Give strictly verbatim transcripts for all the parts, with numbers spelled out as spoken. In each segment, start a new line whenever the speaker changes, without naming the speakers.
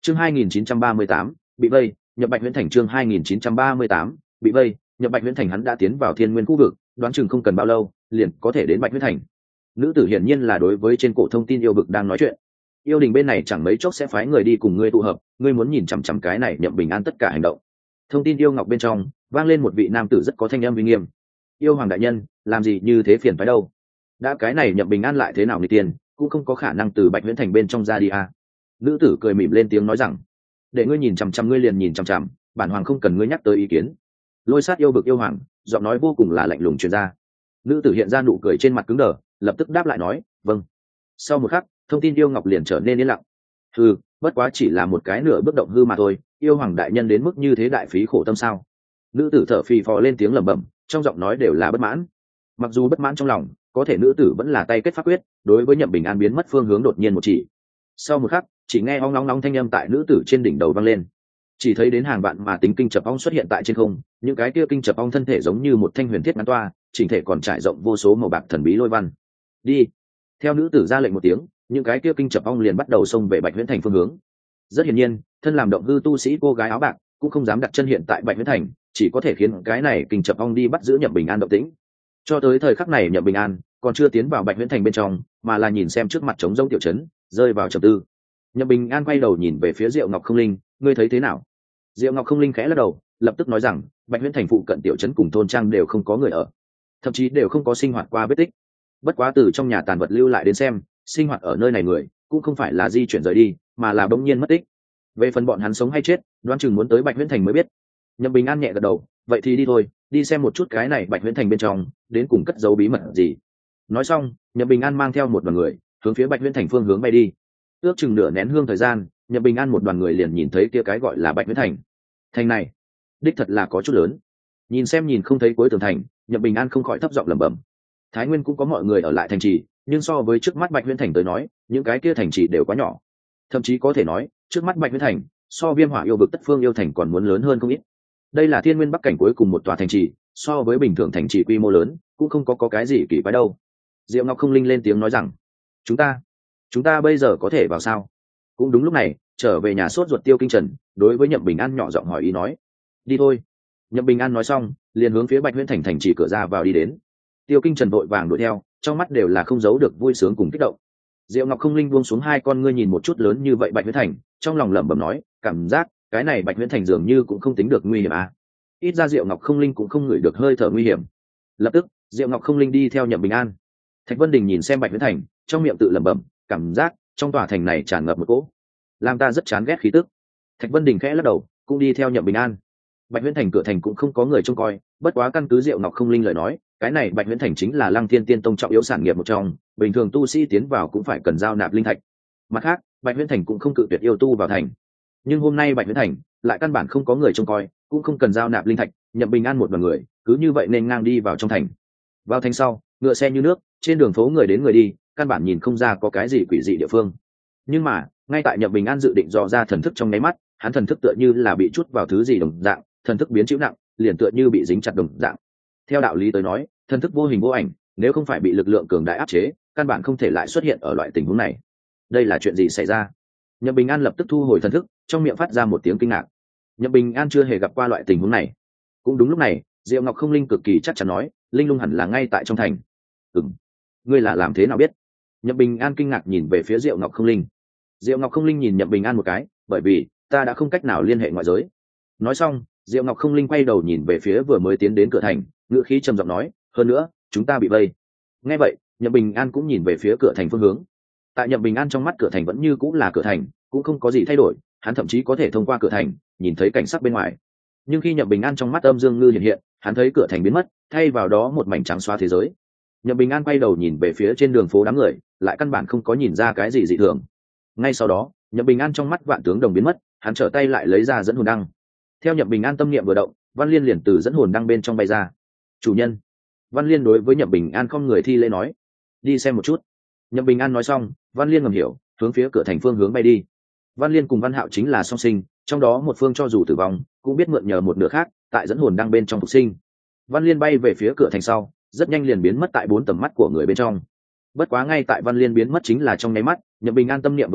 chương hai nghìn chín trăm ba mươi tám bị vây nhập Bạch Huyễn Thành. chương hai nghìn chín trăm ba mươi tám bị vây nhập Bạch Huyễn Thành. Hắn đã tiến vào Thiên Nguyên khu vực, đoán chừng không cần bao lâu liền có thể đến Bạch Huyễn Thành. Nữ tử hiển nhiên là đối với trên cổ thông tin yêu vực đang nói chuyện. Yêu đình bên này chẳng mấy chốc sẽ phái người đi cùng ngươi tụ hợp, ngươi muốn nhìn chằm chằm cái này Nhậm Bình An tất cả hành động. Thông tin yêu ngọc bên trong vang lên một vị nam tử rất có thanh âm uy nghiêm. Yêu hoàng đại nhân, làm gì như thế phiền phái đâu? Đã cái này Nhậm Bình An lại thế nào nghịch tiền, cũng không có khả năng từ Bạch Huyễn Thành bên trong ra đi à? Nữ tử cười mỉm lên tiếng nói rằng, để ngươi nhìn chằm chằm ngươi liền nhìn chằm chằm, bản hoàng không cần ngươi nhắc tới ý kiến. Lôi sát yêu vực yêu hoàng, giọng nói vô cùng là lạnh lùng truyền ra. Nữ tử hiện ra nụ cười trên mặt cứng đờ, lập tức đáp lại nói, vâng. Sau một khắc, thông tin yêu ngọc liền trở nên yên lặng. Hừ, bất quá chỉ là một cái nửa bước động hư mà thôi, yêu hoàng đại nhân đến mức như thế đại phí khổ tâm sao? Nữ tử thở phì phò lên tiếng lẩm bẩm, trong giọng nói đều là bất mãn. Mặc dù bất mãn trong lòng, có thể nữ tử vẫn là tay kết pháp quyết, đối với Nhậm Bình An biến mất phương hướng đột nhiên một chỉ. Sau một khắc, chỉ nghe ong long long thanh âm tại nữ tử trên đỉnh đầu vang lên. Chỉ thấy đến hàng vạn mà tính kinh chập ong xuất hiện tại trên không, những cái kia kinh chập ong thân thể giống như một thanh huyền thiết ngắn toa, chỉnh thể còn trải rộng vô số màu bạc thần bí lôi văn. Đi. Theo nữ tử ra lệnh một tiếng, những cái kia kinh chập ong liền bắt đầu xông về Bạch Huyễn Thành phương hướng. Rất hiển nhiên, thân làm động hư tu sĩ cô gái áo bạc cũng không dám đặt chân hiện tại Bạch Huyễn Thành, chỉ có thể khiến cái này kinh chập ong đi bắt giữ Nhậm Bình An động tĩnh. Cho tới thời khắc này Nhậm Bình An còn chưa tiến vào Bạch Huyễn Thành bên trong, mà là nhìn xem trước mặt trống rỗng tiểu trấn, rơi vào trầm tư. Nhậm Bình An quay đầu nhìn về phía Diệu Ngọc Không Linh, ngươi thấy thế nào? Diệu Ngọc Không Linh khẽ lắc đầu, lập tức nói rằng, Bạch Huyễn Thành phụ cận tiểu trấn cùng thôn trang đều không có người ở, thậm chí đều không có sinh hoạt qua vết tích. Bất quá từ trong nhà tàn vật lưu lại đến xem, sinh hoạt ở nơi này người cũng không phải là di chuyển rời đi, mà là bỗng nhiên mất tích. Về phần bọn hắn sống hay chết, đoán chừng muốn tới Bạch Huyễn Thành mới biết. Nhậm Bình An nhẹ gật đầu, vậy thì đi thôi, đi xem một chút cái này Bạch Huyễn Thành bên trong đến cùng cất giấu bí mật gì. Nói xong, Nhậm Bình An mang theo một đoàn người hướng phía Bạch Huyễn Thành phương hướng bay đi. Ước chừng nửa nén hương thời gian, Nhậm Bình An một đoàn người liền nhìn thấy kia cái gọi là Bạch Huyễn Thành. Thành này đích thật là có chút lớn. Nhìn xem nhìn không thấy cuối tường thành, Nhậm Bình An không khỏi thấp giọng lẩm bẩm. Thái Nguyên cũng có mọi người ở lại thành trì, nhưng so với trước mắt Bạch Huyễn Thành tới nói, những cái kia thành trì đều quá nhỏ. Thậm chí có thể nói, trước mắt Bạch Huyễn Thành so Viêm Hỏa yêu vực Tất Phương yêu thành còn muốn lớn hơn không ít. Đây là Thiên Nguyên Bắc cảnh cuối cùng một tòa thành trì, so với bình thường thành trì quy mô lớn, cũng không có có cái gì kỳ quái đâu. Diệu Ngọc Không Linh lên tiếng nói rằng, chúng ta, chúng ta bây giờ có thể vào sao? Cũng đúng lúc này, trở về nhà sốt ruột Tiêu Kinh Trần đối với Nhậm Bình An nhỏ giọng hỏi ý nói, đi thôi. Nhậm Bình An nói xong, liền hướng phía Bạch Huyễn Thành thành trì cửa ra vào đi đến. Tiêu Kinh Trần vội vàng đuổi theo, trong mắt đều là không giấu được vui sướng cùng kích động. Diệu Ngọc Không Linh buông xuống hai con ngươi nhìn một chút lớn như vậy Bạch Huyễn Thành, trong lòng lẩm bẩm nói, cảm giác cái này Bạch Huyễn Thành dường như cũng không tính được nguy hiểm à. Ít ra Diệu Ngọc Không Linh cũng không ngửi được hơi thở nguy hiểm. Lập tức, Diệu Ngọc Không Linh đi theo Nhậm Bình An. Thạch Vân Đình nhìn xem Bạch Huyễn Thành, trong miệng tự lẩm bẩm, cảm giác trong tòa thành này tràn ngập một cỗ làm ta rất chán ghét khí tức. Thạch Vân Đình khẽ lắc đầu, cũng đi theo Nhậm Bình An. Bạch Huyễn Thành cửa thành cũng không có người trông coi, bất quá căn cứ Diệu Ngọc Không Linh lời nói, cái này Bạch Huyễn Thành chính là Lăng Thiên Tiên Tông trọng yếu sản nghiệp một trong, bình thường tu sĩ tiến vào cũng phải cần giao nạp linh thạch. Mặt khác, Bạch Huyễn Thành cũng không cự tuyệt yêu tu vào thành. Nhưng hôm nay Bạch Huyễn Thành lại căn bản không có người trông coi, cũng không cần giao nạp linh thạch, Nhậm Bình An một đoàn người, cứ như vậy nên ngang đi vào trong thành. Vào thành sau, ngựa xe như nước, trên đường phố người đến người đi, căn bản nhìn không ra có cái gì quỷ dị địa phương. Nhưng mà, ngay tại Nhậm Bình An dự định dò ra thần thức trong nháy mắt, hắn thần thức tựa như là bị chút vào thứ gì đồng dạng, thần thức biến chịu nặng, liền tựa như bị dính chặt đồng dạng. Theo đạo lý tới nói, thần thức vô hình vô ảnh, nếu không phải bị lực lượng cường đại áp chế, căn bản không thể lại xuất hiện ở loại tình huống này. Đây là chuyện gì xảy ra? Nhậm Bình An lập tức thu hồi thần thức, trong miệng phát ra một tiếng kinh ngạc. Nhậm Bình An chưa hề gặp qua loại tình huống này. Cũng đúng lúc này, Diệu Ngọc Không Linh cực kỳ chắc chắn nói, linh lung hẳn là ngay tại trong thành. Ừm, ngươi là làm thế nào biết? Nhậm Bình An kinh ngạc nhìn về phía Diệu Ngọc Không Linh. Diệu Ngọc Không Linh nhìn Nhậm Bình An một cái, bởi vì ta đã không cách nào liên hệ ngoại giới. Nói xong, Diệu Ngọc Không Linh quay đầu nhìn về phía vừa mới tiến đến cửa thành, ngữ khí trầm giọng nói, hơn nữa, chúng ta bị vây. Nghe vậy, Nhậm Bình An cũng nhìn về phía cửa thành phương hướng. Tại Nhậm Bình An trong mắt cửa thành vẫn như cũng là cửa thành, cũng không có gì thay đổi, hắn thậm chí có thể thông qua cửa thành nhìn thấy cảnh sắc bên ngoài. Nhưng khi Nhậm Bình An trong mắt âm dương ngư hiện hiện, hắn thấy cửa thành biến mất, thay vào đó một mảnh trắng xóa thế giới. Nhậm Bình An quay đầu nhìn về phía trên đường phố đám người, lại căn bản không có nhìn ra cái gì dị thường. Ngay sau đó, Nhậm Bình An trong mắt vạn tướng đồng biến mất, hắn trở tay lại lấy ra dẫn hồn đăng. Theo Nhậm Bình An tâm niệm vừa động, Văn Liên liền từ dẫn hồn đăng bên trong bay ra. "Chủ nhân." Văn Liên đối với Nhậm Bình An không người thi lễ nói, "Đi xem một chút." Nhậm Bình An nói xong, Văn Liên ngầm hiểu, hướng phía cửa thành phương hướng bay đi. Văn Liên cùng Văn Hạo chính là song sinh, trong đó một phương cho dù tử vong, cũng biết mượn nhờ một nửa khác, tại dẫn hồn đăng bên trong phục sinh. Văn Liên bay về phía cửa thành sau, rất nhanh liền biến mất tại bốn tầm mắt của người bên trong. Bất quá ngay tại Văn Liên biến mất chính là trong nháy mắt, Nhậm Bình An tâm niệm vừa động,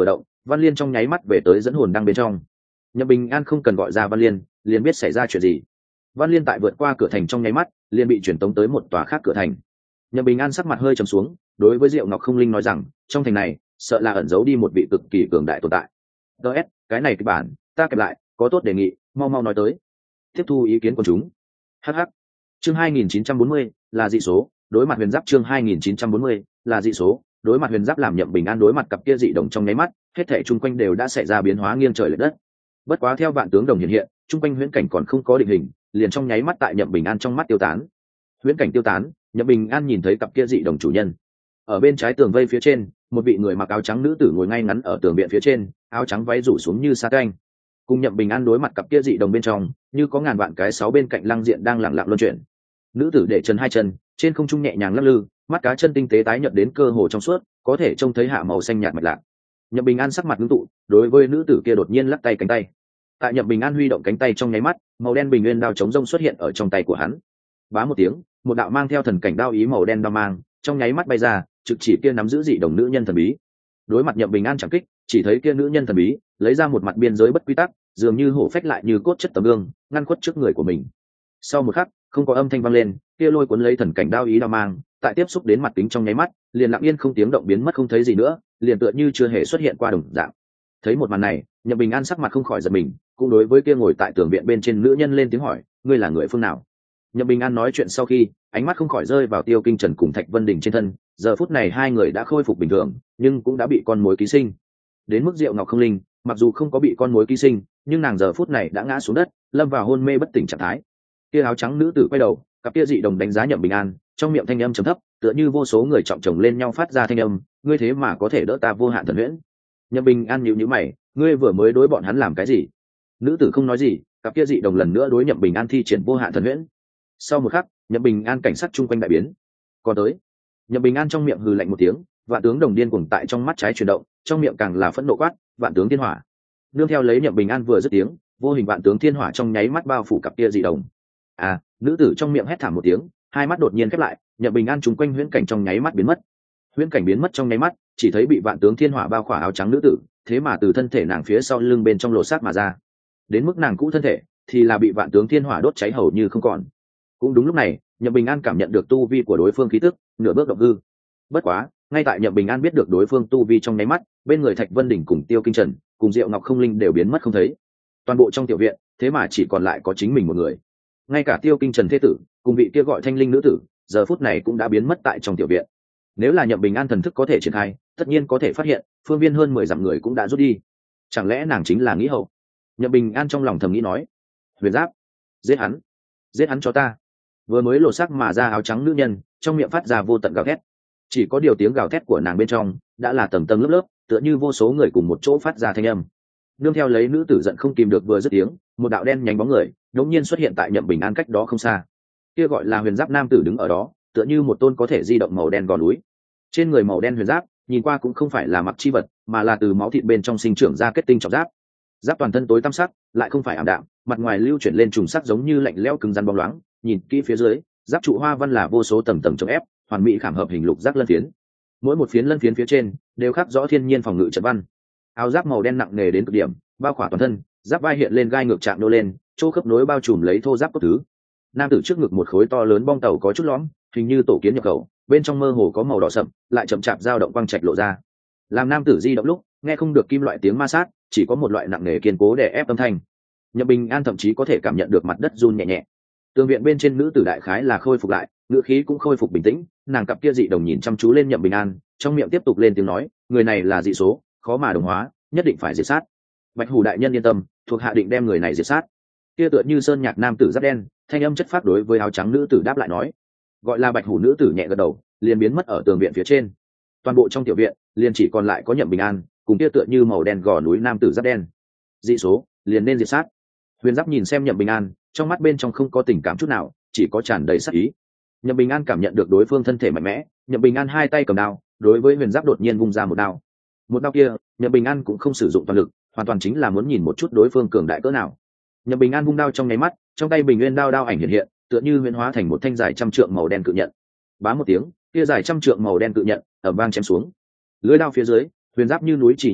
Văn Liên trong nháy mắt về tới dẫn hồn đăng bên trong. Nhậm Bình An không cần gọi ra Văn Liên, liền biết xảy ra chuyện gì. Văn Liên tại vượt qua cửa thành trong nháy mắt, liền bị chuyển tống tới một tòa khác cửa thành. Nhậm Bình An sắc mặt hơi trầm xuống, đối với Diệu Ngọc Không Linh nói rằng, trong thành này, sợ là ẩn giấu đi một vị cực kỳ cường đại tồn tại. ds cái này kịch bản ta kẹp lại, có tốt đề nghị, mau mau nói tới. Tiếp thu ý kiến của chúng. Hh. Chương hai nghìn chín trăm bốn mươi là dị số, đối mặt huyền giáp. Chương hai nghìn chín trăm bốn mươi là dị số, đối mặt huyền giáp. Làm Nhậm Bình An đối mặt cặp kia dị đồng trong nháy mắt, hết thảy chung quanh đều đã xảy ra biến hóa nghiêng trời lệch đất. Bất quá theo vạn tướng đồng hiện hiện, chung quanh huyễn cảnh còn không có định hình, liền trong nháy mắt tại Nhậm Bình An trong mắt tiêu tán. Huyễn cảnh tiêu tán, Nhậm Bình An nhìn thấy cặp kia dị đồng chủ nhân. Ở bên trái tường vây phía trên, một vị người mặc áo trắng nữ tử ngồi ngay ngắn ở tường viện phía trên, áo trắng váy rủ xuống như sa canh. Cùng Nhậm Bình An đối mặt cặp kia dị đồng bên trong, như có ngàn vạn cái sáu bên cạnh lăng diện đang lặng lặng luân chuyển. Nữ tử để chân hai chân, trên không trung nhẹ nhàng lắc lư, mắt cá chân tinh tế tái nhợt đến cơ hồ trong suốt, có thể trông thấy hạ màu xanh nhạt mạch lạc. Nhậm Bình An sắc mặt ngưng tụ, đối với nữ tử kia đột nhiên lắc tay cánh tay. Tại Nhậm Bình An huy động cánh tay trong nháy mắt, màu đen bình nguyên đao chống rông xuất hiện ở trong tay của hắn. Bá một tiếng, một đạo mang theo thần cảnh đao ý màu đen đao mang, trong nháy mắt bay ra, trực chỉ kia nắm giữ dị đồng nữ nhân thần bí. Đối mặt Nhậm Bình An chẳng kích, chỉ thấy kia nữ nhân thần bí lấy ra một mặt biên giới bất quy tắc, dường như hổ phách lại như cốt chất tấm gương, ngăn khuất trước người của mình. Sau một khắc, không có âm thanh vang lên, kia lôi cuốn lấy thần cảnh đao ý đao mang, tại tiếp xúc đến mặt kính trong nháy mắt, liền lặng yên không tiếng động biến mất không thấy gì nữa, liền tựa như chưa hề xuất hiện qua đồng dạng. Thấy một màn này, Nhậm Bình An sắc mặt không khỏi giật mình, cũng đối với kia ngồi tại tường viện bên trên nữ nhân lên tiếng hỏi, ngươi là người phương nào? Nhậm Bình An nói chuyện sau khi, ánh mắt không khỏi rơi vào Tiêu Kinh Trần cùng Thạch Vân Đình trên thân, giờ phút này hai người đã khôi phục bình thường, nhưng cũng đã bị con mối ký sinh. Đến mức Diệu Ngọc Không Linh, mặc dù không có bị con mối ký sinh, nhưng nàng giờ phút này đã ngã xuống đất, lâm vào hôn mê bất tỉnh trạng thái. Kia áo trắng nữ tử quay đầu, cặp kia dị đồng đánh giá Nhậm Bình An, trong miệng thanh âm trầm thấp, tựa như vô số người trọng chồng lên nhau phát ra thanh âm, ngươi thế mà có thể đỡ ta vô hạn thần huyễn. Nhậm Bình An nhíu nhíu mày, ngươi vừa mới đối bọn hắn làm cái gì? Nữ tử không nói gì, cặp kia dị đồng lần nữa đối Nhậm Bình An thi triển vô hạn thần huyễn. Sau một khắc, Nhậm Bình An cảnh sát chung quanh đại biến. Còn tới, Nhậm Bình An trong miệng hừ lạnh một tiếng, vạn tướng đồng điên cuồng tại trong mắt trái chuyển động, trong miệng càng là phẫn nộ quát, vạn tướng thiên hỏa. Nương theo lấy Nhậm Bình An vừa dứt tiếng, vô hình vạn tướng thiên hỏa trong nháy mắt bao phủ cặp kia dị đồng. À, nữ tử trong miệng hét thảm một tiếng, hai mắt đột nhiên khép lại, Nhậm Bình An chung quanh huyễn cảnh trong nháy mắt biến mất. Huyễn cảnh biến mất trong nháy mắt, chỉ thấy bị vạn tướng thiên hỏa bao khỏa áo trắng nữ tử, thế mà từ thân thể nàng phía sau lưng bên trong lỗ sát mà ra. Đến mức nàng cũ thân thể, thì là bị vạn tướng thiên hỏa đốt cháy hầu như không còn. Cũng đúng lúc này, Nhậm Bình An cảm nhận được tu vi của đối phương khí tức, nửa bước động hư. Bất quá, ngay tại Nhậm Bình An biết được đối phương tu vi trong nháy mắt, bên người Thạch Vân Đỉnh cùng Tiêu Kinh Trần, cùng Diệu Ngọc Không Linh đều biến mất không thấy. Toàn bộ trong tiểu viện, thế mà chỉ còn lại có chính mình một người. Ngay cả Tiêu Kinh Trần thế tử, cùng vị kia gọi Thanh Linh nữ tử, giờ phút này cũng đã biến mất tại trong tiểu viện. Nếu là Nhậm Bình An thần thức có thể triển khai, tất nhiên có thể phát hiện, phương viên hơn mười dặm người cũng đã rút đi. Chẳng lẽ nàng chính là Nghĩ Hậu? Nhậm Bình An trong lòng thầm nghĩ nói. Huyền Giáp, giết hắn, giết hắn cho ta. Vừa mới lộ sắc mà ra áo trắng nữ nhân, trong miệng phát ra vô tận gào thét. Chỉ có điều tiếng gào thét của nàng bên trong đã là tầng tầng lớp lớp, tựa như vô số người cùng một chỗ phát ra thanh âm. Nương theo lấy nữ tử giận không kìm được vừa dứt tiếng, một đạo đen nhánh bóng người đột nhiên xuất hiện tại Nhậm Bình An cách đó không xa. Kia gọi là Huyền Giáp nam tử đứng ở đó, tựa như một tôn có thể di động màu đen gò núi. Trên người màu đen huyền giáp, nhìn qua cũng không phải là mặc chi vật, mà là từ máu thịt bên trong sinh trưởng ra kết tinh trọng giáp. Giáp toàn thân tối tăm sắc, lại không phải ảm đạm, mặt ngoài lưu chuyển lên trùng sắc giống như lạnh lẽo cứng rắn bóng loáng, nhìn kỹ phía dưới, giáp trụ hoa văn là vô số tầng tầng chống ép, hoàn mỹ khảm hợp hình lục giác lân phiến. Mỗi một phiến lân phiến phía trên đều khắc rõ thiên nhiên phòng ngự trận văn. Áo giáp màu đen nặng nề đến cực điểm, bao khỏa toàn thân, giáp vai hiện lên gai ngược chạm nô lên, chỗ khớp nối bao trùm lấy thô giáp cốt thứ. Nam tử trước ngực một khối to lớn bong tàu có chút lõm, hình như tổ kiến nhập khẩu, bên trong mơ hồ có màu đỏ sậm, lại chậm chạp dao động quang trạch lộ ra. Làm nam tử di động lúc, nghe không được kim loại tiếng ma sát, chỉ có một loại nặng nề kiên cố để ép âm thanh. Nhậm Bình An thậm chí có thể cảm nhận được mặt đất run nhẹ nhẹ. Tường viện bên trên nữ tử đại khái là khôi phục lại, ngữ khí cũng khôi phục bình tĩnh, nàng cặp kia dị đồng nhìn chăm chú lên Nhậm Bình An, trong miệng tiếp tục lên tiếng nói, người này là dị số, khó mà đồng hóa, nhất định phải diệt sát. Bạch Hủ đại nhân yên tâm, thuộc hạ định đem người này diệt sát. Kia tựa như sơn nhạc nam tử giáp đen, thanh âm chất phác đối với áo trắng nữ tử đáp lại nói, gọi là Bạch Hủ nữ tử nhẹ gật đầu, liền biến mất ở tường viện phía trên. Toàn bộ trong tiểu viện, liền chỉ còn lại có Nhậm Bình An, cùng kia tựa như màu đen gò núi nam tử giáp đen. Dị số, liền nên diệt sát. Huyền Giáp nhìn xem Nhậm Bình An, trong mắt bên trong không có tình cảm chút nào, chỉ có tràn đầy sát ý. Nhậm Bình An cảm nhận được đối phương thân thể mạnh mẽ, Nhậm Bình An hai tay cầm đao, đối với Huyền Giáp đột nhiên vung ra một đao. Một đao kia, Nhậm Bình An cũng không sử dụng toàn lực, hoàn toàn chính là muốn nhìn một chút đối phương cường đại cỡ nào. Nhậm Bình An vung đao trong nháy mắt, trong tay Bình Nguyên đao đao ảnh hiện hiện, tựa như huyễn hóa thành một thanh dài trăm trượng màu đen cự nhận. Bá một tiếng, kia dài trăm trượng màu đen cự nhận ầm vang chém xuống. Lưỡi đao phía dưới, Huyền Giáp như núi chỉ nhạc lập,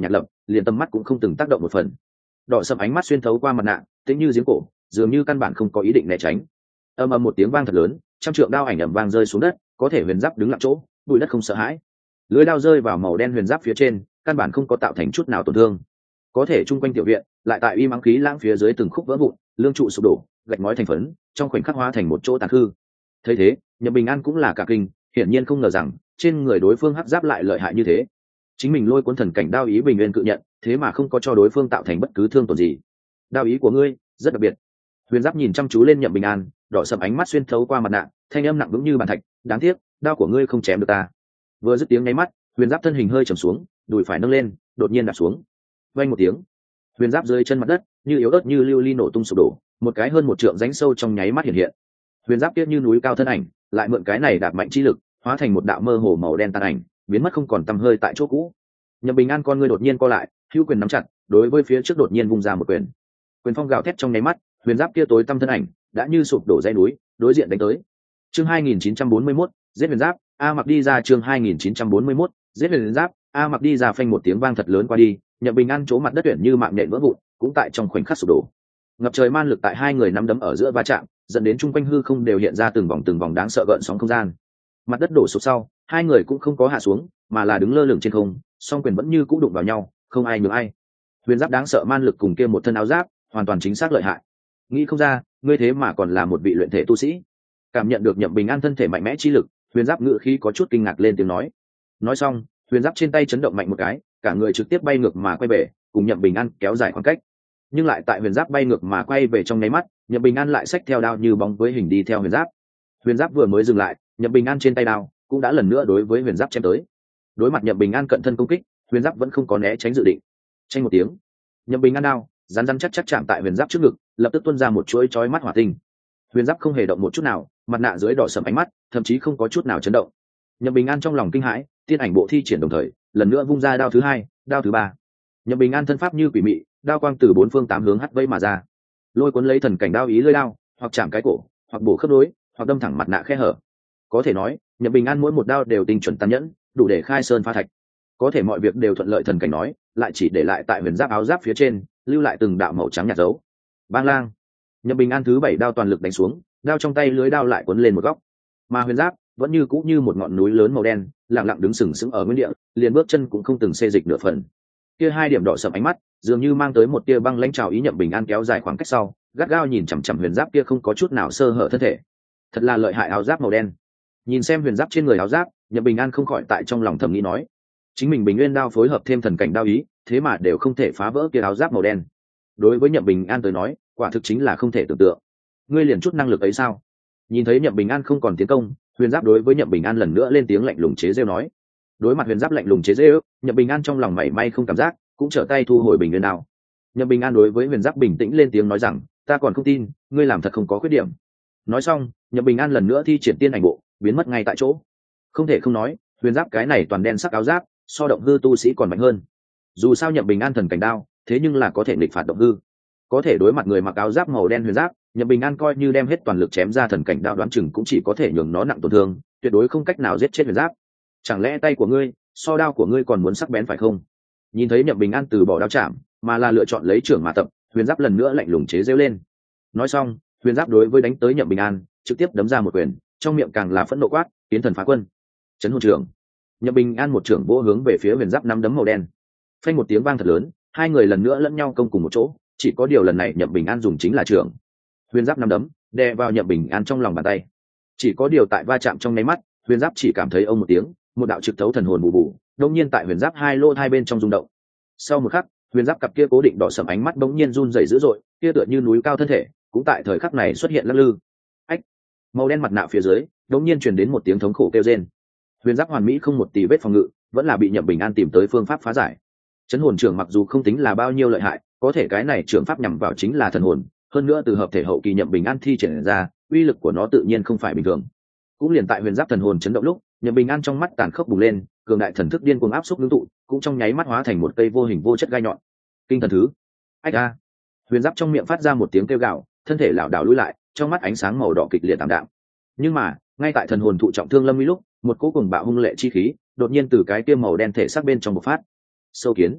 liền tầm mắt cũng không từng tác động một phần. Đỏ sậm ánh mắt xuyên thấu qua mặt nạ, tĩnh như giếng cổ, dường như căn bản không có ý định né tránh. Ầm ầm một tiếng vang thật lớn, trăm trượng đao ảnh ầm vang rơi xuống đất, có thể huyền giáp đứng lặng chỗ, bụi đất không sợ hãi. Lưỡi đao rơi vào màu đen huyền giáp phía trên, căn bản không có tạo thành chút nào tổn thương. Có thể chung quanh tiểu viện lại tại uy mắng khí lãng phía dưới từng khúc vỡ vụn, lương trụ sụp đổ, gạch ngói thành phấn, trong khoảnh khắc hóa thành một chỗ tàn hư. Thấy thế, Nhậm Bình An cũng là cả kinh, hiển nhiên không ngờ rằng trên người đối phương hắc giáp lại lợi hại như thế. Chính mình lôi cuốn thần cảnh đao ý bình nguyên cự nhận, thế mà không có cho đối phương tạo thành bất cứ thương tổn gì. Đao ý của ngươi rất đặc biệt. Huyền giáp nhìn chăm chú lên Nhậm Bình An, đỏ sầm ánh mắt xuyên thấu qua mặt nạ, thanh âm nặng vững như bàn thạch, đáng tiếc, đao của ngươi không chém được ta. Vừa dứt tiếng nháy mắt, huyền giáp thân hình hơi trầm xuống, đùi phải nâng lên, đột nhiên đạp xuống. Vang một tiếng, huyền giáp rơi chân mặt đất, như yếu ớt như lưu ly nổ tung sụp đổ, một cái hơn một trượng rãnh sâu trong nháy mắt hiện hiện. Huyền giáp kia như núi cao thân ảnh, lại mượn cái này đạp mạnh chi lực, hóa thành một đạo mơ hồ màu đen tàn ảnh, biến mất không còn tăm hơi tại chỗ cũ. Nhậm Bình An con ngươi đột nhiên co lại, hữu quyền nắm chặt, đối với phía trước đột nhiên vung ra một quyền. Quyền phong gào thét trong nháy mắt, huyền giáp kia tối tăm thân ảnh đã như sụp đổ dãy núi, đối diện đánh tới. Chương hai nghìn chín trăm bốn mươi mốt, giết huyền giáp, A Mặc đi ra. Chương hai nghìn chín trăm bốn mươi mốt, giết huyền giáp, A Mặc đi ra. Phanh một tiếng vang thật lớn qua đi, Nhậm Bình An chỗ mặt đất tuyển như mạng nện vỡ vụn, cũng tại trong khoảnh khắc sụp đổ. Ngập trời man lực tại hai người nắm đấm ở giữa va chạm, dẫn đến chung quanh hư không đều hiện ra từng vòng từng vòng đáng sợ gợn sóng không gian. Mặt đất đổ sụp sau, hai người cũng không có hạ xuống, mà là đứng lơ lửng trên không, song quyền vẫn như cũ đụng vào nhau, không ai nhường ai. Huyền giáp đáng sợ man lực cùng kia một thân áo giáp, hoàn toàn chính xác lợi hại. Nghĩ không ra, ngươi thế mà còn là một vị luyện thể tu sĩ. Cảm nhận được Nhậm Bình An thân thể mạnh mẽ chi lực, huyền giáp ngự khí có chút kinh ngạc lên tiếng nói. Nói xong, huyền giáp trên tay chấn động mạnh một cái, cả người trực tiếp bay ngược mà quay về, cùng Nhậm Bình An kéo dài khoảng cách. Nhưng lại tại huyền giáp bay ngược mà quay về trong nháy mắt, Nhậm Bình An lại xách theo đao như bóng với hình đi theo huyền giáp. Huyền giáp vừa mới dừng lại, Nhậm Bình An trên tay đao cũng đã lần nữa đối với huyền giáp chém tới. Đối mặt Nhậm Bình An cận thân công kích, huyền giáp vẫn không có né tránh dự định. Chanh một tiếng, Nhậm Bình An đao rắn rắn chắc chắc chạm tại huyền giáp trước ngực, lập tức tuôn ra một chuỗi chói mắt hỏa tinh. Huyền giáp không hề động một chút nào, mặt nạ dưới đỏ sầm ánh mắt, thậm chí không có chút nào chấn động. Nhậm Bình An trong lòng kinh hãi, tiên ảnh bộ thi triển đồng thời, lần nữa vung ra đao thứ hai, đao thứ ba. Nhậm Bình An thân pháp như quỷ mị, đao quang từ bốn phương tám hướng hất vây mà ra, lôi cuốn lấy thần cảnh đao ý lưỡi đao, hoặc chạm cái cổ, hoặc bổ khớp nối, hoặc đâm thẳng mặt nạ khe hở. Có thể nói, Nhậm Bình An mỗi một đao đều tinh chuẩn tàn nhẫn, đủ để khai sơn phá thạch. Có thể mọi việc đều thuận lợi, thần cảnh nói, lại chỉ để lại tại huyền giáp áo giáp phía trên, lưu lại từng đạo màu trắng nhạt dấu. Bang lang, Nhậm Bình An thứ bảy đao toàn lực đánh xuống, đao trong tay lưới đao lại cuốn lên một góc, mà huyền giáp vẫn như cũ như một ngọn núi lớn màu đen, lặng lặng đứng sừng sững ở nguyên địa, liền bước chân cũng không từng xê dịch nửa phần. Kia hai điểm đỏ sậm ánh mắt, dường như mang tới một tia băng lãnh trào ý. Nhậm Bình An kéo dài khoảng cách sau, gắt gao nhìn chằm chằm huyền giáp kia không có chút nào sơ hở thân thể. Thật là lợi hại áo giáp màu đen. Nhìn xem huyền giáp trên người áo giáp, Nhậm Bình An không khỏi tại trong lòng thầm nghĩ nói, chính mình Bình Nguyên đao phối hợp thêm thần cảnh đao ý, thế mà đều không thể phá vỡ kia áo giáp màu đen. Đối với Nhậm Bình An tới nói, quả thực chính là không thể tưởng tượng. Ngươi liền chút năng lực ấy sao? Nhìn thấy Nhậm Bình An không còn tiến công, huyền giáp đối với Nhậm Bình An lần nữa lên tiếng lạnh lùng chế giễu nói. Đối mặt huyền giáp lạnh lùng chế giễu, Nhậm Bình An trong lòng mảy may không cảm giác, cũng trở tay thu hồi Bình Nguyên đao. Nhậm Bình An đối với huyền giáp bình tĩnh lên tiếng nói rằng, ta còn không tin, ngươi làm thật không có khuyết điểm. Nói xong, Nhậm Bình An lần nữa thi triển tiên ảnh bộ, biến mất ngay tại chỗ. Không thể không nói, huyền giáp cái này toàn đen sắc áo giáp, so động hư tu sĩ còn mạnh hơn. Dù sao Nhậm Bình An thần cảnh đao, thế nhưng là có thể nghịch phạt động hư. Có thể đối mặt người mặc áo giáp màu đen huyền giáp, Nhậm Bình An coi như đem hết toàn lực chém ra thần cảnh đao, đoán chừng cũng chỉ có thể nhường nó nặng tổn thương, tuyệt đối không cách nào giết chết huyền giáp. Chẳng lẽ tay của ngươi, so đao của ngươi còn muốn sắc bén phải không? Nhìn thấy Nhậm Bình An từ bỏ đao chạm, mà là lựa chọn lấy trưởng mà tập, huyền giáp lần nữa lạnh lùng chế giễu lên. Nói xong, huyền giáp đối với đánh tới Nhậm Bình An, trực tiếp đấm ra một quyền, trong miệng càng là phẫn nộ quát, tiến thần phá quân, chấn hồn trưởng. Nhậm Bình An một trưởng vỗ hướng về phía huyền giáp nắm đấm màu đen. Phanh một tiếng vang thật lớn, hai người lần nữa lẫn nhau công cùng một chỗ, chỉ có điều lần này Nhậm Bình An dùng chính là trưởng. Huyền giáp nắm đấm đè vào Nhậm Bình An trong lòng bàn tay, chỉ có điều tại va chạm trong nháy mắt, huyền giáp chỉ cảm thấy ông một tiếng, một đạo trực thấu thần hồn bù bù, đột nhiên tại huyền giáp hai lỗ hai bên trong rung động. Sau một khắc, huyền giáp cặp kia cố định đỏ sẫm ánh mắt bỗng nhiên run rẩy dữ dội, kia tựa như núi cao thân thể, cũng tại thời khắc này xuất hiện lắc lư. Ách! Màu đen mặt nạ phía dưới, đột nhiên truyền đến một tiếng thống khổ kêu rên. Huyền giáp hoàn mỹ không một tì vết phòng ngự, vẫn là bị Nhậm Bình An tìm tới phương pháp phá giải. Chấn hồn trưởng mặc dù không tính là bao nhiêu lợi hại, có thể cái này trưởng pháp nhằm vào chính là thần hồn, hơn nữa từ hợp thể hậu kỳ Nhậm Bình An thi triển ra, uy lực của nó tự nhiên không phải bình thường. Cũng liền tại huyền giáp thần hồn chấn động lúc, Nhậm Bình An trong mắt tàn khốc bùng lên, cường đại thần thức điên cuồng áp xúc ngưng tụ, cũng trong nháy mắt hóa thành một cây vô hình vô chất gai nhọn. Kinh thần thứ. Ách a! Huyền giáp trong miệng phát ra một tiếng kêu gào, thân thể lảo đảo lùi lại, trong mắt ánh sáng màu đỏ kịch liệt tạm đạm. Nhưng mà, ngay tại thần hồn thụ trọng thương lâm nguy lúc, một cỗ cùng bạo hung lệ chi khí, đột nhiên từ cái kia màu đen thể xác bên trong bộc phát. Sâu kiến.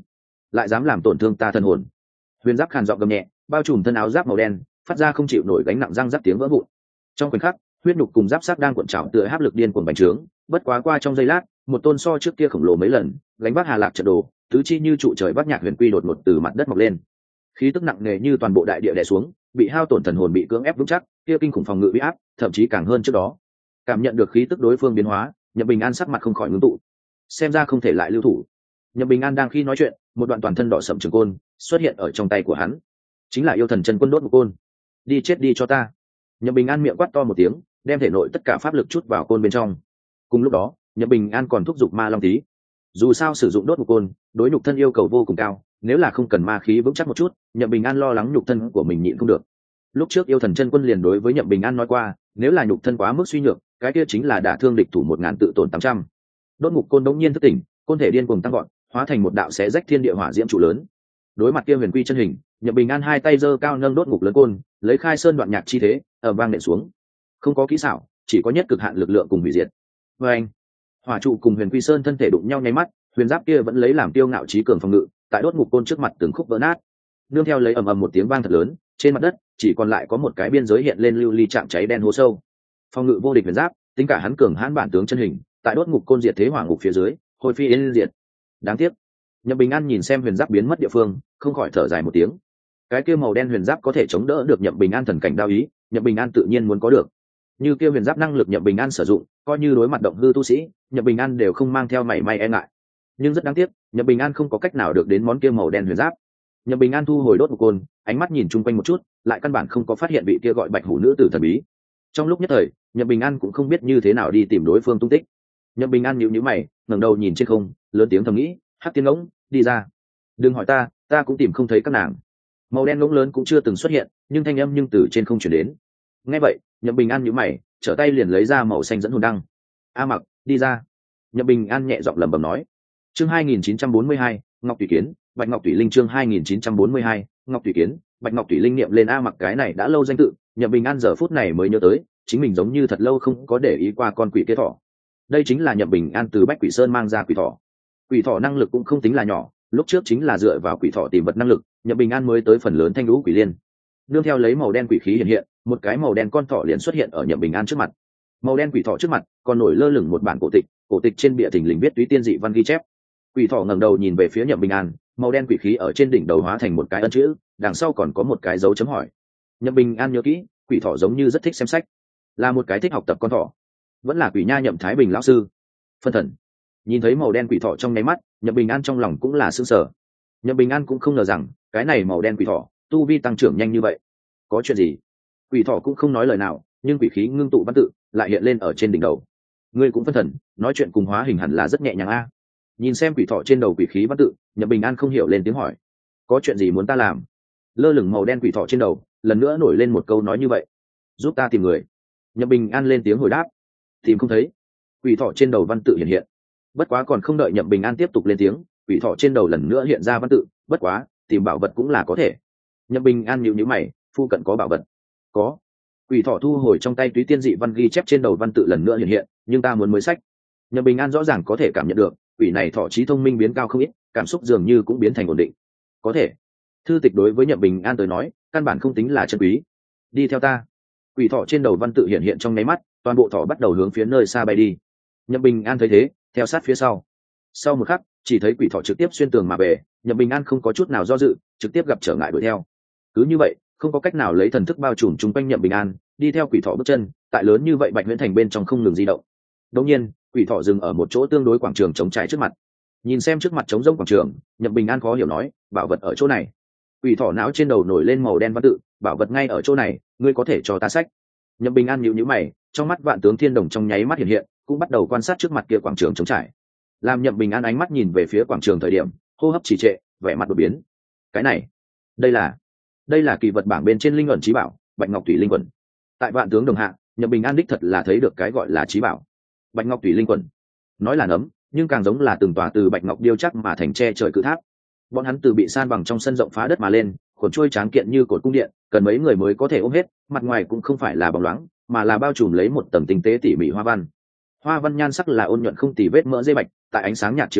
lại dám làm tổn thương ta thần hồn. Huyền giáp khàn giọng gầm nhẹ, bao trùm thân áo giáp màu đen, phát ra không chịu nổi gánh nặng răng rắc tiếng vỡ vụn. Trong khoảnh khắc, huyết nhục cùng giáp sát đang cuộn trào tựa áp lực điên cuồng bành trướng, bất quá qua trong giây lát, một tôn so trước kia khổng lồ mấy lần, gánh vác Hà Lạc trận đồ, tứ chi như trụ trời bát nhạc huyền quy đột ngột từ mặt đất mọc lên. Khí tức nặng nề như toàn bộ đại địa đè xuống, bị hao tổn thần hồn bị cưỡng ép vững chắc, kia kinh khủng phòng ngự uy áp, thậm chí càng hơn trước đó. Cảm nhận được khí tức đối phương biến hóa, Nhậm Bình An sắc mặt không khỏi ngưng tụ. Xem ra không thể lại lưu thủ. Nhậm Bình An đang khi nói chuyện, một đoạn toàn thân đỏ sẫm trường côn xuất hiện ở trong tay của hắn, chính là yêu thần chân quân đốt một côn. Đi chết đi cho ta. Nhậm Bình An miệng quát to một tiếng, đem thể nội tất cả pháp lực chút vào côn bên trong. Cùng lúc đó, Nhậm Bình An còn thúc giục ma long tí. Dù sao sử dụng đốt một côn, đối nhục thân yêu cầu vô cùng cao, nếu là không cần ma khí vững chắc một chút, Nhậm Bình An lo lắng nhục thân của mình nhịn không được. Lúc trước yêu thần chân quân liền đối với Nhậm Bình An nói qua, nếu là nhục thân quá mức suy nhược, cái kia chính là đả thương địch thủ một ngàn tự tổn tám trăm. Đốt ngục côn đống nhiên thức tỉnh, côn thể điên cuồng tăng gọn, hóa thành một đạo xé rách thiên địa hỏa diễm trụ lớn. Đối mặt kia huyền quy chân hình, Nhậm Bình An hai tay giơ cao nâng đốt ngục lớn côn, lấy khai sơn đoạn nhạc chi thế, ở vang nện xuống. Không có kỹ xảo, chỉ có nhất cực hạn lực lượng cùng hủy diệt. Và anh, hỏa trụ cùng huyền quy sơn thân thể đụng nhau nháy mắt, huyền giáp kia vẫn lấy làm tiêu ngạo trí cường phòng ngự, tại đốt ngục côn trước mặt từng khúc vỡ nát. Nương theo lấy ầm ầm một tiếng vang thật lớn, trên mặt đất chỉ còn lại có một cái biên giới hiện lên lưu ly chạm cháy đen hố sâu. Phòng ngự vô địch huyền giáp, tính cả hắn cường hãn bản tướng chân hình, tại đốt ngục côn diệt thế hỏa ngục phía dưới, hồi phi yên diệt. Đáng tiếc. Nhậm Bình An nhìn xem huyền giáp biến mất địa phương, không khỏi thở dài một tiếng. Cái kia màu đen huyền giáp có thể chống đỡ được Nhậm Bình An thần cảnh đao ý, Nhậm Bình An tự nhiên muốn có được. Như kia huyền giáp năng lực Nhậm Bình An sử dụng, coi như đối mặt động hư tu sĩ, Nhậm Bình An đều không mang theo mảy may e ngại. Nhưng rất đáng tiếc, Nhậm Bình An không có cách nào được đến món kia màu đen huyền giáp. Nhậm Bình An thu hồi đốt một côn, ánh mắt nhìn chung quanh một chút, lại căn bản không có phát hiện vị kia gọi Bạch Hủ nữ tử thần bí. Trong lúc nhất thời, Nhậm Bình An cũng không biết như thế nào đi tìm đối phương tung tích. Nhậm Bình An nhíu nhíu mày, ngẩng đầu nhìn trên không, lớn tiếng thầm nghĩ, Hắc Tiên Ngỗng, đi ra. Đừng hỏi ta, ta cũng tìm không thấy các nàng. Màu đen ngỗng lớn cũng chưa từng xuất hiện, nhưng thanh âm nhưng từ trên không truyền đến. Nghe vậy, Nhậm Bình An nhíu mày, trở tay liền lấy ra màu xanh dẫn hồn đăng. A Mặc, đi ra. Nhậm Bình An nhẹ giọng lẩm bẩm nói. Chương hai nghìn chín trăm bốn mươi hai, Ngọc Tùy Kiến, Bạch Ngọc Tùy Linh chương hai nghìn chín trăm bốn mươi hai, Ngọc Tùy Kiến, Bạch Ngọc Tùy Linh niệm lên A Mặc cái này đã lâu danh tự, Nhậm Bình An giờ phút này mới nhớ tới, chính mình giống như thật lâu không có để ý qua con quỷ kia thỏ. Đây chính là Nhậm Bình An từ Bách Quỷ Sơn mang ra quỷ thỏ. Quỷ thỏ năng lực cũng không tính là nhỏ, lúc trước chính là dựa vào quỷ thỏ tìm vật năng lực, Nhậm Bình An mới tới phần lớn thanh lũ quỷ liên. Nương theo lấy màu đen quỷ khí hiện hiện, một cái màu đen con thỏ liền xuất hiện ở Nhậm Bình An trước mặt. Màu đen quỷ thỏ trước mặt còn nổi lơ lửng một bản cổ tịch, cổ tịch trên bìa thình lình viết túy tiên dị văn ghi chép. Quỷ thỏ ngẩng đầu nhìn về phía Nhậm Bình An, màu đen quỷ khí ở trên đỉnh đầu hóa thành một cái ân chữ, đằng sau còn có một cái dấu chấm hỏi. Nhậm Bình An nhớ kỹ, quỷ thỏ giống như rất thích xem sách, là một cái thích học tập con thỏ. Vẫn là quỷ nha Nhậm Thái Bình lão sư. Phân thần. Nhìn thấy màu đen quỷ thỏ trong nháy mắt, Nhậm Bình An trong lòng cũng là sững sờ. Nhậm Bình An cũng không ngờ rằng cái này màu đen quỷ thỏ tu vi tăng trưởng nhanh như vậy. Có chuyện gì? Quỷ thỏ cũng không nói lời nào, nhưng quỷ khí ngưng tụ văn tự lại hiện lên ở trên đỉnh đầu. Ngươi cũng phân thần, nói chuyện cùng hóa hình hẳn là rất nhẹ nhàng a. Nhìn xem quỷ thỏ trên đầu quỷ khí văn tự, Nhậm Bình An không hiểu lên tiếng hỏi. Có chuyện gì muốn ta làm? Lơ lửng màu đen quỷ thỏ trên đầu, lần nữa nổi lên một câu nói như vậy. Giúp ta tìm người. Nhậm Bình An lên tiếng hồi đáp. Tìm không thấy. Quỷ thỏ trên đầu văn tự hiện hiện. Bất quá còn không đợi Nhậm Bình An tiếp tục lên tiếng, quỷ thỏ trên đầu lần nữa hiện ra văn tự. Bất quá, tìm bảo vật cũng là có thể. Nhậm Bình An nhíu nhíu mày, phu cận có bảo vật. Có. Quỷ thỏ thu hồi trong tay túy tiên dị văn ghi chép trên đầu văn tự lần nữa hiện hiện, nhưng ta muốn mới sách. Nhậm Bình An rõ ràng có thể cảm nhận được, quỷ này thỏ trí thông minh biến cao không ít, cảm xúc dường như cũng biến thành ổn định. Có thể. Thư tịch đối với Nhậm Bình An tới nói, căn bản không tính là chân quý. Đi theo ta. Quỷ thỏ trên đầu văn tự hiện hiện trong nháy mắt, toàn bộ thỏ bắt đầu hướng phía nơi xa bay đi. Nhậm Bình An thấy thế, theo sát phía sau. Sau một khắc, chỉ thấy quỷ thỏ trực tiếp xuyên tường mà về, Nhậm Bình An không có chút nào do dự, trực tiếp gặp trở ngại đuổi theo. Cứ như vậy, không có cách nào lấy thần thức bao trùm chung quanh Nhậm Bình An, đi theo quỷ thỏ bước chân, tại lớn như vậy Bạch Huyễn Thành bên trong không ngừng di động. Đột nhiên, quỷ thỏ dừng ở một chỗ tương đối quảng trường trống trải trước mặt. Nhìn xem trước mặt trống rỗng quảng trường, Nhậm Bình An khó hiểu nói, bảo vật ở chỗ này. Quỷ thỏ não trên đầu nổi lên màu đen văn tự, bảo vật ngay ở chỗ này, ngươi có thể cho ta sách. Nhậm Bình An nhíu nhíu mày, trong mắt vạn tướng thiên đồng trong nháy mắt hiện hiện, cũng bắt đầu quan sát trước mặt kia quảng trường trống trải. Làm Nhậm Bình An ánh mắt nhìn về phía quảng trường thời điểm, hô hấp trì trệ, vẻ mặt đột biến. Cái này, đây là, đây là kỳ vật bảng bên trên linh ẩn chí bảo, Bạch Ngọc Tùy Linh Quẩn. Tại vạn tướng đồng hạ, Nhậm Bình An đích thật là thấy được cái gọi là chí bảo, Bạch Ngọc Tùy Linh Quẩn. Nói là nấm, nhưng càng giống là từng tòa từ bạch ngọc điêu chắc mà thành tre trời cự tháp. Bọn hắn từ bị san bằng trong sân rộng phá đất mà lên, khuẩn trôi tráng kiện như cột cung điện, cần mấy người mới có thể ôm hết. Mặt ngoài cũng không phải là bóng loáng, mà là bao trùm lấy một tầng tinh tế tỉ mỉ hoa văn. Hoa văn nhan sắc là ôn nhuận không tì vết mỡ dây bạch, tại ánh sáng nhạt chiếu rọi,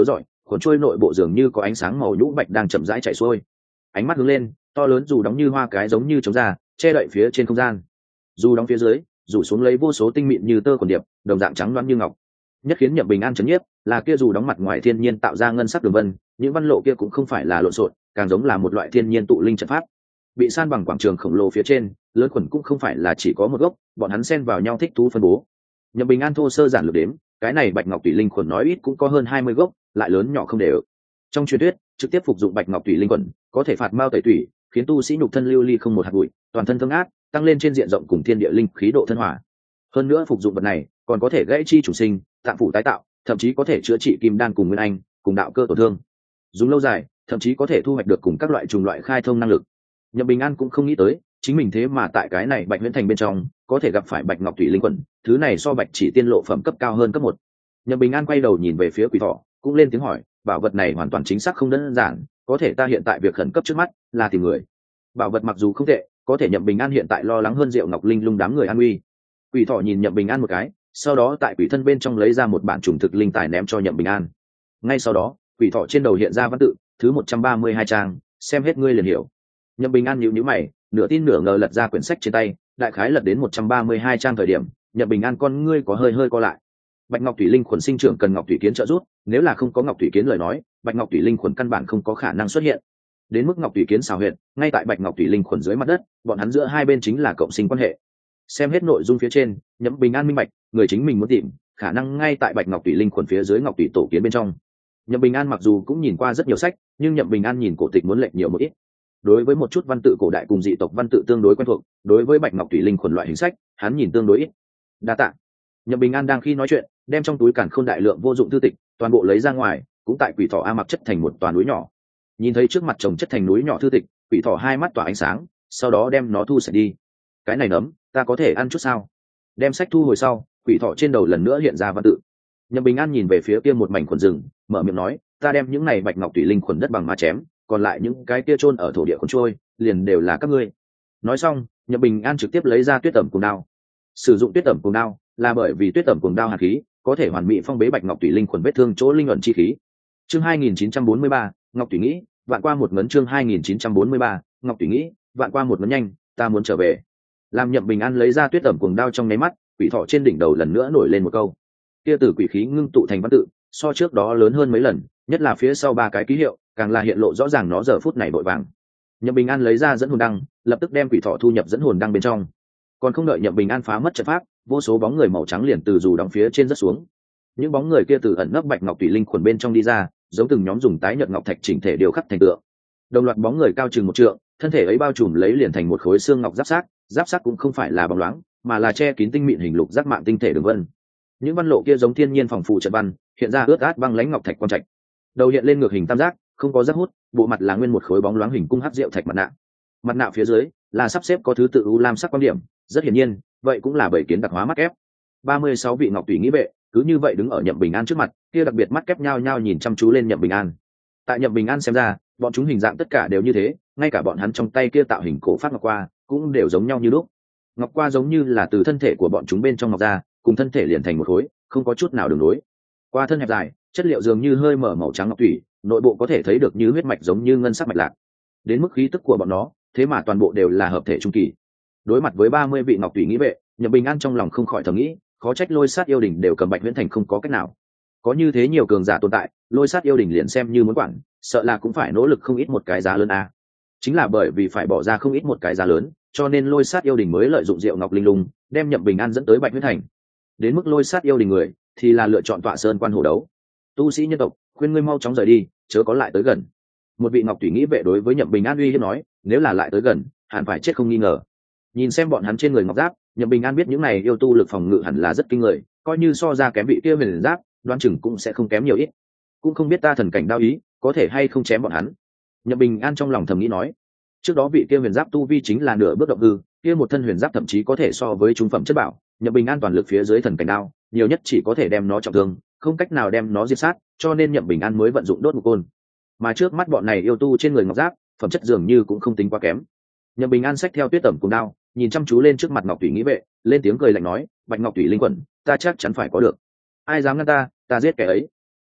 khuẩn trôi nội bộ dường như có ánh sáng màu nhũ bạch đang chậm rãi chạy xuôi. Ánh mắt hướng lên, to lớn dù đóng như hoa cái giống như trống ra, che đậy phía trên không gian. Dù đóng phía dưới, rủ xuống lấy vô số tinh mịn như tơ quần điệp, đồng dạng trắng loáng như ngọc. Nhất khiến Nhậm Bình An chấn nhiếp là kia dù đóng mặt ngoài thiên nhiên tạo ra ngân sắc đường vân, những văn lộ kia cũng không phải là lộn xộn, càng giống là một loại thiên nhiên tụ linh trận pháp. Bị san bằng quảng trường khổng lồ phía trên, lớn khuẩn cũng không phải là chỉ có một gốc, bọn hắn xen vào nhau thích thú phân bố. Nhậm Bình An thô sơ giản lược đếm, cái này bạch ngọc tùy linh khuẩn nói ít cũng có hơn hai mươi gốc, lại lớn nhỏ không đều. Trong truyền thuyết, trực tiếp phục dụng bạch ngọc tùy linh khuẩn, có thể phạt mao tẩy tủy, khiến tu sĩ nhục thân lưu ly không một hạt bụi, toàn thân thương ác, tăng lên trên diện rộng cùng thiên địa linh khí độ thân hỏa. Hơn nữa phục dụng vật này, còn có thể gãy chi chủ sinh, tạng phủ tái tạo, thậm chí có thể chữa trị kim đan cùng nguyên anh, cùng đạo cơ tổn thương. Dùng lâu dài, thậm chí có thể thu hoạch được cùng các loại trùng loại khai thông năng lực. Nhậm Bình An cũng không nghĩ tới, chính mình thế mà tại cái này Bạch Huyễn Thành bên trong, có thể gặp phải bạch ngọc thủy linh quẩn, thứ này so bạch chỉ tiên lộ phẩm cấp cao hơn cấp một. Nhậm Bình An quay đầu nhìn về phía Quỷ Thỏ, cũng lên tiếng hỏi, bảo vật này hoàn toàn chính xác không đơn giản, có thể ta hiện tại việc khẩn cấp trước mắt là tìm người. Bảo vật mặc dù không tệ, có thể Nhậm Bình An hiện tại lo lắng hơn Diệu Ngọc Linh Lung đám người an nguy. Quỷ Thỏ nhìn Nhậm Bình An một cái, sau đó tại quỷ thân bên trong lấy ra một bản trùng thực linh tài ném cho Nhậm Bình An. Ngay sau đó, Quỷ Thỏ trên đầu hiện ra văn tự, thứ một trăm ba mươi hai trang, xem hết ngươi liền hiểu. Nhậm Bình An nhíu nhíu mày, nửa tin nửa ngờ lật ra quyển sách trên tay, đại khái lật đến một trăm ba mươi hai trang thời điểm, Nhậm Bình An con ngươi có hơi hơi co lại. Bạch Ngọc Thủy Linh khuẩn sinh trưởng cần Ngọc Thủy Kiến trợ giúp, nếu là không có Ngọc Thủy Kiến lời nói, Bạch Ngọc Thủy Linh khuẩn căn bản không có khả năng xuất hiện. Đến mức Ngọc Thủy Kiến xào huyệt, ngay tại Bạch Ngọc Thủy Linh khuẩn dưới mặt đất, bọn hắn giữa hai bên chính là cộng sinh quan hệ. Xem hết nội dung phía trên, Nhậm Bình An minh bạch, người chính mình muốn tìm, khả năng ngay tại Bạch Ngọc Thủy Linh khuẩn phía dưới Ngọc Thủy Tổ Kiến bên trong. Nhậm Bình An mặc dù cũng nhìn qua rất nhiều sách, nhưng Nhậm Bình An nhìn cổ tịch muốn lệch nhiều một ít. Đối với một chút văn tự cổ đại cùng dị tộc văn tự tương đối quen thuộc, đối với Bạch Ngọc Thủy Linh khuẩn loại hình sách, hắn nhìn tương đối ít. Đa tạ. Nhậm Bình An đang khi nói chuyện, đem trong túi càn khôn đại lượng vô dụng thư tịch, toàn bộ lấy ra ngoài, cũng tại Quỷ Thỏ a mặc chất thành một toàn núi nhỏ. Nhìn thấy trước mặt chồng chất thành núi nhỏ thư tịch, Quỷ Thỏ hai mắt tỏa ánh sáng, sau đó đem nó thu sạch đi. Cái này nấm, ta có thể ăn chút sao? Đem sách thu hồi sau, Quỷ Thỏ trên đầu lần nữa hiện ra văn tự. Nhậm Bình An nhìn về phía kia một mảnh khuẩn rừng, mở miệng nói, ta đem những này Bạch Ngọc Thủy Linh khuẩn đất bằng mà chém, còn lại những cái kia chôn ở thổ địa khuẩn trôi, liền đều là các ngươi. Nói xong, Nhậm Bình An trực tiếp lấy ra Tuyết Tẩm Cuồng Đao. Sử dụng Tuyết Tẩm Cuồng Đao là bởi vì Tuyết Tẩm Cuồng Đao hàn khí có thể hoàn mỹ phong bế Bạch Ngọc Thủy Linh khuẩn vết thương chỗ linh ẩn chi khí. Chương hai nghìn chín trăm bốn mươi ba, Ngọc Thủy nghĩ, vạn qua một ngấn. Chương hai nghìn chín trăm bốn mươi ba, Ngọc Thủy nghĩ, vạn qua một ngấn. Nhanh, ta muốn trở về. Làm Nhậm Bình An lấy ra Tuyết Tẩm Cuồng Đao trong nháy mắt, Quỷ Thỏ trên đỉnh đầu lần nữa nổi lên một câu. Kia từ quỷ khí ngưng tụ thành văn tự, so trước đó lớn hơn mấy lần, nhất là phía sau ba cái ký hiệu, càng là hiện lộ rõ ràng nó giờ phút này vội vàng. Nhậm Bình An lấy ra dẫn hồn đăng, lập tức đem Quỷ Thỏ thu nhập dẫn hồn đăng bên trong. Còn không đợi Nhậm Bình An phá mất trận pháp, vô số bóng người màu trắng liền từ dù đóng phía trên rất xuống. Những bóng người kia từ ẩn nấp Bạch Ngọc Thủy Linh khuẩn bên trong đi ra, giống từng nhóm dùng tái nhợt ngọc thạch chỉnh thể điều khắc thành tượng. Đồng loạt bóng người cao chừng một trượng, thân thể ấy bao trùm lấy liền thành một khối xương ngọc giáp sát, giáp sát cũng không phải là bóng loáng, mà là che kín tinh mịn hình lục giác mạng tinh thể đường vân. Những văn lộ kia giống thiên nhiên phòng phù trận văn, hiện ra ướt át băng lãnh ngọc thạch quang trạch. Đầu hiện lên ngược hình tam giác, không có giáp hút, bộ mặt là nguyên một khối bóng loáng hình cung hắc diệu thạch mặt nạ. Mặt nạ phía dưới là sắp xếp có thứ tự u lam sắc quan điểm, rất hiển nhiên, vậy cũng là bảy kiến đặc hóa mắt ép. ba mươi sáu vị ngọc tùy nghĩ vệ, cứ như vậy đứng ở Nhậm Bình An trước mặt, kia đặc biệt mắt kép nhao nhao nhìn chăm chú lên Nhậm Bình An. Tại Nhậm Bình An xem ra, bọn chúng hình dạng tất cả đều như thế, ngay cả bọn hắn trong tay kia tạo hình cổ phát ngọc qua, cũng đều giống nhau như lúc. Ngọc qua giống như là từ thân thể của bọn chúng bên trong ngọc ra, cùng thân thể liền thành một khối, không có chút nào đường nối. Qua thân hẹp dài, chất liệu dường như hơi mở màu trắng ngọc thủy, nội bộ có thể thấy được như huyết mạch giống như ngân sắc mạch lạc. Đến mức khí tức của bọn nó, thế mà toàn bộ đều là hợp thể trung kỳ. Đối mặt với ba mươi vị ngọc thủy nghĩ vệ, Nhậm Bình An trong lòng không khỏi thầm nghĩ, khó trách Lôi Sát yêu đình đều cầm Bạch Huyễn Thành không có cách nào. Có như thế nhiều cường giả tồn tại, Lôi Sát yêu đình liền xem như muốn quản, sợ là cũng phải nỗ lực không ít một cái giá lớn a. Chính là bởi vì phải bỏ ra không ít một cái giá lớn, cho nên Lôi Sát yêu đình mới lợi dụng Diệu Ngọc Linh Lung, đem Nhậm Bình An dẫn tới Bạch Huyễn Thành. Đến mức Lôi Sát yêu đình người, thì là lựa chọn tọa sơn quan hổ đấu. Tu sĩ nhân tộc, khuyên ngươi mau chóng rời đi, chớ có lại tới gần. Một vị ngọc thủy nghĩ vệ đối với Nhậm Bình An uy hiếp nói, nếu là lại tới gần, hẳn phải chết không nghi ngờ. Nhìn xem bọn hắn trên người ngọc giáp, Nhậm Bình An biết những này yêu tu lực phòng ngự hẳn là rất kinh người, coi như so ra kém vị kia huyền giáp, đoán chừng cũng sẽ không kém nhiều ít. Cũng không biết ta thần cảnh đao ý, có thể hay không chém bọn hắn. Nhậm Bình An trong lòng thầm nghĩ nói, trước đó vị kia huyền giáp tu vi chính là nửa bước động hư, kia một thân huyền giáp thậm chí có thể so với trung phẩm chất bảo, Nhậm Bình An toàn lực phía dưới thần cảnh đao, nhiều nhất chỉ có thể đem nó trọng thương, không cách nào đem nó diệt sát, cho nên Nhậm Bình An mới vận dụng đốt ngục côn. Mà trước mắt bọn này yêu tu trên người ngọc giáp, phẩm chất dường như cũng không tính quá kém. Nhậm Bình An xách theo Tuyết Tẩm Cuồng Đao, nhìn chăm chú lên trước mặt ngọc thủy nghĩ vệ, lên tiếng cười lạnh nói, Bạch Ngọc Thủy Linh quẩn, ta chắc chắn phải có được. Ai dám ngăn ta, ta giết kẻ ấy.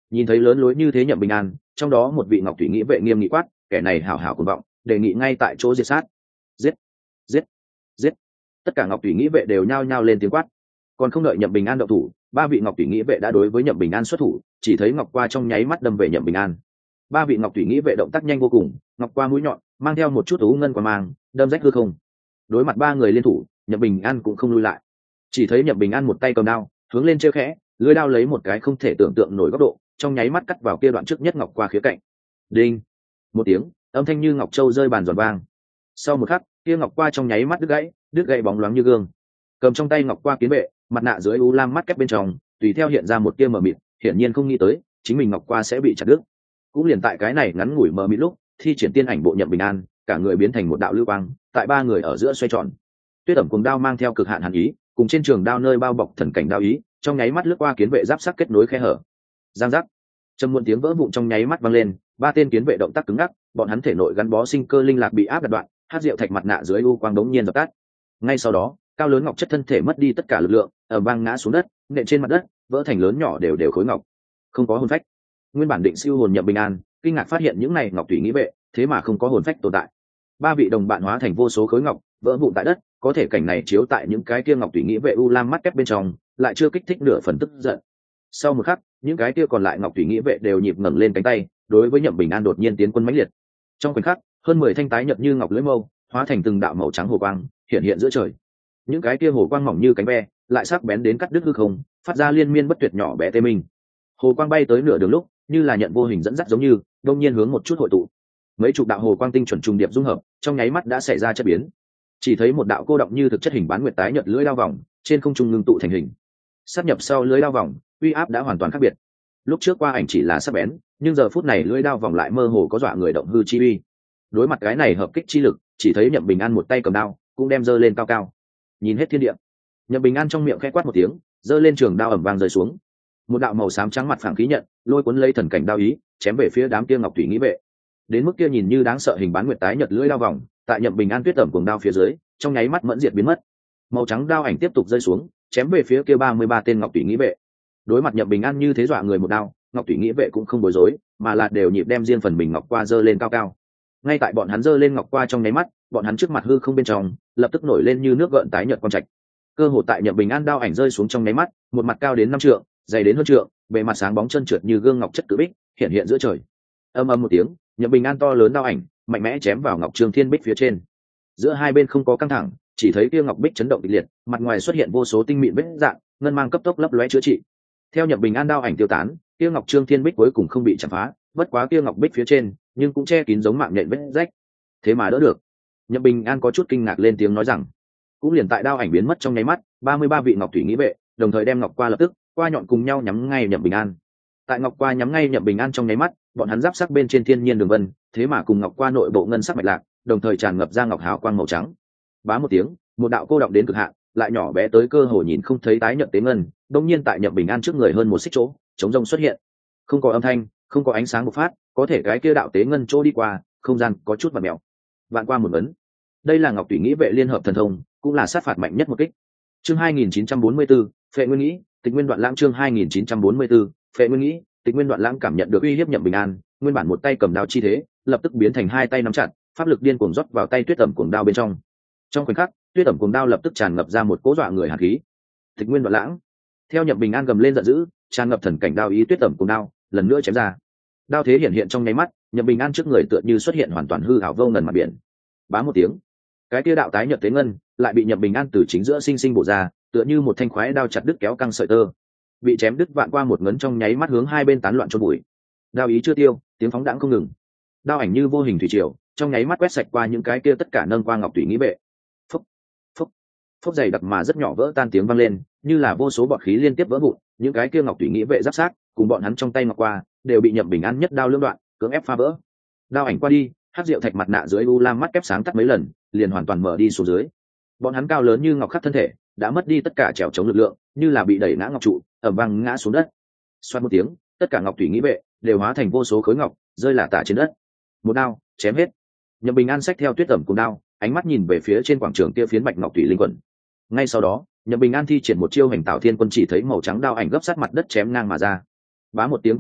Nhìn thấy lớn lối như thế Nhậm Bình An, trong đó một vị ngọc thủy nghĩ vệ nghiêm nghị quát, kẻ này hảo hảo cuồng vọng, đề nghị ngay tại chỗ diệt sát. Giết, giết, giết. Tất cả ngọc thủy nghĩ vệ đều nhao nhao lên tiếng quát. Còn không đợi Nhậm Bình An động thủ, ba vị ngọc thủy nghĩ vệ đã đối với Nhậm Bình An xuất thủ, chỉ thấy ngọc qua trong nháy mắt đâm về Nhậm Bình An. Ba vị ngọc thủy nghĩ vệ động tác nhanh vô cùng, ngọc qua mũi nhọn mang theo một chút ú ngân qua mang, đâm rách hư không. Đối mặt ba người liên thủ, Nhậm Bình An cũng không lui lại, chỉ thấy Nhậm Bình An một tay cầm đao hướng lên treo khẽ, lưỡi đao lấy một cái không thể tưởng tượng nổi góc độ, trong nháy mắt cắt vào kia đoạn trước nhất ngọc qua khía cạnh. Đinh, một tiếng âm thanh như ngọc châu rơi bàn giòn vang. Sau một khắc, kia ngọc qua trong nháy mắt đứt gãy, đứt gãy bóng loáng như gương. Cầm trong tay ngọc qua kiến vệ, mặt nạ dưới u lam mắt kép bên trong tùy theo hiện ra một tia mờ mịt, hiển nhiên không nghĩ tới chính mình ngọc qua sẽ bị chặt đứt. Cũng liền tại cái này ngắn ngủi mờ mịt lúc, thi triển tiên ảnh bộ Nhậm Bình An, cả người biến thành một đạo lưu quang, tại ba người ở giữa xoay tròn. Tuyết ẩm cuồng đao mang theo cực hạn hàn ý, cùng trên trường đao nơi bao bọc thần cảnh đao ý, trong nháy mắt lướt qua kiến vệ giáp sắc kết nối khe hở. Giang giác, trầm muộn tiếng vỡ vụn trong nháy mắt vang lên, ba tên kiến vệ động tác cứng ngắc, bọn hắn thể nội gắn bó sinh cơ linh lạc bị áp đặt đoạn, hát rượu thạch mặt nạ dưới u quang đống nhiên dập tắt. Ngay sau đó, cao lớn ngọc chất thân thể mất đi tất cả lực lượng, ở vang ngã xuống đất, nện trên mặt đất, vỡ thành lớn nhỏ đều đều khối ngọc. Không có hồn phách. Nguyên bản định siêu hồn Nhậm Bình An, kinh ngạc phát hiện những này ngọc thủy nghĩ vệ, thế mà không có hồn phách tồn tại. Ba vị đồng bạn hóa thành vô số khối ngọc, vỡ vụn tại đất, có thể cảnh này chiếu tại những cái kia ngọc thủy nghĩ vệ u lam mắt kép bên trong, lại chưa kích thích nửa phần tức giận. Sau một khắc, những cái kia còn lại ngọc thủy nghĩ vệ đều nhịp ngẩng lên cánh tay, đối với Nhậm Bình An đột nhiên tiến quân mãnh liệt. Trong khoảnh khắc, hơn mười thanh tái nhợt như ngọc lưỡi mâu, hóa thành từng đạo màu trắng hồ quang, hiện hiện giữa trời. Những cái kia hồ quang mỏng như cánh ve, lại sắc bén đến cắt đứt hư không, phát ra liên miên bất tuyệt nhỏ bé tê minh. Hồ quang bay tới nửa đường lúc, như là nhận vô hình dẫn dắt giống như, đông nhiên hướng một chút hội tụ. Mấy chục đạo hồ quang tinh chuẩn trùng điệp dung hợp, trong nháy mắt đã xảy ra chất biến. Chỉ thấy một đạo cô động như thực chất hình bán nguyệt tái nhợt lưỡi đao vòng, trên không trung ngưng tụ thành hình. Sát nhập sau lưỡi đao vòng, uy áp đã hoàn toàn khác biệt. Lúc trước qua ảnh chỉ là sắc bén, nhưng giờ phút này lưỡi đao vòng lại mơ hồ có dọa người động hư chi uy. Đối mặt cái này hợp kích chi lực, chỉ thấy Nhậm Bình An một tay cầm đao, cũng đem giơ lên cao cao. Nhìn hết thiên địa, Nhậm Bình An trong miệng khẽ quát một tiếng, giơ lên trường đao ầm vang rơi xuống. Một đạo màu xám trắng mặt phẳng khí nhận, lôi cuốn lấy thần cảnh đao ý, chém về phía đám kia ngọc thủy nghĩ vệ. Đến mức kia nhìn như đáng sợ hình bán nguyệt tái nhật lưỡi đao vòng, tại Nhậm Bình An tuyết tẩm cuồng đao phía dưới, trong nháy mắt mẫn diệt biến mất. Màu trắng đao ảnh tiếp tục rơi xuống, chém về phía kia ba mươi ba tên ngọc thủy nghĩ vệ. Đối mặt Nhậm Bình An như thế dọa người một đao, ngọc thủy nghĩ vệ cũng không bối rối, mà là đều nhịp đem riêng phần mình ngọc qua giơ lên cao cao. Ngay tại bọn hắn giơ lên ngọc qua trong nháy mắt, bọn hắn trước mặt hư không bên trong lập tức nổi lên như nước gợn tái nhợt quang trạch. Cơ hội tại Nhậm Bình An đao ảnh rơi xuống trong nháy mắt, một mặt cao đến năm trượng, dày đến hơn trượng, bề mặt sáng bóng chân trượt như gương ngọc chất cự bích, hiện hiện giữa trời. Âm âm một tiếng, Nhậm Bình An to lớn đao ảnh mạnh mẽ chém vào ngọc trương thiên bích phía trên. Giữa hai bên không có căng thẳng, chỉ thấy kia ngọc bích chấn động kịch liệt, mặt ngoài xuất hiện vô số tinh mịn vết dạng, ngân mang cấp tốc lấp lóe chữa trị. Theo Nhậm Bình An đao ảnh tiêu tán, kia ngọc trương thiên bích cuối cùng không bị chạm phá, bất quá kia ngọc bích phía trên nhưng cũng che kín giống mạng nhện vết rách. Thế mà đỡ được. Nhậm Bình An có chút kinh ngạc lên tiếng nói rằng, cũng liền tại đao ảnh biến mất trong nháy mắt, ba mươi ba vị ngọc thủy nghĩ vệ đồng thời đem ngọc qua lập tức qua nhọn cùng nhau nhắm ngay Nhậm Bình An. Tại ngọc qua nhắm ngay Nhậm Bình An trong nháy mắt, bọn hắn giáp sắc bên trên thiên nhiên đường vân, thế mà cùng ngọc qua nội bộ ngân sắc mạch lạc, đồng thời tràn ngập ra ngọc hào quang màu trắng. Bá một tiếng, một đạo cô động đến cực hạn, lại nhỏ bé tới cơ hồ nhìn không thấy tái nhợt tế ngân, đột nhiên tại Nhậm Bình An trước người hơn một xích chỗ, chống rông xuất hiện. Không có âm thanh, không có ánh sáng bộc phát, có thể cái kia đạo tế ngân chỗ đi qua, không gian có chút vặn mèo. Vạn qua một ấn. Đây là ngọc thủy nghĩ vệ liên hợp thần thông, cũng là sát phạt mạnh nhất một kích. Chương hai nghìn chín trăm bốn mươi tư, Phệ Nguyên Nghĩ, Tịch Nguyên Đoạn Lãng chương hai nghìn chín trăm bốn mươi tư, Phệ Nguyên Nghĩ, Tịch Nguyên Đoạn Lãng cảm nhận được uy hiếp Nhậm Bình An, nguyên bản một tay cầm đao chi thế, lập tức biến thành hai tay nắm chặt, pháp lực điên cuồng rót vào tay Tuyết Tẩm cuồng đao bên trong. Trong khoảnh khắc, Tuyết Tẩm cuồng đao lập tức tràn ngập ra một cỗ dọa người hàn khí. Tịch Nguyên Đoạn Lãng. Theo Nhậm Bình An gầm lên giận dữ, tràn ngập thần cảnh đao ý Tuyết Tẩm cuồng đao, lần nữa chém ra. Đao thế hiện hiện trong nháy mắt, Nhậm Bình An trước người tựa như xuất hiện hoàn toàn hư ảo vô ngần mặt biển. Bá một tiếng, cái kia đạo tái nhật tế ngân lại bị Nhậm Bình An từ chính giữa sinh sinh bổ ra, tựa như một thanh khoái đao chặt đứt kéo căng sợi tơ, bị chém đứt vạn qua một ngấn trong nháy mắt hướng hai bên tán loạn chôn bụi. Đao ý chưa tiêu, tiếng phóng đãng không ngừng. Đao ảnh như vô hình thủy triều, trong nháy mắt quét sạch qua những cái kia tất cả nâng qua ngọc thủy nghĩ vệ. Phốc, phốc, phốc dày đặc mà rất nhỏ vỡ tan tiếng vang lên, như là vô số bọt khí liên tiếp vỡ vụn, những cái kia ngọc thủy nghĩ vệ giáp sát, cùng bọn hắn trong tay ngọc qua, đều bị Nhậm Bình An nhất đao lưỡng đoạn, cưỡng ép phá vỡ. Đao ảnh qua đi, hắc diệu thạch mặt nạ dưới u lam mắt kép sáng tắt mấy lần, liền hoàn toàn mở đi xuống dưới. Bọn hắn cao lớn như ngọc khắc thân thể, đã mất đi tất cả trèo chống lực lượng, như là bị đẩy ngã ngọc trụ, ầm vang ngã xuống đất. Xoát một tiếng, tất cả ngọc thủy nghĩ vệ đều hóa thành vô số khối ngọc, rơi lả tả trên đất. Một đao, chém hết. Nhậm Bình An xách theo Tuyết Tẩm cùng đao, ánh mắt nhìn về phía trên quảng trường kia phiến bạch ngọc thủy linh quần. Ngay sau đó, Nhậm Bình An thi triển một chiêu hành tạo thiên quân, chỉ thấy màu trắng đao ảnh gấp sát mặt đất chém ngang mà ra. Bá một tiếng qua đi,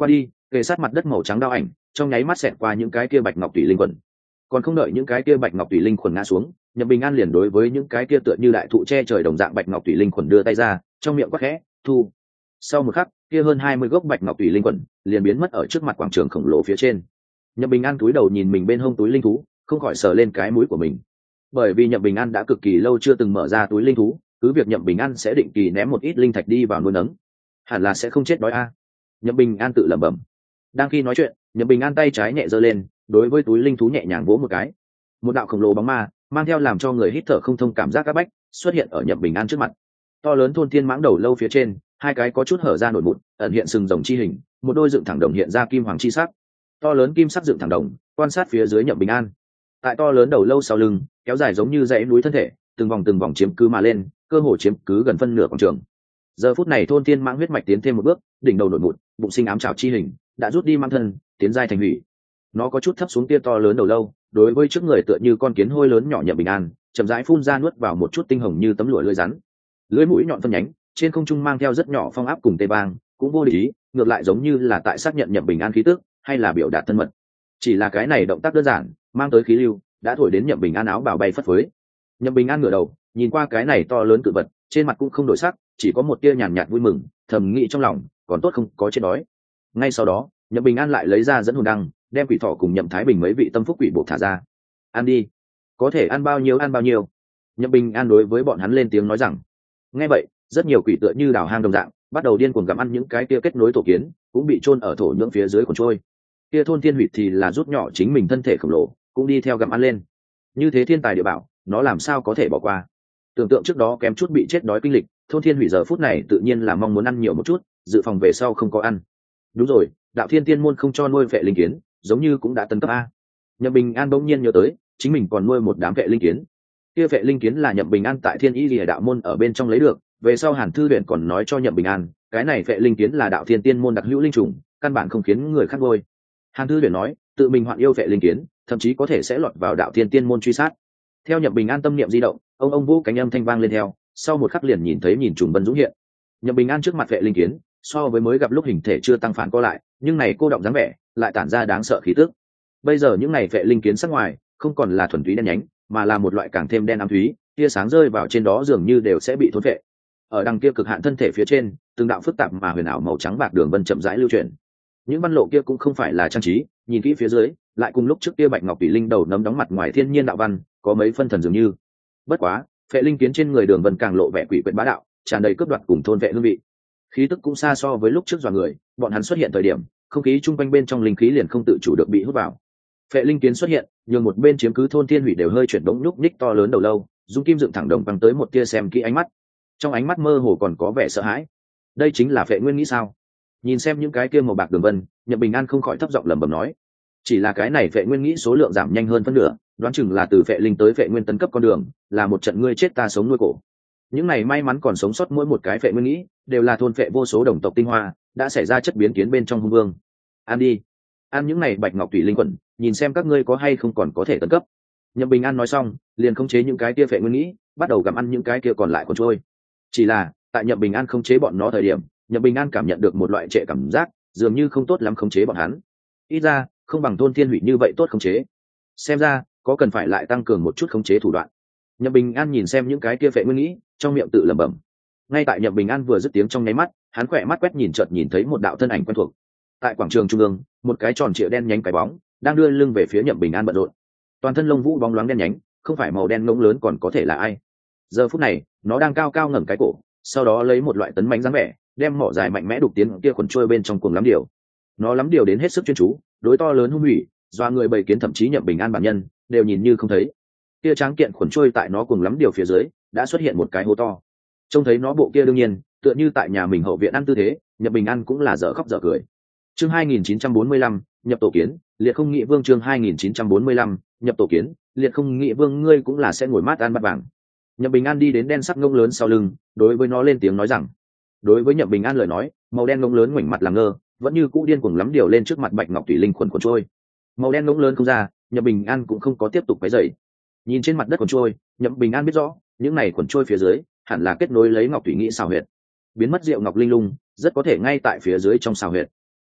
kề sát mặt đất màu trắng đao ảnh trong nháy mắt xẹt qua những cái kia bạch ngọc tùy linh quần. Còn không đợi những cái kia bạch ngọc tùy linh quần ngã xuống, Nhậm Bình An liền đối với những cái kia tựa như đại thụ che trời đồng dạng bạch ngọc tùy linh quần đưa tay ra, trong miệng quát khẽ thu. Sau một khắc, kia hơn hai mươi gốc bạch ngọc tùy linh quần liền biến mất ở trước mặt quảng trường khổng lồ phía trên. Nhậm Bình An cúi đầu nhìn mình bên hông túi linh thú, không khỏi sờ lên cái mũi của mình. Bởi vì Nhậm Bình An đã cực kỳ lâu chưa từng mở ra túi linh thú, cứ việc Nhậm Bình An sẽ định kỳ ném một ít linh thạch đi vào nuôi nấng, hẳn là sẽ không chết đói a. À. Nhậm Bình An tự lẩm bẩm. Đang khi nói chuyện, Nhậm Bình An tay trái nhẹ giơ lên, đối với túi linh thú nhẹ nhàng vỗ một cái. Một đạo khổng lồ bóng ma mang theo làm cho người hít thở không thông cảm giác áp bách xuất hiện ở Nhậm Bình An trước mặt. To lớn thôn thiên mãng đầu lâu phía trên, hai cái có chút hở ra nổi mụn, ẩn hiện sừng rồng chi hình, một đôi dựng thẳng đồng hiện ra kim hoàng chi sắc. To lớn kim sắc dựng thẳng đồng, quan sát phía dưới Nhậm Bình An. Tại to lớn đầu lâu sau lưng, kéo dài giống như dãy núi thân thể, từng vòng từng vòng chiếm cứ mà lên, cơ hồ chiếm cứ gần phân nửa quảng trường. Giờ phút này thôn thiên mãng huyết mạch tiến thêm một bước, đỉnh đầu nổi mụn, bụng sinh ám trảo chi hình, đã rút đi mang thân, tiến giai thành hủy. Nó có chút thấp xuống tia to lớn đầu lâu, đối với trước người tựa như con kiến hôi lớn nhỏ Nhậm Bình An, chậm rãi phun ra nuốt vào một chút tinh hồng như tấm lụa lưỡi rắn. Lưỡi mũi nhọn phân nhánh, trên không trung mang theo rất nhỏ phong áp cùng tê bang, cũng vô lý, ngược lại giống như là tại xác nhận Nhậm Bình An khí tức, hay là biểu đạt thân mật. Chỉ là cái này động tác đơn giản, mang tới khí lưu, đã thổi đến Nhậm Bình An áo bào bay phất phới. Nhậm Bình An ngửa đầu, nhìn qua cái này to lớn cự vật, trên mặt cũng không đổi sắc, chỉ có một tia nhàn nhạt vui mừng, thầm nghĩ trong lòng, còn tốt không có chết đói. Ngay sau đó, Nhậm Bình An lại lấy ra dẫn hồn đăng, đem quỷ thỏ cùng Nhậm Thái Bình mấy vị tâm phúc quỷ buộc thả ra. Ăn đi, có thể ăn bao nhiêu ăn bao nhiêu. Nhậm Bình An đối với bọn hắn lên tiếng nói rằng. Nghe vậy, rất nhiều quỷ tựa như đào hang đồng dạng, bắt đầu điên cuồng gặm ăn những cái kia kết nối tổ kiến, cũng bị chôn ở thổ nhưỡng phía dưới cuốn trôi. Kia thôn thiên hủy thì là rút nhỏ chính mình thân thể khổng lồ, cũng đi theo gặm ăn lên. Như thế thiên tài địa bảo, nó làm sao có thể bỏ qua. Tưởng tượng trước đó kém chút bị chết đói kinh lịch, thôn thiên hủy giờ phút này tự nhiên là mong muốn ăn nhiều một chút, dự phòng về sau không có ăn. Đúng rồi, đạo thiên tiên môn không cho nuôi vệ linh kiến, giống như cũng đã tấn cấp a. Nhậm Bình An bỗng nhiên nhớ tới, chính mình còn nuôi một đám vệ linh kiến. Kia vệ linh kiến là Nhậm Bình An tại Thiên Y Lìa đạo môn ở bên trong lấy được, về sau Hàn Thư Huyền còn nói cho Nhậm Bình An, cái này vệ linh kiến là đạo thiên tiên môn đặc hữu linh trùng, căn bản không khiến người khác nuôi. Hàn Thư Huyền nói, tự mình hoạn yêu vệ linh kiến, thậm chí có thể sẽ lọt vào đạo thiên tiên môn truy sát. Theo Nhậm Bình An tâm niệm di động, ông ông vũ cánh âm thanh vang lên theo, sau một khắc liền nhìn thấy nhìn trùng vân dũng hiện. Nhậm Bình An trước mặt vệ linh kiến, so với mới gặp lúc hình thể chưa tăng phản co lại, nhưng này cô động dáng vẻ, lại tản ra đáng sợ khí tức. Bây giờ những này vệ linh kiến sắc ngoài, không còn là thuần túy đen nhánh, mà là một loại càng thêm đen ám thúy, tia sáng rơi vào trên đó dường như đều sẽ bị thôn vệ. Ở đằng kia cực hạn thân thể phía trên, từng đạo phức tạp mà huyền ảo màu trắng bạc đường vân chậm rãi lưu chuyển. Những văn lộ kia cũng không phải là trang trí, nhìn kỹ phía dưới, lại cùng lúc trước kia bạch ngọc tỷ linh đầu nấm đóng mặt ngoài thiên nhiên đạo văn, có mấy phân thần dường như. Bất quá, vệ linh kiến trên người đường vân càng lộ vẻ quỷ quyệt bá đạo, tràn đầy cướp đoạt cùng thôn vệ hương vị. Khí tức cũng xa so với lúc trước dọa người, bọn hắn xuất hiện thời điểm, không khí chung quanh bên trong linh khí liền không tự chủ được bị hút vào. Vệ linh kiến xuất hiện, nhường một bên chiếm cứ thôn thiên hủy đều hơi chuyển đống nhúc nhích to lớn đầu lâu, dung kim dựng thẳng đồng bằng tới một tia xem kỹ ánh mắt. Trong ánh mắt mơ hồ còn có vẻ sợ hãi. Đây chính là vệ nguyên nghĩ sao? Nhìn xem những cái kia màu bạc đường vân, Nhậm Bình An không khỏi thấp giọng lẩm bẩm nói, chỉ là cái này vệ nguyên nghĩ số lượng giảm nhanh hơn phân nửa, đoán chừng là từ vệ linh tới vệ nguyên tấn cấp con đường, là một trận ngươi chết ta sống nuôi cổ. Những này may mắn còn sống sót mỗi một cái vệ nguyên nghĩ, đều là thôn vệ vô số đồng tộc tinh hoa, đã xảy ra chất biến kiến bên trong hung vương. Ăn đi, ăn những này bạch ngọc tùy linh quẩn, nhìn xem các ngươi có hay không còn có thể tấn cấp. Nhậm Bình An nói xong, liền khống chế những cái kia vệ nguyên nghĩ, bắt đầu gặm ăn những cái kia còn lại còn trôi. Chỉ là tại Nhậm Bình An khống chế bọn nó thời điểm, Nhậm Bình An cảm nhận được một loại trệ cảm giác, dường như không tốt lắm khống chế bọn hắn. Ít ra, không bằng thôn thiên hủy như vậy tốt khống chế. Xem ra, có cần phải lại tăng cường một chút khống chế thủ đoạn. Nhậm Bình An nhìn xem những cái kia vệ nguyên nghĩ, trong miệng tự lẩm bẩm. Ngay tại Nhậm Bình An vừa dứt tiếng trong nháy mắt, hắn khỏe mắt quét nhìn chợt nhìn thấy một đạo thân ảnh quen thuộc. Tại quảng trường trung ương, một cái tròn trịa đen nhánh cái bóng đang đưa lưng về phía Nhậm Bình An bận rộn. Toàn thân lông vũ bóng loáng đen nhánh, không phải màu đen ngỗng lớn còn có thể là ai. Giờ phút này, nó đang cao cao ngẩng cái cổ, sau đó lấy một loại tấn mãnh dáng vẻ, đem mỏ dài mạnh mẽ đục tiến kia quần trôi bên trong cuồng lắm điều. Nó lắm điều đến hết sức chuyên chú, đối to lớn hung hủy, doa người bầy kiến thậm chí Nhậm Bình An bản nhân đều nhìn như không thấy. Kia tráng kiện khuẩn trôi tại nó cuồng lắm điều phía dưới, đã xuất hiện một cái hố to. Trông thấy nó bộ kia đương nhiên, tựa như tại nhà mình hậu viện ăn tư thế, Nhậm Bình An cũng là dở khóc dở cười. Chương hai nghìn chín trăm bốn mươi lăm, nhập tổ kiến, liệt không nghị vương chương hai nghìn chín trăm bốn mươi lăm, nhập tổ kiến, liệt không nghị vương ngươi cũng là sẽ ngồi mát ăn bát vàng. Nhậm Bình An đi đến đen sắc ngông lớn sau lưng, đối với nó lên tiếng nói rằng. Đối với Nhậm Bình An lời nói, màu đen ngông lớn ngoảnh mặt làm ngơ, vẫn như cũ điên cuồng lắm điều lên trước mặt bạch ngọc thủy linh quần cuộn trôi. Màu đen ngông lớn không ra, Nhậm Bình An cũng không có tiếp tục cái dậy. Nhìn trên mặt đất cuộn trôi, Nhậm Bình An biết rõ, những này cuộn trôi phía dưới, hẳn là kết nối lấy ngọc thủy nghĩ xào huyệt. Biến mất rượu ngọc linh lung, rất có thể ngay tại phía dưới trong xào huyệt.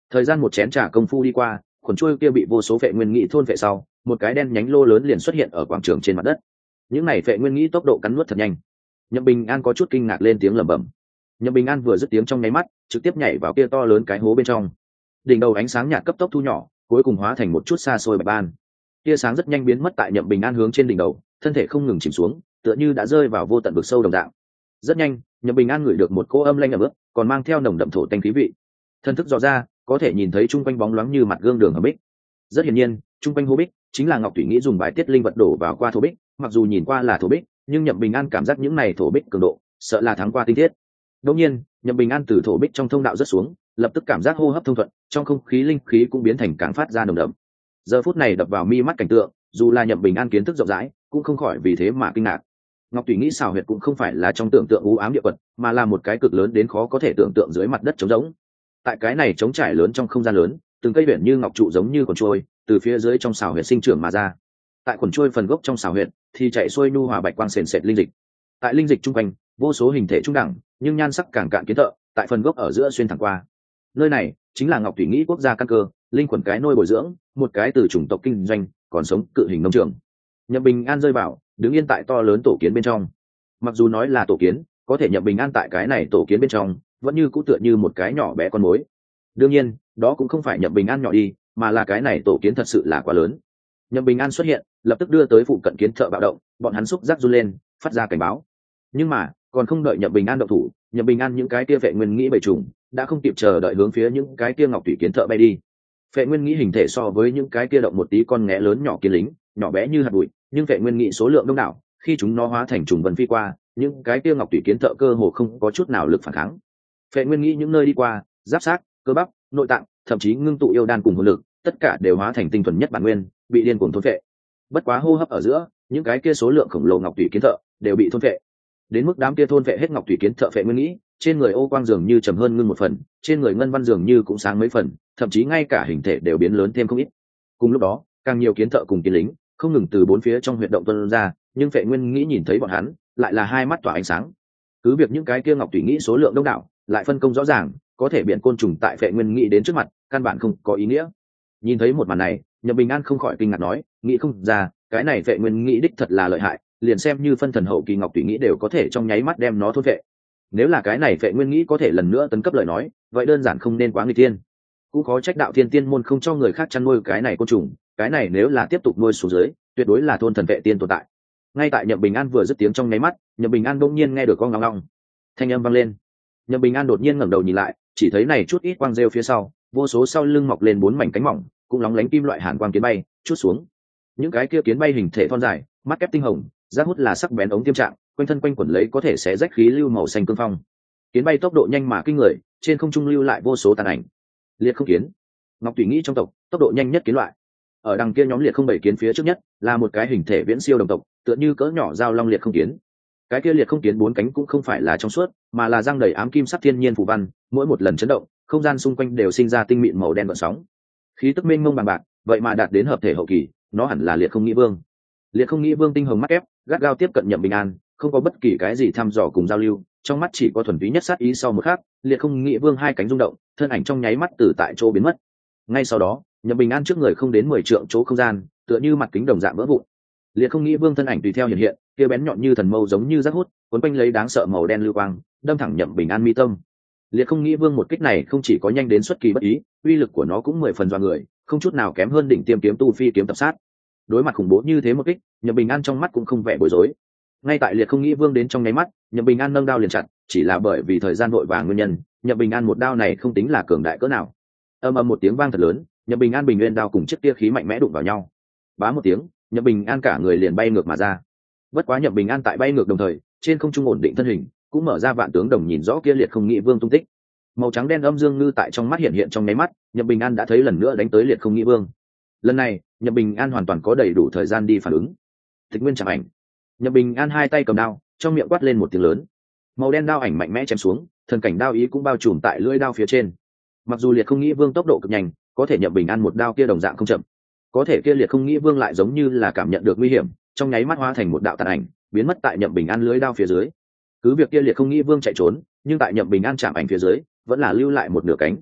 Thời gian một chén trà công phu đi qua, khuẩn trôi kia bị vô số phệ nguyên nghĩ thôn phệ sau, một cái đen nhánh lô lớn liền xuất hiện ở quảng trường trên mặt đất. Những này phệ nguyên nghĩ tốc độ cắn nuốt thật nhanh. Nhậm Bình An có chút kinh ngạc lên tiếng lẩm bẩm. Nhậm Bình An vừa dứt tiếng trong nháy mắt, trực tiếp nhảy vào kia to lớn cái hố bên trong. Đỉnh đầu ánh sáng nhạt cấp tốc thu nhỏ, cuối cùng hóa thành một chút xa xôi bạch ban. Tia sáng rất nhanh biến mất tại Nhậm Bình An hướng trên đỉnh đầu, thân thể không ngừng chìm xuống, tựa như đã rơi vào vô tận vực sâu đồng dạng. Rất nhanh, Nhậm Bình An ngửi được một cỗ âm lanh ẩm ướt, còn mang theo nồng đậm thổ tanh khí vị. Thân thức dò ra, có thể nhìn thấy trung quanh bóng loáng như mặt gương đường ở bích. Rất hiển nhiên, trung quanh hố bích chính là Ngọc Thủy Nghĩ dùng bài tiết linh vật đổ vào qua thổ bích, mặc dù nhìn qua là thổ bích, nhưng Nhậm Bình An cảm giác những này thổ bích cường độ, sợ là thắng qua tinh thiết. Đương nhiên, Nhậm Bình An từ thổ bích trong thông đạo rất xuống, lập tức cảm giác hô hấp thông thuận, trong không khí linh khí cũng biến thành càng phát ra nồng đậm. Giờ phút này đập vào mi mắt cảnh tượng, dù là Nhậm Bình An kiến thức rộng rãi, cũng không khỏi vì thế mà kinh ngạc. Ngọc Thủy Nghĩ xào huyệt cũng không phải là trong tưởng tượng u ám địa quật, mà là một cái cực lớn đến khó có thể tưởng tượng dưới mặt đất trống rỗng. Tại cái này trống trải lớn trong không gian lớn, từng cây biển như ngọc trụ giống như quần trôi, từ phía dưới trong xào huyệt sinh trưởng mà ra. Tại quần trôi phần gốc trong xào huyệt, thì chạy xuôi nhu hòa bạch quang sền sệt linh dịch. Tại linh dịch trung quanh, vô số hình thể trung đẳng, nhưng nhan sắc càng cạn kiến thợ, tại phần gốc ở giữa xuyên thẳng qua. Nơi này chính là Ngọc Thủy Nghĩ quốc gia căn cơ, linh quần cái nôi bồi dưỡng, một cái từ chủng tộc kinh doanh, còn sống cự hình nông trường. Nhậm Bình An rơi vào, đứng yên tại to lớn tổ kiến bên trong. Mặc dù nói là tổ kiến, có thể Nhậm Bình An tại cái này tổ kiến bên trong, vẫn như cũ tựa như một cái nhỏ bé con mối. Đương nhiên, đó cũng không phải Nhậm Bình An nhỏ đi, mà là cái này tổ kiến thật sự là quá lớn. Nhậm Bình An xuất hiện, lập tức đưa tới phụ cận kiến thợ bạo động, bọn hắn xúc giác run lên, phát ra cảnh báo. Nhưng mà, còn không đợi Nhậm Bình An động thủ, Nhậm Bình An những cái kia vệ nguyên nghĩ bầy trùng đã không kịp chờ đợi hướng phía những cái kia ngọc thủy kiến thợ bay đi. Vệ nguyên nghĩ hình thể so với những cái kia động một tí con nghé lớn nhỏ kiến lính, nhỏ bé như hạt bụi, nhưng vệ nguyên nghĩ số lượng đông đảo, khi chúng nó hóa thành trùng vân phi qua, những cái kia ngọc thủy kiến thợ cơ hồ không có chút nào lực phản kháng. Vệ nguyên nghĩ những nơi đi qua, giáp sát, cơ bắp, nội tạng, thậm chí ngưng tụ yêu đan cùng hồn lực, tất cả đều hóa thành tinh thuần nhất bản nguyên, bị điên cuồng thôn phệ. Bất quá hô hấp ở giữa, những cái kia số lượng khổng lồ ngọc thủy kiến thợ đều bị thôn phệ. Đến mức đám kia thôn phệ hết ngọc thủy kiến thợ phệ nguyên nghĩ, trên người ô quang dường như trầm hơn ngưng một phần, trên người ngân văn dường như cũng sáng mấy phần, thậm chí ngay cả hình thể đều biến lớn thêm không ít. Cùng lúc đó, càng nhiều kiến thợ cùng kiến lính không ngừng từ bốn phía trong huyệt động tuôn ra, nhưng phệ nguyên nghĩ nhìn thấy bọn hắn, lại là hai mắt tỏa ánh sáng. Cứ việc những cái kia ngọc thủy nghĩ số lượng đông đảo, lại phân công rõ ràng, có thể biện côn trùng tại phệ nguyên nghĩ đến trước mặt, căn bản không có ý nghĩa. Nhìn thấy một màn này, Nhậm Bình An không khỏi kinh ngạc nói, nghĩ không ra, cái này phệ nguyên nghĩ đích thật là lợi hại, liền xem như phân thần hậu kỳ ngọc thủy nghĩ đều có thể trong nháy mắt đem nó thôn phệ. Nếu là cái này phệ nguyên nghĩ có thể lần nữa tấn cấp lời nói, vậy đơn giản không nên quá nguy tiên. Cũng có trách đạo thiên tiên môn không cho người khác chăn nuôi cái này côn trùng, cái này nếu là tiếp tục nuôi xuống dưới, tuyệt đối là thôn thần vệ tiên tồn tại. Ngay tại Nhậm Bình An vừa dứt tiếng trong nháy mắt, Nhậm Bình An đột nhiên nghe được con ngong ngong thanh âm vang lên. Nhậm Bình An đột nhiên ngẩng đầu nhìn lại, chỉ thấy này chút ít quang rêu phía sau, vô số sau lưng mọc lên bốn mảnh cánh mỏng, cũng lóng lánh kim loại hàn quang kiến bay chút xuống. Những cái kia kiến bay hình thể thon dài, mắt kép tinh hồng, giác hút là sắc bén ống tiêm trạng, quanh thân quanh quẩn lấy có thể sẽ rách khí lưu màu xanh cương phong. Kiến bay tốc độ nhanh mà kinh người, trên không trung lưu lại vô số tàn ảnh. Liệt không kiến, ngọc thủy nghĩ trong tộc tốc độ nhanh nhất kiến loại. Ở đằng kia nhóm liệt không bảy kiến phía trước nhất là một cái hình thể viễn siêu đồng tộc, tựa như cỡ nhỏ dao long liệt không kiến. Cái kia liệt không kiến bốn cánh cũng không phải là trong suốt, mà là răng đầy ám kim sắc thiên nhiên phù văn, mỗi một lần chấn động, không gian xung quanh đều sinh ra tinh mịn màu đen gợn sóng. Khí tức mênh mông bằng bạc, vậy mà đạt đến hợp thể hậu kỳ, nó hẳn là liệt không nghĩ vương. Liệt không nghĩ vương tinh hồng mắt ép, gắt gao tiếp cận Nhậm Bình An, không có bất kỳ cái gì thăm dò cùng giao lưu, trong mắt chỉ có thuần túy nhất sát ý. Sau một khắc, liệt không nghĩ vương hai cánh rung động, thân ảnh trong nháy mắt từ tại chỗ biến mất. Ngay sau đó, Nhậm Bình An trước người không đến mười trượng chỗ không gian, tựa như mặt kính đồng dạng vỡ vụn. Liệt không nghĩ vương thân ảnh tùy theo hiện hiện, kia bén nhọn như thần mâu giống như rác hút, cuốn quanh lấy đáng sợ màu đen lưu quang, đâm thẳng Nhậm Bình An mi tâm. Liệt không nghĩ vương một kích này không chỉ có nhanh đến xuất kỳ bất ý, uy lực của nó cũng mười phần dọa người, không chút nào kém hơn đỉnh tiêm kiếm tu phi kiếm tập sát. Đối mặt khủng bố như thế một kích, Nhậm Bình An trong mắt cũng không vẻ bối rối. Ngay tại liệt không nghĩ vương đến trong nháy mắt, Nhậm Bình An nâng đao liền chặt, chỉ là bởi vì thời gian vội vàng nguyên nhân, Nhậm Bình An một đao này không tính là cường đại cỡ nào. Ầm ầm một tiếng vang thật lớn, Nhậm Bình An bình nguyên đao cùng chiếc tia khí mạnh mẽ đụng vào nhau. Bá một tiếng, Nhậm Bình An cả người liền bay ngược mà ra. Bất quá Nhậm Bình An tại bay ngược đồng thời, trên không trung ổn định thân hình, cũng mở ra vạn tướng đồng nhìn rõ kia liệt không nghĩ vương tung tích. Màu trắng đen âm dương ngư tại trong mắt hiện hiện trong nháy mắt, Nhậm Bình An đã thấy lần nữa đánh tới liệt không nghĩ vương. Lần này, Nhậm Bình An hoàn toàn có đầy đủ thời gian đi phản ứng. Tịch nguyên chạm ảnh. Nhậm Bình An hai tay cầm đao, trong miệng quát lên một tiếng lớn. Màu đen đao ảnh mạnh mẽ chém xuống, thần cảnh đao ý cũng bao trùm tại lưỡi đao phía trên. Mặc dù liệt không nghĩ vương tốc độ cực nhanh, có thể Nhậm Bình An một đao kia đồng dạng không chậm. Có thể kia liệt không nghĩ vương lại giống như là cảm nhận được nguy hiểm, trong nháy mắt hóa thành một đạo tàn ảnh, biến mất tại Nhậm Bình An lưỡi đao phía dưới. Cứ việc kia liệt không nghĩ vương chạy trốn, nhưng tại Nhậm Bình An chạm ảnh phía dưới, vẫn là lưu lại một nửa cánh.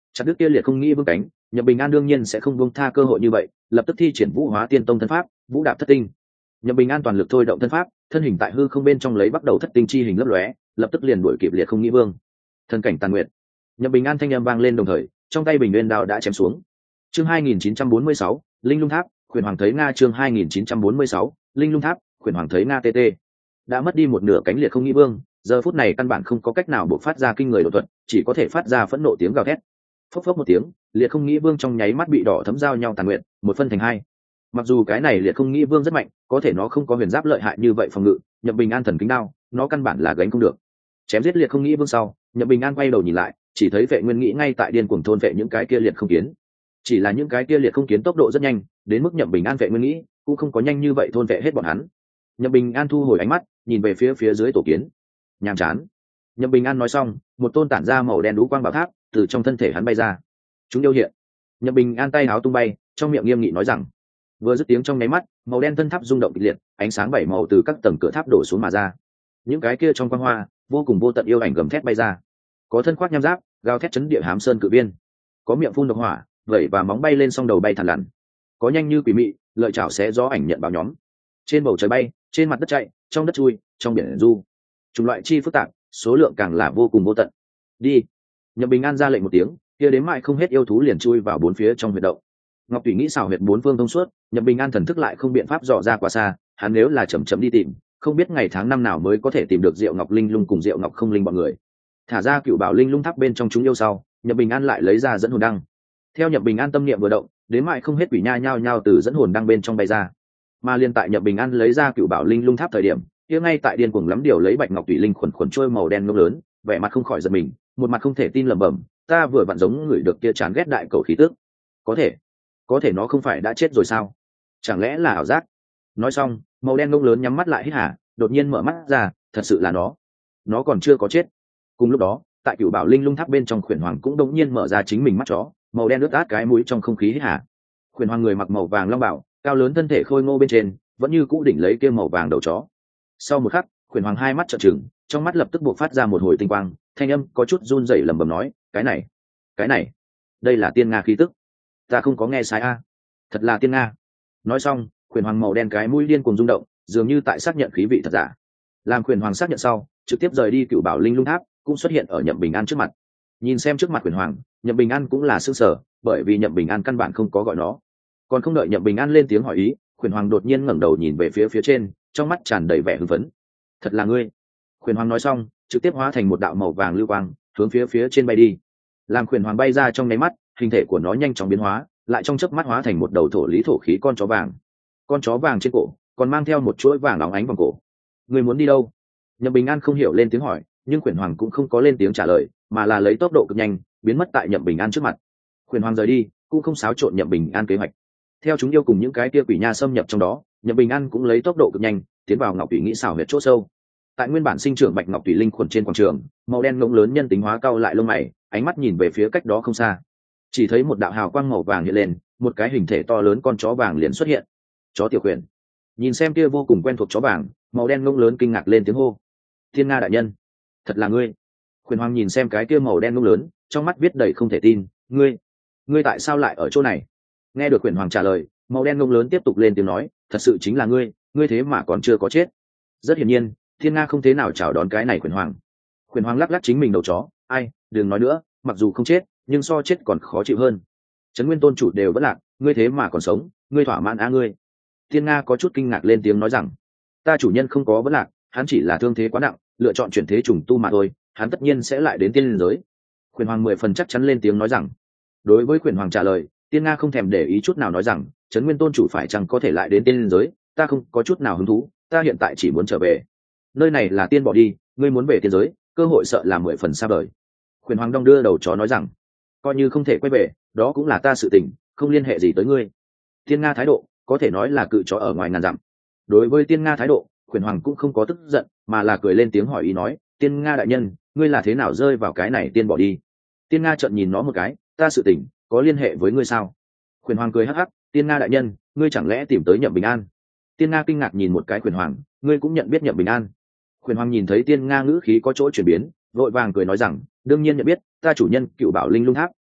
chặt đứt kia liệt không nghĩ vương cánh, nhậm bình an đương nhiên sẽ không buông tha cơ hội như vậy, lập tức thi triển vũ hóa tiên tông thân pháp vũ đạp thất tinh. nhậm bình an toàn lực thôi động thân pháp, thân hình tại hư không bên trong lấy bắt đầu thất tinh chi hình lấp lóe, lập tức liền đuổi kịp liệt không nghĩ vương. Thân cảnh tàn nguyệt, nhậm bình an thanh âm vang lên đồng thời, trong tay bình nguyên đao đã chém xuống. Chương hai nghìn chín trăm bốn mươi sáu, linh lung tháp, khuyển hoàng thấy nga. Chương hai nghìn chín trăm bốn mươi sáu, linh lung tháp, khuyển hoàng thấy nga. Tt đã mất đi một nửa cánh liệt không nghĩ vương, giờ phút này căn bản không có cách nào buộc phát ra kinh người đột thuật, chỉ có thể phát ra phẫn nộ tiếng gào thét. Phốc phốc một tiếng, liệt không nghĩ vương trong nháy mắt bị đỏ thấm giao nhau tàn nguyện, một phân thành hai. Mặc dù cái này liệt không nghĩ vương rất mạnh, có thể nó không có huyền giáp lợi hại như vậy phòng ngự, nhậm bình an thần kính đao, nó căn bản là gánh không được. Chém giết liệt không nghĩ vương sau, nhậm bình an quay đầu nhìn lại, chỉ thấy vệ nguyên nghĩ ngay tại điên cuồng thôn vệ những cái kia liệt không kiến. Chỉ là những cái kia liệt không kiến tốc độ rất nhanh, đến mức nhậm bình an vệ nguyên nghĩ cũng không có nhanh như vậy thôn vệ hết bọn hắn. Nhậm bình an thu hồi ánh mắt, nhìn về phía phía dưới tổ kiến. Nhàm chán. Nhậm bình an nói xong, một tôn tản ra màu đen đú quang bảo tháp từ trong thân thể hắn bay ra. Chúng yêu hiện. Nhậm bình an tay áo tung bay, trong miệng nghiêm nghị nói rằng. Vừa dứt tiếng trong nháy mắt, màu đen thân tháp rung động kịch liệt, ánh sáng bảy màu từ các tầng cửa tháp đổ xuống mà ra. Những cái kia trong quang hoa, vô cùng vô tận yêu ảnh gầm thét bay ra. Có thân khoác nham giáp, gào thét chấn địa hám sơn cự viên. Có miệng phun độc hỏa, vẩy và móng bay lên song đầu bay thẳng lặn. Có nhanh như quỷ mị, lợi chảo xé gió ảnh nhận báo nhóm. Trên bầu trời bay, trên mặt đất chạy, trong đất chui, trong biển du. Chủng loại chi phức tạp, số lượng càng là vô cùng vô tận. Đi. Nhậm bình an ra lệnh một tiếng, kia đến mãi không hết yêu thú liền chui vào bốn phía trong huyệt động. Ngọc Thủy nghĩ xảo huyệt bốn phương thông suốt, nhậm bình an thần thức lại không biện pháp dò ra quá xa, hắn nếu là chậm chậm đi tìm, không biết ngày tháng năm nào mới có thể tìm được Diệu Ngọc Linh Lung cùng Diệu Ngọc Không Linh bọn người. Thả ra cựu bảo linh lung tháp bên trong chúng yêu sau, nhậm bình an lại lấy ra dẫn hồn đăng. Theo nhậm bình an tâm niệm vừa động, đến mãi không hết quỷ nha nhao nhao từ dẫn hồn đăng bên trong bay ra. Mà liên tại nhậm bình an lấy ra cựu bảo linh lung tháp thời điểm, kia ngay tại điên cuồng lắm điều lấy bạch ngọc thủy linh khuẩn khuẩn trôi màu đen ngông lớn, vẻ mặt không khỏi giật mình, một mặt không thể tin lẩm bẩm, ta vừa vặn giống người được kia chán ghét đại cầu khí tước. Có thể, có thể nó không phải đã chết rồi sao? Chẳng lẽ là ảo giác? Nói xong, màu đen ngông lớn nhắm mắt lại hít hả, đột nhiên mở mắt ra, thật sự là nó. Nó còn chưa có chết. Cùng lúc đó, tại cựu bảo linh lung tháp bên trong khuyển hoàng cũng đột nhiên mở ra chính mình mắt chó, màu đen ướt át cái mũi trong không khí hít hả. Khuyển hoàng người mặc màu vàng long bảo, cao lớn thân thể khôi ngô bên trên, vẫn như cũ đỉnh lấy kia màu vàng đầu chó. Sau một khắc, khuyển hoàng hai mắt trợn trừng, trong mắt lập tức buộc phát ra một hồi tinh quang, thanh âm có chút run rẩy lẩm bẩm nói, cái này, cái này, đây là tiên nga khí tức, ta không có nghe sai a, thật là tiên nga. Nói xong, khuyển hoàng màu đen cái mũi điên cuồng rung động, dường như tại xác nhận khí vị thật giả. Làm khuyển hoàng xác nhận sau, trực tiếp rời đi cựu bảo linh lung tháp, cũng xuất hiện ở nhậm bình an trước mặt. Nhìn xem trước mặt khuyển hoàng, nhậm bình an cũng là sững sờ, bởi vì nhậm bình an căn bản không có gọi nó. Còn không đợi nhậm bình an lên tiếng hỏi ý, khuyển hoàng đột nhiên ngẩng đầu nhìn về phía phía trên, trong mắt tràn đầy vẻ hưng phấn. Thật là ngươi. Khuyển hoàng nói xong, trực tiếp hóa thành một đạo màu vàng lưu quang, hướng phía phía trên bay đi. Làm khuyển hoàng bay ra trong nháy mắt, hình thể của nó nhanh chóng biến hóa, lại trong chớp mắt hóa thành một đầu thổ lý thổ khí con chó vàng. Con chó vàng trên cổ còn mang theo một chuỗi vàng óng ánh vòng cổ. Ngươi muốn đi đâu? Nhậm bình an không hiểu lên tiếng hỏi, nhưng khuyển hoàng cũng không có lên tiếng trả lời, mà là lấy tốc độ cực nhanh biến mất tại nhậm bình an trước mặt. Khuyển hoàng rời đi, cũng không xáo trộn nhậm bình an kế hoạch. Theo chúng yêu cùng những cái kia quỷ nha xâm nhập trong đó, nhậm bình an cũng lấy tốc độ cực nhanh tiến vào ngọc thủy nghĩ xảo huyệt chỗ sâu. Tại nguyên bản sinh trưởng bạch ngọc thủy linh khuẩn trên quảng trường, màu đen ngỗng lớn nhân tính hóa cao lại lông mày, ánh mắt nhìn về phía cách đó không xa, chỉ thấy một đạo hào quang màu vàng hiện lên, một cái hình thể to lớn con chó vàng liền xuất hiện. Chó tiểu khuyển. Nhìn xem kia vô cùng quen thuộc chó vàng, màu đen ngỗng lớn kinh ngạc lên tiếng hô, thiên nga đại nhân, thật là ngươi. Khuyển hoàng nhìn xem cái kia màu đen ngỗng lớn, trong mắt viết đầy không thể tin, ngươi ngươi tại sao lại ở chỗ này? Nghe được khuyển hoàng trả lời, màu đen ngông lớn tiếp tục lên tiếng nói, thật sự chính là ngươi, ngươi thế mà còn chưa có chết. Rất hiển nhiên, thiên nga không thế nào chào đón cái này khuyển hoàng. Khuyển hoàng lắc lắc chính mình đầu chó, ai, đừng nói nữa, mặc dù không chết, nhưng so chết còn khó chịu hơn. Trấn nguyên tôn chủ đều vẫn lạc, ngươi thế mà còn sống, ngươi thỏa mãn a ngươi. Thiên nga có chút kinh ngạc lên tiếng nói rằng, ta chủ nhân không có vẫn lạc, hắn chỉ là thương thế quá nặng, lựa chọn chuyển thế trùng tu mà thôi, hắn tất nhiên sẽ lại đến tiên giới. Khuyển hoàng mười phần chắc chắn lên tiếng nói rằng. Đối với khuyển hoàng trả lời, tiên nga không thèm để ý chút nào nói rằng, trấn nguyên tôn chủ phải chăng có thể lại đến tiên giới, ta không có chút nào hứng thú, ta hiện tại chỉ muốn trở về. Nơi này là tiên bỏ đi, ngươi muốn về tiên giới, cơ hội sợ là mười phần xa vời. Khuyển hoàng đong đưa đầu chó nói rằng, coi như không thể quay về, đó cũng là ta sự tình, không liên hệ gì tới ngươi. Tiên nga thái độ có thể nói là cự chó ở ngoài ngàn dặm. Đối với tiên nga thái độ, khuyển hoàng cũng không có tức giận, mà là cười lên tiếng hỏi ý nói, tiên nga đại nhân, ngươi là thế nào rơi vào cái này tiên bỏ đi? Tiên nga trợn nhìn nó một cái, ta sự tình có liên hệ với ngươi sao? Khuyển hoàng cười hắc hắc, tiên nga đại nhân, ngươi chẳng lẽ tìm tới nhậm bình an? Tiên nga kinh ngạc nhìn một cái khuyển hoàng, ngươi cũng nhận biết nhậm bình an? Khuyển hoàng nhìn thấy tiên nga ngữ khí có chỗ chuyển biến, vội vàng cười nói rằng, đương nhiên nhận biết, ta chủ nhân cựu bảo linh lung tháp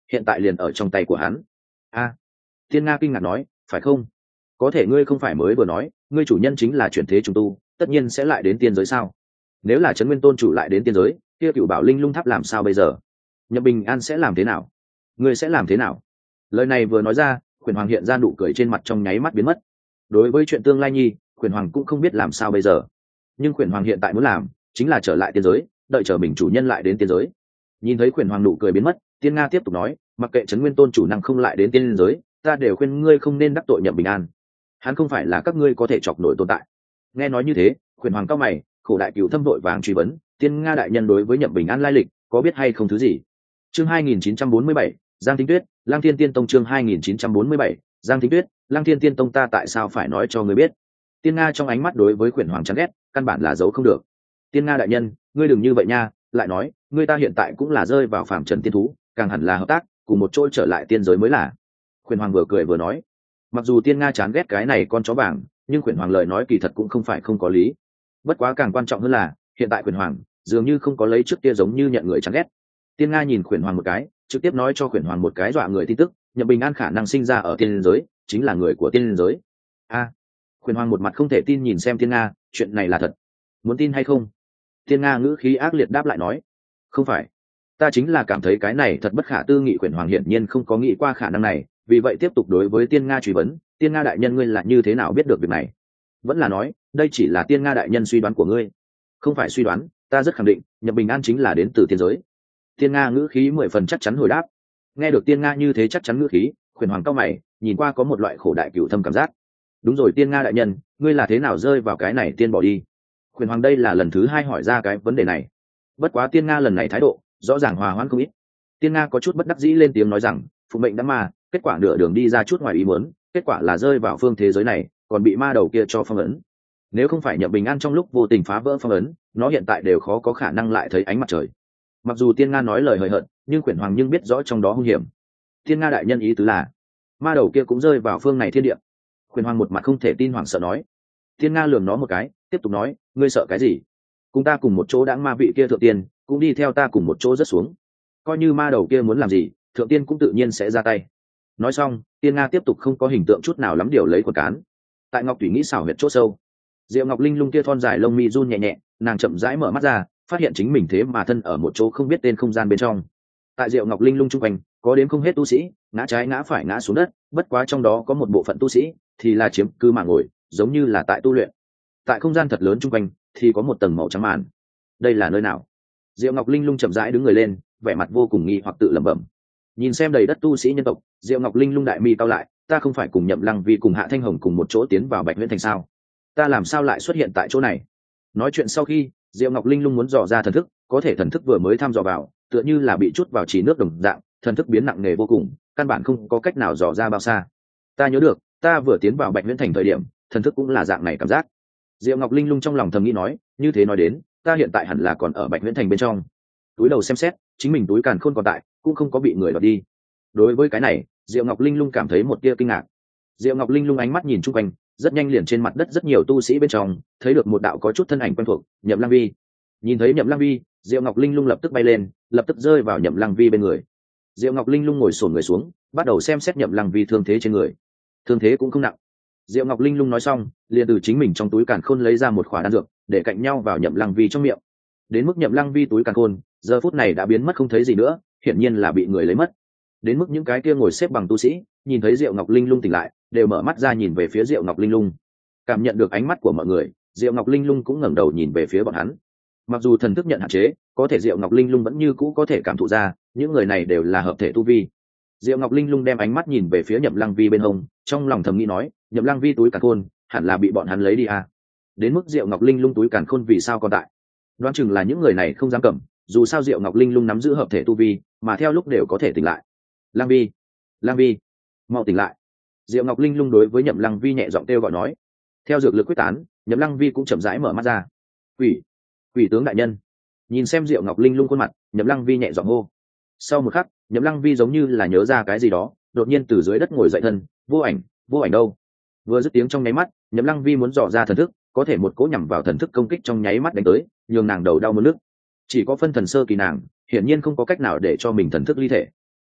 hiện tại liền ở trong tay của hắn. A, Tiên Nga kinh ngạc nói, phải không? Có thể ngươi không phải mới vừa nói ngươi chủ nhân chính là chuyển thế trùng tu, tất nhiên sẽ lại đến tiên giới sao? Nếu là trấn nguyên tôn chủ lại đến tiên giới, kia cựu bảo linh lung tháp làm sao bây giờ? Nhậm Bình An sẽ làm thế nào? Ngươi sẽ làm thế nào? Lời này vừa nói ra, Khuyển Hoàng hiện ra nụ cười trên mặt trong nháy mắt biến mất. Đối với chuyện tương lai nhi, Khuyển Hoàng cũng không biết làm sao bây giờ. Nhưng Khuyển Hoàng hiện tại muốn làm chính là trở lại tiên giới, đợi chờ mình chủ nhân lại đến tiên giới. Nhìn thấy Khuyển Hoàng nụ cười biến mất, Tiên Nga tiếp tục nói, mặc kệ trấn nguyên tôn chủ năng không lại đến tiên giới, ta đều khuyên ngươi không nên đắc tội Nhậm Bình An. Hắn không phải là các ngươi có thể chọc nổi tồn tại. Nghe nói như thế, Khuyển Hoàng cao mày, khổ đại cửu thâm vội vàng truy vấn, Tiên Nga đại nhân đối với Nhậm Bình An lai lịch có biết hay không thứ gì? Chương hai nghìn chín trăm bốn mươi bảy, Giang Thính Tuyết, Lang Thiên Tiên Tông. Chương hai nghìn chín trăm bốn mươi bảy, Giang Thính Tuyết, Lang Thiên Tiên Tông. Ta tại sao phải nói cho ngươi biết? Tiên Nga trong ánh mắt đối với Khuyển Hoàng chán ghét, căn bản là giấu không được. Tiên Nga đại nhân, ngươi đừng như vậy nha, lại nói, ngươi ta hiện tại cũng là rơi vào phàm trần tiên thú, càng hẳn là hợp tác, cùng một chỗ trở lại tiên giới mới là. Khuyển Hoàng vừa cười vừa nói. Mặc dù Tiên Nga chán ghét cái này con chó vàng, nhưng Khuyển Hoàng lời nói kỳ thật cũng không phải không có lý. Bất quá càng quan trọng hơn là, hiện tại Khuyển Hoàng dường như không có lấy trước kia giống như nhận người chán ghét. Tiên Nga nhìn Khuyển Hoàng một cái, trực tiếp nói cho Khuyển Hoàng một cái dọa người tin tức, Nhậm Bình An khả năng sinh ra ở tiên giới, chính là người của tiên giới. A, à, Khuyển Hoàng một mặt không thể tin nhìn xem Tiên Nga, chuyện này là thật, muốn tin hay không? Tiên Nga ngữ khí ác liệt đáp lại nói, không phải, ta chính là cảm thấy cái này thật bất khả tư nghị. Khuyển Hoàng hiển nhiên không có nghĩ qua khả năng này, vì vậy tiếp tục đối với Tiên Nga truy vấn, Tiên Nga đại nhân ngươi là như thế nào biết được việc này? Vẫn là nói, đây chỉ là Tiên Nga đại nhân suy đoán của ngươi? Không phải suy đoán, ta rất khẳng định, Nhậm Bình An chính là đến từ tiên giới. Tiên Nga ngữ khí mười phần chắc chắn hồi đáp. Nghe được Tiên Nga như thế chắc chắn ngữ khí, Khuyển Hoàng cao mày, nhìn qua có một loại khổ đại cửu thâm cảm giác. Đúng rồi Tiên Nga đại nhân, ngươi là thế nào rơi vào cái này tiên bỏ đi? Khuyển Hoàng đây là lần thứ hai hỏi ra cái vấn đề này. Bất quá Tiên Nga lần này thái độ rõ ràng hòa hoãn không ít. Tiên Nga có chút bất đắc dĩ lên tiếng nói rằng, phụ mệnh đã ma, kết quả nửa đường đi ra chút ngoài ý muốn, kết quả là rơi vào phương thế giới này, còn bị ma đầu kia cho phong ấn. Nếu không phải Nhậm Bình An trong lúc vô tình phá vỡ phong ấn, nó hiện tại đều khó có khả năng lại thấy ánh mặt trời. Mặc dù Tiên Nga nói lời hời hợt, nhưng Khuyển Hoàng nhưng biết rõ trong đó hung hiểm. Tiên Nga đại nhân ý tứ là, ma đầu kia cũng rơi vào phương này thiên địa. Khuyển Hoàng một mặt không thể tin hoảng sợ nói. Tiên Nga lườm nó một cái, tiếp tục nói, ngươi sợ cái gì? Cùng ta cùng một chỗ đãng ma vị kia thượng tiên, cũng đi theo ta cùng một chỗ rớt xuống. Coi như ma đầu kia muốn làm gì, thượng tiên cũng tự nhiên sẽ ra tay. Nói xong, Tiên Nga tiếp tục không có hình tượng chút nào lắm điều lấy quần cán. Tại Ngọc Thủy nghĩ xảo huyệt chỗ sâu, Diệu Ngọc Linh lung kia thon dài lông mi run nhẹ nhẹ, nàng chậm rãi mở mắt ra, phát hiện chính mình thế mà thân ở một chỗ không biết tên không gian bên trong. Tại Diệu Ngọc Linh lung trung quanh, có đến không hết tu sĩ, ngã trái ngã phải ngã xuống đất, bất quá trong đó có một bộ phận tu sĩ thì là chiếm cứ mà ngồi, giống như là tại tu luyện. Tại không gian thật lớn trung quanh thì có một tầng màu trắng màn. Đây là nơi nào? Diệu Ngọc Linh lung chậm rãi đứng người lên, vẻ mặt vô cùng nghi hoặc tự lẩm bẩm. Nhìn xem đầy đất tu sĩ nhân tộc, Diệu Ngọc Linh lung đại mi cao lại, ta không phải cùng Nhậm Lăng Vi cùng Hạ Thanh Hồng cùng một chỗ tiến vào Bạch Huyễn Thành sao? Ta làm sao lại xuất hiện tại chỗ này? Nói chuyện sau khi, Diệu Ngọc Linh lung muốn dò ra thần thức, có thể thần thức vừa mới thăm dò vào, tựa như là bị chút vào chỉ nước đồng dạng, thần thức biến nặng nề vô cùng, căn bản không có cách nào dò ra bao xa. Ta nhớ được, ta vừa tiến vào Bạch Huyễn Thành thời điểm, thần thức cũng là dạng này cảm giác. Diệu Ngọc Linh lung trong lòng thầm nghĩ nói, như thế nói đến, ta hiện tại hẳn là còn ở Bạch Huyễn Thành bên trong. Túi đầu xem xét, chính mình túi càn khôn còn tại, cũng không có bị người đoạt đi. Đối với cái này, Diệu Ngọc Linh lung cảm thấy một tia kinh ngạc. Diệu Ngọc Linh lung ánh mắt nhìn chung quanh, rất nhanh liền trên mặt đất rất nhiều tu sĩ bên trong thấy được một đạo có chút thân ảnh quen thuộc, Nhậm Lăng Vi. Nhìn thấy Nhậm Lăng Vi, Diệu Ngọc Linh lung lập tức bay lên, lập tức rơi vào Nhậm Lăng Vi bên người. Diệu Ngọc Linh lung ngồi xổm người xuống, bắt đầu xem xét Nhậm Lăng Vi thương thế trên người. Thương thế cũng không nặng. Diệu Ngọc Linh lung nói xong, liền từ chính mình trong túi càn khôn lấy ra một khỏa đan dược, để cạnh nhau vào Nhậm Lăng Vi trong miệng. Đến mức Nhậm Lăng Vi túi càn khôn, giờ phút này đã biến mất không thấy gì nữa, hiển nhiên là bị người lấy mất. Đến mức những cái kia ngồi xếp bằng tu sĩ, nhìn thấy Diệu Ngọc Linh lung tỉnh lại, đều mở mắt ra nhìn về phía Diệu Ngọc Linh lung. Cảm nhận được ánh mắt của mọi người, Diệu Ngọc Linh lung cũng ngẩng đầu nhìn về phía bọn hắn. Mặc dù thần thức nhận hạn chế, có thể Diệu Ngọc Linh lung vẫn như cũ có thể cảm thụ ra, những người này đều là hợp thể tu vi. Diệu Ngọc Linh lung đem ánh mắt nhìn về phía Nhậm Lăng Vi bên hông, trong lòng thầm nghĩ nói, Nhậm Lăng Vi túi càn khôn, hẳn là bị bọn hắn lấy đi à? Đến mức Diệu Ngọc Linh lung túi càn khôn vì sao còn tại? Đoán chừng là những người này không dám cầm, dù sao Diệu Ngọc Linh lung nắm giữ hợp thể tu vi, mà theo lúc đều có thể tỉnh lại. Lăng Vi, Lăng Vi, mau tỉnh lại! Diệu Ngọc Linh lung đối với Nhậm Lăng Vi nhẹ giọng kêu gọi nói. Theo dược lực quyết tán, Nhậm Lăng Vi cũng chậm rãi mở mắt ra. Quỷ, quỷ tướng đại nhân! Nhìn xem Diệu Ngọc Linh lung khuôn mặt, Nhậm Lăng Vi nhẹ giọng hô. Sau một khắc, Nhậm Lăng Vi giống như là nhớ ra cái gì đó, đột nhiên từ dưới đất ngồi dậy thân, vô ảnh, vô ảnh đâu? Vừa dứt tiếng trong nháy mắt, Nhậm Lăng Vi muốn dò ra thần thức, có thể một cỗ nhằm vào thần thức công kích trong nháy mắt đánh tới, nhường nàng đầu đau muốn nức. Chỉ có phân thần sơ kỳ nàng, hiển nhiên không có cách nào để cho mình thần thức ly thể.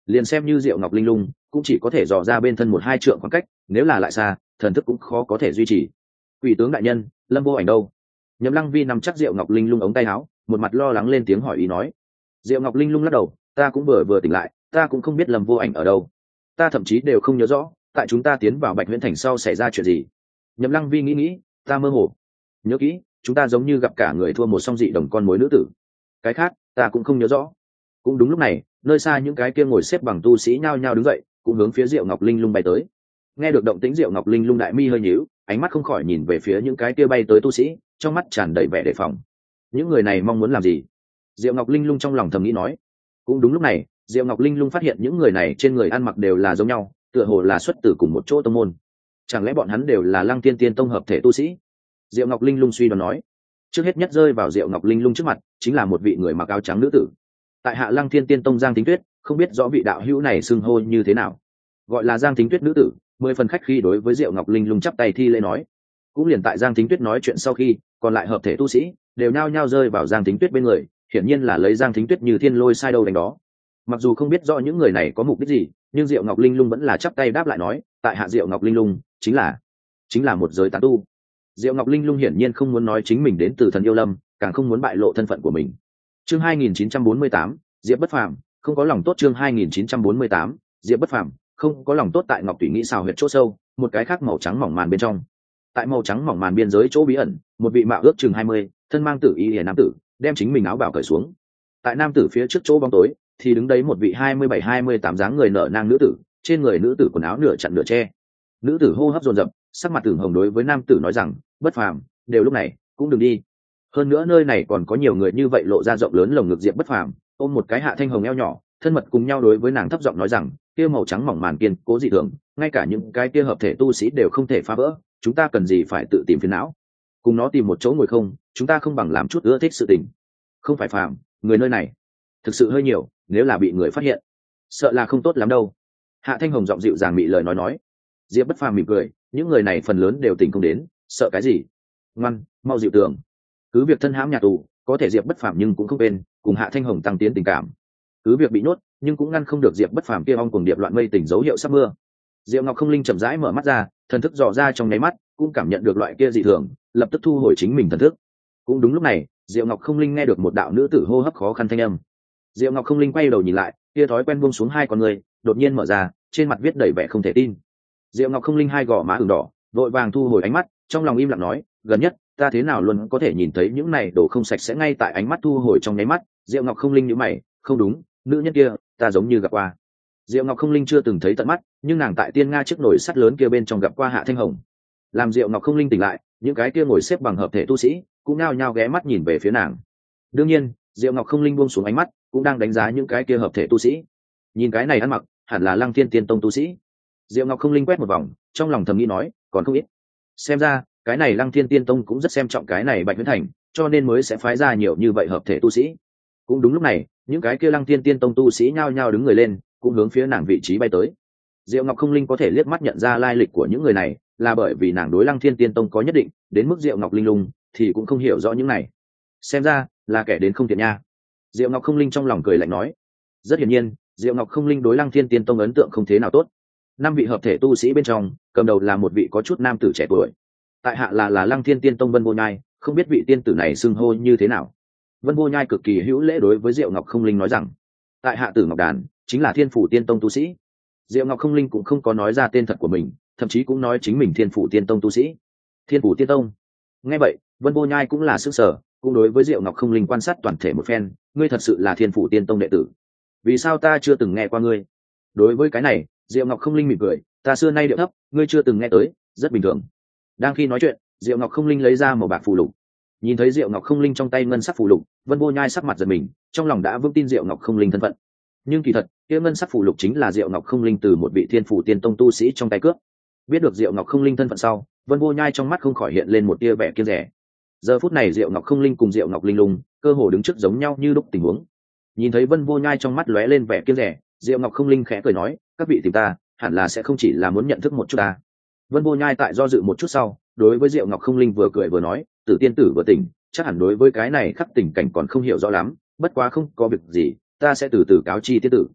liền xem như diệu ngọc linh lung cũng chỉ có thể dò ra bên thân một hai trượng khoảng cách, nếu là lại xa thần thức cũng khó có thể duy trì. Quỷ tướng đại nhân, Lâm Vô Ảnh đâu? Nhậm Lăng Vi nằm chắc diệu ngọc linh lung ống tay áo, một mặt lo lắng lên tiếng hỏi ý nói. Diệu ngọc linh lung lắc đầu, ta cũng vừa vừa tỉnh lại, ta cũng không biết Lâm Vô Ảnh ở đâu, ta thậm chí đều không nhớ rõ tại chúng ta tiến vào Bạch Huyễn Thành sau xảy ra chuyện gì. Nhậm Lăng Vi nghĩ nghĩ, ta mơ hồ nhớ kỹ chúng ta giống như gặp cả người thua một song dị đồng con mối nữ tử, cái khác ta cũng không nhớ rõ. Cũng đúng lúc này, nơi xa những cái kia ngồi xếp bằng tu sĩ nhao nhao đứng dậy, cũng hướng phía diệu ngọc linh lung bay tới. Nghe được động tĩnh, diệu ngọc linh lung đại mi hơi nhíu, ánh mắt không khỏi nhìn về phía những cái kia bay tới tu sĩ, trong mắt tràn đầy vẻ đề phòng. Những người này mong muốn làm gì? Diệu ngọc linh lung trong lòng thầm nghĩ nói. Cũng đúng lúc này, diệu ngọc linh lung phát hiện những người này trên người ăn mặc đều là giống nhau, tựa hồ là xuất từ cùng một chỗ tông môn. Chẳng lẽ bọn hắn đều là Lăng Tiên Tiên tông hợp thể tu sĩ? Diệu ngọc linh lung suy đoán nói. Trước hết nhất rơi vào diệu ngọc linh lung trước mặt chính là một vị người mặc áo trắng nữ tử. Tại hạ Lăng Thiên Tiên tông Giang Thính Tuyết, không biết rõ vị đạo hữu này xưng hô như thế nào. Gọi là Giang Thính Tuyết nữ tử, mười phần khách khi đối với diệu ngọc linh lung chắp tay thi lễ nói. Cũng liền tại Giang Thính Tuyết nói chuyện sau khi, còn lại hợp thể tu sĩ đều nhao nhao rơi vào Giang Thính Tuyết bên người, hiển nhiên là lấy Giang Thính Tuyết như thiên lôi sai đâu đánh đó. Mặc dù không biết rõ những người này có mục đích gì, nhưng diệu ngọc linh lung vẫn là chắp tay đáp lại nói, tại hạ diệu ngọc linh lung chính là chính là một giới tán tu. Diệu ngọc linh lung hiển nhiên không muốn nói chính mình đến từ thần yêu lâm, càng không muốn bại lộ thân phận của mình. Chương hai nghìn chín trăm bốn mươi tám, Diệp Bất Phàm không có lòng tốt. Chương hai nghìn chín trăm bốn mươi tám, Diệp Bất Phàm không có lòng tốt. Tại ngọc tùy nghĩ xào huyệt chỗ sâu, một cái khác màu trắng mỏng màn bên trong. Tại màu trắng mỏng màn biên giới chỗ bí ẩn, một vị mạo ước chừng hai mươi, thân mang tử y hề nam tử, đem chính mình áo bào cởi xuống. Tại nam tử phía trước chỗ bóng tối, thì đứng đấy một vị hai mươi bảy hai mươi tám dáng người nở nang nữ tử, trên người nữ tử quần áo nửa chặn nửa che. Nữ tử hô hấp dồn dập, sắc mặt tưởng hồng đối với nam tử nói rằng, Bất Phàm, đều lúc này cũng đừng đi. Hơn nữa nơi này còn có nhiều người như vậy. Lộ ra rộng lớn lồng ngực Diệp Bất Phàm ôm một cái Hạ Thanh Hồng eo nhỏ, thân mật cùng nhau đối với nàng thấp giọng nói rằng, kia màu trắng mỏng màn kiên cố dị thường, ngay cả những cái kia hợp thể tu sĩ đều không thể phá vỡ, chúng ta cần gì phải tự tìm phiền não, cùng nó tìm một chỗ ngồi không, chúng ta không bằng làm chút ưa thích sự tình. Không phải Phàm, người nơi này thực sự hơi nhiều, nếu là bị người phát hiện sợ là không tốt lắm đâu. Hạ Thanh Hồng giọng dịu dàng mị lời nói nói. Diệp Bất Phàm mỉm cười, những người này phần lớn đều tình không đến, sợ cái gì? Ngoan, mau dịu tường. Cứ việc thân hãm nhà tù, có thể Diệp Bất Phàm nhưng cũng không bên cùng Hạ Thanh Hồng tăng tiến tình cảm. Cứ việc bị nhốt, nhưng cũng ngăn không được Diệp Bất Phàm kia ong cuồng điệp loạn mây tình dấu hiệu sắp mưa. Diệp Ngọc Không Linh chậm rãi mở mắt ra, thần thức dò ra trong nháy mắt, cũng cảm nhận được loại kia dị thường, lập tức thu hồi chính mình thần thức. Cũng đúng lúc này, Diệp Ngọc Không Linh nghe được một đạo nữ tử hô hấp khó khăn thanh âm. Diệp Ngọc Không Linh quay đầu nhìn lại, kia thói quen buông xuống hai con người, đột nhiên mở ra, trên mặt viết đầy vẻ không thể tin. Diệp Ngọc Không Linh hai gò má ửng đỏ, vội vàng thu hồi ánh mắt, trong lòng im lặng nói, gần nhất ta thế nào luôn có thể nhìn thấy những này đồ không sạch sẽ ngay tại ánh mắt thu hồi trong nháy mắt. Diệp Ngọc Không Linh nhíu mày, không đúng, nữ nhân kia ta giống như gặp qua. Diệp Ngọc Không Linh chưa từng thấy tận mắt, nhưng nàng tại Tiên Nga chiếc nồi sắt lớn kia bên trong gặp qua Hạ Thanh Hồng. Làm Diệp Ngọc Không Linh tỉnh lại, những cái kia ngồi xếp bằng hợp thể tu sĩ cũng nao nhao ghé mắt nhìn về phía nàng. Đương nhiên, Diệp Ngọc Không Linh buông xuống ánh mắt, cũng đang đánh giá những cái kia hợp thể tu sĩ. Nhìn cái này ăn mặc, hẳn là Lăng Thiên Tiên tông tu sĩ. Diệp Ngọc Không Linh quét một vòng, trong lòng thầm nghĩ nói, còn không ít. Xem ra, cái này Lăng Thiên Tiên tông cũng rất xem trọng cái này Bạch Huyễn Thành, cho nên mới sẽ phái ra nhiều như vậy hợp thể tu sĩ. Cũng đúng lúc này, những cái kia Lăng Thiên Tiên tông tu sĩ nhao nhao đứng người lên, cũng hướng phía nàng vị trí bay tới. Diệp Ngọc Không Linh có thể liếc mắt nhận ra lai lịch của những người này, là bởi vì nàng đối Lăng Thiên Tiên tông có nhất định, đến mức Diệp Ngọc Linh lung thì cũng không hiểu rõ những này. Xem ra là kẻ đến không thiện nha. Diệp Ngọc Không Linh trong lòng cười lạnh nói. Rất hiển nhiên, Diệp Ngọc Không Linh đối Lăng Thiên Tiên tông ấn tượng không thế nào tốt. Năm vị hợp thể tu sĩ bên trong, cầm đầu là một vị có chút nam tử trẻ tuổi. Tại hạ là là Lăng Thiên Tiên tông Vân Vô Nhai, không biết vị tiên tử này xưng hô như thế nào. Vân Vô Nhai cực kỳ hữu lễ đối với Diệp Ngọc Không Linh nói rằng, tại hạ Tử Ngọc Đàn, chính là Thiên Phủ Tiên tông tu sĩ. Diệp Ngọc Không Linh cũng không có nói ra tên thật của mình, thậm chí cũng nói chính mình Thiên Phủ Tiên tông tu sĩ. Thiên Phủ Tiên tông. Nghe vậy, Vân Vô Nhai cũng là sức sở, cũng đối với Diệp Ngọc Không Linh quan sát toàn thể một phen, ngươi thật sự là Thiên Phủ Tiên tông đệ tử? Vì sao ta chưa từng nghe qua ngươi? Đối với cái này, Diệp Ngọc Không Linh mỉm cười, ta xưa nay điệu thấp, ngươi chưa từng nghe tới, rất bình thường. Đang khi nói chuyện, Diệp Ngọc Không Linh lấy ra một bạc phù lục. Nhìn thấy Diệp Ngọc Không Linh trong tay ngân sắc phù lục, Vân Vô Nhai sắc mặt giật mình, trong lòng đã vững tin Diệp Ngọc Không Linh thân phận. Nhưng kỳ thật, kia ngân sắc phù lục chính là Diệp Ngọc Không Linh từ một vị Thiên Phủ Tiên tông tu sĩ trong tay cướp. Biết được Diệp Ngọc Không Linh thân phận sau, Vân Vô Nhai trong mắt không khỏi hiện lên một tia vẻ kiêng dè. Giờ phút này Diệp Ngọc Không Linh cùng Diệp Ngọc Linh lung cơ hồ đứng trước giống nhau như lúc tình huống. Nhìn thấy Vân Vô Nhai trong mắt lóe lên vẻ kiêng dè, Diệp Ngọc Không Linh khẽ cười nói, các vị tìm ta, hẳn là sẽ không chỉ là muốn nhận thức một chút ta. Vân Vô Nhai tại do dự một chút sau, đối với Diệp Ngọc Không Linh vừa cười vừa nói, Tử tiên tử vừa tỉnh, chắc hẳn đối với cái này khắc tình cảnh còn không hiểu rõ lắm, bất quá không có việc gì, ta sẽ từ từ cáo chi tiên tử.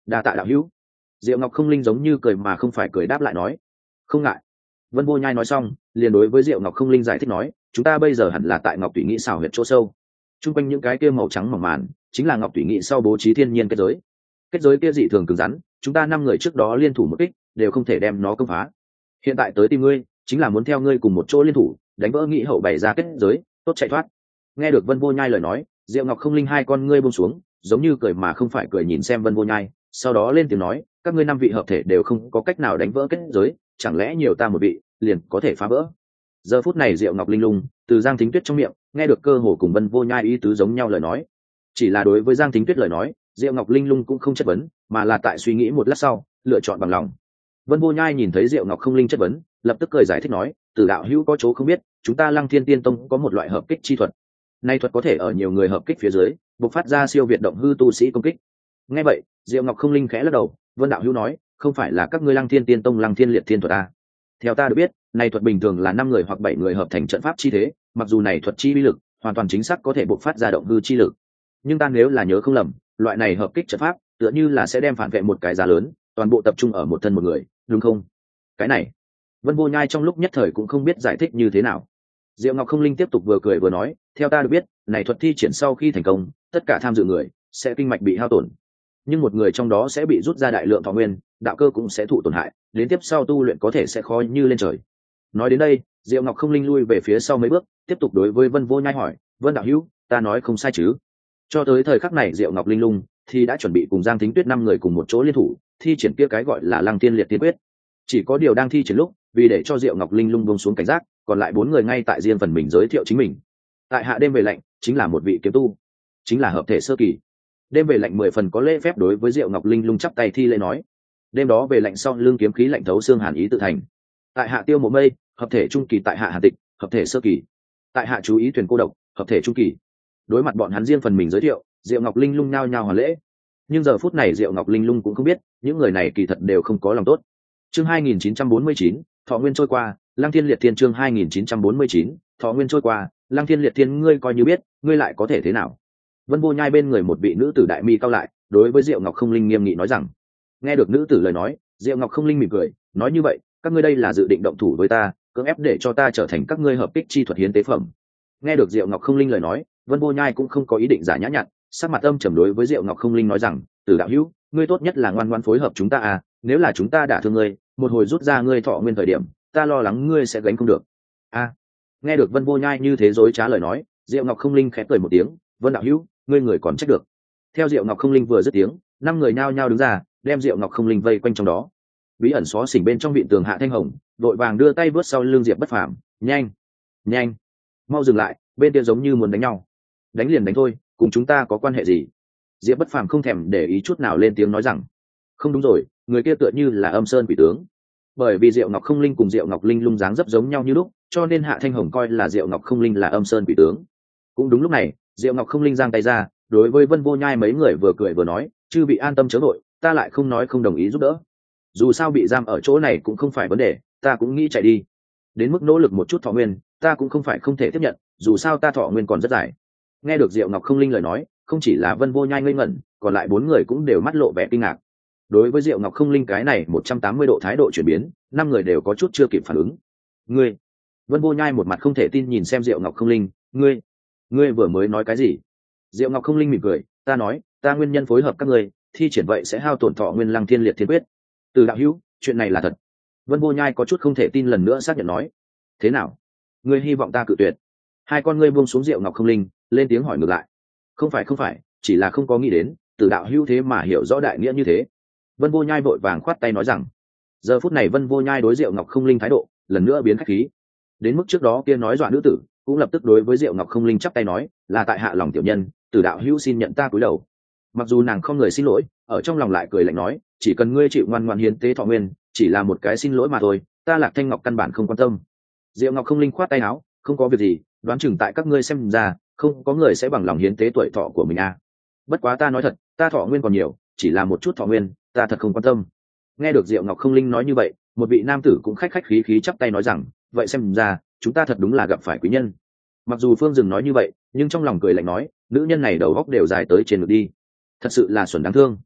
đa tạ đạo hữu. Diệu Ngọc không linh giống như cười mà không phải cười đáp lại nói, không ngại. Vân Vô Nhai nói xong liền đối với Diệu Ngọc không linh giải thích nói, chúng ta bây giờ hẳn là tại Ngọc Tùy Nghị xảo huyệt chỗ sâu, chung quanh những cái kia màu trắng mỏng màn chính là Ngọc Tùy Nghị sau bố trí thiên nhiên kết giới. Kết giới kia dị thường cứng rắn, chúng ta năm người trước đó liên thủ một kích đều không thể đem nó công phá. Hiện tại tới tìm ngươi chính là muốn theo ngươi cùng một chỗ liên thủ đánh vỡ Nghị hậu bày ra kết giới, tốt chạy thoát. Nghe được Vân Vô Nhai lời nói, Diệu Ngọc không linh hai con ngươi buông xuống, giống như cười mà không phải cười nhìn xem Vân Vô Nhai, sau đó lên tiếng nói, các ngươi năm vị hợp thể đều không có cách nào đánh vỡ kết giới, chẳng lẽ nhiều ta một vị liền có thể phá vỡ? Giờ phút này Diệu Ngọc linh lung từ Giang Thính Tuyết trong miệng nghe được cơ hồ cùng Vân Vô Nhai ý tứ giống nhau lời nói. Chỉ là đối với Giang Thính Tuyết lời nói, Diệu Ngọc linh lung cũng không chất vấn, mà là tại suy nghĩ một lát sau lựa chọn bằng lòng. Vân Vô Nhai nhìn thấy Diệu Ngọc không linh chất vấn, lập tức cười giải thích nói, Tử đạo hữu có chỗ không biết, chúng ta Lăng Thiên Tiên Tông có một loại hợp kích chi thuật. Nay thuật có thể ở nhiều người hợp kích phía dưới bộc phát ra siêu việt động hư tu sĩ công kích. Nghe vậy, Diệu Ngọc không linh khẽ lắc đầu, Vân đạo hữu nói, không phải là các ngươi Lăng Thiên Tiên Tông Lăng Thiên Liệt Thiên thuật à? Theo ta được biết, này thuật bình thường là năm người hoặc bảy người hợp thành trận pháp chi thế, mặc dù này thuật chi uy lực hoàn toàn chính xác có thể bộc phát ra động hư chi lực, nhưng ta nếu là nhớ không lầm, loại này hợp kích trận pháp tựa như là sẽ đem phản vệ một cái giá lớn, toàn bộ tập trung ở một thân một người, đúng không? Cái này, Vân Vô Nhai trong lúc nhất thời cũng không biết giải thích như thế nào. Diệu Ngọc không linh tiếp tục vừa cười vừa nói, theo ta được biết, này thuật thi triển sau khi thành công, tất cả tham dự người sẽ kinh mạch bị hao tổn, nhưng một người trong đó sẽ bị rút ra đại lượng thọ nguyên, đạo cơ cũng sẽ thụ tổn hại, đến tiếp sau tu luyện có thể sẽ khó như lên trời. Nói đến đây, Diệu Ngọc không linh lui về phía sau mấy bước, tiếp tục đối với Vân Vô Nhai hỏi, Vân đạo hữu, ta nói không sai chứ? Cho tới thời khắc này Diệu Ngọc linh lung thì đã chuẩn bị cùng Giang Thính Tuyết năm người cùng một chỗ liên thủ thi triển kia cái gọi là Lăng Tiên Liệt Tiên Quyết. Chỉ có điều đang thi triển lúc, vì để cho Diệu Ngọc linh lung buông xuống cảnh giác, còn lại bốn người ngay tại riêng phần mình giới thiệu chính mình. Tại hạ đêm về lạnh chính là một vị kiếm tu, chính là hợp thể sơ kỳ. Đêm về lạnh mười phần có lễ phép đối với Diệu Ngọc linh lung chắp tay thi lễ nói, đêm đó về lạnh sau lưng kiếm khí lạnh thấu xương hàn ý tự thành. Tại hạ Tiêu Mộ Mây, hợp thể trung kỳ. Tại hạ Hàn Tịch, hợp thể sơ kỳ. Tại hạ chú ý thuyền cô độc, hợp thể trung kỳ. Đối mặt bọn hắn riêng phần mình giới thiệu, Diệu Ngọc linh lung nao nhao hoàn lễ. Nhưng giờ phút này Diệu Ngọc linh lung cũng không biết, những người này kỳ thật đều không có lòng tốt. Chương hai nghìn chín trăm bốn mươi chín, thọ nguyên trôi qua, Lăng Thiên Liệt Thiên. Chương hai nghìn chín trăm bốn mươi chín, thọ nguyên trôi qua, Lăng Thiên Liệt Thiên. Ngươi coi như biết, ngươi lại có thể thế nào? Vân Vô Nhai bên người một vị nữ tử đại mi cao lại, đối với Diệu Ngọc không linh nghiêm nghị nói rằng. Nghe được nữ tử lời nói, Diệu Ngọc không linh mỉm cười, nói như vậy, các ngươi đây là dự định động thủ với ta, cưỡng ép để cho ta trở thành các ngươi hợp kích chi thuật hiến tế phẩm. Nghe được Diệu Ngọc không linh lời nói, Vân Vô Nhai cũng không có ý định giả nhã nhặn, sắc mặt âm trầm đối với Diệu Ngọc không linh nói rằng, Tử đạo hữu, ngươi tốt nhất là ngoan ngoãn phối hợp chúng ta à, nếu là chúng ta đả thương ngươi, một hồi rút ra ngươi thọ nguyên thời điểm, ta lo lắng ngươi sẽ gánh không được. A. À, nghe được Vân Vô Nhai như thế dối trá lời nói, Diệu Ngọc không linh khẽ cười một tiếng, Vân đạo hữu, ngươi người còn trách được. Theo Diệu Ngọc không linh vừa dứt tiếng, năm người nhao nhao đứng ra, đem Diệu Ngọc không linh vây quanh trong đó. Bí ẩn xó xỉnh bên trong viện tường Hạ Thanh Hồng, đội vàng đưa tay vớt sau lưng Diệp Bất Phàm, nhanh, nhanh, mau dừng lại, bên kia giống như muốn đánh nhau. Đánh liền đánh thôi, cùng chúng ta có quan hệ gì? Diệp Bất Phàm không thèm để ý chút nào lên tiếng nói rằng, không đúng rồi, người kia tựa như là Âm Sơn quỷ tướng. Bởi vì Diệu Ngọc không linh cùng Diệu Ngọc linh lung dáng dấp giống nhau như lúc, cho nên Hạ Thanh Hồng coi là Diệu Ngọc không linh là Âm Sơn quỷ tướng. Cũng đúng lúc này, Diệu Ngọc không linh giang tay ra, đối với Vân Vô Nhai mấy người vừa cười vừa nói, chư vị an tâm chớ vội, ta lại không nói không đồng ý giúp đỡ. Dù sao bị giam ở chỗ này cũng không phải vấn đề, ta cũng nghĩ chạy đi. Đến mức nỗ lực một chút thọ nguyên, ta cũng không phải không thể tiếp nhận, dù sao ta thọ nguyên còn rất dài. Nghe được Diệu Ngọc không linh lời nói, không chỉ là Vân Vô Nhai ngây ngẩn, còn lại bốn người cũng đều mắt lộ vẻ kinh ngạc. Đối với Diệu Ngọc không linh cái này một trăm tám mươi độ thái độ chuyển biến, năm người đều có chút chưa kịp phản ứng. Ngươi? Vân Vô Nhai một mặt không thể tin nhìn xem Diệu Ngọc không linh, ngươi, ngươi vừa mới nói cái gì? Diệu Ngọc không linh mỉm cười, ta nói, ta nguyên nhân phối hợp các ngươi, thi triển vậy sẽ hao tổn thọ nguyên Lăng Thiên Liệt Thiên Quyết. Từ đạo hữu, chuyện này là thật. Vân Vô Nhai có chút không thể tin lần nữa xác nhận nói, thế nào? Ngươi hy vọng ta cự tuyệt? Hai con ngươi buông xuống Diệu Ngọc không linh, lên tiếng hỏi ngược lại. Không phải không phải, chỉ là không có nghĩ đến, Từ đạo hữu thế mà hiểu rõ đại nghĩa như thế. Vân Vô Nhai vội vàng khoát tay nói rằng, giờ phút này Vân Vô Nhai đối Diệu Ngọc không linh thái độ lần nữa biến khách khí. Đến mức trước đó kia nói dọa nữ tử, cũng lập tức đối với Diệu Ngọc không linh chắp tay nói, là tại hạ lòng tiểu nhân, Từ đạo hữu xin nhận ta cúi đầu. Mặc dù nàng không người xin lỗi, ở trong lòng lại cười lạnh nói, chỉ cần ngươi chịu ngoan ngoãn hiến tế thọ nguyên, chỉ là một cái xin lỗi mà thôi, ta Lạc Thanh Ngọc căn bản không quan tâm. Diệu Ngọc không linh khoát tay áo, không có việc gì, đoán chừng tại các ngươi xem ra, không có người sẽ bằng lòng hiến tế tuổi thọ của mình à. Bất quá ta nói thật, ta thọ nguyên còn nhiều, chỉ là một chút thọ nguyên, ta thật không quan tâm. Nghe được Diệu Ngọc không linh nói như vậy, một vị nam tử cũng khách khách khí khí chắp tay nói rằng, vậy xem ra chúng ta thật đúng là gặp phải quý nhân. Mặc dù Phương Dừng nói như vậy, nhưng trong lòng cười lạnh nói, nữ nhân này đầu óc đều dài tới trên ngực đi, thật sự là xuẩn đáng thương.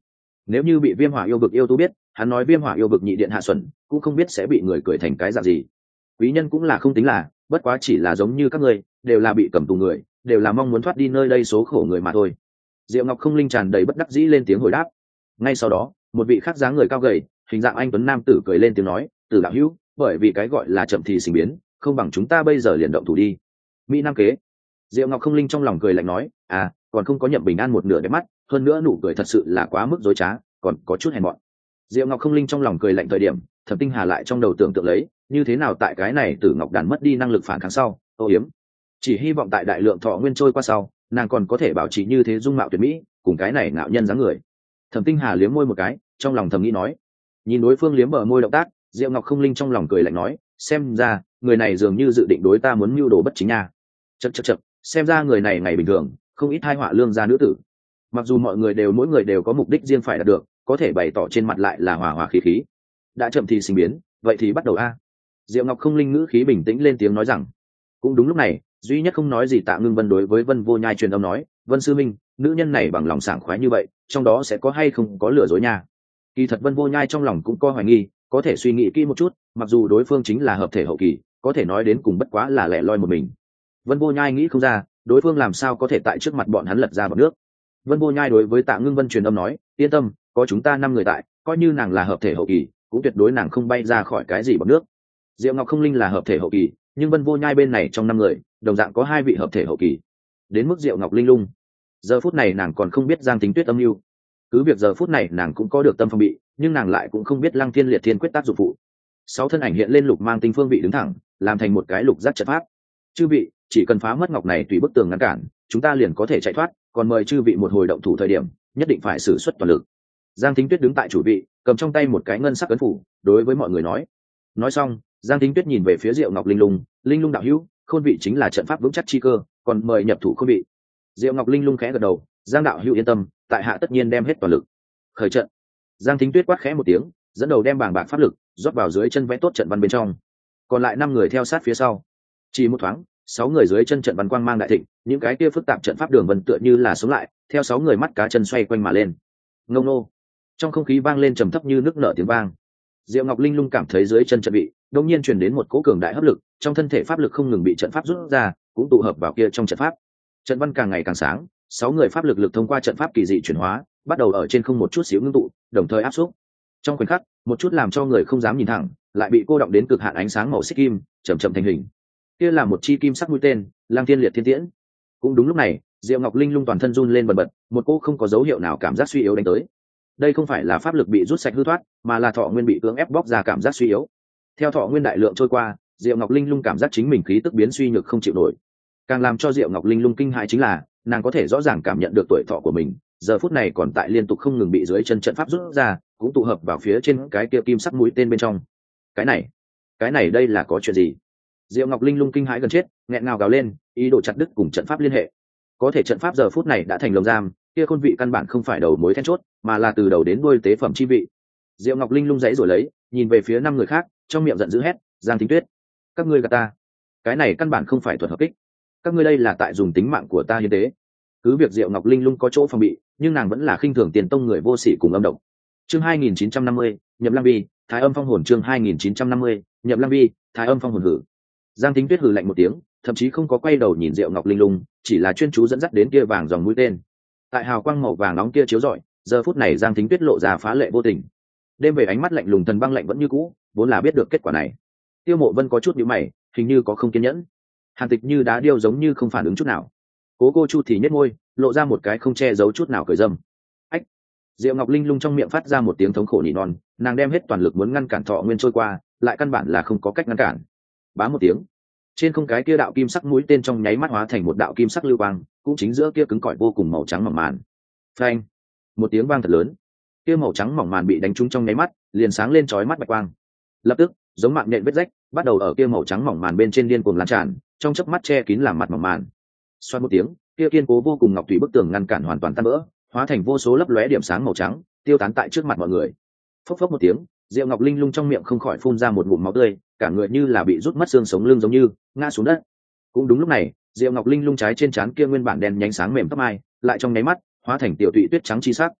Nếu như bị viêm hỏa yêu vực yêu tu biết, hắn nói viêm hỏa yêu vực nhị điện hạ xuẩn, cũng không biết sẽ bị người cười thành cái dạng gì. Quý nhân cũng là không tính là, bất quá chỉ là giống như các ngươi, đều là bị cầm tù người, đều là mong muốn thoát đi nơi đây số khổ người mà thôi. Diệu Ngọc Không Linh tràn đầy bất đắc dĩ lên tiếng hồi đáp. Ngay sau đó, một vị khác dáng người cao gầy, hình dạng anh tuấn nam tử cười lên tiếng nói, "Tử đạo hữu, bởi vì cái gọi là chậm thì sinh biến, không bằng chúng ta bây giờ liền động thủ đi." Mỹ Nam kế. Diệu Ngọc Không Linh trong lòng cười lạnh nói, "À, còn không có Nhậm Bình An một nửa đẹp mắt, hơn nữa nụ cười thật sự là quá mức dối trá, còn có chút hèn mọn." Diệu Ngọc Không Linh trong lòng cười lạnh thời điểm, Thẩm Tinh Hà lại trong đầu tưởng tượng lấy, như thế nào tại cái này Tử Ngọc đàn mất đi năng lực phản kháng sau, ô yếm. Chỉ hy vọng tại đại lượng thọ nguyên trôi qua sau, nàng còn có thể bảo trì như thế dung mạo tuyệt mỹ, cùng cái này ngạo nhân dáng người. Thẩm Tinh Hà liếm môi một cái, trong lòng thầm nghĩ nói. Nhìn đối phương liếm bờ môi động tác, Diệu Ngọc Không Linh trong lòng cười lạnh nói, xem ra người này dường như dự định đối ta muốn mưu đồ bất chính nha. Chậc chậc chậc, xem ra người này ngày bình thường không ít hai họa lương gia nữ tử. Mặc dù mọi người đều mỗi người đều có mục đích riêng phải đạt được, có thể bày tỏ trên mặt lại là hòa hòa khí khí. Đã chậm thì sinh biến, vậy thì bắt đầu a. Diệu Ngọc Không Linh ngữ khí bình tĩnh lên tiếng nói rằng. Cũng đúng lúc này, duy nhất không nói gì Tạ Ngưng Vân đối với Vân Vô Nhai truyền âm nói, "Vân sư minh, nữ nhân này bằng lòng sảng khoái như vậy, trong đó sẽ có hay không có lừa dối nha." Kỳ thật Vân Vô Nhai trong lòng cũng có hoài nghi, có thể suy nghĩ kỹ một chút, mặc dù đối phương chính là hợp thể hậu kỳ, có thể nói đến cùng bất quá là lẻ loi một mình. Vân Vô Nhai nghĩ không ra, đối phương làm sao có thể tại trước mặt bọn hắn lật ra bọt nước. Vân Vô Nhai đối với Tạ Ngưng Vân truyền âm nói, "Yên tâm, có chúng ta năm người tại, coi như nàng là hợp thể hậu kỳ, cũng tuyệt đối nàng không bay ra khỏi cái gì bọt nước." Diệu Ngọc Không Linh là hợp thể hậu kỳ, nhưng Vân Vô Nhai bên này trong năm người, đồng dạng có hai vị hợp thể hậu kỳ. Đến mức Diệu Ngọc Linh lung, giờ phút này nàng còn không biết Giang Tính Tuyết âm mưu. Cứ việc giờ phút này nàng cũng có được tâm phòng bị, nhưng nàng lại cũng không biết Lăng Thiên Liệt Thiên quyết tác dụng phụ. Sáu thân ảnh hiện lên lục mang tinh phương vị đứng thẳng, làm thành một cái lục giác trận pháp. "Chư vị, chỉ cần phá mất ngọc này tùy bức tường ngăn cản, chúng ta liền có thể chạy thoát, còn mời chư vị một hồi động thủ thời điểm, nhất định phải sử xuất toàn lực." Giang Tính Tuyết đứng tại chủ vị, cầm trong tay một cái ngân sắc ấn phủ, đối với mọi người nói. Nói xong, Giang Tính Tuyết nhìn về phía Diệu Ngọc Linh lung, "Linh lung đạo hữu, khôn vị chính là trận pháp vững chắc chi cơ, còn mời nhập thủ khôn vị." Diệu Ngọc Linh lung khẽ gật đầu, "Giang đạo hữu yên tâm, tại hạ tất nhiên đem hết toàn lực." Khởi trận. Giang Tính Tuyết quát khẽ một tiếng, dẫn đầu đem bảng bạc pháp lực rót vào dưới chân vẽ tốt trận văn bên trong, còn lại năm người theo sát phía sau. Chỉ một thoáng, sáu người dưới chân trận văn quang mang đại thịnh, những cái kia phức tạp trận pháp đường vân tựa như là sống lại, theo sáu người mắt cá chân xoay quanh mà lên. Ngông nô. Trong không khí vang lên trầm thấp như nước nở tiếng vang. Diệu Ngọc Linh lung cảm thấy dưới chân trận bị đột nhiên truyền đến một cỗ cường đại hấp lực, trong thân thể pháp lực không ngừng bị trận pháp rút ra, cũng tụ hợp vào kia trong trận pháp. Trận văn càng ngày càng sáng, sáu người pháp lực lực thông qua trận pháp kỳ dị chuyển hóa, bắt đầu ở trên không một chút xíu ngưng tụ, đồng thời áp xúc. Trong khoảnh khắc, một chút làm cho người không dám nhìn thẳng, lại bị cô động đến cực hạn ánh sáng màu xích kim, chậm chậm thành hình. Kia là một chi kim sắc mũi tên, Lăng Thiên Liệt Thiên Tiễn. Cũng đúng lúc này, Diệu Ngọc Linh lung toàn thân run lên bần bật, một cô không có dấu hiệu nào cảm giác suy yếu đánh tới. Đây không phải là pháp lực bị rút sạch hư thoát, mà là thọ nguyên bị cưỡng ép bóc ra cảm giác suy yếu. Theo thọ nguyên đại lượng trôi qua, Diệu Ngọc Linh lung cảm giác chính mình khí tức biến suy nhược không chịu nổi. Càng làm cho Diệu Ngọc Linh lung kinh hãi chính là, nàng có thể rõ ràng cảm nhận được tuổi thọ của mình, giờ phút này còn tại liên tục không ngừng bị dưới chân trận pháp rút ra, cũng tụ hợp vào phía trên cái kia kim sắc mũi tên bên trong. Cái này, cái này đây là có chuyện gì? Diệu Ngọc Linh lung kinh hãi gần chết, nghẹn ngào gào lên, ý đồ chặt đứt cùng trận pháp liên hệ. Có thể trận pháp giờ phút này đã thành lồng giam, kia khôn vị căn bản không phải đầu mối then chốt, mà là từ đầu đến đuôi tế phẩm chi vị. Diệu Ngọc Linh lung giãy rồi lấy, nhìn về phía năm người khác, trong miệng giận dữ hét, "Giang Tính Tuyết, các ngươi gạt ta! Cái này căn bản không phải thuật hợp kích, các ngươi đây là tại dùng tính mạng của ta hiến tế." Cứ việc Diệu Ngọc Linh lung có chỗ phòng bị, nhưng nàng vẫn là khinh thường tiền tông người vô sỉ cùng âm độc. Chương hai nghìn chín trăm năm mươi, Nhậm Lăng Vi, Thái Âm Phong Hồn. Chương hai nghìn chín trăm năm mươi, Nhậm Lăng Vi, Thái Âm Phong Hồn. Hử. Giang Tính Tuyết hừ lạnh một tiếng, thậm chí không có quay đầu nhìn Diệu Ngọc Linh lung, chỉ là chuyên chú dẫn dắt đến kia vàng dòng mũi tên. Tại hào quang màu vàng nóng kia chiếu rọi, giờ phút này Giang Tính Tuyết lộ ra phá lệ vô tình. Đêm về ánh mắt lạnh lùng thần băng lạnh vẫn như cũ, vốn là biết được kết quả này. Tiêu Mộ Vân có chút nhíu mày, hình như có không kiên nhẫn. Hàn Tịch như đá điêu giống như không phản ứng chút nào. Cố Cô Chu thì nhếch môi, lộ ra một cái không che giấu chút nào cười dâm. Ách. Diệu Ngọc Linh lung trong miệng phát ra một tiếng thống khổ nỉ non, nàng đem hết toàn lực muốn ngăn cản thọ nguyên trôi qua, lại căn bản là không có cách ngăn cản. Bá một tiếng, trên không cái kia đạo kim sắc mũi tên trong nháy mắt hóa thành một đạo kim sắc lưu quang, cũng chính giữa kia cứng cỏi vô cùng màu trắng mỏng màn. Phanh! Một tiếng vang thật lớn, kia màu trắng mỏng màn bị đánh trúng trong nháy mắt, liền sáng lên chói mắt bạch quang. Lập tức, giống mạng nhện vết rách, bắt đầu ở kia màu trắng mỏng màn bên trên điên cuồng lan tràn, trong chớp mắt che kín làm mặt mỏng màn. Xoát một tiếng, kia kiên cố vô cùng ngọc thủy bức tường ngăn cản hoàn toàn tan vỡ, hóa thành vô số lấp lóe điểm sáng màu trắng, tiêu tán tại trước mặt mọi người. Phốc phốc một tiếng, Diệu Ngọc Linh lung trong miệng không khỏi phun ra một ngụm máu tươi, cả người như là bị rút mất xương sống lưng giống như ngã xuống đất. Cũng đúng lúc này, Diệu Ngọc Linh lung trái trên trán kia nguyên bản đen nhánh sáng mềm tóc mai, lại trong nháy mắt hóa thành tiểu tụy tuyết trắng chi sắc.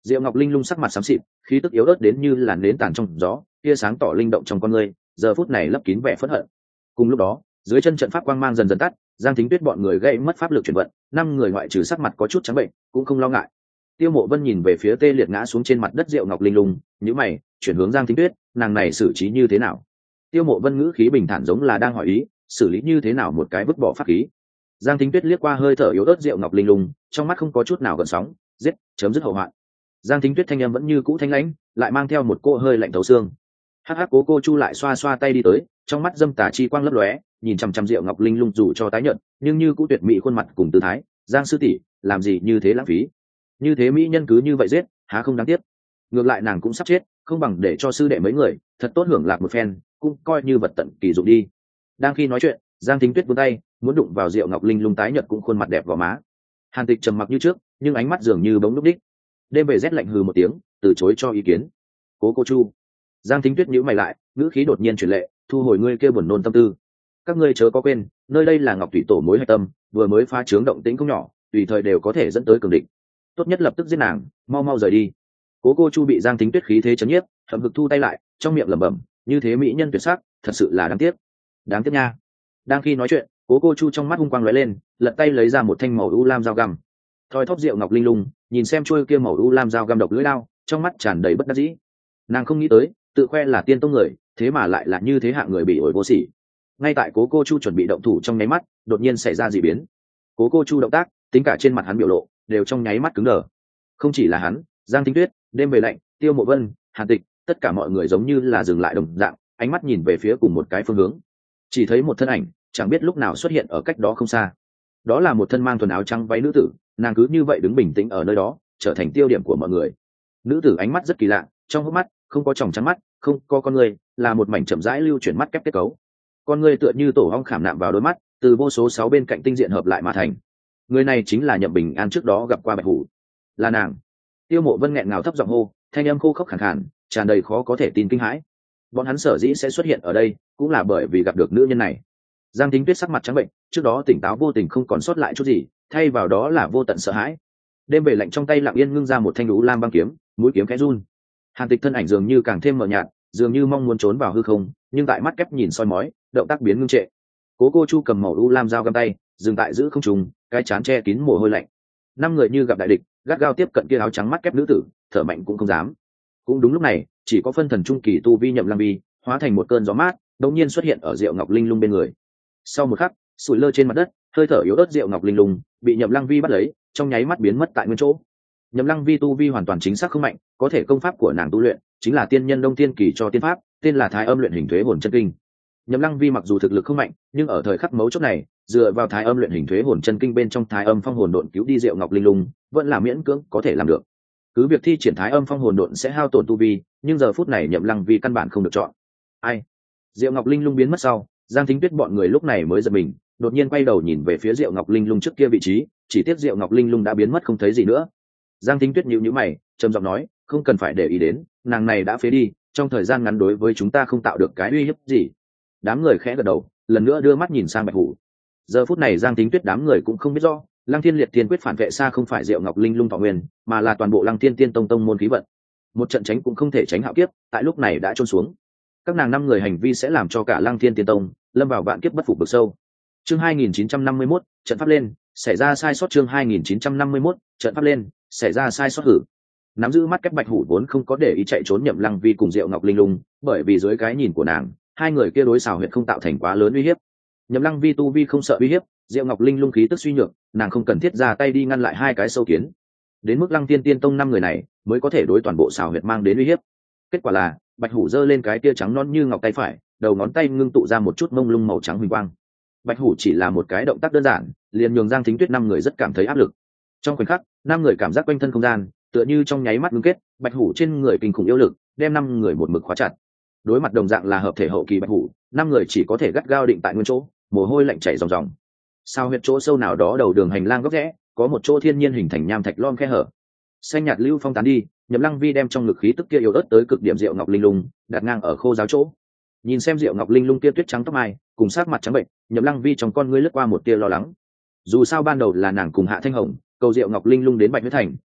Diệu Ngọc Linh Lung sắc mặt xám xịt, khí tức yếu ớt đến như là nến tàn trong gió, tia sáng tỏ linh động trong con người, giờ phút này lấp kín vẻ phẫn hận. Cùng lúc đó, dưới chân trận pháp quang mang dần dần tắt, Giang Thính Tuyết bọn người gây mất pháp lực chuyển vận, năm người ngoại trừ sắc mặt có chút trắng bệnh, cũng không lo ngại. Tiêu Mộ Vân nhìn về phía tê liệt ngã xuống trên mặt đất Diệu Ngọc Linh Lung, nhíu mày, chuyển hướng Giang Thính Tuyết, nàng này xử trí như thế nào? Tiêu Mộ Vân ngữ khí bình thản giống là đang hỏi ý, xử lý như thế nào một cái vứt bỏ pháp khí. Giang Thính Tuyết liếc qua hơi thở yếu ớt Diệu Ngọc Linh Lung, trong mắt không có chút nào gợn sóng, giết, chấm dứt hậu hoạn. Giang Thính Tuyết thanh âm vẫn như cũ thanh lãnh, lại mang theo một cỗ hơi lạnh thấu xương. Hắc Hắc Cố Cô Chu lại xoa xoa tay đi tới, trong mắt dâm tà chi quang lấp lóe, nhìn chằm chằm Diệu Ngọc Linh Lung dù cho tái nhợt, nhưng như cũ tuyệt mỹ khuôn mặt cùng tư thái. Giang sư tỷ, làm gì như thế lãng phí? Như thế mỹ nhân cứ như vậy giết, há không đáng tiếc? Ngược lại nàng cũng sắp chết, không bằng để cho sư đệ mấy người thật tốt hưởng lạc một phen, cũng coi như vật tận kỳ dụng đi. Đang khi nói chuyện, Giang Thính Tuyết vươn tay, muốn đụng vào Diệu Ngọc Linh Lung tái nhợt cũng khuôn mặt đẹp vào má. Hàn Tịch trầm mặc như trước, nhưng ánh mắt dường như bóng lúc đích. Đêm về rét lạnh hừ một tiếng, từ chối cho ý kiến. Cố Cô Chu. Giang Thính Tuyết nhíu mày lại, ngữ khí đột nhiên chuyển lệ, thu hồi ngươi kia buồn nôn tâm tư. Các ngươi chớ có quên, nơi đây là Ngọc Thủy Tổ mối hạch tâm, vừa mới phá trướng động tĩnh không nhỏ, tùy thời đều có thể dẫn tới cường địch. Tốt nhất lập tức giết nàng, mau mau rời đi. Cố Cô Chu bị Giang Thính Tuyết khí thế chấn nhiếp, hậm hực thu tay lại, trong miệng lẩm bẩm, như thế mỹ nhân tuyệt sắc, thật sự là đáng tiếc. Đáng tiếc nha. Đang khi nói chuyện, Cố Cô Chu trong mắt hung quang lóe lên, lật tay lấy ra một thanh màu u lam dao găm. Thoi thóp Diệu Ngọc Linh Lung, nhìn xem chuôi kia màu u lam dao găm độc lưỡi lao, trong mắt tràn đầy bất đắc dĩ. Nàng không nghĩ tới, tự khoe là tiên tông người, thế mà lại là như thế hạng người bị ổi vô sỉ. Ngay tại Cố Cô Chu chuẩn bị động thủ trong nháy mắt, đột nhiên xảy ra dị biến. Cố Cô Chu động tác, tính cả trên mặt hắn biểu lộ, đều trong nháy mắt cứng đờ. Không chỉ là hắn, Giang Thính Tuyết, Đêm Về Lạnh, Tiêu Mộ Vân, Hàn Tịch, tất cả mọi người giống như là dừng lại đồng dạng, ánh mắt nhìn về phía cùng một cái phương hướng. Chỉ thấy một thân ảnh, chẳng biết lúc nào xuất hiện ở cách đó không xa. Đó là một thân mang quần áo trắng váy nữ tử, nàng cứ như vậy đứng bình tĩnh ở nơi đó, trở thành tiêu điểm của mọi người. Nữ tử ánh mắt rất kỳ lạ, trong hốc mắt không có tròng trắng mắt, không có con người, là một mảnh chậm rãi lưu chuyển mắt kép kết cấu. Con người tựa như tổ ong khảm nạm vào đôi mắt, từ vô số sáu bên cạnh tinh diện hợp lại mà thành. Người này chính là Nhậm Bình An trước đó gặp qua Bạch Hủ. Là nàng. Tiêu Mộ Vân nghẹn ngào thấp giọng hô, thanh âm khô khốc khàn khàn, tràn đầy khó có thể tin kinh hãi. Bọn hắn sở dĩ sẽ xuất hiện ở đây, cũng là bởi vì gặp được nữ nhân này. Giang Thính Tuyết sắc mặt trắng bệnh, trước đó tỉnh táo vô tình không còn sót lại chút gì, thay vào đó là vô tận sợ hãi. Đêm Về Lạnh trong tay lặng yên ngưng ra một thanh lũ lam băng kiếm, mũi kiếm khẽ run. Hàn Tịch thân ảnh dường như càng thêm mờ nhạt, dường như mong muốn trốn vào hư không, nhưng tại mắt kép nhìn soi mói, động tác biến ngưng trệ. Cố Cô Chu cầm màu u lam dao găm tay, dừng tại giữ không trùng, cái chán che kín mồ hôi lạnh. Năm người như gặp đại địch, gắt gao tiếp cận kia áo trắng mắt kép nữ tử, thở mạnh cũng không dám. Cũng đúng lúc này, chỉ có phân thần trung kỳ tu vi Nhậm Lăng Vi, hóa thành một cơn gió mát, đột nhiên xuất hiện ở Diệu Ngọc Linh Lung bên người. Sau một khắc, sủi lơ trên mặt đất, hơi thở yếu ớt Diệu Ngọc Linh Lung bị Nhậm Lăng Vi bắt lấy, trong nháy mắt biến mất tại nguyên chỗ. Nhậm Lăng Vi tu vi hoàn toàn chính xác không mạnh, có thể công pháp của nàng tu luyện chính là tiên nhân đông tiên kỳ cho tiên pháp, tên là Thái Âm luyện hình thuế hồn chân kinh. Nhậm Lăng Vi mặc dù thực lực không mạnh, nhưng ở thời khắc mấu chốt này, dựa vào Thái Âm luyện hình thuế hồn chân kinh bên trong Thái Âm phong hồn độn cứu đi Diệu Ngọc Linh Lung, vẫn là miễn cưỡng có thể làm được. Cứ việc thi triển Thái Âm phong hồn độn sẽ hao tổn tu vi, nhưng giờ phút này Nhậm Lăng Vi căn bản không được chọn. Ai? Diệu Ngọc Linh Lung biến mất sau, Giang Thính Tuyết bọn người lúc này mới giật mình, đột nhiên quay đầu nhìn về phía Diệu Ngọc Linh Lung trước kia vị trí, chỉ tiếc Diệu Ngọc Linh Lung đã biến mất không thấy gì nữa. Giang Thính Tuyết nhíu nhíu mày, trầm giọng nói, không cần phải để ý đến, nàng này đã phế đi, trong thời gian ngắn đối với chúng ta không tạo được cái uy hiếp gì. Đám người khẽ gật đầu, lần nữa đưa mắt nhìn sang Bạch Hủ. Giờ phút này Giang Thính Tuyết đám người cũng không biết rõ, Lăng Thiên Liệt Tiên quyết phản vệ xa không phải Diệu Ngọc Linh Lung thọ nguyên, mà là toàn bộ Lăng Thiên Tiên Tông tông môn khí vận. Một trận tránh cũng không thể tránh hạo kiếp, tại lúc này đã trôn xuống. Các nàng năm người hành vi sẽ làm cho cả Lăng Thiên Tiên Tông lâm vào vạn kiếp bất phục vực sâu. Chương hai nghìn chín trăm năm mươi mốt, trận pháp lên, xảy ra sai sót chương hai nghìn chín trăm năm mươi mốt, trận pháp lên, xảy ra sai sót hử. Nắm giữ mắt kép Bạch Hủ vốn không có để ý chạy trốn Nhậm Lăng Vi cùng Diệu Ngọc Linh Lung, bởi vì dưới cái nhìn của nàng, hai người kia đối xảo huyệt không tạo thành quá lớn uy hiếp. Nhậm Lăng Vi tu vi không sợ uy hiếp, Diệu Ngọc Linh Lung khí tức suy nhược, nàng không cần thiết ra tay đi ngăn lại hai cái sâu kiến. Đến mức Lăng Tiên Tiên Tông năm người này mới có thể đối toàn bộ xảo huyệt mang đến uy hiếp. Kết quả là, Bạch Hủ giơ lên cái tia trắng non như ngọc tay phải, đầu ngón tay ngưng tụ ra một chút mông lung màu trắng huỳnh quang. Bạch Hủ chỉ là một cái động tác đơn giản, liền nhường Giang Thính Tuyết năm người rất cảm thấy áp lực. Trong khoảnh khắc, năm người cảm giác quanh thân không gian tựa như trong nháy mắt ngưng kết, Bạch Hủ trên người kinh khủng yêu lực, đem năm người một mực khóa chặt. Đối mặt đồng dạng là hợp thể hậu kỳ Bạch Hủ, năm người chỉ có thể gắt gao định tại nguyên chỗ, mồ hôi lạnh chảy ròng ròng. Sao huyệt chỗ sâu nào đó đầu đường hành lang góc rẽ, có một chỗ thiên nhiên hình thành nham thạch lom khe hở. Xanh nhạt lưu phong tán đi, Nhậm Lăng Vi đem trong lực khí tức kia yếu ớt tới cực điểm Diệu Ngọc Linh Lung đặt ngang ở khô giáo chỗ. Nhìn xem Diệu Ngọc Linh Lung kia tuyết trắng tóc mai, cùng sát mặt trắng bệnh, Nhậm Lăng Vi trong con ngươi lướt qua một tia lo lắng. Dù sao ban đầu là nàng cùng Hạ Thanh Hồng, cầu Diệu Ngọc Linh Lung đến Bạch Huyết Thành,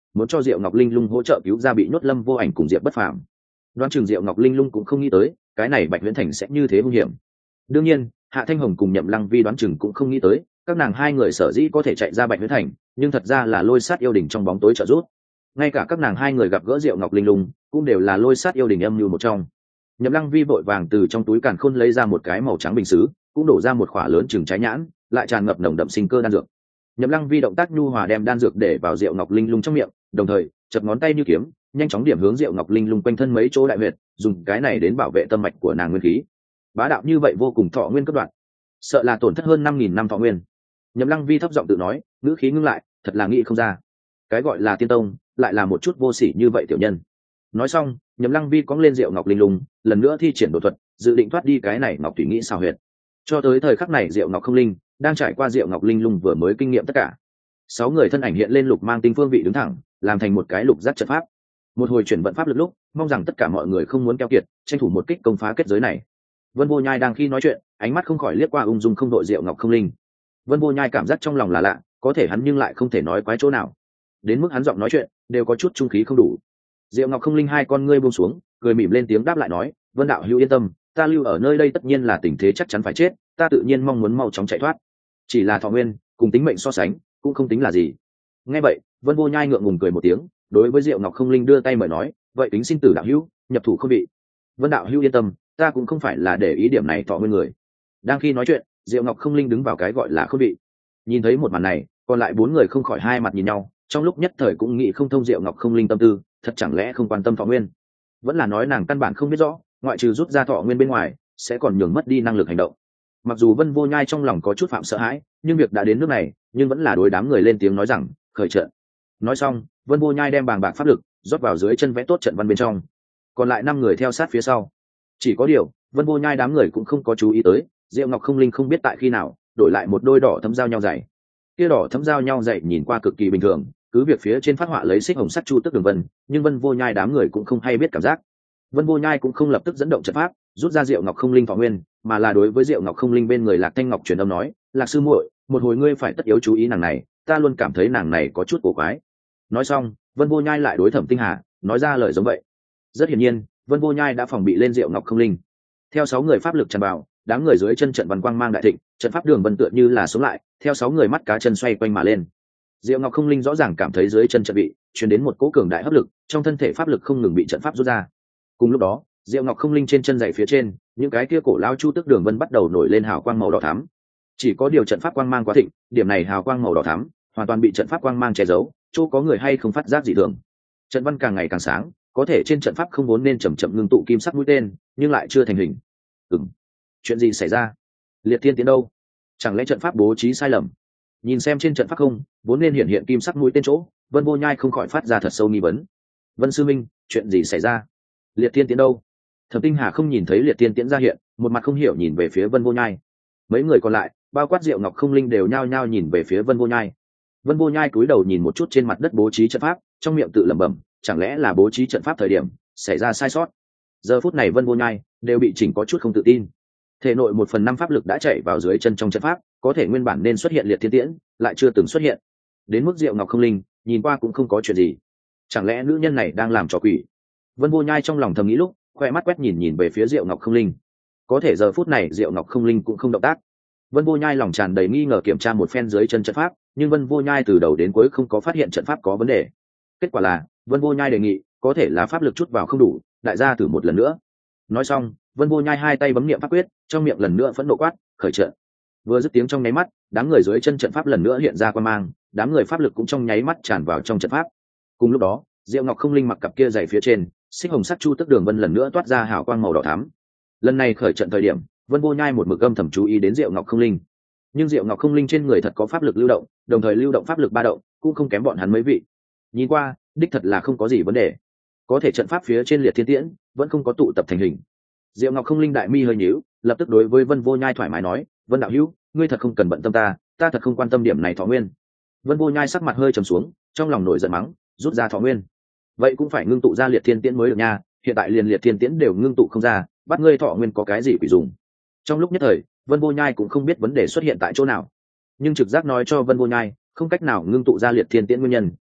muốn cho Diệu Ngọc Linh Lung hỗ trợ cứu ra bị nhốt Lâm Vô Ảnh cùng Diệp Bất Phàm. Đoán chừng Diệu Ngọc Linh Lung cũng không nghĩ tới cái này Bạch Viễn Thành sẽ như thế hung hiểm. Đương nhiên Hạ Thanh Hồng cùng Nhậm Lăng Vi đoán chừng cũng không nghĩ tới các nàng hai người sở dĩ có thể chạy ra Bạch Viễn Thành, nhưng thật ra là Lôi Sát yêu đình trong bóng tối trợ giúp. Ngay cả các nàng hai người gặp gỡ Diệu Ngọc Linh Lung cũng đều là Lôi Sát yêu đình âm mưu một trong. Nhậm Lăng Vi vội vàng từ trong túi càn khôn lấy ra một cái màu trắng bình sứ, cũng đổ ra một khỏa lớn chừng trái nhãn, lại tràn ngập nồng đậm sinh cơ đan dược. Nhậm Lăng Vi động tác nhu hòa đem đan dược để vào Diệu Ngọc Linh Lung trong miệng, đồng thời chập ngón tay như kiếm, nhanh chóng điểm hướng Diệu Ngọc Linh Lung quanh thân mấy chỗ đại huyệt, dùng cái này đến bảo vệ tâm mạch của nàng nguyên khí. Bá đạo như vậy vô cùng thọ nguyên cấp đoạn, sợ là tổn thất hơn năm nghìn năm thọ nguyên. Nhậm Lăng Vi thấp giọng tự nói, ngữ khí ngưng lại, thật là nghĩ không ra, cái gọi là tiên tông lại là một chút vô sỉ như vậy tiểu nhân. Nói xong, Nhậm Lăng Vi cõng lên Diệu Ngọc Linh Lung, lần nữa thi triển đột thuật, dự định thoát đi cái này Ngọc Thủy Nghĩ xào huyệt. Cho tới thời khắc này Diệu Ngọc không linh đang trải qua Diệu Ngọc Linh Lung vừa mới kinh nghiệm tất cả. Sáu người thân ảnh hiện lên lục mang tinh phương vị đứng thẳng, làm thành một cái lục giác trận pháp. Một hồi chuyển vận pháp lực lúc, mong rằng tất cả mọi người không muốn keo kiệt, tranh thủ một kích công phá kết giới này. Vân Vô Nhai đang khi nói chuyện, ánh mắt không khỏi liếc qua ung dung không đội Diệu Ngọc không linh. Vân Vô Nhai cảm giác trong lòng là lạ, có thể hắn nhưng lại không thể nói quái chỗ nào. Đến mức hắn giọng nói chuyện đều có chút trung khí không đủ. Diệu Ngọc không linh hai con ngươi buông xuống, cười mỉm lên tiếng đáp lại nói, Vân đạo hữu yên tâm, ta lưu ở nơi đây tất nhiên là tình thế chắc chắn phải chết, ta tự nhiên mong muốn mau chóng chạy thoát. Chỉ là thọ nguyên cùng tính mệnh so sánh cũng không tính là gì. Nghe vậy Vân Vô Nhai ngượng ngùng cười một tiếng, đối với Diệu Ngọc không linh đưa tay mời nói, vậy tính xin tử đạo hữu nhập thủ không bị. Vân đạo hữu yên tâm, ta cũng không phải là để ý điểm này thọ nguyên người. Đang khi nói chuyện, Diệu Ngọc không linh đứng vào cái gọi là không bị. Nhìn thấy một màn này, còn lại bốn người không khỏi hai mặt nhìn nhau, trong lúc nhất thời cũng nghĩ không thông Diệu Ngọc không linh tâm tư, thật chẳng lẽ không quan tâm thọ nguyên, vẫn là nói nàng căn bản không biết rõ, ngoại trừ rút ra thọ nguyên bên ngoài sẽ còn nhường mất đi năng lực hành động. Mặc dù Vân Vô Nhai trong lòng có chút phạm sợ hãi, nhưng việc đã đến nước này, nhưng vẫn là đối đám người lên tiếng nói rằng khởi trận. Nói xong, Vân Vô Nhai đem bàng bạc pháp lực rót vào dưới chân vẽ tốt trận văn bên trong, còn lại năm người theo sát phía sau. Chỉ có điều Vân Vô Nhai đám người cũng không có chú ý tới, Diệu Ngọc không linh không biết tại khi nào đổi lại một đôi đỏ thấm giao nhau dày. Kia đỏ thấm giao nhau dày nhìn qua cực kỳ bình thường, cứ việc phía trên phát họa lấy xích hồng sắt chu tức đường vân, nhưng Vân Vô Nhai đám người cũng không hay biết cảm giác. Vân Vô Nhai cũng không lập tức dẫn động trận pháp rút ra Diệu Ngọc không linh thọ nguyên, mà là đối với Diệu Ngọc không linh bên người Lạc Thanh Ngọc truyền âm nói, Lạc sư muội, một hồi ngươi phải tất yếu chú ý nàng này, ta luôn cảm thấy nàng này có chút cổ quái. Nói xong, Vân Vô Nhai lại đối Thẩm Tinh Hà nói ra lời giống vậy. Rất hiển nhiên, Vân Vô Nhai đã phòng bị lên Diệu Ngọc không linh. Theo sáu người pháp lực tràn vào, đám người dưới chân trận văn quang mang đại thịnh, trận pháp đường vân tựa như là sống lại, theo sáu người mắt cá chân xoay quanh mà lên. Diệu Ngọc không linh rõ ràng cảm thấy dưới chân trận bị truyền đến một cỗ cường đại hấp lực, trong thân thể pháp lực không ngừng bị trận pháp rút ra. Cùng lúc đó, Diệu Ngọc không linh trên chân giày phía trên, những cái kia cổ lao chu tức đường vân bắt đầu nổi lên hào quang màu đỏ thắm. Chỉ có điều trận pháp quang mang quá thịnh, điểm này hào quang màu đỏ thắm hoàn toàn bị trận pháp quang mang che giấu, chỗ có người hay không phát giác gì thường. Trận văn càng ngày càng sáng, có thể trên trận pháp không vốn nên chậm chậm ngưng tụ kim sắc mũi tên, nhưng lại chưa thành hình. Ừm, chuyện gì xảy ra? Liệt Thiên Tiến đâu? Chẳng lẽ trận pháp bố trí sai lầm? Nhìn xem trên trận pháp không vốn nên hiện hiện kim sắc mũi tên chỗ, Vân Vô Nhai không khỏi phát ra thật sâu nghi vấn. Vân sư minh, chuyện gì xảy ra? Liệt Thiên Tiến đâu? Thẩm Tinh Hà không nhìn thấy Liệt Thiên Tiến ra hiện, một mặt không hiểu nhìn về phía Vân Vô Nhai. Mấy người còn lại, bao quát Diệu Ngọc không linh đều nhao nhao nhìn về phía Vân Vô Nhai. Vân Vô Nhai cúi đầu nhìn một chút trên mặt đất bố trí trận pháp, trong miệng tự lẩm bẩm, chẳng lẽ là bố trí trận pháp thời điểm xảy ra sai sót? Giờ phút này Vân Vô Nhai đều bị chỉnh có chút không tự tin. Thể nội một phần năm pháp lực đã chạy vào dưới chân trong trận pháp, có thể nguyên bản nên xuất hiện Liệt Thiên Tiễn lại chưa từng xuất hiện. Đến mức Diệu Ngọc không linh nhìn qua cũng không có chuyện gì, chẳng lẽ nữ nhân này đang làm trò quỷ? Vân Vô Nhai trong lòng thầm nghĩ lúc, khoe mắt quét nhìn nhìn về phía Diệu Ngọc không linh. Có thể giờ phút này Diệu Ngọc không linh cũng không động tác. Vân Vô Nhai lòng tràn đầy nghi ngờ kiểm tra một phen dưới chân trận pháp, nhưng Vân Vô Nhai từ đầu đến cuối không có phát hiện trận pháp có vấn đề. Kết quả là Vân Vô Nhai đề nghị có thể là pháp lực chút vào không đủ, đại gia thử một lần nữa. Nói xong, Vân Vô Nhai hai tay bấm niệm pháp quyết, trong miệng lần nữa phẫn nộ quát, khởi trận. Vừa dứt tiếng trong nháy mắt, đám người dưới chân trận pháp lần nữa hiện ra quang mang, đám người pháp lực cũng trong nháy mắt tràn vào trong trận pháp. Cùng lúc đó, Diệu Ngọc không linh mặc cặp kia giày phía trên, xích hồng sắc chu tức đường vân lần nữa toát ra hào quang màu đỏ thắm. Lần này khởi trận thời điểm, Vân Vô Nhai một mực âm thầm chú ý đến Diệu Ngọc không linh. Nhưng Diệu Ngọc không linh trên người thật có pháp lực lưu động, đồng thời lưu động pháp lực ba động, cũng không kém bọn hắn mấy vị. Nhìn qua, đích thật là không có gì vấn đề. Có thể trận pháp phía trên Liệt Thiên Tiễn vẫn không có tụ tập thành hình. Diệu Ngọc không linh đại mi hơi nhíu, lập tức đối với Vân Vô Nhai thoải mái nói, Vân đạo hữu, ngươi thật không cần bận tâm ta, ta thật không quan tâm điểm này thọ nguyên. Vân Vô Nhai sắc mặt hơi trầm xuống, trong lòng nổi giận mắng, rút ra thọ nguyên, vậy cũng phải ngưng tụ ra Liệt Thiên Tiễn mới được nha, hiện tại liền Liệt Thiên Tiễn đều ngưng tụ không ra, bắt ngươi thọ nguyên có cái gì quỷ dùng? Trong lúc nhất thời, Vân Vô Nhai cũng không biết vấn đề xuất hiện tại chỗ nào, nhưng trực giác nói cho Vân Vô Nhai không cách nào ngưng tụ ra Liệt Thiên Tiễn nguyên nhân,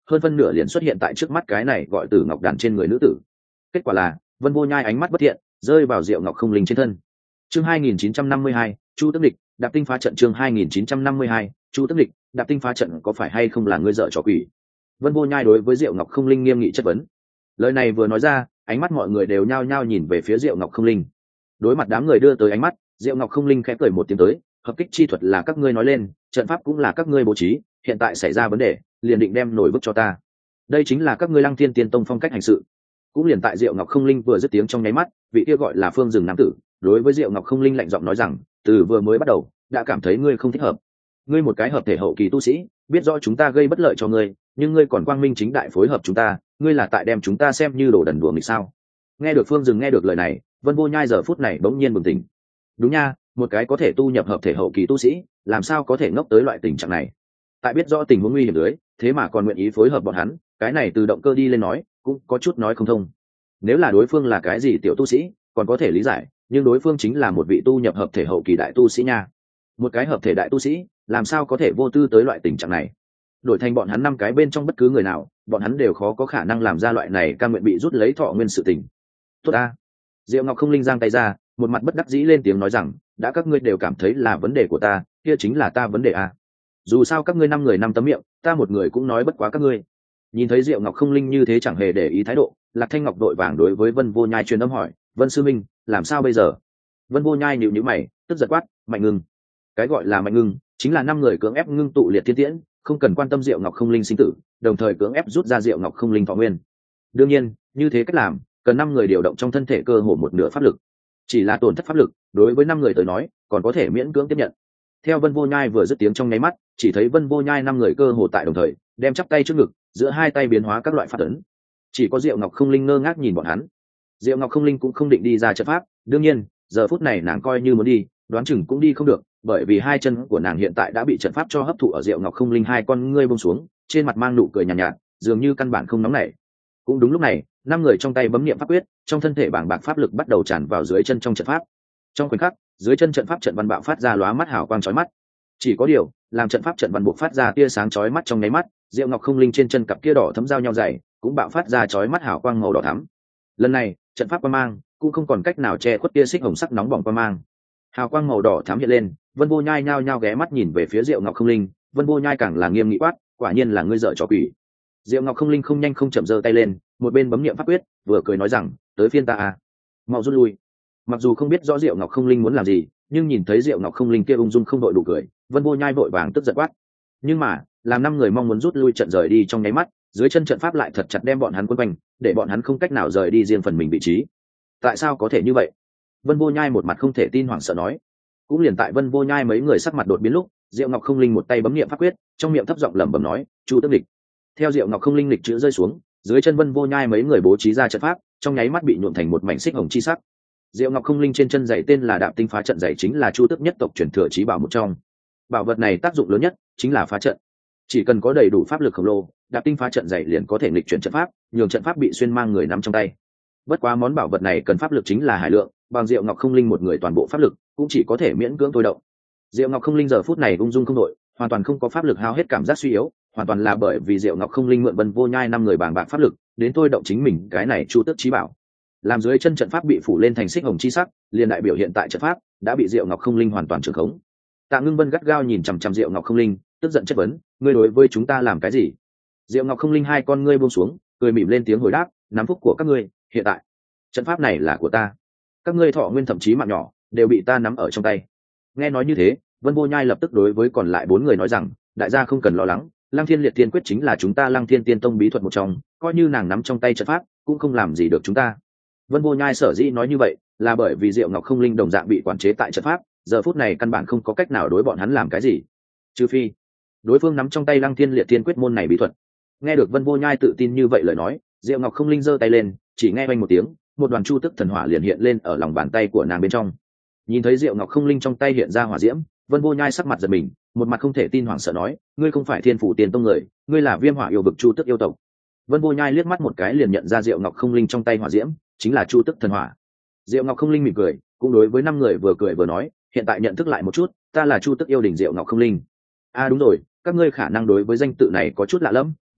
hơn phân nửa liền xuất hiện tại trước mắt cái này gọi Tử Ngọc đàn trên người nữ tử. Kết quả là Vân Vô Nhai ánh mắt bất thiện rơi vào Diệu Ngọc Không Linh trên thân. Chương hai nghìn chín trăm năm mươi hai, Chu Tức Địch, Đạp Tinh phá trận. Chương hai nghìn chín trăm năm mươi hai, Chu Tức Địch, Đạp Tinh phá trận. Có phải hay không là ngươi dở trò quỷ? Vân Vô Nhai đối với Diệu Ngọc Không Linh nghiêm nghị chất vấn. Lời này vừa nói ra, ánh mắt mọi người đều nhao nhao nhìn về phía Diệu Ngọc Không Linh. Đối mặt đám người đưa tới ánh mắt, Diệu Ngọc Không Linh khẽ cười một tiếng tới, hợp kích chi thuật là các ngươi nói lên, trận pháp cũng là các ngươi bố trí, hiện tại xảy ra vấn đề, liền định đem nổi bức cho ta. Đây chính là các ngươi Lăng Thiên Tiên Tông phong cách hành sự. Cũng liền tại Diệu Ngọc Không Linh vừa dứt tiếng trong nháy mắt, vị kia gọi là Phương Dừng nam tử, đối với Diệu Ngọc Không Linh lạnh giọng nói rằng, từ vừa mới bắt đầu, đã cảm thấy ngươi không thích hợp. Ngươi một cái hợp thể hậu kỳ tu sĩ, biết rõ chúng ta gây bất lợi cho ngươi, nhưng ngươi còn quang minh chính đại phối hợp chúng ta, ngươi là tại đem chúng ta xem như đồ đần đùa nghịch sao? Nghe được Phương Dừng nghe được lời này, Vân Vô Nhai giờ phút này bỗng nhiên bừng tỉnh. Đúng nha, một cái có thể tu nhập hợp thể hậu kỳ tu sĩ, làm sao có thể ngốc tới loại tình trạng này? Tại biết rõ tình huống nguy hiểm dưới, thế mà còn nguyện ý phối hợp bọn hắn, cái này từ động cơ đi lên nói, cũng có chút nói không thông. Nếu là đối phương là cái gì tiểu tu sĩ, còn có thể lý giải, nhưng đối phương chính là một vị tu nhập hợp thể hậu kỳ đại tu sĩ nha. Một cái hợp thể đại tu sĩ, làm sao có thể vô tư tới loại tình trạng này? Đổi thành bọn hắn năm cái bên trong bất cứ người nào, bọn hắn đều khó có khả năng làm ra loại này cam nguyện bị rút lấy thọ nguyên sự tình. Tốt a. Diệu Ngọc Không Linh giang tay ra, một mặt bất đắc dĩ lên tiếng nói rằng, đã các ngươi đều cảm thấy là vấn đề của ta, kia chính là ta vấn đề a. Dù sao các ngươi năm người năm tấm miệng, ta một người cũng nói bất quá các ngươi. Nhìn thấy Diệu Ngọc Không Linh như thế chẳng hề để ý thái độ, Lạc Thanh Ngọc đội vàng đối với Vân Vô Nhai truyền âm hỏi, Vân sư minh, làm sao bây giờ? Vân Vô Nhai nhíu nhíu mày, tức giận quát, Mạnh Ngưng. Cái gọi là Mạnh Ngưng, chính là năm người cưỡng ép ngưng tụ liệt thiên tiễn, không cần quan tâm Diệu Ngọc Không Linh sinh tử, đồng thời cưỡng ép rút ra Diệu Ngọc Không Linh thọ nguyên. Đương nhiên, như thế cách làm, cần năm người điều động trong thân thể cơ hồ một nửa pháp lực. Chỉ là tổn thất pháp lực, đối với năm người tới nói, còn có thể miễn cưỡng tiếp nhận. Theo Vân Vô Nhai vừa dứt tiếng trong nháy mắt, chỉ thấy Vân Vô Nhai năm người cơ hồ tại đồng thời, đem chắp tay trước ngực, giữa hai tay biến hóa các loại pháp ấn. Chỉ có Diệu Ngọc Không Linh ngơ ngác nhìn bọn hắn. Diệu Ngọc Không Linh cũng không định đi ra trận pháp, đương nhiên, giờ phút này nàng coi như muốn đi, đoán chừng cũng đi không được, bởi vì hai chân của nàng hiện tại đã bị trận pháp cho hấp thụ ở Diệu Ngọc Không Linh hai con ngươi buông xuống, trên mặt mang nụ cười nhàn nhạt, nhạt, dường như căn bản không nóng nảy. Cũng đúng lúc này, năm người trong tay bấm niệm pháp quyết, trong thân thể bảng bạc pháp lực bắt đầu tràn vào dưới chân trong trận pháp. Trong khoảnh khắc, dưới chân trận pháp trận văn bạo phát ra lóa mắt hào quang chói mắt. Chỉ có điều, làm trận pháp trận văn buộc phát ra tia sáng chói mắt trong nháy mắt, Diệu Ngọc Không Linh trên chân cặp kia đỏ thấm giao nhau dày, cũng bạo phát ra chói mắt hào quang màu đỏ thắm. Lần này, trận pháp quang mang cũng không còn cách nào che khuất tia xích hồng sắc nóng bỏng quang mang. Hào quang màu đỏ thắm hiện lên, Vân Vô Nhai nhao nhao ghé mắt nhìn về phía Diệu Ngọc Không Linh, Vân Vô Nhai càng là nghiêm nghị quát, quả nhiên là ngươi dở trò quỷ. Diệu Ngọc Không Linh không nhanh không chậm giơ tay lên, một bên bấm niệm pháp quyết, vừa cười nói rằng, tới phiên ta à, mau rút lui. Mặc dù không biết rõ Diệu Ngọc Không Linh muốn làm gì, nhưng nhìn thấy Diệu Ngọc Không Linh kia ung dung không đội đủ cười, Vân Vô Nhai vội vàng tức giận quát. Nhưng mà, làm năm người mong muốn rút lui trận rời đi trong nháy mắt, dưới chân trận pháp lại thật chặt đem bọn hắn quấn quanh, để bọn hắn không cách nào rời đi riêng phần mình vị trí. Tại sao có thể như vậy? Vân Vô Nhai một mặt không thể tin hoảng sợ nói. Cũng liền tại Vân Vô Nhai mấy người sắc mặt đột biến lúc, Diệu Ngọc Không Linh một tay bấm niệm pháp quyết, trong miệng thấp giọng lẩm bẩm nói, Chu Tức Địch. Theo Diệu Ngọc Không Linh lịch chữ rơi xuống, dưới chân Vân Vô Nhai mấy người bố trí ra trận pháp, trong nháy mắt bị nhuộm thành một mảnh xích hồng chi sắc. Diệu Ngọc Không Linh trên chân giày tên là Đạp Tinh phá trận giày, chính là Chu Tức nhất tộc truyền thừa chí bảo một trong. Bảo vật này tác dụng lớn nhất chính là phá trận. Chỉ cần có đầy đủ pháp lực khổng lồ, Đạp Tinh phá trận giày liền có thể nghịch chuyển trận pháp, nhường trận pháp bị xuyên mang người nắm trong tay. Bất quá món bảo vật này cần pháp lực chính là hải lượng, bằng Diệu Ngọc Không Linh một người toàn bộ pháp lực cũng chỉ có thể miễn cưỡng thôi động. Diệu Ngọc Không Linh giờ phút này ung dung không đội, hoàn toàn không có pháp lực hao hết cảm giác suy yếu, hoàn toàn là bởi vì Diệu Ngọc Không Linh mượn Vân Vô Nhai năm người bàng bạc pháp lực đến thôi động chính mình cái này Chu Tước chí bảo. Làm dưới chân trận pháp bị phủ lên thành xích hồng chi sắc, liền đại biểu hiện tại trận pháp đã bị Diệu Ngọc Không Linh hoàn toàn trưởng khống. Tạ Ngưng Vân gắt gao nhìn chằm chằm Diệu Ngọc Không Linh, tức giận chất vấn, ngươi đối với chúng ta làm cái gì? Diệu Ngọc Không Linh hai con ngươi buông xuống, cười mỉm lên tiếng hồi đáp, nắm phúc của các ngươi, hiện tại trận pháp này là của ta, các ngươi thọ nguyên thậm chí mạng nhỏ đều bị ta nắm ở trong tay. Nghe nói như thế, Vân Vô Nhai lập tức đối với còn lại bốn người nói rằng, đại gia không cần lo lắng, Lăng Thiên Liệt Thiên Quyết chính là chúng ta Lăng Thiên Tiên Tông bí thuật một trong, coi như nàng nắm trong tay trận pháp cũng không làm gì được chúng ta. Vân Vô Nhai sở dĩ nói như vậy là bởi vì Diệu Ngọc Không Linh đồng dạng bị quản chế tại trận pháp, giờ phút này căn bản không có cách nào đối bọn hắn làm cái gì, trừ phi đối phương nắm trong tay Lăng Thiên Liệt Thiên Quyết môn này bí thuật. Nghe được Vân Vô Nhai tự tin như vậy lời nói, Diệu Ngọc Không Linh giơ tay lên, chỉ nghe vang một tiếng, một đoàn chu tức thần hỏa liền hiện lên ở lòng bàn tay của nàng bên trong. Nhìn thấy Diệu Ngọc Không Linh trong tay hiện ra hỏa diễm, Vân Vô Nhai sắc mặt giật mình, một mặt không thể tin hoảng sợ nói, ngươi không phải Thiên Phủ Tiền Tông người, ngươi là Viêm Hỏa yêu vực chu tức yêu tộc. Vân Vô Nhai liếc mắt một cái liền nhận ra Diệu Ngọc Không Linh trong tay hỏa diễm chính là chu tức thần hỏa. Diệu Ngọc Không Linh mỉm cười, cũng đối với năm người vừa cười vừa nói, hiện tại nhận thức lại một chút, ta là chu tức yêu đỉnh Diệu Ngọc Không Linh. À đúng rồi, các ngươi khả năng đối với danh tự này có chút lạ lẫm,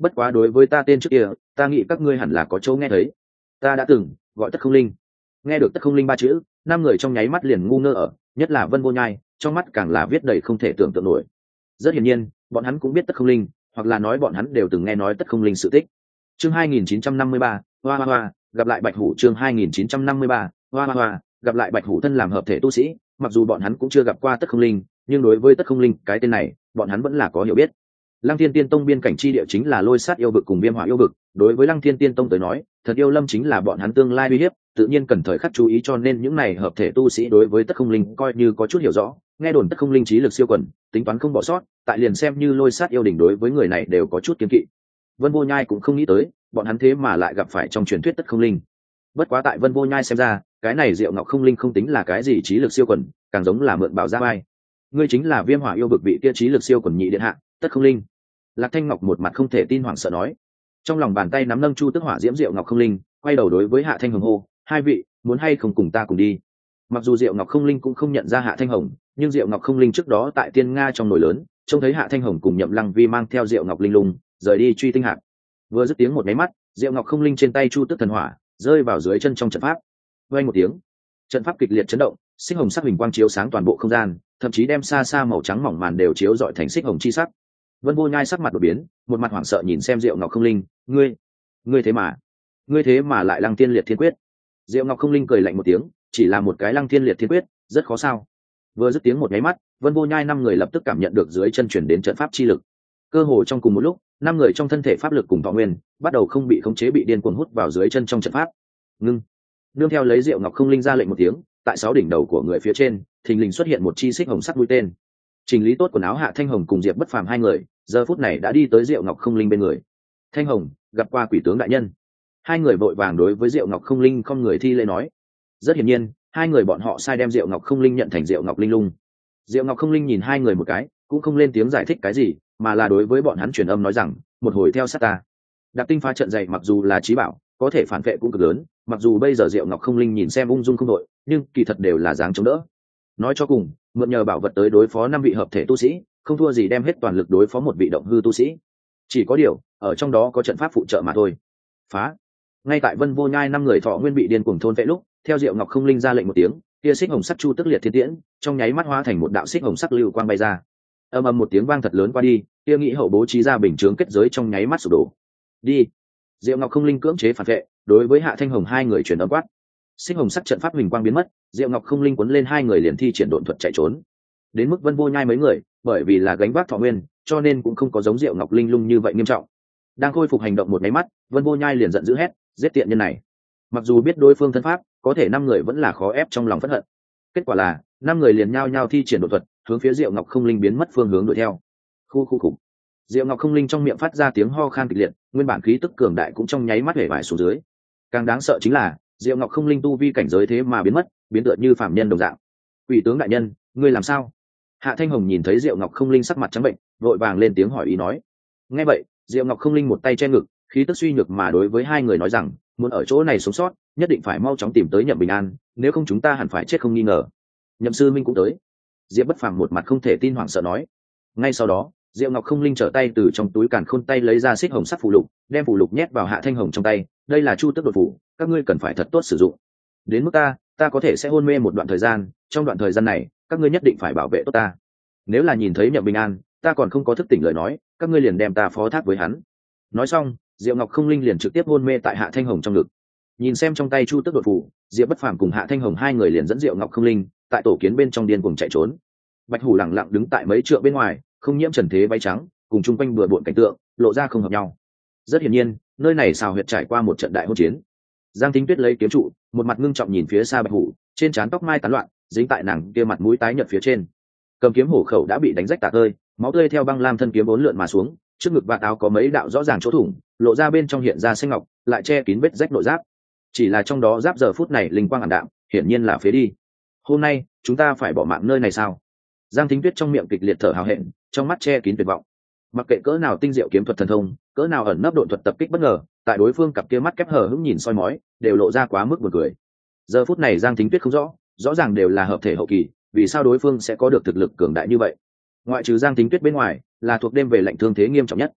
bất quá đối với ta tên trước kia ta nghĩ các ngươi hẳn là có chỗ nghe thấy. Ta đã từng gọi tất không linh. Nghe được tất không linh ba chữ, năm người trong nháy mắt liền ngu ngơ ở, nhất là Vân Vô Nhai, trong mắt càng là viết đầy không thể tưởng tượng nổi. Rất hiển nhiên bọn hắn cũng biết tất không linh, hoặc là nói bọn hắn đều từng nghe nói tất không linh sự tích. Chương hai nghìn chín trăm năm mươi ba, hoa hoa hoa, gặp lại Bạch Hủ. Chương hai nghìn chín trăm năm mươi ba, hoa hoa hoa, gặp lại Bạch Hủ. Thân làm hợp thể tu sĩ, mặc dù bọn hắn cũng chưa gặp qua tất không linh, nhưng đối với tất không linh cái tên này bọn hắn vẫn là có hiểu biết. Lăng Thiên Tiên Tông biên cảnh chi địa chính là Lôi Sát yêu vực cùng Viêm Hỏa yêu vực, đối với Lăng Thiên Tiên Tông tới nói, Thật Yêu Lâm chính là bọn hắn tương lai uy hiếp, tự nhiên cần thời khắc chú ý, cho nên những này hợp thể tu sĩ đối với tất không linh coi như có chút hiểu rõ, nghe đồn tất không linh trí lực siêu quần, tính toán không bỏ sót, tại liền xem như Lôi Sát yêu đỉnh đối với người này đều có chút kiêng kỵ. Vân Vô Nhai cũng không nghĩ tới, bọn hắn thế mà lại gặp phải trong truyền thuyết tất không linh. Bất quá tại Vân Vô Nhai xem ra, cái này Diệu Ngọc không linh không tính là cái gì trí lực siêu quần, càng giống là mượn bảo ra vai. Ngươi chính là Viêm Hỏa yêu vực vị kia trí lực siêu quần nhị điện hạ, tất không linh. Lạc Thanh Ngọc một mặt không thể tin hoảng sợ nói, trong lòng bàn tay nắm nâng chu tức hỏa diễm Diệu Ngọc không linh, quay đầu đối với Hạ Thanh Hồng hô, hai vị muốn hay không cùng ta cùng đi. Mặc dù Diệu Ngọc không linh cũng không nhận ra Hạ Thanh Hồng, nhưng Diệu Ngọc không linh trước đó tại Tiên Nga trong nồi lớn trông thấy Hạ Thanh Hồng cùng Nhậm Lăng Vi mang theo Diệu Ngọc linh lung rời đi truy tinh hạt. Vừa dứt tiếng một máy mắt, Diệu Ngọc không linh trên tay chu tức thần hỏa rơi vào dưới chân trong trận pháp. Vang một tiếng, trận pháp kịch liệt chấn động, xích hồng sắc huỳnh quang chiếu sáng toàn bộ không gian, thậm chí đem xa xa màu trắng mỏng màn đều chiếu rọi thành xích hồng chi sắc. Vân Vô Nhai sắc mặt đột biến, một mặt hoảng sợ nhìn xem Diệu Ngọc không linh, ngươi, ngươi thế mà, ngươi thế mà lại Lăng Thiên Liệt Thiên Quyết. Diệu Ngọc không linh cười lạnh một tiếng, chỉ là một cái Lăng Thiên Liệt Thiên Quyết, rất khó sao? Vừa dứt tiếng một nháy mắt, Vân Vô Nhai năm người lập tức cảm nhận được dưới chân chuyển đến trận pháp chi lực. Cơ hồ trong cùng một lúc, năm người trong thân thể pháp lực cùng thọ nguyên bắt đầu không bị khống chế bị điên cuồng hút vào dưới chân trong trận pháp. Ngưng. Nương theo lấy Diệu Ngọc không linh ra lệnh một tiếng, tại sáu đỉnh đầu của người phía trên, thình lình xuất hiện một chi xích hồng sắc mũi tên. Trình lý tốt quần áo Hạ Thanh Hồng cùng Diệp Bất Phàm hai người, giờ phút này đã đi tới Diệu Ngọc không linh bên người. Thanh Hồng, gặp qua quỷ tướng đại nhân. Hai người vội vàng đối với Diệu Ngọc không linh không người thi lễ nói. Rất hiển nhiên, hai người bọn họ sai đem Diệu Ngọc không linh nhận thành Diệu Ngọc linh lung. Diệu Ngọc không linh nhìn hai người một cái, cũng không lên tiếng giải thích cái gì, mà là đối với bọn hắn truyền âm nói rằng, một hồi theo sát ta. Đạp tinh phá trận dày mặc dù là trí bảo, có thể phản vệ cũng cực lớn, mặc dù bây giờ Diệu Ngọc không linh nhìn xem ung dung không đội, nhưng kỳ thật đều là dáng chống đỡ. Nói cho cùng, mượn nhờ bảo vật tới đối phó năm vị hợp thể tu sĩ, không thua gì đem hết toàn lực đối phó một vị động hư tu sĩ. Chỉ có điều, ở trong đó có trận pháp phụ trợ mà thôi. Phá. Ngay tại Vân Vô Nhai năm người thọ nguyên bị điên cuồng thôn vệ lúc, theo Diệu Ngọc không linh ra lệnh một tiếng, kia xích hồng sắc chu tức liệt thiên tiễn, trong nháy mắt hóa thành một đạo xích hồng sắc lưu quang bay ra. Ầm ầm một tiếng vang thật lớn qua đi, kia nghĩ hậu bố trí ra bình chướng kết giới trong nháy mắt sụp đổ. Đi. Diệu Ngọc không linh cưỡng chế phản vệ, đối với Hạ Thanh Hồng hai người truyền âm quát. Xích hồng sắc trận pháp huỳnh quang biến mất, Diệu Ngọc không linh cuốn lên hai người liền thi triển độn thuật chạy trốn. Đến mức Vân Vô Nhai mấy người, bởi vì là gánh vác thọ nguyên, cho nên cũng không có giống Diệu Ngọc linh lung như vậy nghiêm trọng. Đang khôi phục hành động một máy mắt, Vân Vô Nhai liền giận dữ hét, giết tiện nhân này. Mặc dù biết đối phương thân pháp, có thể năm người vẫn là khó ép trong lòng phẫn hận. Kết quả là, năm người liền nhao nhao thi triển độn thuật, hướng phía Diệu Ngọc không linh biến mất phương hướng đuổi theo. Khu khu khủng. Diệu Ngọc không linh trong miệng phát ra tiếng ho khan kịch liệt, nguyên bản khí tức cường đại cũng trong nháy mắt hể vải xuống dưới. Càng đáng sợ chính là, Diệu Ngọc không linh tu vi cảnh giới thế mà biến mất, biến tựa như phạm nhân đồng dạng. Quỷ tướng đại nhân, ngươi làm sao? Hạ Thanh Hồng nhìn thấy Diệu Ngọc không linh sắc mặt trắng bệnh, vội vàng lên tiếng hỏi ý nói. Nghe vậy, Diệu Ngọc không linh một tay che ngực, khí tức suy nhược mà đối với hai người nói rằng, muốn ở chỗ này sống sót, nhất định phải mau chóng tìm tới Nhậm Bình An, nếu không chúng ta hẳn phải chết không nghi ngờ. Nhậm sư minh cũng tới. Diệp Bất Phàm một mặt không thể tin hoảng sợ nói. Ngay sau đó, Diệu Ngọc không linh trở tay từ trong túi càn khôn tay lấy ra xích hồng sắc phù lục, đem phù lục nhét vào Hạ Thanh Hồng trong tay, đây là chu tức đột phù, các ngươi cần phải thật tốt sử dụng. Đến mức ta, ta có thể sẽ hôn mê một đoạn thời gian, trong đoạn thời gian này, các ngươi nhất định phải bảo vệ tốt ta. Nếu là nhìn thấy Nhậm Bình An, ta còn không có thức tỉnh lời nói, các ngươi liền đem ta phó thác với hắn. Nói xong, Diệu Ngọc không linh liền trực tiếp hôn mê tại Hạ Thanh Hồng trong ngực. Nhìn xem trong tay chu tức đột phù, Diệp Bất Phàm cùng Hạ Thanh Hồng hai người liền dẫn Diệu Ngọc không linh tại tổ kiến bên trong điên cuồng chạy trốn. Bạch Hủ lẳng lặng đứng tại mấy trượng bên ngoài, không nhiễm trần thế váy trắng, cùng chung quanh bừa bộn cảnh tượng, lộ ra không hợp nhau. Rất hiển nhiên, nơi này xào huyệt trải qua một trận đại hỗn chiến. Giang Thính Tuyết lấy kiếm trụ, một mặt ngưng trọng nhìn phía xa Bạch Hủ, trên trán tóc mai tán loạn, dính tại nàng kia mặt mũi tái nhợt phía trên. Cầm kiếm hổ khẩu đã bị đánh rách tả tơi, máu tươi theo băng lam thân kiếm bốn lượn mà xuống, trước ngực vạt áo có mấy đạo rõ ràng chỗ thủng, lộ ra bên trong hiện ra xanh ngọc, lại che kín vết rách nội giáp. Chỉ là trong đó giáp giờ phút này linh quang ảm đạm, hiển nhiên là phế đi. Hôm nay, chúng ta phải bỏ mạng nơi này sao? Giang Thính Tuyết trong miệng kịch liệt thở hào hẹn, trong mắt che kín tuyệt vọng. Mặc kệ cỡ nào tinh diệu kiếm thuật thần thông, cỡ nào ẩn nấp độn thuật tập kích bất ngờ, tại đối phương cặp kia mắt kép hờ hững nhìn soi mói, đều lộ ra quá mức buồn cười. Giờ phút này Giang Thính Tuyết không rõ, rõ ràng đều là hợp thể hậu kỳ, vì sao đối phương sẽ có được thực lực cường đại như vậy? Ngoại trừ Giang Thính Tuyết bên ngoài, là thuộc đêm về lệnh thương thế nghiêm trọng nhất.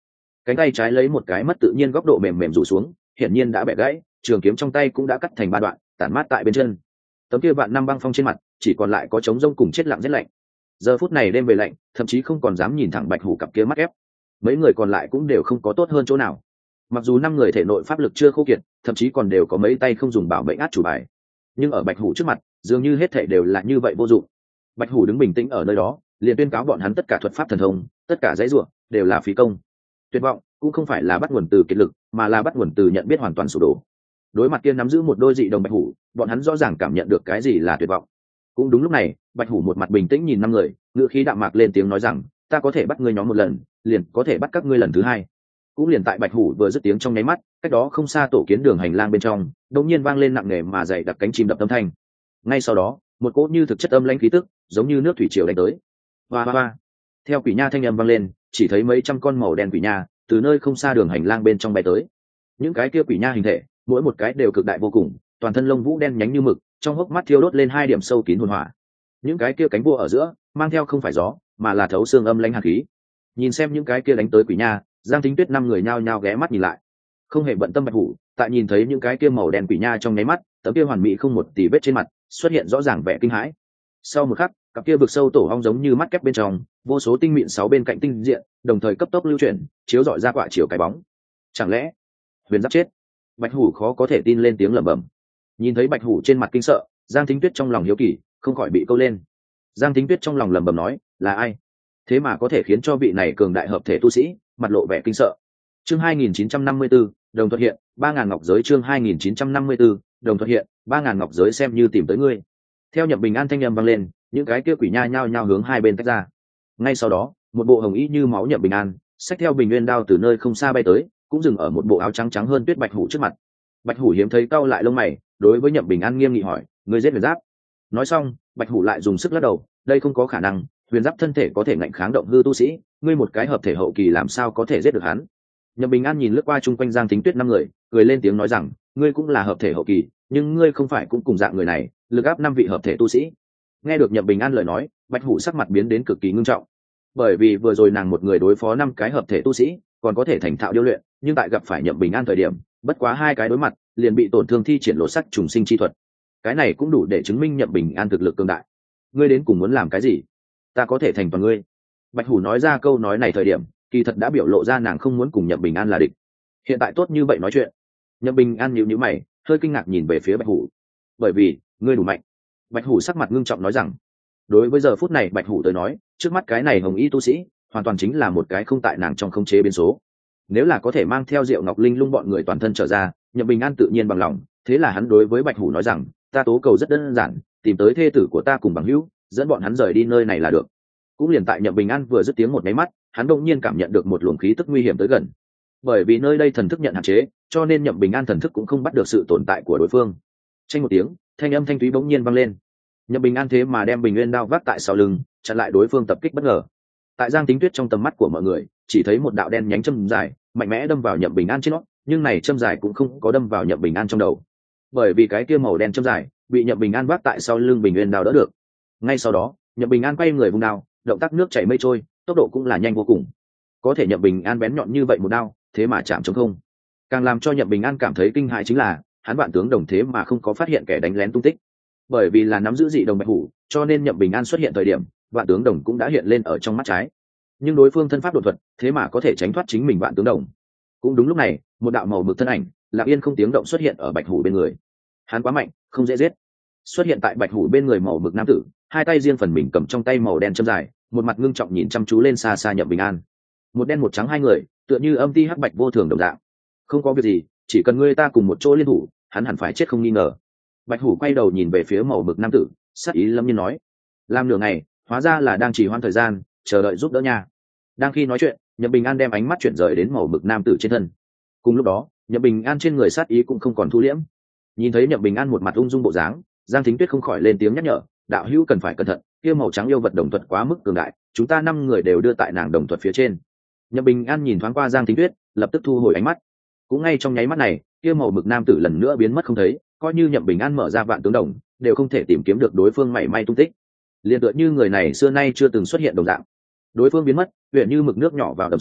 cánh tay trái lấy một cái mất tự nhiên góc độ mềm mềm rủ xuống, hiển nhiên đã bẻ gãy, trường kiếm trong tay cũng đã cắt thành ba đoạn, tản mát tại bên chân. Tấm kia vạn năm băng phong trên mặt, chỉ còn lại có trống rông cùng chết lặng rét lạnh. Giờ phút này đêm về lạnh, thậm chí không còn dám nhìn thẳng Bạch Hủ cặp kia mắt ép. Mấy người còn lại cũng đều không có tốt hơn chỗ nào. Mặc dù năm người thể nội pháp lực chưa khô kiệt, thậm chí còn đều có mấy tay không dùng bảo mệnh át chủ bài, nhưng ở Bạch Hủ trước mặt, dường như hết thảy đều là như vậy vô dụng. Bạch Hủ đứng bình tĩnh ở nơi đó, liền tuyên cáo bọn hắn tất cả thuật pháp thần thông, tất cả dãy rủa đều là phí công. Tuyệt vọng cũng không phải là bắt nguồn từ kiệt lực, mà là bắt nguồn từ nhận biết hoàn toàn sụp đổ. Đối mặt kia nắm giữ một đôi dị đồng Bạch Hủ, bọn hắn rõ ràng cảm nhận được cái gì là tuyệt vọng. Cũng đúng lúc này, Bạch Hủ một mặt bình tĩnh nhìn năm người, ngữ khí đạm mạc lên tiếng nói rằng, ta có thể bắt ngươi nhóm một lần, liền có thể bắt các ngươi lần thứ hai. Cũng liền tại Bạch Hủ vừa dứt tiếng trong nháy mắt, cách đó không xa tổ kiến đường hành lang bên trong, đột nhiên vang lên nặng nề mà dày đặc cánh chim đập âm thanh. Ngay sau đó, một cỗ như thực chất âm lãnh khí tức, giống như nước thủy triều đánh tới. Hoa hoa hoa. Theo quỷ nha thanh âm vang lên, chỉ thấy mấy trăm con màu đen quỷ nha từ nơi không xa đường hành lang bên trong bay tới. Những cái kia quỷ nha hình thể, mỗi một cái đều cực đại vô cùng, toàn thân lông vũ đen nhánh như mực, trong hốc mắt thiêu đốt lên hai điểm sâu kín hồn hỏa. Những cái kia cánh vua ở giữa, mang theo không phải gió, mà là thấu xương âm lãnh hàn khí. Nhìn xem những cái kia đánh tới quỷ nha, Giang Thính Tuyết năm người nhao nhao ghé mắt nhìn lại, không hề bận tâm Bạch Hủ, tại nhìn thấy những cái kia màu đen quỷ nha trong nháy mắt, tấm kia hoàn mỹ không một tì vết trên mặt xuất hiện rõ ràng vẻ kinh hãi. Sau một khắc, cặp kia vực sâu tổ ong giống như mắt kép bên trong, vô số tinh mịn sáu bên cạnh tinh diện, đồng thời cấp tốc lưu chuyển, chiếu rọi ra quả chiều cái bóng. Chẳng lẽ Huyền Giáp chết? Bạch Hủ khó có thể tin lên tiếng lẩm bẩm. Nhìn thấy Bạch Hủ trên mặt kinh sợ, Giang Thính Tuyết trong lòng hiếu kỳ, không khỏi bị câu lên. Giang Thính Tuyết trong lòng lẩm bẩm nói, là ai? Thế mà có thể khiến cho vị này cường đại hợp thể tu sĩ mặt lộ vẻ kinh sợ. Chương hai nghìn chín trăm năm mươi 4, đồng thuật hiện, ba ngàn ngọc giới chương hai nghìn chín trăm năm mươi 4, đồng thuật hiện, ba ngàn ngọc giới xem như tìm tới ngươi. Theo Nhậm Bình An thanh âm vang lên, những cái kia quỷ nha nhao nhao hướng hai bên tách ra. Ngay sau đó, một bộ hồng y như máu Nhậm Bình An, xách theo bình nguyên đao từ nơi không xa bay tới, cũng dừng ở một bộ áo trắng trắng hơn tuyết Bạch Hủ trước mặt. Bạch Hủ hiếm thấy cau lại lông mày, đối với Nhậm Bình An nghiêm nghị hỏi, ngươi giết Huyền Giáp? Nói xong, Bạch Hủ lại dùng sức lắc đầu, đây không có khả năng, Huyền Giáp thân thể có thể ngạnh kháng động hư tu sĩ, ngươi một cái hợp thể hậu kỳ làm sao có thể giết được hắn? Nhậm Bình An nhìn lướt qua chung quanh Giang Thính Tuyết năm người, cười lên tiếng nói rằng, ngươi cũng là hợp thể hậu kỳ, nhưng ngươi không phải cũng cùng dạng người này, lực áp năm vị hợp thể tu sĩ. Nghe được Nhậm Bình An lời nói, Bạch Hủ sắc mặt biến đến cực kỳ ngưng trọng, bởi vì vừa rồi nàng một người đối phó năm cái hợp thể tu sĩ, còn có thể thành thạo điêu luyện, nhưng tại gặp phải Nhậm Bình An thời điểm, bất quá hai cái đối mặt, liền bị tổn thương thi triển lộ sắc trùng sinh chi thuật. Cái này cũng đủ để chứng minh Nhậm Bình An thực lực cường đại. Ngươi đến cùng muốn làm cái gì? Ta có thể thành toàn ngươi. Bạch Hủ nói ra câu nói này thời điểm, kỳ thật đã biểu lộ ra nàng không muốn cùng Nhậm Bình An là địch. Hiện tại tốt như vậy nói chuyện. Nhậm Bình An nhíu nhíu mày, hơi kinh ngạc nhìn về phía Bạch Hủ. Bởi vì, ngươi đủ mạnh. Bạch Hủ sắc mặt ngưng trọng nói rằng, đối với giờ phút này Bạch Hủ tới nói, trước mắt cái này hồng y tu sĩ, hoàn toàn chính là một cái không tại nàng trong khống chế biến số. Nếu là có thể mang theo Diệu Ngọc Linh Lung bọn người toàn thân trở ra, Nhậm Bình An tự nhiên bằng lòng, thế là hắn đối với Bạch Hủ nói rằng, ta tố cầu rất đơn giản, tìm tới thê tử của ta cùng bằng hữu, dẫn bọn hắn rời đi nơi này là được. Cũng liền tại Nhậm Bình An vừa dứt tiếng một máy mắt, hắn đột nhiên cảm nhận được một luồng khí tức nguy hiểm tới gần. Bởi vì nơi đây thần thức nhận hạn chế, cho nên Nhậm Bình An thần thức cũng không bắt được sự tồn tại của đối phương. Chênh một tiếng, thanh âm thanh thúy bỗng nhiên vang lên. Nhậm Bình An thế mà đem Bình Nguyên đao vác tại sau lưng, chặn lại đối phương tập kích bất ngờ. Tại Giang Tính Tuyết trong tầm mắt của mọi người, chỉ thấy một đạo đen nhánh châm dài, mạnh mẽ đâm vào Nhậm Bình An trên nó, nhưng này châm dài cũng không có đâm vào Nhậm Bình An trong đầu, bởi vì cái kia màu đen châm dài bị Nhậm Bình An vác tại sau lưng Bình Nguyên đao đỡ được. Ngay sau đó, Nhậm Bình An quay người vung đao, động tác nước chảy mây trôi, tốc độ cũng là nhanh vô cùng. Có thể Nhậm Bình An bén nhọn như vậy một đao, thế mà chạm trống không. Càng làm cho Nhậm Bình An cảm thấy kinh hãi chính là, hắn vạn tướng đồng thế mà không có phát hiện kẻ đánh lén tung tích. Bởi vì là nắm giữ dị đồng Bạch Hủ, cho nên Nhậm Bình An xuất hiện thời điểm, vạn tướng đồng cũng đã hiện lên ở trong mắt trái. Nhưng đối phương thân pháp đột thuật, thế mà có thể tránh thoát chính mình vạn tướng đồng. Cũng đúng lúc này, một đạo màu mực thân ảnh, lặng yên không tiếng động xuất hiện ở Bạch Hủ bên người. Hắn quá mạnh, không dễ giết. Xuất hiện tại Bạch Hủ bên người màu mực nam tử, hai tay riêng phần mình cầm trong tay màu đen châm dài, một mặt ngưng trọng nhìn chăm chú lên xa xa Nhậm Bình An. Một đen một trắng hai người, tựa như âm ti hắc bạch vô thường đồng dạng. Không có việc gì, chỉ cần ngươi ta cùng một chỗ liên thủ, hắn hẳn phải chết không nghi ngờ. Bạch Hủ quay đầu nhìn về phía màu mực nam tử, sát ý lâm nhiên nói, làm nửa ngày, hóa ra là đang trì hoãn thời gian, chờ đợi giúp đỡ nha. Đang khi nói chuyện, Nhậm Bình An đem ánh mắt chuyển rời đến màu mực nam tử trên thân. Cùng lúc đó, Nhậm Bình An trên người sát ý cũng không còn thu liễm. Nhìn thấy Nhậm Bình An một mặt ung dung bộ dáng, Giang Thính Tuyết không khỏi lên tiếng nhắc nhở, đạo hữu cần phải cẩn thận, kia màu trắng yêu vật đồng thuật quá mức cường đại, chúng ta năm người đều đưa tại nàng đồng thuật phía trên. Nhậm Bình An nhìn thoáng qua Giang Thính Tuyết, lập tức thu hồi ánh mắt. Cũng ngay trong nháy mắt này, kia màu mực nam tử lần nữa biến mất không thấy, coi như Nhậm Bình An mở ra vạn tướng đồng, đều không thể tìm kiếm được đối phương mảy may tung tích. Liên tựa như người này xưa nay chưa từng xuất hiện đồng dạng. Đối phương biến mất, huyền như mực nước nhỏ vào đầm sâu,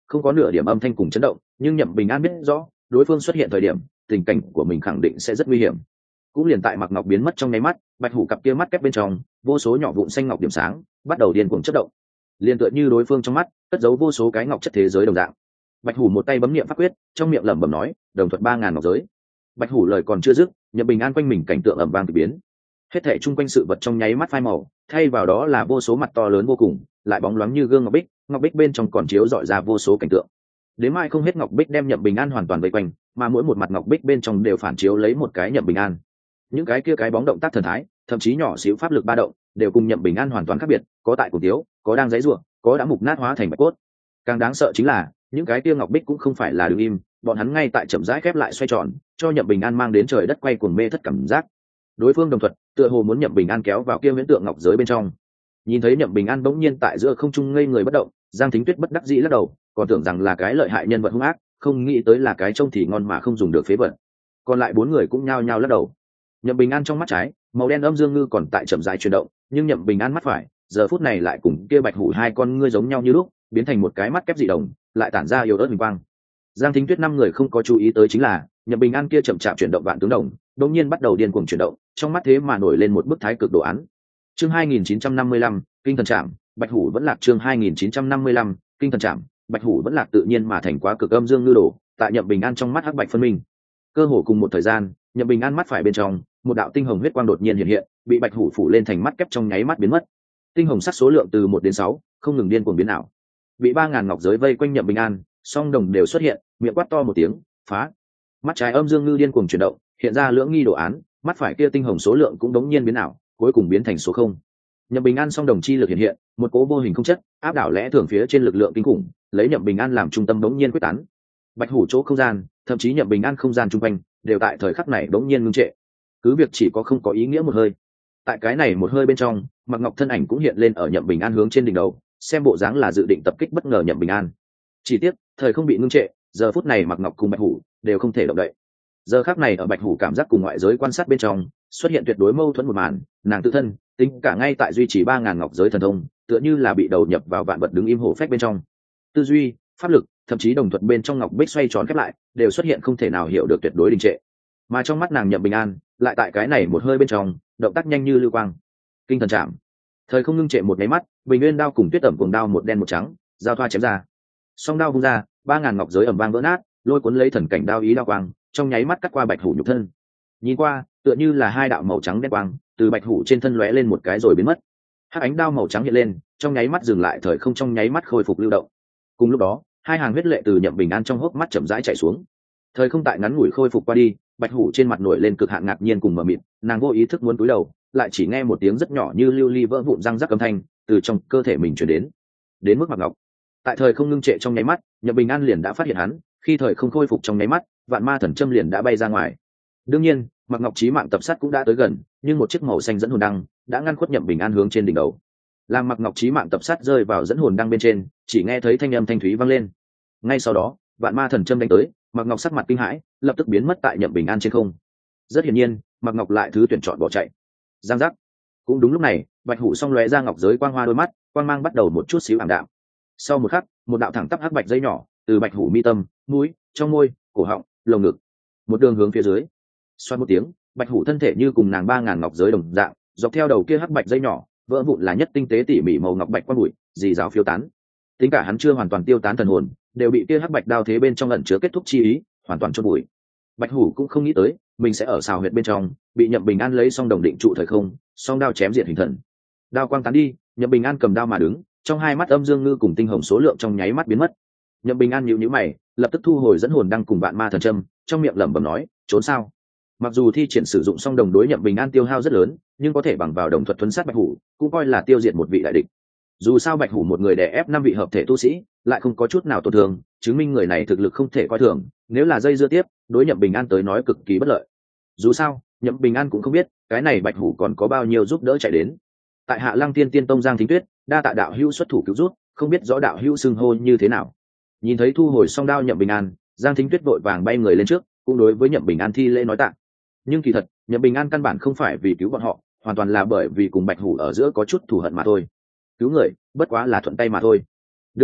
không có nửa điểm âm thanh cùng chấn động, nhưng Nhậm Bình An biết rõ đối phương xuất hiện thời điểm tình cảnh của mình khẳng định sẽ rất nguy hiểm. Cũng liền tại Mạc Ngọc biến mất trong nháy mắt, Bạch Hủ cặp kia mắt kép bên trong vô số nhỏ vụn xanh ngọc điểm sáng bắt đầu điên cuồng chớp động, liền tựa như đối phương trong mắt cất giấu vô số cái ngọc chất thế giới đồng dạng. Bạch Hủ một tay bấm niệm pháp quyết, trong miệng lẩm bẩm nói, đồng thuận ba ngàn ngọc giới. Bạch Hủ lời còn chưa dứt, Nhậm Bình An quanh mình cảnh tượng ầm vang kỳ biến, hết thảy chung quanh sự vật trong nháy mắt phai màu, thay vào đó là vô số mặt to lớn vô cùng, lại bóng loáng như gương ngọc bích, ngọc bích bên trong còn chiếu rọi ra vô số cảnh tượng. Đến mai không hết ngọc bích đem Nhậm Bình An hoàn toàn vây quanh, mà mỗi một mặt ngọc bích bên trong đều phản chiếu lấy một cái Nhậm Bình An. Những cái kia cái bóng động tác thần thái, thậm chí nhỏ xíu pháp lực ba động, đều cùng Nhậm Bình An hoàn toàn khác biệt, có tại cùng thiếu, có đang giãy giụa, có đã mục nát hóa thành bạch cốt. Càng đáng sợ chính là, những cái kia ngọc bích cũng không phải là đứng im, bọn hắn ngay tại chậm rãi khép lại xoay tròn, cho Nhậm Bình An mang đến trời đất quay cuồng mê thất cảm giác. Đối phương đồng thuận, tựa hồ muốn Nhậm Bình An kéo vào kia huyễn tượng ngọc giới bên trong. Nhìn thấy Nhậm Bình An bỗng nhiên tại giữa không trung ngây người bất động, Giang Thính Tuyết bất đắc dĩ lắc đầu, còn tưởng rằng là cái lợi hại nhân vật hung ác, không nghĩ tới là cái trông thì ngon mà không dùng được phế vật. Còn lại bốn người cũng nhao nhao lắc đầu. Nhậm Bình An trong mắt trái, màu đen âm dương ngư còn tại chậm rãi chuyển động, nhưng Nhậm Bình An mắt phải, giờ phút này lại cùng kia Bạch Hủ hai con ngươi giống nhau như lúc, biến thành một cái mắt kép dị đồng, lại tản ra yếu ớt huỳnh quang. Giang Thính Tuyết năm người không có chú ý tới chính là, Nhậm Bình An kia chậm chạp chuyển động vạn tướng đồng, đột nhiên bắt đầu điên cuồng chuyển động, trong mắt thế mà nổi lên một bức thái cực đồ án. Chương hai nghìn chín trăm năm mươi lăm, Kinh thần trảm, Bạch Hủ vẫn lạc. Chương hai nghìn chín trăm năm mươi lăm, Kinh thần trảm, Bạch Hủ vẫn lạc tự nhiên mà thành quá cực âm dương ngư đồ, tại Nhậm Bình An trong mắt hắc bạch phân minh. Cơ hồ cùng một thời gian, Nhậm Bình An mắt phải bên trong, một đạo tinh hồng huyết quang đột nhiên hiện hiện, bị Bạch Hủ phủ lên thành mắt kép trong nháy mắt biến mất. Tinh hồng sắc số lượng từ một đến sáu, không ngừng điên cuồng biến ảo. Bị ba ngàn ngọc giới vây quanh Nhậm Bình An, song đồng đều xuất hiện, miệng quát to một tiếng, phá. Mắt trái âm dương ngư điên cuồng chuyển động, hiện ra lưỡng nghi đồ án, mắt phải kia tinh hồng số lượng cũng đống nhiên biến ảo, cuối cùng biến thành số không. Nhậm Bình An song đồng chi lực hiện hiện, một cố vô hình không chất, áp đảo lẽ thường phía trên lực lượng kinh khủng, lấy Nhậm Bình An làm trung tâm đống nhiên quyết tán. Bạch Hủ chỗ không gian, thậm chí Nhậm Bình An không gian trung quanh, đều tại thời khắc này đống nhiên ngưng trệ. Cứ việc chỉ có không có ý nghĩa một hơi. Tại cái này một hơi bên trong, Mạc Ngọc thân ảnh cũng hiện lên ở Nhậm Bình An hướng trên đỉnh đầu, xem bộ dáng là dự định tập kích bất ngờ Nhậm Bình An. Chỉ tiếc, thời không bị ngưng trệ, giờ phút này Mạc Ngọc cùng Bạch Hủ đều không thể động đậy. Giờ khắc này ở Bạch Hủ cảm giác cùng ngoại giới quan sát bên trong, xuất hiện tuyệt đối mâu thuẫn một màn, nàng tự thân, tính cả ngay tại duy trì ba ngàn ngọc giới thần thông, tựa như là bị đầu nhập vào vạn vật đứng im hổ phách bên trong. Tư duy, pháp lực, thậm chí đồng thuận bên trong ngọc bích xoay tròn khép lại, đều xuất hiện không thể nào hiểu được tuyệt đối đình trệ. Mà trong mắt nàng Nhậm Bình An, lại tại cái này một hơi bên trong, động tác nhanh như lưu quang. Kinh thần chạm. Thời không ngưng trệ một cái mắt, Bình Nguyên đao cùng Tuyết Ẩm cuồng đao một đen một trắng, giao thoa chém ra. Song đao vung ra, ba ngàn ngọc giới ầm vang vỡ nát, lôi cuốn lấy thần cảnh đao ý đao quang, trong nháy mắt cắt qua Bạch Hủ nhục thân. Nhìn qua, tựa như là hai đạo màu trắng đen quang, từ Bạch Hủ trên thân lóe lên một cái rồi biến mất. Hắc ánh đao màu trắng hiện lên, trong nháy mắt dừng lại, thời không trong nháy mắt khôi phục lưu động. Cùng lúc đó, hai hàng huyết lệ từ Nhậm Bình An trong hốc mắt chậm rãi chảy xuống. Thời không tại ngắn ngủi khôi phục qua đi, Bạch Hủ trên mặt nổi lên cực hạn ngạc nhiên cùng mờ mịt, nàng vô ý thức muốn cúi đầu, lại chỉ nghe một tiếng rất nhỏ như lưu ly vỡ vụn răng rắc âm thanh từ trong cơ thể mình truyền đến. Đến mức Mạc Ngọc, tại thời không ngưng trệ trong nháy mắt, Nhậm Bình An liền đã phát hiện hắn, khi thời không khôi phục trong nháy mắt, vạn ma thần châm liền đã bay ra ngoài. Đương nhiên, Mạc Ngọc chí mạng tập sát cũng đã tới gần, nhưng một chiếc màu xanh dẫn hồn đăng đã ngăn khuất Nhậm Bình An hướng trên đỉnh đầu. Làm Mạc Ngọc chí mạng tập sát rơi vào dẫn hồn đăng bên trên, chỉ nghe thấy thanh âm thanh thúy vang lên. Ngay sau đó, vạn ma thần châm đánh tới, Mạc Ngọc sắc mặt kinh hãi, lập tức biến mất tại Nhậm Bình An trên không. Rất hiển nhiên, Mạc Ngọc lại thứ tuyển chọn bỏ chạy. Giang giác. Cũng đúng lúc này, Bạch Hủ song lóe ra ngọc giới quang hoa đôi mắt, quang mang bắt đầu một chút xíu ảm đạm. Sau một khắc, một đạo thẳng tắp hắc bạch dây nhỏ từ Bạch Hủ mi tâm, mũi, trong môi, cổ họng, lồng ngực, một đường hướng phía dưới. Xoát một tiếng, Bạch Hủ thân thể như cùng nàng ba ngàn ngọc giới đồng dạng, dọc theo đầu kia hắc bạch dây nhỏ, vỡ vụn là nhất tinh tế tỉ mỉ màu ngọc bạch quang bụi, dì rào phiêu tán. Tính cả hắn chưa hoàn toàn tiêu tán thần hồn, đều bị kia hắc bạch đao thế bên trong ẩn chứa kết thúc chi ý, hoàn toàn chôn bụi. Bạch Hủ cũng không nghĩ tới, mình sẽ ở xào huyệt bên trong, bị Nhậm Bình An lấy song đồng định trụ thời không, song đao chém diệt hình thần. Đao quang tán đi, Nhậm Bình An cầm đao mà đứng, trong hai mắt âm dương ngư cùng tinh hồng số lượng trong nháy mắt biến mất. Nhậm Bình An nhíu nhíu mày, lập tức thu hồi dẫn hồn đăng cùng vạn ma thần châm, trong miệng lẩm bẩm nói, trốn sao? Mặc dù thi triển sử dụng song đồng đối Nhậm Bình An tiêu hao rất lớn, nhưng có thể bằng vào đồng thuật thuấn sát Bạch Hủ, cũng coi là tiêu diệt một vị đại địch. Dù sao Bạch Hủ một người đè ép năm vị hợp thể tu sĩ, lại không có chút nào tổn thương, chứng minh người này thực lực không thể coi thường, nếu là dây dưa tiếp, đối Nhậm Bình An tới nói cực kỳ bất lợi. Dù sao, Nhậm Bình An cũng không biết, cái này Bạch Hủ còn có bao nhiêu giúp đỡ chạy đến. Tại Hạ Lăng Tiên Tiên Tông Giang Thính Tuyết, đa tạ đạo hữu xuất thủ cứu rút, không biết rõ đạo hữu xưng hô như thế nào. Nhìn thấy thu hồi song đao Nhậm Bình An, Giang Thính Tuyết vội vàng bay người lên trước, cũng đối với Nhậm Bình An thi lễ nói tạ. Nhưng kỳ thật, Nhậm Bình An căn bản không phải vì cứu bọn họ, hoàn toàn là bởi vì cùng Bạch Hủ ở giữa có chút thù hận mà thôi. Cứu người, bất quá là thuận tay mà thôi. Đương nhiên,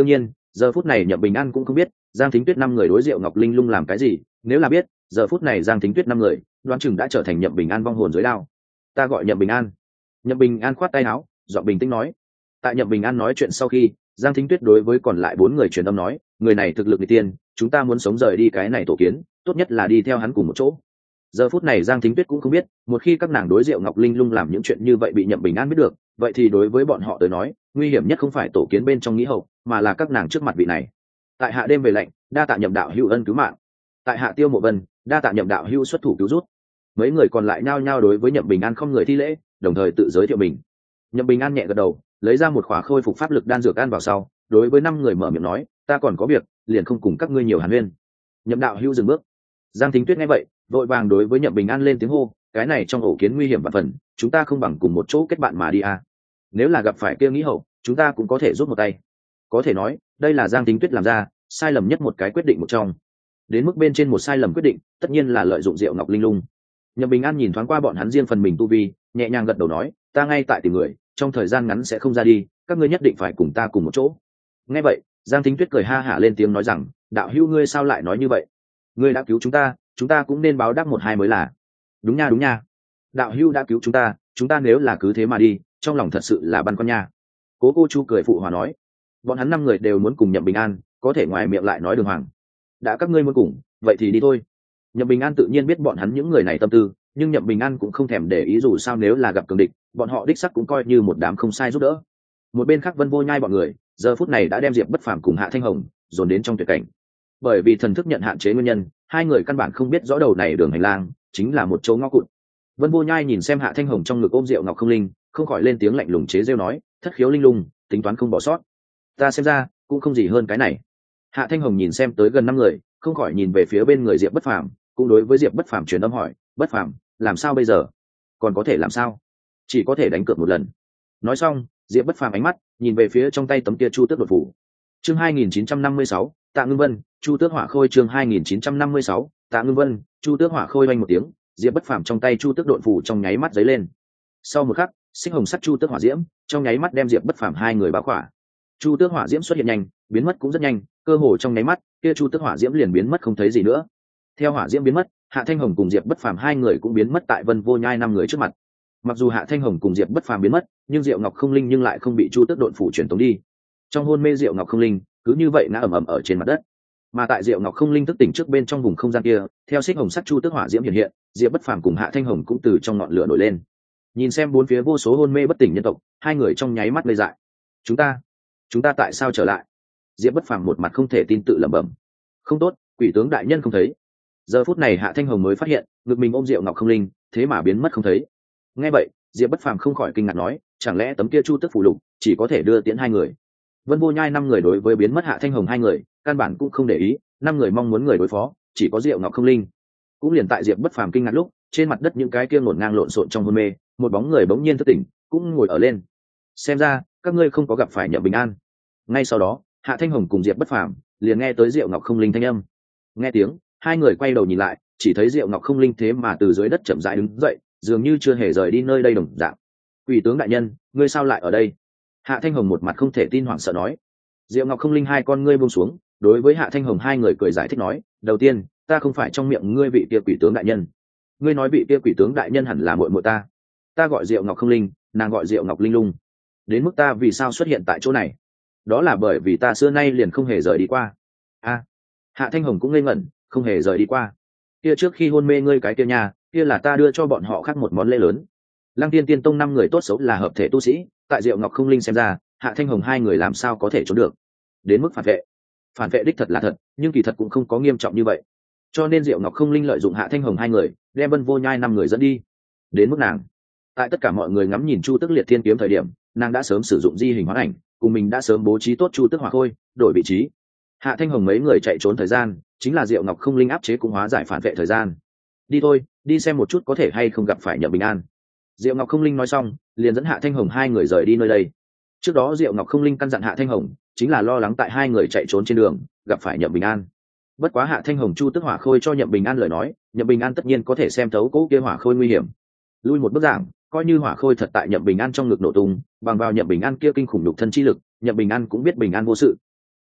Giờ phút này Nhậm Bình An cũng không biết Giang Thính Tuyết năm người đối Diệu Ngọc Linh Lung làm cái gì, nếu là biết, giờ phút này Giang Thính Tuyết năm người đoán chừng đã trở thành Nhậm Bình An vong hồn dưới đao. Ta gọi Nhậm Bình An. Nhậm Bình An khoát tay áo, giọng bình tĩnh nói. Tại Nhậm Bình An nói chuyện sau khi, Giang Thính Tuyết đối với còn lại bốn người truyền âm nói, người này thực lực nghịch tiên, chúng ta muốn sống rời đi cái này tổ kiến, tốt nhất là đi theo hắn cùng một chỗ. Giờ phút này Giang Thính Tuyết cũng không biết, một khi các nàng đối Diệu Ngọc Linh Lung làm những chuyện như vậy bị Nhậm Bình An biết được, vậy thì đối với bọn họ tới nói, nguy hiểm nhất không phải tổ kiến bên trong nghĩ hậu, mà là các nàng trước mặt vị này. Tại hạ đêm về lạnh, đa tạ Nhậm đạo hữu ân cứu mạng. Tại hạ Tiêu Mộ Vân, đa tạ Nhậm đạo hữu xuất thủ cứu rút. Mấy người còn lại nhao nhao đối với Nhậm Bình An không người thi lễ, đồng thời tự giới thiệu mình. Nhậm Bình An nhẹ gật đầu, lấy ra một khỏa khôi phục pháp lực đan dược ăn vào sau, đối với năm người mở miệng nói, ta còn có việc, liền không cùng các ngươi nhiều hàn huyên. Nhậm đạo hữu dừng bước. Giang Thính Tuyết nghe vậy, vội vàng đối với Nhậm Bình An lên tiếng hô, cái này trong ổ kiến nguy hiểm và phần, chúng ta không bằng cùng một chỗ kết bạn mà đi à. Nếu là gặp phải kia nghĩ hậu, chúng ta cũng có thể giúp một tay. Có thể nói, đây là Giang Thính Tuyết làm ra sai lầm nhất một cái quyết định một trong. Đến mức bên trên một sai lầm quyết định, tất nhiên là lợi dụng Diệu Ngọc Linh Lung. Nhậm Bình An nhìn thoáng qua bọn hắn riêng phần mình tu vi, nhẹ nhàng gật đầu nói, ta ngay tại tìm người, trong thời gian ngắn sẽ không ra đi, các ngươi nhất định phải cùng ta cùng một chỗ. Nghe vậy, Giang Thính Tuyết cười ha hả lên tiếng nói rằng, đạo hữu ngươi sao lại nói như vậy? Ngươi đã cứu chúng ta, chúng ta cũng nên báo đáp một hai mới là. Đúng nha đúng nha. Đạo hữu đã cứu chúng ta, chúng ta nếu là cứ thế mà đi, trong lòng thật sự là băn khoăn nha. Cố Cô Chu cười phụ hòa nói, bọn hắn năm người đều muốn cùng Nhậm Bình An, có thể ngoài miệng lại nói đường hoàng. Đã các ngươi muốn cùng, vậy thì đi thôi. Nhậm Bình An tự nhiên biết bọn hắn những người này tâm tư, nhưng Nhậm Bình An cũng không thèm để ý, dù sao nếu là gặp cường địch, bọn họ đích sắc cũng coi như một đám không sai giúp đỡ. Một bên khác Vân Vô Nhai bọn người, giờ phút này đã đem Diệp Bất Phàm cùng Hạ Thanh Hồng dồn đến trong tuyệt cảnh. Bởi vì thần thức nhận hạn chế nguyên nhân, hai người căn bản không biết rõ đầu này đường hành lang chính là một chỗ ngõ cụt. Vân Vô Nhai nhìn xem Hạ Thanh Hồng trong ngực ôm Diệu Ngọc Không Linh, không khỏi lên tiếng lạnh lùng chế giễu nói, thất khiếu linh lung, tính toán không bỏ sót. Ta xem ra cũng không gì hơn cái này. Hạ Thanh Hồng nhìn xem tới gần năm người, không khỏi nhìn về phía bên người Diệp Bất Phàm, cũng đối với Diệp Bất Phàm truyền âm hỏi, Bất Phàm, làm sao bây giờ? Còn có thể làm sao? Chỉ có thể đánh cược một lần. Nói xong, Diệp Bất Phàm ánh mắt nhìn về phía trong tay tấm kia Chu Tước đột phủ. Chương hai nghìn chín trăm năm mươi sáu, Tạ Ngưng Vân, Chu Tước Hỏa Khôi. Chương hai nghìn chín trăm năm mươi sáu, Tạ Ngưng Vân, Chu Tước Hỏa Khôi. Vang một tiếng, Diệp Bất Phàm trong tay Chu Tước đột phủ trong nháy mắt giấy lên. Sau một khắc, xích hồng sắc Chu Tước Hỏa Diễm trong nháy mắt đem Diệp Bất Phàm hai người bao khỏa. Chu Tước Hỏa Diễm xuất hiện nhanh, biến mất cũng rất nhanh, cơ hồ trong nháy mắt, kia Chu Tước Hỏa Diễm liền biến mất không thấy gì nữa. Theo Hỏa Diễm biến mất, Hạ Thanh Hồng cùng Diệp Bất Phàm hai người cũng biến mất tại Vân Vô Nhai năm người trước mặt. Mặc dù Hạ Thanh Hồng cùng Diệp Bất Phàm biến mất, nhưng Diệu Ngọc Không Linh nhưng lại không bị Chu Tước độn phủ truyền tống đi. Trong hôn mê Diệu Ngọc Không Linh cứ như vậy ngã ầm ầm ở trên mặt đất. Mà tại Diệu Ngọc Không Linh thức tỉnh trước bên trong vùng không gian kia, theo xích hồng sắc Chu Tước Hỏa Diễm hiện hiện, Diệp Bất Phàm cùng Hạ Thanh Hồng cũng từ trong ngọn lửa nổi lên. Nhìn xem bốn phía vô số hôn mê bất tỉnh nhân tộc, hai người trong nháy mắt ngây dại. Chúng ta, chúng ta tại sao trở lại? Diệp Bất Phàm một mặt không thể tin tự lẩm bẩm. Không tốt, quỷ tướng đại nhân không thấy. Giờ phút này Hạ Thanh Hồng mới phát hiện, ngực mình ôm Diệu Ngọc Không Linh, thế mà biến mất không thấy. Nghe vậy, Diệp Bất Phàm không khỏi kinh ngạc nói, chẳng lẽ tấm kia Chu Tước phù lục chỉ có thể đưa tiễn hai người? Vân Vô Nhai năm người đối với biến mất Hạ Thanh Hồng hai người, căn bản cũng không để ý, năm người mong muốn người đối phó, chỉ có Diệu Ngọc Không Linh. Cũng liền tại Diệp Bất Phàm kinh ngạc lúc, trên mặt đất những cái kia ngổn ngang lộn xộn trong hôn mê, một bóng người bỗng nhiên thức tỉnh, cũng ngồi ở lên. Xem ra, các ngươi không có gặp phải Nhậm Bình An. Ngay sau đó, Hạ Thanh Hồng cùng Diệp Bất Phàm liền nghe tới Diệu Ngọc Không Linh thanh âm. Nghe tiếng, hai người quay đầu nhìn lại, chỉ thấy Diệu Ngọc Không Linh thế mà từ dưới đất chậm rãi đứng dậy, dường như chưa hề rời đi nơi đây đồng dạng. Quỷ tướng đại nhân, ngươi sao lại ở đây? Hạ Thanh Hồng một mặt không thể tin hoảng sợ nói. Diệu Ngọc Không Linh hai con ngươi buông xuống, đối với Hạ Thanh Hồng hai người cười giải thích nói, đầu tiên, ta không phải trong miệng ngươi vị kia quỷ tướng đại nhân. Ngươi nói vị kia quỷ tướng đại nhân hẳn là muội muội ta. Ta gọi Diệu Ngọc Không Linh, nàng gọi Diệu Ngọc Linh Lung. Đến mức ta vì sao xuất hiện tại chỗ này? Đó là bởi vì ta xưa nay liền không hề rời đi qua. A, Hạ Thanh Hồng cũng ngây ngẩn, không hề rời đi qua. Kia trước khi hôn mê ngươi cái kia nhà, kia là ta đưa cho bọn họ khác một món lễ lớn. Lăng Tiên Tiên Tông năm người tốt xấu là hợp thể tu sĩ, tại Diệu Ngọc Không Linh xem ra, Hạ Thanh Hồng hai người làm sao có thể trốn được? Đến mức phản vệ. Phản vệ đích thật là thật, nhưng kỳ thật cũng không có nghiêm trọng như vậy. Cho nên Diệu Ngọc Không Linh lợi dụng Hạ Thanh Hồng hai người, đem Vân Vô Nhai năm người dẫn đi. Đến mức nàng, tại tất cả mọi người ngắm nhìn Chu Tước Liệt Thiên kiếm thời điểm, nàng đã sớm sử dụng di hình hóa ảnh, cùng mình đã sớm bố trí tốt Chu Tước Hỏa Khôi, đổi vị trí. Hạ Thanh Hồng mấy người chạy trốn thời gian, chính là Diệu Ngọc Không Linh áp chế cũng hóa giải phản vệ thời gian. Đi thôi, đi xem một chút có thể hay không gặp phải Nhậm Bình An. Diệu Ngọc Không Linh nói xong, liền dẫn Hạ Thanh Hồng hai người rời đi nơi đây. Trước đó Diệu Ngọc Không Linh căn dặn Hạ Thanh Hồng, chính là lo lắng tại hai người chạy trốn trên đường gặp phải Nhậm Bình An. Bất quá Hạ Thanh Hồng Chu Tước Hỏa Khôi cho Nhậm Bình An lời nói, Nhậm Bình An tất nhiên có thể xem thấu cố kia hỏa khôi nguy hiểm. Lui một bước giảng, coi như hỏa khôi thật tại Nhậm Bình An trong ngực nổ tung, bằng vào Nhậm Bình An kia kinh khủng nhục thân chi lực, Nhậm Bình An cũng biết Bình An vô sự.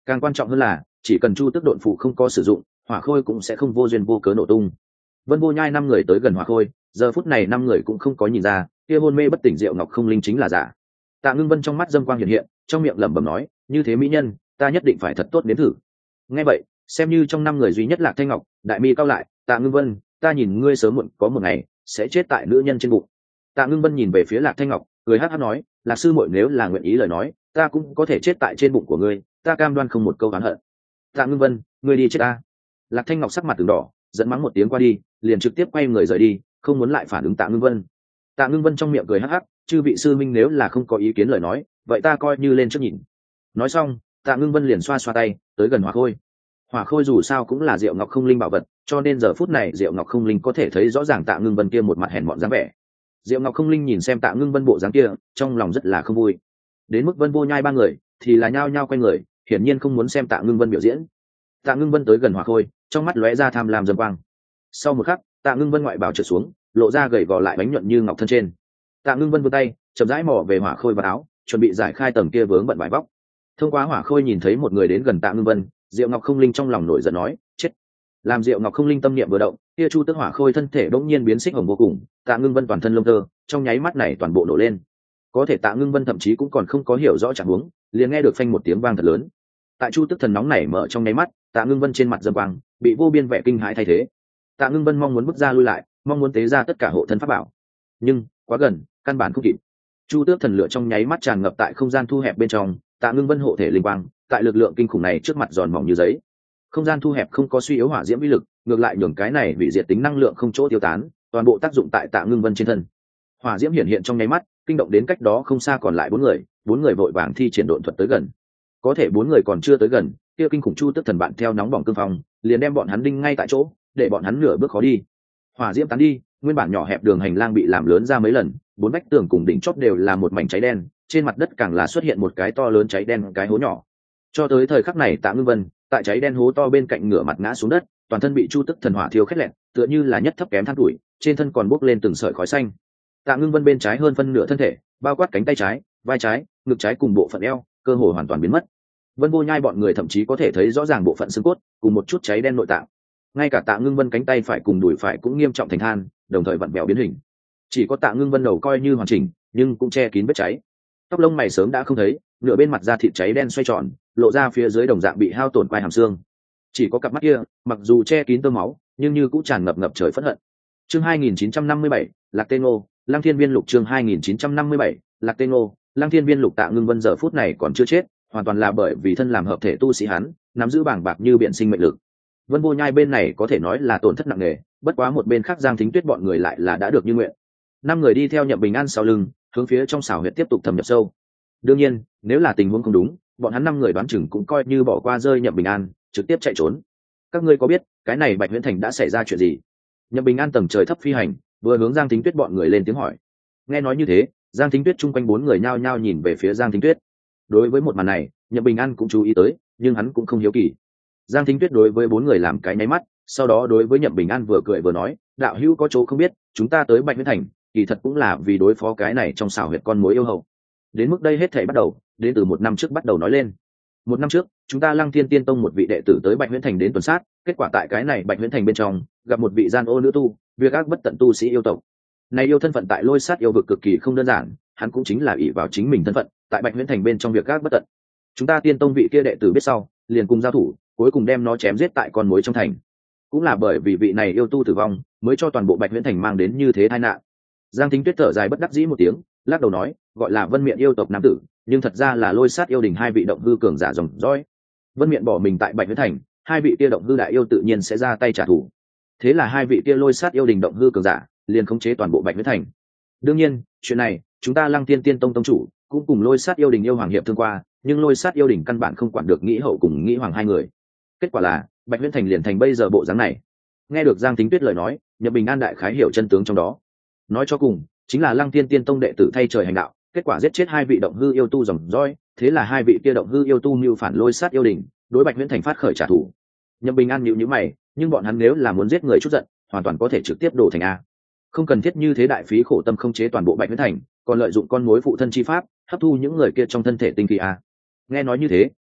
Càng quan trọng hơn là chỉ cần chu tức độn phụ không có sử dụng, hỏa khôi cũng sẽ không vô duyên vô cớ nổ tung. Vân Vô Nhai năm người tới gần hỏa khôi, giờ phút này năm người cũng không có nhìn ra kia hôn mê bất tỉnh Diệu Ngọc Không Linh chính là giả. Tạ Ngưng Vân trong mắt dâm quang hiện hiện, trong miệng lẩm bẩm nói, như thế mỹ nhân ta nhất định phải thật tốt đến thử. Nghe vậy, xem như trong năm người duy nhất Lạc Thanh Ngọc đại mi cao lại, Tạ Ngưng Vân, ta nhìn ngươi sớm muộn có một ngày sẽ chết tại nữ nhân trên bụng. Tạ Ngưng Vân nhìn về phía Lạc Thanh Ngọc, cười hắc hắc nói, Lạc sư muội nếu là nguyện ý lời nói, ta cũng có thể chết tại trên bụng của ngươi, ta cam đoan không một câu oán hận. Tạ Ngưng Vân, ngươi đi chết ta. Lạc Thanh Ngọc sắc mặt từng đỏ, dẫn mắng một tiếng qua đi, liền trực tiếp quay người rời đi, không muốn lại phản ứng Tạ Ngưng Vân. Tạ Ngưng Vân trong miệng cười hắc hắc, chư vị sư minh nếu là không có ý kiến lời nói, vậy ta coi như lên trước nhìn. Nói xong, Tạ Ngưng Vân liền xoa xoa tay, tới gần hỏa khôi. Hỏa khôi dù sao cũng là Diệu Ngọc Không Linh bảo vật, cho nên giờ phút này Diệu Ngọc Không Linh có thể thấy rõ ràng Tạ Ngưng Vân kia một mặt hèn mọn dáng vẻ. Diệu Ngọc Không Linh nhìn xem Tạ Ngưng Vân bộ dáng kia, trong lòng rất là không vui. Đến mức Vân Vô Nhai ba người thì là nhao nhao quay người, hiển nhiên không muốn xem Tạ Ngưng Vân biểu diễn. Tạ Ngưng Vân tới gần hỏa khôi, trong mắt lóe ra tham lam dâm quang. Sau một khắc, Tạ Ngưng Vân ngoại bào trượt xuống, lộ ra gầy gò lại bánh nhuận như ngọc thân trên. Tạ Ngưng Vân vươn tay, chậm rãi mò về hỏa khôi vào áo, chuẩn bị giải khai tầng kia vướng bận vải vóc. Thông qua hỏa khôi nhìn thấy một người đến gần Tạ Ngưng Vân, Diệu Ngọc Không Linh trong lòng nổi giận nói, chết. Làm Diệu Ngọc Không Linh tâm niệm vừa động, kia chu tức hỏa khôi thân thể bỗng nhiên biến xích hồng vô cùng, Tạ Ngưng Vân toàn thân lông tơ, trong nháy mắt này toàn bộ nổ lên. Có thể Tạ Ngưng Vân thậm chí cũng còn không có hiểu rõ trạng huống, liền nghe được phanh một tiếng vang thật lớn. Tại chu tức thần nóng này mở trong nháy mắt, Tạ Ngưng Vân trên mặt dâm quang bị vô biên vẻ kinh hãi thay thế. Tạ Ngưng Vân mong muốn bước ra lui lại, mong muốn tế ra tất cả hộ thân pháp bảo, nhưng quá gần, căn bản không kịp. Chu tước thần lửa trong nháy mắt tràn ngập tại không gian thu hẹp bên trong, Tạ Ngưng Vân hộ thể linh quang tại lực lượng kinh khủng này trước mặt giòn mỏng như giấy. Không gian thu hẹp không có suy yếu hỏa diễm uy lực, ngược lại nhường cái này bị diệt tính năng lượng không chỗ tiêu tán, toàn bộ tác dụng tại Tạ Ngưng Vân trên thân. Hỏa diễm hiện hiện trong nháy mắt, kinh động đến cách đó không xa còn lại bốn người, bốn người vội vàng thi triển độn thuật tới gần. Có thể bốn người còn chưa tới gần, kia kinh khủng chu tước thần bạn theo nóng bỏng cương phong, liền đem bọn hắn đinh ngay tại chỗ, để bọn hắn nửa bước khó đi. Hỏa diễm tán đi, nguyên bản nhỏ hẹp đường hành lang bị làm lớn ra mấy lần, bốn vách tường cùng đỉnh chót đều là một mảnh cháy đen, trên mặt đất càng là xuất hiện một cái to lớn cháy đen cái hố nhỏ. Cho tới thời khắc này Tạ Ngưng Vân tại cháy đen hố to bên cạnh ngửa mặt ngã xuống đất, toàn thân bị chu tức thần hỏa thiêu khét lẹn, tựa như là nhất thấp kém than tuổi, trên thân còn bốc lên từng sợi khói xanh. Tạ Ngưng Vân bên trái hơn phân nửa thân thể, bao quát cánh tay trái, vai trái, ngực trái cùng bộ phận eo, cơ hồ hoàn toàn biến mất. Vân Vô Nhai bọn người thậm chí có thể thấy rõ ràng bộ phận xương cốt cùng một chút cháy đen nội tạng. Ngay cả Tạ Ngưng Vân cánh tay phải cùng đùi phải cũng nghiêm trọng thành than, đồng thời vặn vẹo biến hình. Chỉ có Tạ Ngưng Vân đầu coi như hoàn chỉnh, nhưng cũng che kín vết cháy. Tóc lông mày sớm đã không thấy, nửa bên mặt da thịt cháy đen xoay tròn, lộ ra phía dưới đồng dạng bị hao tổn quai hàm xương. Chỉ có cặp mắt kia, mặc dù che kín tơ máu, nhưng như cũng tràn ngập ngập trời phẫn hận. Chương hai nghìn chín trăm năm mươi bảy, Lạc Tên Ngô, Lăng Thiên Viên Lục chương hai nghìn chín trăm năm mươi bảy, Lạc Tên Ngô, Lăng Thiên Viên Lục. Tạ Ngưng Vân giờ phút này còn chưa chết, hoàn toàn là bởi vì thân làm hợp thể tu sĩ hắn, nắm giữ bảng bạc như biển sinh mệnh lực. Vân Vô Nhai bên này có thể nói là tổn thất nặng nề, bất quá một bên khác Giang Thính Tuyết bọn người lại là đã được như nguyện. Năm người đi theo Nhậm Bình An sau lưng, hướng phía trong xảo huyệt tiếp tục thâm nhập sâu. Đương nhiên, nếu là tình huống không đúng, bọn hắn năm người đoán chừng cũng coi như bỏ qua rơi Nhậm Bình An, trực tiếp chạy trốn. Các ngươi có biết, cái này Bạch Huyễn Thành đã xảy ra chuyện gì? Nhậm Bình An tầng trời thấp phi hành, vừa hướng Giang Thính Tuyết bọn người lên tiếng hỏi. Nghe nói như thế, Giang Thính Tuyết chung quanh bốn người nhao nhao nhìn về phía Giang Thính Tuyết. Đối với một màn này, Nhậm Bình An cũng chú ý tới, nhưng hắn cũng không hiếu kỳ. Giang Thính Tuyết đối với bốn người làm cái nháy mắt, sau đó đối với Nhậm Bình An vừa cười vừa nói, đạo hữu có chỗ không biết, chúng ta tới Bạch Huyễn Thành, kỳ thật cũng là vì đối phó cái này trong xảo huyệt con mối yêu hậu. Đến mức đây hết thảy bắt đầu, đến từ một năm trước bắt đầu nói lên. Một năm trước, chúng ta Lăng Thiên Tiên Tông một vị đệ tử tới Bạch Huyễn Thành đến tuần sát, kết quả tại cái này Bạch Huyễn Thành bên trong, gặp một vị gian ô nữ tu, việc ác bất tận tu sĩ yêu tộc. Này yêu thân phận tại Lôi Sát yêu vực cực kỳ không đơn giản, hắn cũng chính là ỷ vào chính mình thân phận, tại Bạch Huyễn Thành bên trong việc ác bất tận. Chúng ta Tiên Tông vị kia đệ tử biết sau, liền cùng giao thủ, cuối cùng đem nó chém giết tại con mối trong thành. Cũng là bởi vì vị này yêu tu tử vong, mới cho toàn bộ Bạch Huyễn Thành mang đến như thế tai nạn. Giang Thính Tuyết thở dài bất đắc dĩ một tiếng, lắc đầu nói, gọi là Vân Miện yêu tộc nam tử, nhưng thật ra là Lôi Sát yêu đình hai vị động hư cường giả dòng dõi. Vân Miện bỏ mình tại Bạch Huyễn Thành, hai vị kia động hư đại yêu tự nhiên sẽ ra tay trả thù. Thế là hai vị kia Lôi Sát yêu đình động hư cường giả liền khống chế toàn bộ Bạch Huyễn Thành. Đương nhiên, chuyện này, chúng ta Lăng Tiên Tiên Tông tông chủ cũng cùng Lôi Sát yêu đình yêu hoàng hiệp thương qua, nhưng Lôi Sát yêu đình căn bản không quản được nghĩ hậu cùng nghĩ hoàng hai người. Kết quả là, Bạch Huyễn Thành liền thành bây giờ bộ dáng này. Nghe được Giang Thính Tuyết lời nói, Nhậm Bình An đại khái hiểu chân tướng trong đó. Nói cho cùng, chính là Lăng Tiên Tiên Tông đệ tử thay trời hành đạo, kết quả giết chết hai vị động hư yêu tu dòng dõi, thế là hai vị kia động hư yêu tu mưu phản Lôi Sát yêu đình, đối Bạch Huyễn Thành phát khởi trả thù. Nhậm Bình An nhíu nhíu mày, nhưng bọn hắn nếu là muốn giết người chút giận, hoàn toàn có thể trực tiếp đổ thành a. Không cần thiết như thế đại phí khổ tâm không chế toàn bộ Bạch Huyễn Thành, còn lợi dụng con mối phụ thân chi pháp, hấp thu những người kia trong thân thể tinh khí a. Nghe nói như thế,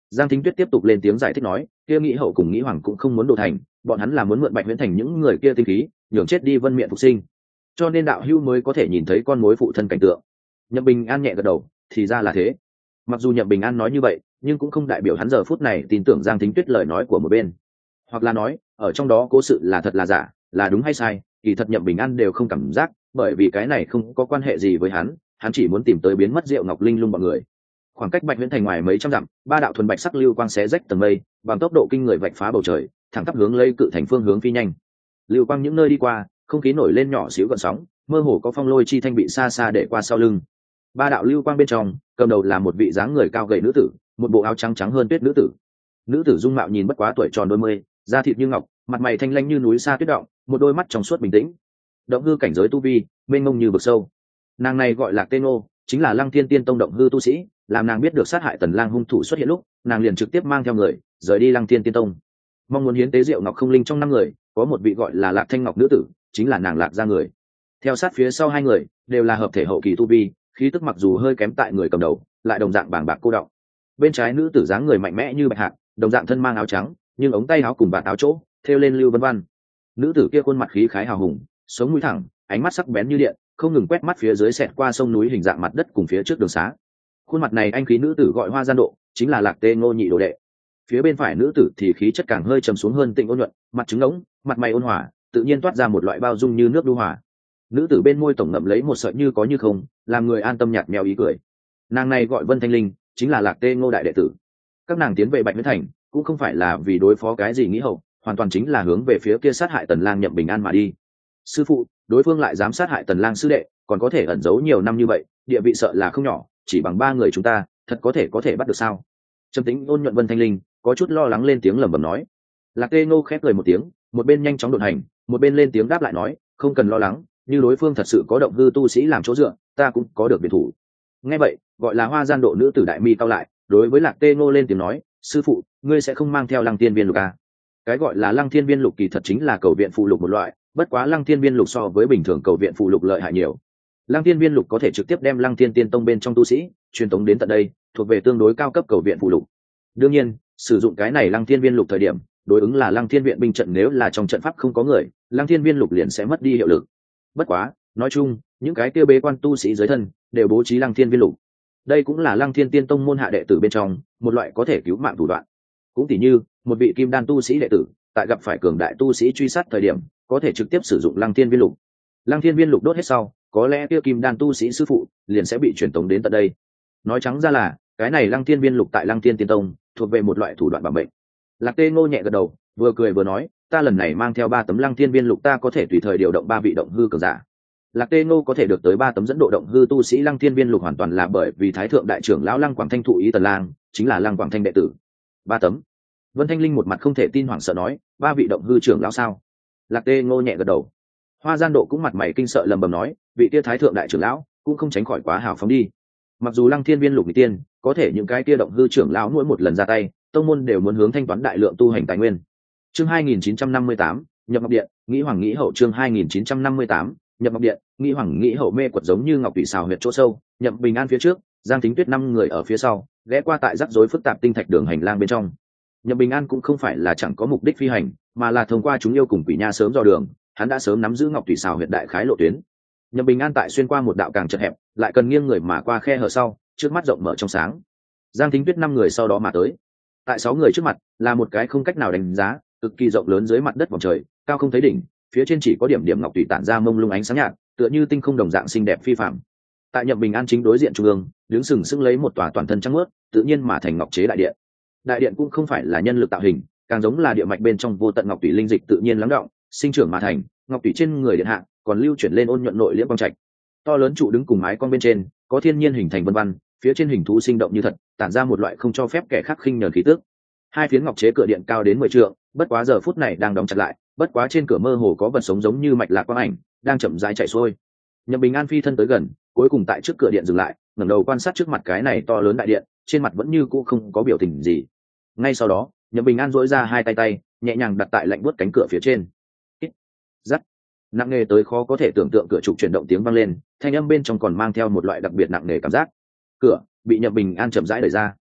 Giang Thính Tuyết tiếp tục lên tiếng giải thích nói, kia nghĩ hậu cùng nghĩ hoàng cũng không muốn đổ thành, bọn hắn là muốn mượn Bạch Viễn Thành những người kia tinh khí, nhường chết đi Vân Miện phục sinh, cho nên đạo hữu mới có thể nhìn thấy con mối phụ thân cảnh tượng. Nhậm Bình An nhẹ gật đầu, thì ra là thế. Mặc dù Nhậm Bình An nói như vậy, nhưng cũng không đại biểu hắn giờ phút này tin tưởng Giang Thính Tuyết lời nói của một bên, hoặc là nói ở trong đó cố sự là thật là giả, là đúng hay sai, kỳ thật Nhậm Bình An đều không cảm giác, bởi vì cái này không có quan hệ gì với hắn, hắn chỉ muốn tìm tới biến mất Diệu Ngọc Linh Lung bọn người. Khoảng cách Bạch Viễn Thành ngoài mấy trăm dặm, ba đạo thuần bạch sắc lưu quang xé rách tầng mây, bằng tốc độ kinh người vạch phá bầu trời, thẳng tắp hướng lấy cự thành phương hướng phi nhanh. Lưu quang những nơi đi qua, không khí nổi lên nhỏ xíu gợn sóng, mơ hồ có phong lôi chi thanh bị xa xa để qua sau lưng. Ba đạo lưu quang bên trong, cầm đầu là một vị dáng người cao gầy nữ tử, một bộ áo trắng trắng hơn tuyết nữ tử. Nữ tử dung mạo nhìn bất quá tuổi tròn đôi mươi, da thịt như ngọc, mặt mày thanh lãnh như núi sa tuyết động, một đôi mắt trong suốt bình tĩnh. Động hư cảnh giới tu vi, mênh mông như vực sâu. Nàng này gọi là Tên Ngô, chính là Lăng Thiên Tiên Tông động hư tu sĩ, làm nàng biết được sát hại Tần Lang hung thủ xuất hiện lúc, nàng liền trực tiếp mang theo người rời đi Lăng Thiên Tiên Tông. Mong muốn hiến tế Diệu Ngọc Không Linh trong năm người, có một vị gọi là Lạc Thanh Ngọc nữ tử, chính là nàng Lạc gia người. Theo sát phía sau hai người, đều là hợp thể hậu kỳ tu vi, khí tức mặc dù hơi kém tại người cầm đầu, lại đồng dạng bàng bạc cô đọng. Bên trái nữ tử dáng người mạnh mẽ như bạch hạc, đồng dạng thân mang áo trắng, nhưng ống tay áo cùng bạt áo chỗ thêu lên lưu vân vân. Nữ tử kia khuôn mặt khí khái hào hùng, sống mũi thẳng, ánh mắt sắc bén như điện, không ngừng quét mắt phía dưới xẹt qua sông núi hình dạng mặt đất cùng phía trước đường xá. Khuôn mặt này anh khí nữ tử gọi Hoa Gian Độ, chính là Lạc Tê Ngô nhị đồ đệ. Phía bên phải nữ tử thì khí chất càng hơi trầm xuống hơn, tịnh ôn nhuận, mặt trứng ngỗng, mặt mày ôn hòa, tự nhiên toát ra một loại bao dung như nước lưu hòa. Nữ tử bên môi tổng ngậm lấy một sợi như có như không, làm người an tâm nhạt nhẽo ý cười. Nàng này gọi Vân Thanh Linh, chính là Lạc Tê Ngô đại đệ tử. Các nàng tiến về Bạch Viễn Thành cũng không phải là vì đối phó cái gì nghĩ hậu, hoàn toàn chính là hướng về phía kia sát hại Tần Lang Nhậm Bình An mà đi. Sư phụ, đối phương lại dám sát hại Tần Lang sư đệ, còn có thể ẩn giấu nhiều năm như vậy, địa vị sợ là không nhỏ, chỉ bằng ba người chúng ta, thật có thể có thể bắt được sao? Trầm tĩnh ôn nhuận Vân Thanh Linh có chút lo lắng lên tiếng lẩm bẩm nói. Lạc Tê Ngô khép cười một tiếng, một bên nhanh chóng đột hành, một bên lên tiếng đáp lại nói, không cần lo lắng, như đối phương thật sự có động hư tu sĩ làm chỗ dựa, ta cũng có được biệt thủ. Nghe vậy, gọi là Hoa Gian Độ nữ tử đại mi cao lại, đối với Lạc Tê Ngô lên tiếng nói, sư phụ, ngươi sẽ không mang theo Lăng Thiên Viên Lục à? Cái gọi là Lăng Thiên Viên Lục kỳ thật chính là cầu viện phụ lục một loại, bất quá Lăng Thiên Viên Lục so với bình thường cầu viện phụ lục lợi hại nhiều. Lăng Thiên Viên Lục có thể trực tiếp đem Lăng Thiên Tiên Tông bên trong tu sĩ truyền tống đến tận đây, thuộc về tương đối cao cấp cầu viện phụ lục. Đương nhiên, sử dụng cái này Lăng Thiên Viên Lục thời điểm, đối ứng là Lăng Thiên Viện binh trận, nếu là trong trận pháp không có người, Lăng Thiên Viên Lục liền sẽ mất đi hiệu lực. Bất quá, nói chung, những cái kia bế quan tu sĩ dưới thân đều bố trí Lăng Thiên Viên Lục. Đây cũng là Lăng Thiên Tiên Tông môn hạ đệ tử bên trong một loại có thể cứu mạng thủ đoạn. Cũng tỉ như một vị kim đan tu sĩ đệ tử tại gặp phải cường đại tu sĩ truy sát thời điểm, có thể trực tiếp sử dụng Lăng Thiên Viên Lục. Lăng Thiên Viên Lục đốt hết sau, có lẽ kia kim đan tu sĩ sư phụ liền sẽ bị truyền tống đến tận đây. Nói trắng ra là, cái này Lăng Thiên Viên Lục tại Lăng Thiên Tiên Tông thuộc về một loại thủ đoạn bảo mệnh. Lạc Tê Ngô nhẹ gật đầu, vừa cười vừa nói, ta lần này mang theo ba tấm Lăng Thiên Viên Lục, ta có thể tùy thời điều động ba vị động hư cường giả. Lạc Tê Ngô có thể được tới ba tấm dẫn độ động hư tu sĩ Lăng Thiên Viên Lục hoàn toàn là bởi vì Thái thượng đại trưởng lão Lăng Quảng Thanh thụ ý Tần Lang, chính là Lăng Quảng Thanh đệ tử. Ba tấm. Vân Thanh Linh một mặt không thể tin hoảng sợ nói, ba vị động hư trưởng lão sao? Lạc Tê Ngô nhẹ gật đầu. Hoa Gian Độ cũng mặt mày kinh sợ lầm bầm nói, vị kia Thái thượng đại trưởng lão cũng không tránh khỏi quá hào phóng đi. Mặc dù Lăng Thiên Viên Lục bị tiên, có thể những cái kia động hư trưởng lão mỗi một lần ra tay, tông môn đều muốn hướng thanh toán đại lượng tu hành tài nguyên. Chương hai nghìn chín trăm năm mươi tám, nhập ngọc điện, nghĩ hoàng nghĩ hậu. Chương hai nghìn chín trăm năm mươi tám, nhập ngọc điện, nghĩ hoàng nghĩ hậu. Mê quật giống như ngọc thủy xào huyệt chỗ sâu, Nhậm Bình An phía trước, Giang Thính Tuyết năm người ở phía sau, ghé qua tại rắc rối phức tạp tinh thạch đường hành lang bên trong. Nhậm Bình An cũng không phải là chẳng có mục đích phi hành, mà là thông qua chúng yêu cùng quỷ nha sớm dò đường, hắn đã sớm nắm giữ ngọc thủy xào huyệt đại khái lộ tuyến. Nhậm Bình An tại xuyên qua một đạo càng chật hẹp, lại cần nghiêng người mà qua khe hở sau, trước mắt rộng mở trong sáng. Giang Thính Tuyết năm người sau đó mà tới. Tại sáu người trước mặt là một cái không cách nào đánh giá, cực kỳ rộng lớn dưới mặt đất vòng trời, cao không thấy đỉnh, phía trên chỉ có điểm điểm ngọc thủy tản ra mông lung ánh sáng nhạt, tựa như tinh không đồng dạng xinh đẹp phi phàm. Tại Nhậm Bình An chính đối diện trung ương, đứng sừng sững lấy một tòa toàn thân trắng muốt, tự nhiên mà thành ngọc chế đại điện. Đại điện cũng không phải là nhân lực tạo hình, càng giống là địa mạch bên trong vô tận ngọc thủy linh dịch tự nhiên lắng đọng, sinh trưởng mà thành. Ngọc thủy trên người điện hạ còn lưu chuyển lên ôn nhuận nội liễm quang trạch. To lớn trụ đứng cùng mái cong bên trên, có thiên nhiên hình thành vân văn, phía trên hình thú sinh động như thật, tản ra một loại không cho phép kẻ khác khinh nhờn khí tức. Hai phiến ngọc chế cửa điện cao đến mười trượng, bất quá giờ phút này đang đóng chặt lại, bất quá trên cửa mơ hồ có vật sống giống như mạch lạc quang ảnh đang chậm rãi chạy xuôi. Nhậm Bình An phi thân tới gần, cuối cùng tại trước cửa điện dừng lại, ngẩng đầu quan sát trước mặt cái này to lớn đại điện, trên mặt vẫn như cũ không có biểu tình gì. Ngay sau đó, Nhậm Bình An duỗi ra hai tay tay, nhẹ nhàng đặt tại lạnh buốt cánh cửa phía trên. Rắc, nặng nề tới khó có thể tưởng tượng, cửa trục chuyển động tiếng vang lên, thanh âm bên trong còn mang theo một loại đặc biệt nặng nề cảm giác. Cửa bị Nhậm Bình An chậm rãi đẩy ra.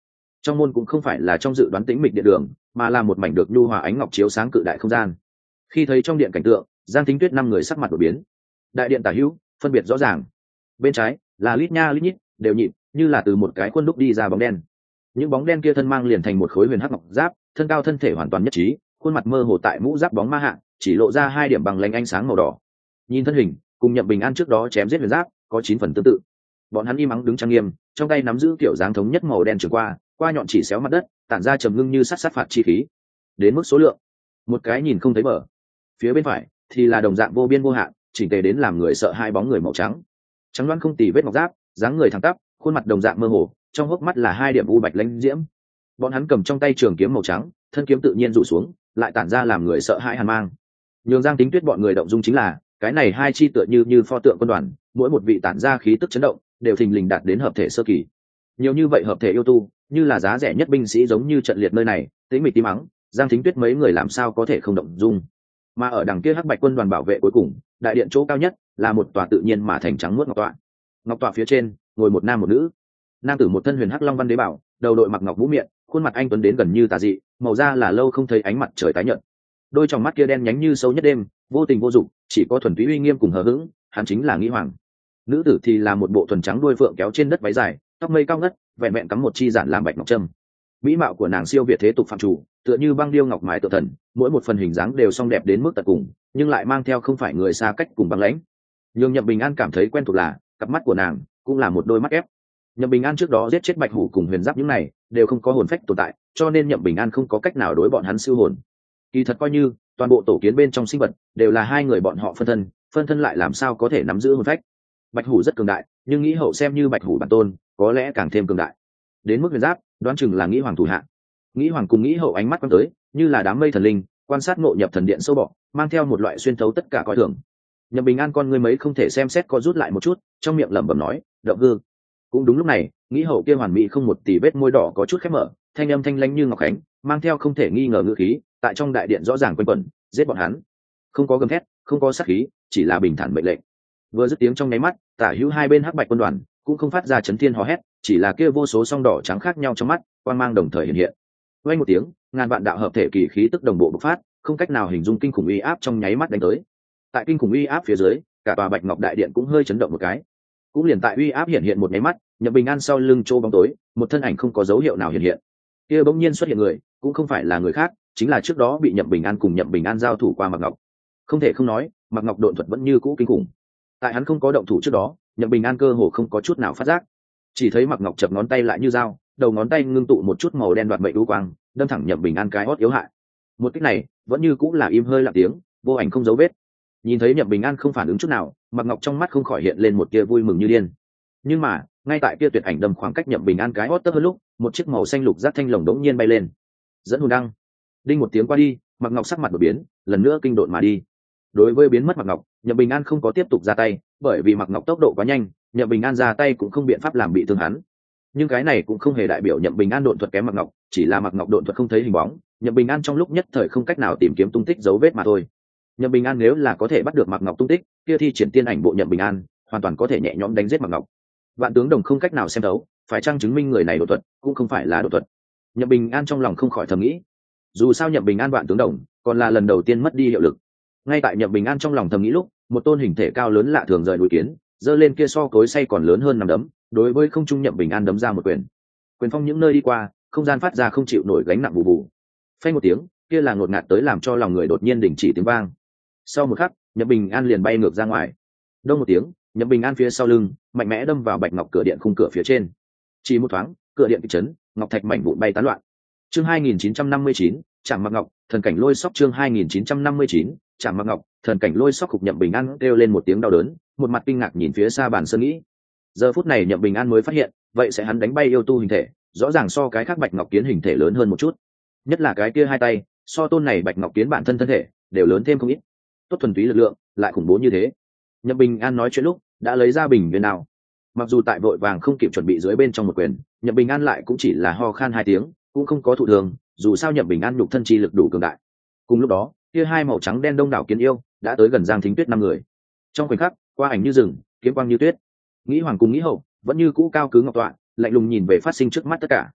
trong môn cũng không phải là trong dự đoán tĩnh mịch điện đường, mà là một mảnh được nhu hòa ánh ngọc chiếu sáng cự đại không gian. Khi thấy trong điện cảnh tượng, Giang Thính Tuyết năm người sắc mặt đổi biến. Đại điện tả hữu phân biệt rõ ràng, bên trái là lít nha lít nhít đều nhịp, như là từ một cái khuôn đúc đi ra bóng đen. Những bóng đen kia thân mang liền thành một khối huyền hắc ngọc giáp, thân cao thân thể hoàn toàn nhất trí, khuôn mặt mơ hồ tại mũ giáp bóng ma hạ chỉ lộ ra hai điểm bằng lanh ánh sáng màu đỏ. Nhìn thân hình cùng Nhậm Bình An trước đó chém giết huyền giáp có chín phần tương tự. Bọn hắn im ắng đứng trang nghiêm, trong tay nắm giữ kiểu dáng thống nhất màu đen trường qua qua nhọn chỉ xéo mặt đất, tản ra trầm ngưng như sát sát phạt chi khí. Đến mức số lượng, một cái nhìn không thấy bờ. Phía bên phải thì là đồng dạng vô biên vô hạn, chỉnh tề đến làm người sợ hai bóng người màu trắng. Trắng loáng không tì vết ngọc giáp, dáng người thẳng tắp, khuôn mặt đồng dạng mơ hồ, trong hốc mắt là hai điểm u bạch lãnh diễm. Bọn hắn cầm trong tay trường kiếm màu trắng, thân kiếm tự nhiên rủ xuống, lại tản ra làm người sợ hãi hàn mang. Nhường Giang Tính Tuyết bọn người động dung chính là, cái này hai chi tựa như như pho tượng quân đoàn, mỗi một vị tản ra khí tức chấn động, đều thình lình đạt đến hợp thể sơ kỳ. Nhiều như vậy hợp thể yêu tu, như là giá rẻ nhất binh sĩ giống như trận liệt nơi này, tĩnh mịch tím mắng, Giang Thính Tuyết mấy người làm sao có thể không động dung. Mà ở đằng kia hắc bạch quân đoàn bảo vệ cuối cùng, đại điện chỗ cao nhất là một tòa tự nhiên mà thành trắng muốt ngọc tọa. Ngọc tọa phía trên ngồi một nam một nữ. Nam tử một thân huyền hắc long văn đế bảo, đầu đội mặc ngọc mũ miệng, khuôn mặt anh tuấn đến gần như tà dị, màu da là lâu không thấy ánh mặt trời tái nhợt. Đôi tròng mắt kia đen nhánh như sâu nhất đêm, vô tình vô dụng, chỉ có thuần túy uy nghiêm cùng hờ hững, hắn chính là Nghĩ Hoàng. Nữ tử thì là một bộ thuần trắng đuôi phượng kéo trên đất váy dài, tóc mây cao ngất, vẹn vẹn cắm một chi giản làm bạch ngọc trâm. Mỹ mạo của nàng siêu việt thế tục phạm chủ, tựa như băng điêu ngọc mái tự thần, mỗi một phần hình dáng đều song đẹp đến mức tận cùng, nhưng lại mang theo không phải người xa cách cùng băng lãnh. Nhưng Nhậm Bình An cảm thấy quen thuộc là, cặp mắt của nàng cũng là một đôi mắt ép. Nhậm Bình An trước đó giết chết Bạch Hủ cùng Huyền Giáp những này, đều không có hồn phách tồn tại, cho nên Nhậm Bình An không có cách nào đối bọn hắn siêu hồn. Kỳ thật coi như toàn bộ tổ kiến bên trong sinh vật đều là hai người bọn họ phân thân, phân thân lại làm sao có thể nắm giữ hồn phách. Bạch Hủ rất cường đại, nhưng Nghĩ Hậu xem như Bạch Hủ bản tôn, có lẽ càng thêm cường đại. Đến mức Huyền Giáp, đoán chừng là Nghĩ Hoàng thủ hạ. Nghĩ Hoàng cùng Nghĩ Hậu ánh mắt quan tới, như là đám mây thần linh, quan sát ngộ nhập thần điện sâu bọ, mang theo một loại xuyên thấu tất cả coi thường. Nhậm Bình An con ngươi mấy không thể xem xét có rút lại một chút, trong miệng lẩm bẩm nói, động hư. Cũng đúng lúc này, Nghĩ Hậu kia hoàn mỹ không một tì vết môi đỏ có chút khép mở, thanh âm thanh lãnh như ngọc khánh, mang theo không thể nghi ngờ ngữ khí, tại trong đại điện rõ ràng quanh quẩn, giết bọn hắn. Không có gầm thét, không có sát khí, chỉ là bình thản mệnh lệnh. Vừa dứt tiếng trong nháy mắt, tả hữu hai bên hắc bạch quân đoàn cũng không phát ra chấn thiên hò hét, chỉ là kia vô số song đỏ trắng khác nhau trong mắt, quang mang đồng thời hiện hiện. Vang một tiếng, ngàn vạn đạo hợp thể kỳ khí tức đồng bộ bộc phát, không cách nào hình dung kinh khủng uy áp trong nháy mắt đánh tới. Tại kinh khủng uy áp phía dưới, cả tòa Bạch Ngọc đại điện cũng hơi chấn động một cái. Cũng liền tại uy áp hiện hiện một nháy mắt, Nhậm Bình An sau lưng trô bóng tối, một thân ảnh không có dấu hiệu nào hiện hiện. Kia bỗng nhiên xuất hiện người, cũng không phải là người khác, chính là trước đó bị Nhậm Bình An cùng Nhậm Bình An giao thủ qua Mạc Ngọc. Không thể không nói, Mạc Ngọc độn thuật vẫn như cũ kinh khủng. Tại hắn không có động thủ trước đó, Nhậm Bình An cơ hồ không có chút nào phát giác. Chỉ thấy Mạc Ngọc chập ngón tay lại như dao, đầu ngón tay ngưng tụ một chút màu đen đoạt mệnh u quang, đâm thẳng Nhậm Bình An cái hót yếu hại. Một kích này, vẫn như cũng là im hơi lặng tiếng, vô ảnh không dấu vết. Nhìn thấy Nhậm Bình An không phản ứng chút nào, Mạc Ngọc trong mắt không khỏi hiện lên một tia vui mừng như điên. Nhưng mà, ngay tại kia tuyệt ảnh đâm khoảng cách Nhậm Bình An cái hót tấp hơn lúc, một chiếc màu xanh lục giác thanh lồng đống nhiên bay lên, dẫn hồn đăng. Đinh một tiếng qua đi, Mạc Ngọc sắc mặt đổi biến, lần nữa kinh độn mà đi. Đối với biến mất Mạc Ngọc, Nhậm Bình An không có tiếp tục ra tay, bởi vì Mạc Ngọc tốc độ quá nhanh, Nhậm Bình An ra tay cũng không biện pháp làm bị thương hắn. Nhưng cái này cũng không hề đại biểu Nhậm Bình An độn thuật kém Mạc Ngọc, chỉ là Mạc Ngọc độn thuật không thấy hình bóng, Nhậm Bình An trong lúc nhất thời không cách nào tìm kiếm tung tích dấu vết mà thôi. Nhậm Bình An nếu là có thể bắt được Mạc Ngọc tung tích, kia thi triển tiên ảnh bộ Nhậm Bình An hoàn toàn có thể nhẹ nhõm đánh giết Mạc Ngọc. Vạn tướng đồng không cách nào xem đấu, phải chăng chứng minh người này độn thuật cũng không phải là độn thuật. Nhậm Bình An trong lòng không khỏi thầm nghĩ. Dù sao Nhậm Bình An vạn tướng đồng còn là lần đầu tiên mất đi hiệu lực. Ngay tại Nhậm Bình An trong lòng thầm nghĩ lúc, một tôn hình thể cao lớn lạ thường rời núi kiến, giơ lên kia so cối xay còn lớn hơn nằm đấm, đối với không trung Nhậm Bình An đấm ra một quyền. Quyền phong những nơi đi qua, không gian phát ra không chịu nổi gánh nặng bù bù. Phanh một tiếng, kia là ngột ngạt tới làm cho lòng người đột nhiên đình chỉ tiếng vang. Sau một khắc, Nhậm Bình An liền bay ngược ra ngoài. Đông một tiếng, Nhậm Bình An phía sau lưng mạnh mẽ đâm vào Bạch Ngọc cửa điện khung cửa phía trên. Chỉ một thoáng, cửa điện kịch chấn, ngọc thạch mảnh vụn bay tán loạn. Chương hai nghìn chín trăm năm mươi chín, Trảm Mạc Ngọc, thần cảnh lôi sóc. Chương hai nghìn chín trăm năm mươi chín, Trảm Mạc Ngọc, thần cảnh lôi sóc. Cục Nhậm Bình An kêu lên một tiếng đau đớn, một mặt kinh ngạc nhìn phía xa bàn sơn nghĩ. Giờ phút này Nhậm Bình An mới phát hiện, vậy sẽ hắn đánh bay yêu tu hình thể, rõ ràng so cái khác Bạch Ngọc kiến hình thể lớn hơn một chút. Nhất là cái kia hai tay, so tôn này Bạch Ngọc kiến bản thân thân thể đều lớn thêm không ít. Tốt thuần túy lực lượng, lại khủng bố như thế. Nhậm Bình An nói chuyện lúc đã lấy ra bình viên nào. Mặc dù tại vội vàng không kịp chuẩn bị dưới bên trong một quyền, Nhậm Bình An lại cũng chỉ là ho khan hai tiếng, cũng không có thụ thường, dù sao Nhậm Bình An nhục thân chi lực đủ cường đại. Cùng lúc đó, kia hai màu trắng đen đông đảo kiến yêu đã tới gần Giang Thính Tuyết năm người. Trong khoảnh khắc, qua ảnh như rừng, kiếm quang như tuyết. Nghĩ Hoàng cùng Nghĩ Hậu vẫn như cũ cao cứ ngọc tọa, lạnh lùng nhìn về phát sinh trước mắt tất cả.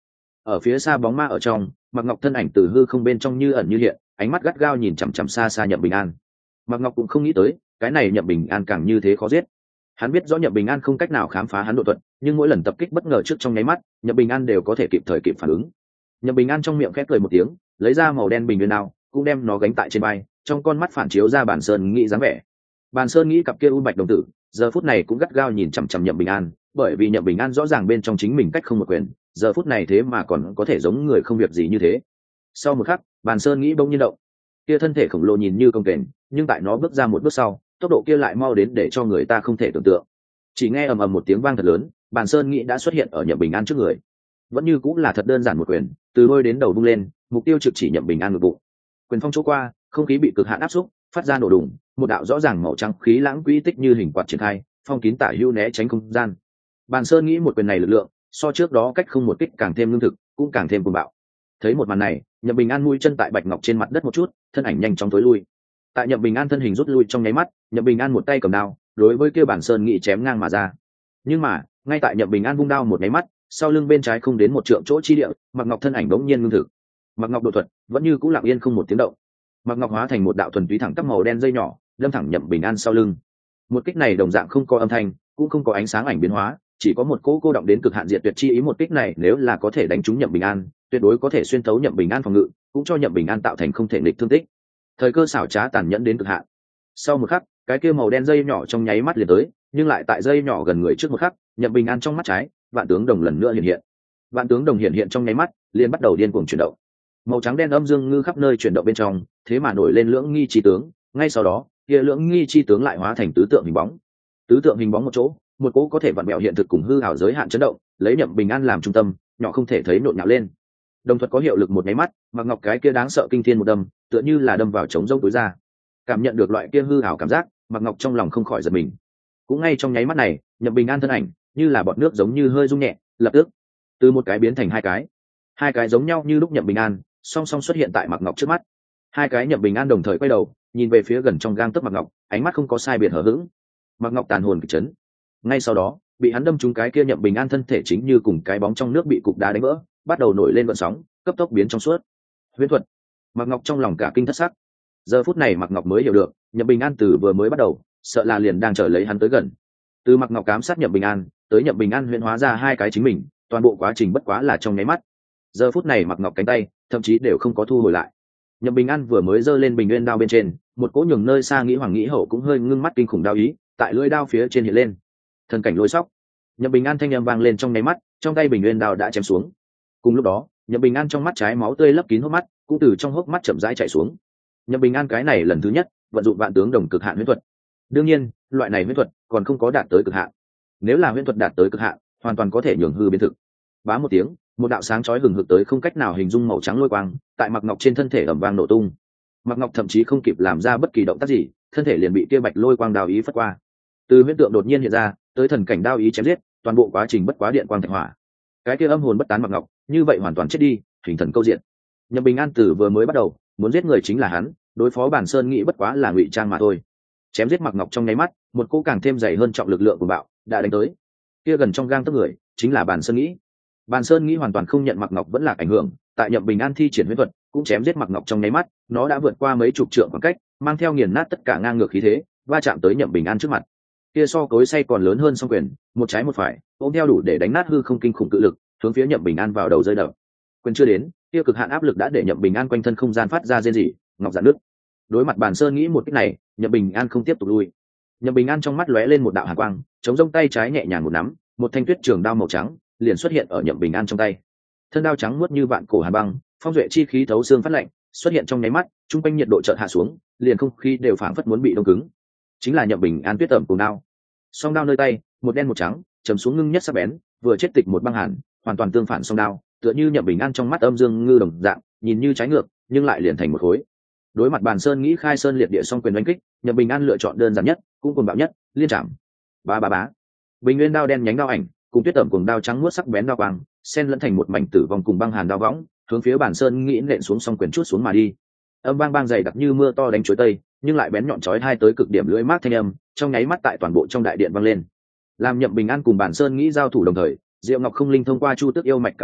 Ở phía xa bóng ma ở trong, Mạc Ngọc thân ảnh từ hư không bên trong như ẩn như hiện, ánh mắt gắt gao nhìn chằm chằm xa xa Nhậm Bình An. Mạc Ngọc cũng không nghĩ tới, cái này Nhậm Bình An càng như thế khó giết. Hắn biết rõ Nhậm Bình An không cách nào khám phá hắn độ thuật, nhưng mỗi lần tập kích bất ngờ trước trong nháy mắt, Nhậm Bình An đều có thể kịp thời kịp phản ứng. Nhậm Bình An trong miệng khẽ cười một tiếng, lấy ra màu đen bình nguyên đao, cũng đem nó gánh tại trên vai, trong con mắt phản chiếu ra Bàn Sơn Nghĩ dáng vẻ. Bàn Sơn Nghĩ cặp kia u bạch đồng tử, giờ phút này cũng gắt gao nhìn chằm chằm Nhậm Bình An, bởi vì Nhậm Bình An rõ ràng bên trong chính mình cách không một quyền, giờ phút này thế mà còn có thể giống người không việc gì như thế. Sau một khắc, Bàn Sơn Nghĩ bỗng nhiên động, kia thân thể khổng lồ nhìn như công kềnh, nhưng tại nó bước ra một bước sau, tốc độ kia lại mau đến để cho người ta không thể tưởng tượng. Chỉ nghe ầm ầm một tiếng vang thật lớn, Bàn Sơn Nghĩ đã xuất hiện ở Nhậm Bình An trước người. Vẫn như cũng là thật đơn giản một quyền, từ đôi đến đầu vung lên, mục tiêu trực chỉ Nhậm Bình An ngực bụng. Quyền phong chỗ qua, không khí bị cực hạn áp xúc, phát ra nổ đùng, một đạo rõ ràng màu trắng khí lãng quỹ tích như hình quạt triển khai, phong kín tả hữu né tránh không gian. Bàn Sơn Nghĩ một quyền này lực lượng, so trước đó cách không một kích càng thêm lương thực, cũng càng thêm cuồng bạo. Thấy một màn này, Nhậm Bình An mũi chân tại bạch ngọc trên mặt đất một chút, thân ảnh nhanh chóng tối lui. Tại Nhậm Bình An thân hình rút lui trong nháy mắt, Nhậm Bình An một tay cầm đao, đối với kia Bàn Sơn Nghĩ chém ngang mà ra. Nhưng mà, ngay tại Nhậm Bình An vung đao một nháy mắt, sau lưng bên trái không đến một trượng chỗ chi địa, Mạc Ngọc thân ảnh bỗng nhiên ngưng thực. Mạc Ngọc độ thuật vẫn như cũ lặng yên không một tiếng động. Mạc Ngọc hóa thành một đạo thuần túy thẳng tắp màu đen dây nhỏ, đâm thẳng Nhậm Bình An sau lưng. Một kích này đồng dạng không có âm thanh, cũng không có ánh sáng ảnh biến hóa, chỉ có một cỗ cô động đến cực hạn diệt tuyệt chi ý. Một kích này nếu là có thể đánh trúng Nhậm Bình An, tuyệt đối có thể xuyên thấu Nhậm Bình An phòng ngự, cũng cho Nhậm Bình An tạo thành không thể nghịch thương tích. Thời cơ xảo trá tàn nhẫn đến cực hạn. Sau một khắc, cái kia màu đen dây nhỏ trong nháy mắt liền tới, nhưng lại tại dây nhỏ gần người trước một khắc, Nhậm Bình An trong mắt trái, vạn tướng đồng lần nữa hiện hiện. Vạn tướng đồng hiện hiện trong nháy mắt, liền bắt đầu điên cuồng chuyển động. Màu trắng đen âm dương ngư khắp nơi chuyển động bên trong, thế mà nổi lên lưỡng nghi chi tướng, ngay sau đó, kia lưỡng nghi chi tướng lại hóa thành tứ tượng hình bóng. Tứ tượng hình bóng một chỗ, một cỗ có thể vặn mẹo hiện thực cùng hư ảo giới hạn chấn động, lấy Nhậm Bình An làm trung tâm, nhỏ không thể thấy nộn nhạo lên. Đồng thuật có hiệu lực một nháy mắt, Mạc Ngọc cái kia đáng sợ kinh thiên một đâm, tựa như là đâm vào trống rỗng túi ra. Cảm nhận được loại kia hư ảo cảm giác, Mạc Ngọc trong lòng không khỏi giật mình. Cũng ngay trong nháy mắt này, Nhậm Bình An thân ảnh như là bọt nước giống như hơi rung nhẹ, lập tức từ một cái biến thành hai cái. Hai cái giống nhau như lúc Nhậm Bình An, song song xuất hiện tại Mạc Ngọc trước mắt. Hai cái Nhậm Bình An đồng thời quay đầu, nhìn về phía gần trong gang tấc Mạc Ngọc, ánh mắt không có sai biệt hở hững. Mạc Ngọc tàn hồn kịch chấn. Ngay sau đó, bị hắn đâm trúng cái kia Nhậm Bình An thân thể chính như cùng cái bóng trong nước bị cục đá đánh vỡ, bắt đầu nổi lên gợn sóng, cấp tốc biến trong suốt. Huyễn thuật. Mạc Ngọc trong lòng cả kinh thất sắc. Giờ phút này Mạc Ngọc mới hiểu được, Nhậm Bình An từ vừa mới bắt đầu, sợ là liền đang chờ lấy hắn tới gần. Từ Mạc Ngọc ám sát Nhậm Bình An, tới Nhậm Bình An huyễn hóa ra hai cái chính mình, toàn bộ quá trình bất quá là trong nháy mắt. Giờ phút này Mạc Ngọc cánh tay, thậm chí đều không có thu hồi lại. Nhậm Bình An vừa mới giơ lên bình nguyên đao bên trên, một cỗ nhường nơi xa nghĩ hoàng nghĩ hậu cũng hơi ngưng mắt kinh khủng đao ý, tại lưỡi đao phía trên hiện lên. Thần cảnh lôi sóc. Nhậm Bình An thanh âm vang lên trong nháy mắt, trong tay bình nguyên đao đã chém xuống. Cùng lúc đó, Nhậm Bình An trong mắt trái máu tươi lấp kín hốc mắt, cũng từ trong hốc mắt chậm rãi chảy xuống. Nhậm Bình An cái này lần thứ nhất vận dụng vạn tướng đồng cực hạn huyễn thuật. Đương nhiên, loại này huyễn thuật còn không có đạt tới cực hạn. Nếu là huyễn thuật đạt tới cực hạn, hoàn toàn có thể nhường hư biến thực. Bá một tiếng, một đạo sáng chói hừng hực tới không cách nào hình dung màu trắng lôi quang, tại Mạc Ngọc trên thân thể ầm vang nổ tung. Mạc Ngọc thậm chí không kịp làm ra bất kỳ động tác gì, thân thể liền bị kia bạch lôi quang đao ý phất qua. Từ huyễn tượng đột nhiên hiện ra, tới thần cảnh đao ý chém giết, toàn bộ quá trình bất quá điện quang thạch hỏa. Cái kia âm hồn bất tán Mạc Ngọc, như vậy hoàn toàn chết đi, hình thần câu diện. Nhậm Bình An từ vừa mới bắt đầu, muốn giết người chính là hắn, đối phó Bản Sơn Nghĩ bất quá là ngụy trang mà thôi. Chém giết Mạc Ngọc trong nháy mắt, một cỗ càng thêm dày hơn trọng lực lượng của bạo đã đánh tới. Kia gần trong gang tấc người, chính là Bản Sơn Nghĩ. Bản Sơn Nghĩ hoàn toàn không nhận Mạc Ngọc vẫn là ảnh hưởng, tại Nhậm Bình An thi triển huyễn thuật, cũng chém giết Mạc Ngọc trong nháy mắt, nó đã vượt qua mấy chục trượng khoảng cách, mang theo nghiền nát tất cả ngang ngược khí thế, va chạm tới Nhậm Bình An trước mặt. Kia so cối xay còn lớn hơn song quyền, một trái một phải, ôm theo đủ để đánh nát hư không kinh khủng cự lực, hướng phía Nhậm Bình An vào đầu rơi đập. Quyền chưa đến, kia cực hạn áp lực đã để Nhậm Bình An quanh thân không gian phát ra rên rỉ, ngọc giãn nước. Đối mặt Bản Sơn Nghĩ một kích này, Nhậm Bình An không tiếp tục lui. Nhậm Bình An trong mắt lóe lên một đạo hàn quang, chống rông tay trái nhẹ nhàng một nắm, một thanh tuyết trường đao màu trắng liền xuất hiện ở Nhậm Bình An trong tay. Thân đao trắng muốt như vạn cổ hàn băng, phong duệ chi khí thấu xương phát lạnh, xuất hiện trong nháy mắt, trung quanh nhiệt độ chợt hạ xuống, liền không khí đều phảng phất muốn bị đông cứng. Chính là Nhậm Bình An tuyết tẩm cùng đao. Song đao nơi tay, một đen một trắng, trầm xuống ngưng nhất sắc bén, vừa chết tịch một băng hàn, hoàn toàn tương phản song đao, tựa như Nhậm Bình An trong mắt âm dương ngư đồng dạng, nhìn như trái ngược, nhưng lại liền thành một khối. Đối mặt Bản Sơn Nghĩ khai sơn liệt địa song quyền đánh kích, Nhậm Bình An lựa chọn đơn giản nhất, cũng cuồng bạo nhất, liên chạm. Ba ba bá. Bình nguyên đao đen nhánh đao ảnh, cùng tuyết tẩm cùng đao trắng muốt sắc bén đao quang, xen lẫn thành một mảnh tử vong cùng băng hàn đao võng, hướng phía Bản Sơn Nghĩ nện xuống song quyền chút xuống mà đi. Âm bang bang dày đặc như mưa to đánh chuối tây, nhưng lại bén nhọn chói tai tới cực điểm lưỡi mát thanh âm, trong nháy mắt tại toàn bộ trong đại điện vang lên. Làm Nhậm Bình An cùng Bản Sơn Nghĩ giao thủ đồng thời, Diệu Ngọc không linh thông qua chu tước yêu mạch cảm ứng,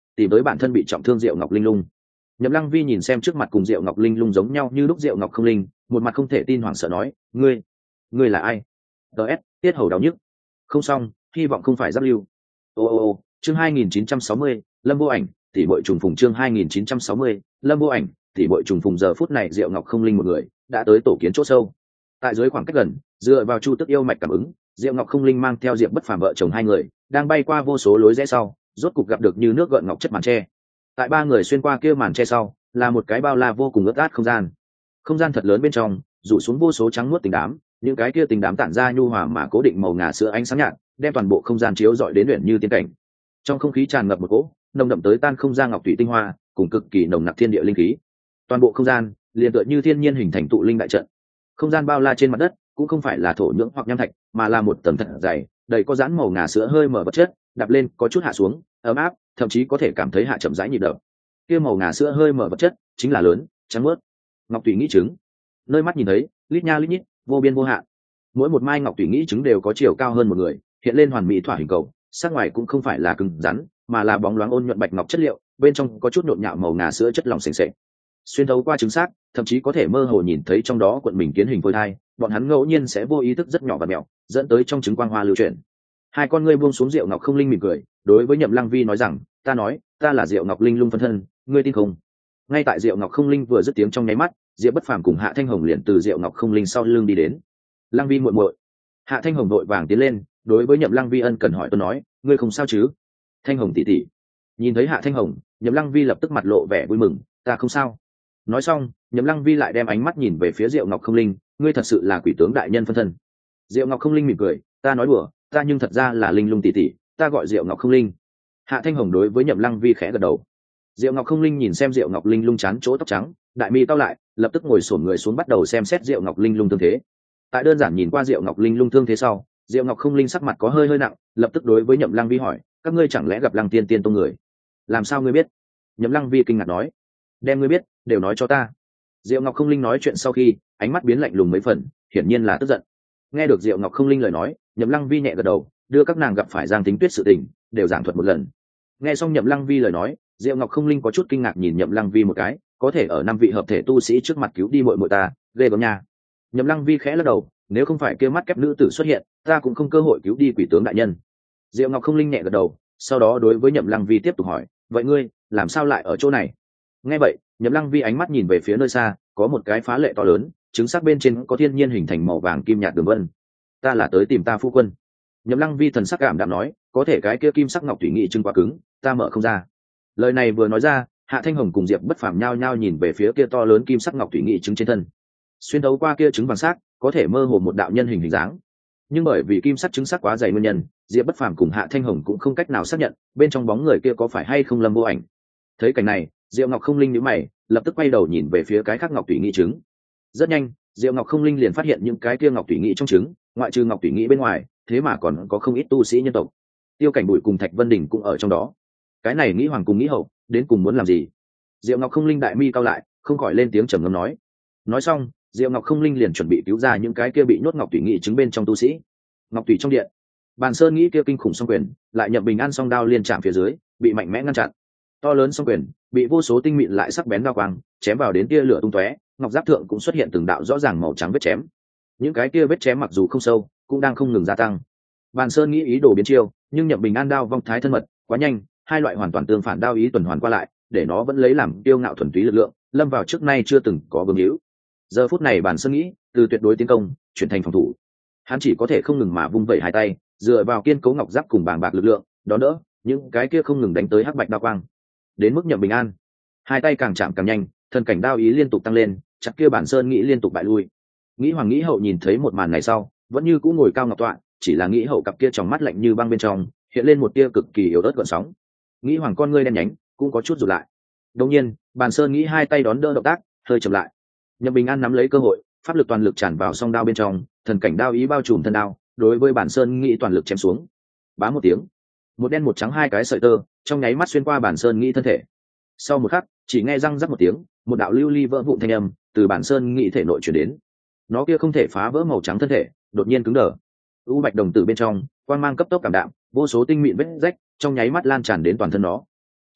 tìm tới bản thân bị trọng thương Diệu Ngọc Linh Lung. Nhậm Lăng Vi nhìn xem trước mặt cùng Diệu Ngọc Linh Lung giống nhau như lúc Diệu Ngọc Không Linh, một mặt không thể tin hoảng sợ nói, ngươi ngươi là ai? ts tiết hầu đau nhức. Không xong, hy vọng không phải giáp lưu. ô ô ô chương hai nghìn chín trăm sáu mươi, Lâm Vô Ảnh tỷ muội trùng phùng. Chương hai nghìn chín trăm sáu mươi, Lâm Vô Ảnh tỷ muội trùng phùng. Giờ phút này Diệu Ngọc Không Linh một người đã tới tổ kiến chỗ sâu. Tại dưới khoảng cách gần, dựa vào chu tức yêu mạch cảm ứng, Diệu Ngọc Không Linh mang theo Diệp Bất Phàm vợ chồng hai người đang bay qua vô số lối rẽ sau, rốt cục gặp được như nước gợn ngọc chất màn tre. Tại ba người xuyên qua kia màn tre sau, là một cái bao la vô cùng ướt át không gian. Không gian thật lớn bên trong, rủ xuống vô số trắng muốt tình đám, những cái kia tình đám tản ra nhu hòa mà cố định màu ngà sữa ánh sáng nhạt, đem toàn bộ không gian chiếu rọi đến luyện như tiên cảnh. Trong không khí tràn ngập một cỗ nồng đậm tới tan không gian ngọc thủy tinh hoa, cùng cực kỳ nồng nặc thiên địa linh khí. Toàn bộ không gian liền tựa như thiên nhiên hình thành tụ linh đại trận. Không gian bao la trên mặt đất cũng không phải là thổ nhưỡng hoặc nham thạch, mà là một tầng thật dày, đầy có dán màu ngà sữa hơi mở vật chất, đạp lên có chút hạ xuống, ấm áp, thậm chí có thể cảm thấy hạ chậm rãi nhịp đập. Kia màu ngà sữa hơi mở vật chất chính là lớn, trắng mướt, ngọc thủy nghĩ trứng. Nơi mắt nhìn thấy, lít nha lít nhít, vô biên vô hạn. Mỗi một mai ngọc thủy nghĩ trứng đều có chiều cao hơn một người, hiện lên hoàn mỹ thỏa hình cầu, sắc ngoài cũng không phải là cứng rắn, mà là bóng loáng ôn nhuận bạch ngọc chất liệu, bên trong có chút nhộn nhạo màu ngà sữa chất lỏng sền sệt. Xuyên thấu qua trứng xác, thậm chí có thể mơ hồ nhìn thấy trong đó cuộn mình kiến hình phôi thai, bọn hắn ngẫu nhiên sẽ vô ý thức rất nhỏ và mèo, dẫn tới trong trứng quang hoa lưu chuyển. Hai con ngươi buông xuống Diệu Ngọc Không Linh mỉm cười, đối với Nhậm Lăng Vi nói rằng, ta nói, ta là Diệu Ngọc Linh Lung phân thân, ngươi tin không? Ngay tại Diệu Ngọc Không Linh vừa dứt tiếng trong nháy mắt, Diệp Bất Phàm cùng Hạ Thanh Hồng liền từ Diệu Ngọc Không Linh sau lưng đi đến. Lăng Vi muội muội. Hạ Thanh Hồng vội vàng tiến lên, đối với Nhậm Lăng Vi ân cần hỏi tôi nói, ngươi không sao chứ? Thanh Hồng tỷ tỷ. Nhìn thấy Hạ Thanh Hồng, Nhậm Lăng Vi lập tức mặt lộ vẻ vui mừng, ta không sao. Nói xong, Nhậm Lăng Vi lại đem ánh mắt nhìn về phía Diệu Ngọc Không Linh, ngươi thật sự là quỷ tướng đại nhân phân thân. Diệu Ngọc Không Linh mỉm cười, ta nói đùa, ta nhưng thật ra là Linh Lung tỷ tỷ, ta gọi Diệu Ngọc Không Linh. Hạ Thanh Hồng đối với Nhậm Lăng Vi khẽ gật đầu. Diệu Ngọc Không Linh nhìn xem Diệu Ngọc Linh Lung chán chỗ tóc trắng, đại mi cau lại, lập tức ngồi xổm người xuống bắt đầu xem xét Diệu Ngọc Linh Lung thương thế. Tại đơn giản nhìn qua Diệu Ngọc Linh Lung thương thế sau, Diệu Ngọc Không Linh sắc mặt có hơi hơi nặng, lập tức đối với Nhậm Lăng Vi hỏi, các ngươi chẳng lẽ gặp Lăng Tiên Tiên tông người? Làm sao ngươi biết? Nhậm Lăng Vi kinh ngạc nói, đem ngươi biết đều nói cho ta. Diệu Ngọc Không Linh nói chuyện sau khi, ánh mắt biến lạnh lùng mấy phần, hiển nhiên là tức giận. Nghe được Diệu Ngọc Không Linh lời nói, Nhậm Lăng Vi nhẹ gật đầu, đưa các nàng gặp phải Giang Tính Tuyết sự tình đều giảng thuật một lần. Nghe xong Nhậm Lăng Vi lời nói, Diệu Ngọc Không Linh có chút kinh ngạc nhìn Nhậm Lăng Vi một cái, có thể ở năm vị hợp thể tu sĩ trước mặt cứu đi muội muội ta, ghê gớm nha. Nhậm Lăng Vi khẽ lắc đầu, nếu không phải kia mắt kép nữ tử xuất hiện, ta cũng không cơ hội cứu đi quỷ tướng đại nhân. Diệu Ngọc Không Linh nhẹ gật đầu, sau đó đối với Nhậm Lăng Vi tiếp tục hỏi, vậy ngươi làm sao lại ở chỗ này? Nghe vậy, Nhậm Lăng Vi ánh mắt nhìn về phía nơi xa, có một cái phá lệ to lớn, trứng sắc bên trên có thiên nhiên hình thành màu vàng kim nhạt đường vân. Ta là tới tìm ta phu quân. Nhậm Lăng Vi thần sắc cảm đạm nói, có thể cái kia kim sắc ngọc thủy nghị trưng quá cứng, ta mở không ra. Lời này vừa nói ra, Hạ Thanh Hồng cùng Diệp Bất Phàm nhao nhao nhìn về phía kia to lớn kim sắc ngọc thủy nghị trứng trên thân. Xuyên thấu qua kia trứng vàng sắc, có thể mơ hồ một đạo nhân hình hình dáng. Nhưng bởi vì kim sắc trứng sắc quá dày nguyên nhân, Diệp Bất Phàm cùng Hạ Thanh Hồng cũng không cách nào xác nhận bên trong bóng người kia có phải hay không Lâm Vô Ảnh. Thấy cảnh này, Diệu Ngọc Không Linh nhíu mày, lập tức quay đầu nhìn về phía cái khác ngọc thủy nghị trứng. Rất nhanh, Diệu Ngọc Không Linh liền phát hiện những cái kia ngọc thủy nghị trong trứng, ngoại trừ ngọc thủy nghị bên ngoài, thế mà còn có không ít tu sĩ nhân tộc. Tiêu Cảnh Bụi cùng Thạch Vân Đình cũng ở trong đó. Cái này nghĩ hoàng cùng nghĩ hậu, đến cùng muốn làm gì? Diệu Ngọc Không Linh đại mi cao lại, không khỏi lên tiếng trầm ngâm nói. Nói xong, Diệu Ngọc Không Linh liền chuẩn bị cứu ra những cái kia bị nhốt ngọc thủy nghị trứng bên trong tu sĩ. Ngọc thủy trong điện, Bàn Sơn nghĩ kia kinh khủng song quyền, lại Nhậm Bình An song đao liên chạm phía dưới, bị mạnh mẽ ngăn chặn. To lớn song quyền, bị vô số tinh mịn lại sắc bén đao quang chém vào đến tia lửa tung tóe, ngọc giáp thượng cũng xuất hiện từng đạo rõ ràng màu trắng vết chém. Những cái kia vết chém mặc dù không sâu, cũng đang không ngừng gia tăng. Bàn Sơn nghĩ ý đồ biến chiêu, nhưng Nhậm Bình An đao vong thái thân mật, quá nhanh, hai loại hoàn toàn tương phản đao ý tuần hoàn qua lại, để nó vẫn lấy làm tiêu ngạo thuần túy lực lượng, lâm vào trước nay chưa từng có vương hữu. Giờ phút này Bàn Sơn nghĩ, từ tuyệt đối tiến công chuyển thành phòng thủ. Hắn chỉ có thể không ngừng mà vung vẩy hai tay, dựa vào kiên cố ngọc giáp cùng bàng bạc lực lượng, đó đỡ những cái kia không ngừng đánh tới hắc bạch đao quang. Đến mức Nhậm Bình An, hai tay càng chạm càng nhanh, thân cảnh đao ý liên tục tăng lên, chặt kia Bản Sơn nghĩ liên tục bại lui. Nghĩ hoàng nghĩ hậu nhìn thấy một màn này sau, vẫn như cũ ngồi cao ngọc tọa, chỉ là nghĩ hậu cặp kia trong mắt lạnh như băng bên trong hiện lên một tia cực kỳ yếu ớt gợn sóng. Nghĩ hoàng con ngươi đen nhánh cũng có chút rụt lại. Đột nhiên, Bản Sơn nghĩ hai tay đón đỡ động tác, hơi chậm lại. Nhậm Bình An nắm lấy cơ hội, pháp lực toàn lực tràn vào song đao bên trong, thần cảnh đao ý bao trùm thân đao, đối với Bản Sơn nghĩ toàn lực chém xuống. Bá một tiếng, một đen một trắng hai cái sợi tơ trong nháy mắt xuyên qua Bản Sơn nghĩ thân thể. Sau một khắc, chỉ nghe răng rắc một tiếng, một đạo lưu ly vỡ vụn thanh âm từ Bản Sơn nghĩ thể nội truyền đến. Nó kia không thể phá vỡ màu trắng thân thể đột nhiên cứng đờ. U bạch đồng tử bên trong quang mang cấp tốc cảm đạm, vô số tinh mịn vết rách trong nháy mắt lan tràn đến toàn thân nó.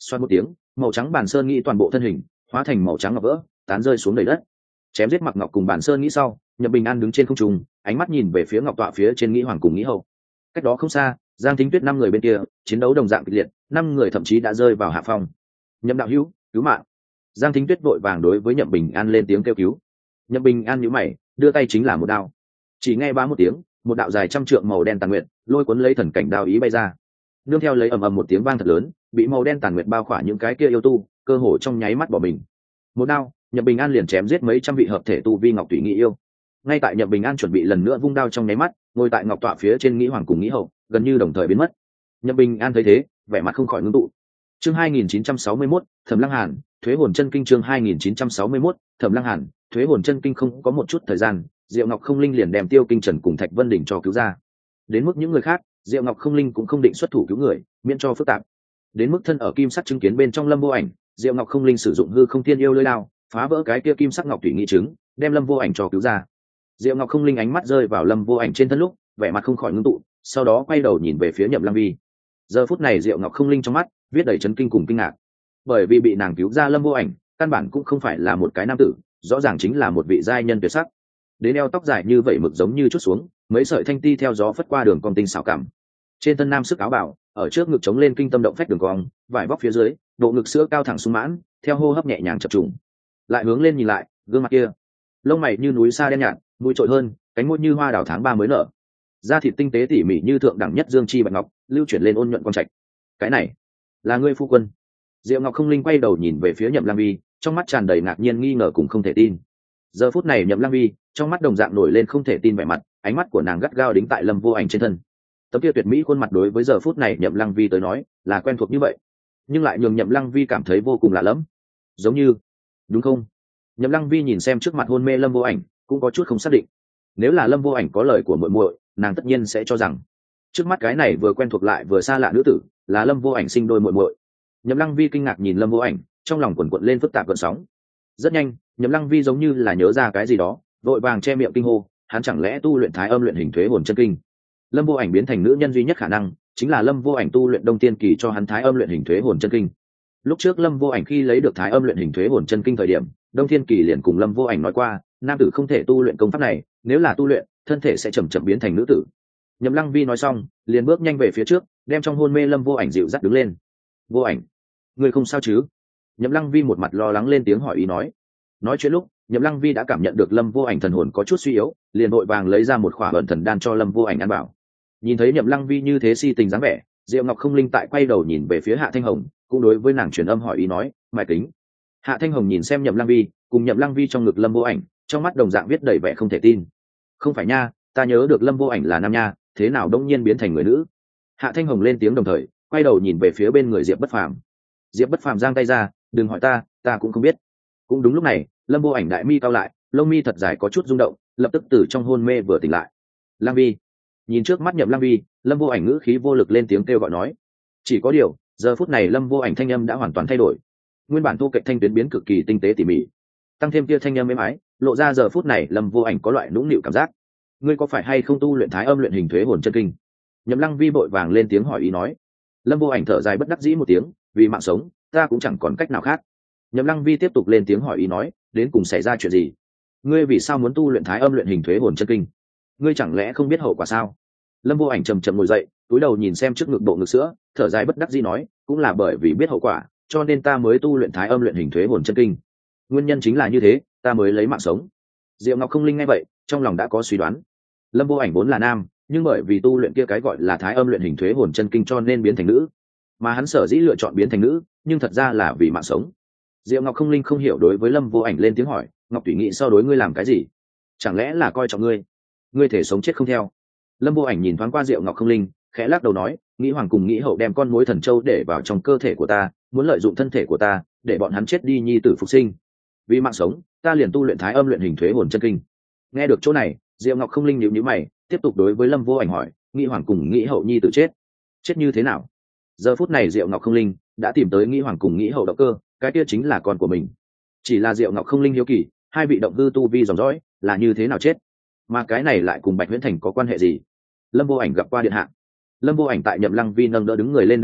xoát một tiếng, màu trắng bản sơn nghĩ toàn bộ thân hình hóa thành màu trắng ngọc vỡ tán rơi xuống đầy đất. Chém giết Mặc Ngọc cùng bản sơn nghĩ sau, Nhậm Bình An đứng trên không trung, ánh mắt nhìn về phía ngọc tọa phía trên nghĩ hoàng cùng nghĩ hậu. Cách đó không xa, Giang Thính Tuyết năm người bên kia chiến đấu đồng dạng kịch liệt, năm người thậm chí đã rơi vào hạ phong. Nhậm đạo hữu, cứu mạng! Giang Thính Tuyết vội vàng đối với Nhậm Bình An lên tiếng kêu cứu. Nhậm Bình An nhíu mày, đưa tay chính là một đao. Chỉ nghe bá một tiếng, một đạo dài trăm trượng màu đen tàn nguyệt lôi cuốn lấy thần cảnh đao ý bay ra, nương theo lấy ầm ầm một tiếng vang thật lớn, bị màu đen tàn nguyệt bao khỏa những cái kia yêu tu, cơ hồ trong nháy mắt bỏ mình. Một đao, Nhậm Bình An liền chém giết mấy trăm vị hợp thể tu vi ngọc thủy nghị yêu. Ngay tại Nhậm Bình An chuẩn bị lần nữa vung đao trong nháy mắt, ngồi tại ngọc tọa phía trên nghĩ hoàng cùng nghĩ hậu gần như đồng thời biến mất. Nhậm Bình An thấy thế, vẻ mặt không khỏi ngưng tụ. Chương hai nghìn chín trăm sáu mươi mốt, Thẩm Lăng Hàn, Thuế hồn chân kinh chương hai nghìn chín trăm sáu mươi mốt, Thẩm Lăng Hàn, Thuế hồn chân kinh không có một chút thời gian, Diệu Ngọc Không Linh liền đem Tiêu Kinh Trần cùng Thạch Vân Đỉnh cho cứu ra. Đến mức những người khác, Diệu Ngọc Không Linh cũng không định xuất thủ cứu người, miễn cho phức tạp. Đến mức thân ở kim sắc chứng kiến bên trong Lâm Vô Ảnh, Diệu Ngọc Không Linh sử dụng hư không thiên yêu lưỡi lao, phá vỡ cái kia kim sắc ngọc thủy nghị trứng, đem Lâm Vô Ảnh cho cứu ra. Diệu Ngọc Không Linh ánh mắt rơi vào Lâm Vô Ảnh trên thân lúc, vẻ mặt không khỏi ngưng tụ, sau đó quay đầu nhìn về phía Nhậm Lăng Vi. Giờ phút này Diệu Ngọc Không Linh trong mắt viết đầy chấn kinh cùng kinh ngạc, bởi vì bị nàng cứu ra Lâm Vô Ảnh, căn bản cũng không phải là một cái nam tử, rõ ràng chính là một vị giai nhân tuyệt sắc. Đến eo tóc dài như vậy mực giống như chút xuống, mấy sợi thanh ti theo gió phất qua đường cong tinh xảo cảm. Trên thân nam sức áo bào, ở trước ngực chống lên kinh tâm động phách đường cong, vải vóc phía dưới, bộ ngực sữa cao thẳng sung mãn, theo hô hấp nhẹ nhàng chập trùng. Lại hướng lên nhìn lại, gương mặt kia, lông mày như núi sa đen nhạt, mũi trội hơn, cánh môi như hoa đào tháng ba mới nở. Da thịt tinh tế tỉ mỉ như thượng đẳng nhất dương chi bạch ngọc, lưu chuyển lên ôn nhuận quang trạch. Cái này, là ngươi phu quân? Diệu Ngọc Không Linh quay đầu nhìn về phía Nhậm Lăng Vi, trong mắt tràn đầy ngạc nhiên nghi ngờ cùng không thể tin. Giờ phút này Nhậm Lăng Vi, trong mắt đồng dạng nổi lên không thể tin vẻ mặt, ánh mắt của nàng gắt gao đính tại Lâm Vô Ảnh trên thân. Tấm kia tuyệt mỹ khuôn mặt đối với giờ phút này Nhậm Lăng Vi tới nói, là quen thuộc như vậy, nhưng lại nhường Nhậm Lăng Vi cảm thấy vô cùng lạ lẫm. Giống như, đúng không? Nhậm Lăng Vi nhìn xem trước mặt hôn mê Lâm Vô Ảnh, cũng có chút không xác định. Nếu là Lâm Vô Ảnh có lời của muội muội, nàng tất nhiên sẽ cho rằng trước mắt cái này vừa quen thuộc lại vừa xa lạ nữ tử, là Lâm Vô Ảnh sinh đôi muội muội. Nhậm Lăng Vi kinh ngạc nhìn Lâm Vô Ảnh, trong lòng quần quật lên phức tạp gợn sóng. Rất nhanh, Nhậm Lăng Vi giống như là nhớ ra cái gì đó, vội vàng che miệng kinh hô, hắn chẳng lẽ tu luyện Thái Âm luyện hình Thuế hồn chân kinh? Lâm Vô Ảnh biến thành nữ nhân duy nhất khả năng chính là Lâm Vô Ảnh tu luyện Đông Tiên kỳ cho hắn Thái Âm luyện hình Thuế hồn chân kinh. Lúc trước Lâm Vô Ảnh khi lấy được Thái Âm luyện hình Thuế hồn chân kinh thời điểm, Đông Thiên kỳ liền cùng Lâm Vô Ảnh nói qua, nam tử không thể tu luyện công pháp này, nếu là tu luyện, thân thể sẽ chậm chậm biến thành nữ tử. Nhậm Lăng Vi nói xong, liền bước nhanh về phía trước, đem trong hôn mê Lâm Vô Ảnh dịu dắt đứng lên. Vô Ảnh, ngươi không sao chứ? Nhậm Lăng Vi một mặt lo lắng lên tiếng hỏi ý nói. Nói chuyện lúc, Nhậm Lăng Vi đã cảm nhận được Lâm Vô Ảnh thần hồn có chút suy yếu, liền vội vàng lấy ra một khỏa ẩn thần đan cho Lâm Vô Ảnh ăn bảo. Nhìn thấy Nhậm Lăng Vi như thế si tình dáng vẻ, Diệu Ngọc Không Linh tại quay đầu nhìn về phía Hạ Thanh Hồng, cũng đối với nàng truyền âm hỏi ý nói, "Mai Kính." Hạ Thanh Hồng nhìn xem Nhậm Lăng Vi, cùng Nhậm Lăng Vi trong ngực Lâm Vô Ảnh, trong mắt đồng dạng viết đầy vẻ không thể tin. "Không phải nha, ta nhớ được Lâm Vô Ảnh là nam nha, thế nào đống nhiên biến thành người nữ?" Hạ Thanh Hồng lên tiếng đồng thời, quay đầu nhìn về phía bên người Diệp Bất Phàm. Diệp Bất Phàm giang tay ra, "Đừng hỏi ta, ta cũng không biết." Cũng đúng lúc này, Lâm Vô Ảnh đại mi cao lại, lông mi thật dài có chút rung động, lập tức từ trong hôn mê vừa tỉnh lại. "Lăng Vi." Nhìn trước mắt Nhậm Lăng Vi, Lâm Vô Ảnh ngữ khí vô lực lên tiếng kêu gọi nói. Chỉ có điều, giờ phút này Lâm Vô Ảnh thanh âm đã hoàn toàn thay đổi. Nguyên bản thu kệch thanh tuyến biến cực kỳ tinh tế tỉ mỉ, tăng thêm kia thanh âm êm ái, lộ ra giờ phút này Lâm Vô Ảnh có loại nũng nịu cảm giác. "Ngươi có phải hay không tu luyện Thái Âm luyện hình Thuế hồn chân kinh?" Nhậm Lăng Vi vội vàng lên tiếng hỏi ý nói. Lâm Vô Ảnh thở dài bất đắc dĩ một tiếng, "Vì mạng sống, ta cũng chẳng còn cách nào khác." Nhậm Lăng Vi tiếp tục lên tiếng hỏi ý nói, "Đến cùng xảy ra chuyện gì? Ngươi vì sao muốn tu luyện Thái Âm luyện hình Thuế hồn chân kinh? Ngươi chẳng lẽ không biết hậu quả sao?" Lâm Vô Ảnh chậm chậm ngồi dậy, cúi đầu nhìn xem trước ngực bộ ngực sữa, thở dài bất đắc dĩ nói, "Cũng là bởi vì biết hậu quả, cho nên ta mới tu luyện Thái Âm luyện hình Thuế hồn chân kinh. Nguyên nhân chính là như thế, ta mới lấy mạng sống." Diệu Ngọc Không Linh nghe vậy, trong lòng đã có suy đoán. Lâm Vô Ảnh vốn là nam, nhưng bởi vì tu luyện kia cái gọi là Thái Âm luyện hình Thuế hồn chân kinh cho nên biến thành nữ, mà hắn sở dĩ lựa chọn biến thành nữ, nhưng thật ra là vì mạng sống. Diệu Ngọc Không Linh không hiểu đối với Lâm Vô Ảnh lên tiếng hỏi, "Ngọc Thủy nghĩ sau đối ngươi làm cái gì? Chẳng lẽ là coi trọng ngươi? Ngươi thể sống chết không theo?" Lâm Vô Ảnh nhìn thoáng qua Diệu Ngọc Không Linh, khẽ lắc đầu nói, "Nghĩ hoàng cùng nghĩ hậu đem con mối thần châu để vào trong cơ thể của ta, muốn lợi dụng thân thể của ta để bọn hắn chết đi nhi tử phục sinh. Vì mạng sống, ta liền tu luyện Thái Âm luyện hình Thuế hồn chân kinh." Nghe được chỗ này, Diệu Ngọc Không Linh nhíu nhíu mày, tiếp tục đối với Lâm Vô Ảnh hỏi, "Nghĩ hoàng cùng nghĩ hậu nhi tử chết, chết như thế nào?" Giờ phút này Diệu Ngọc Không Linh đã tìm tới nghĩ hoàng cùng nghĩ hậu động cơ, cái kia chính là con của mình. Chỉ là Diệu Ngọc Không Linh hiếu kỳ, hai vị động hư tu vi dòng dõi là như thế nào chết, mà cái này lại cùng Bạch Huyễn Thành có quan hệ gì? Lâm Vô Ảnh gặp qua điện hạ. Lâm Vô Ảnh tại Nhậm Lăng Vi nâng đỡ đứng người lên đứng dậy,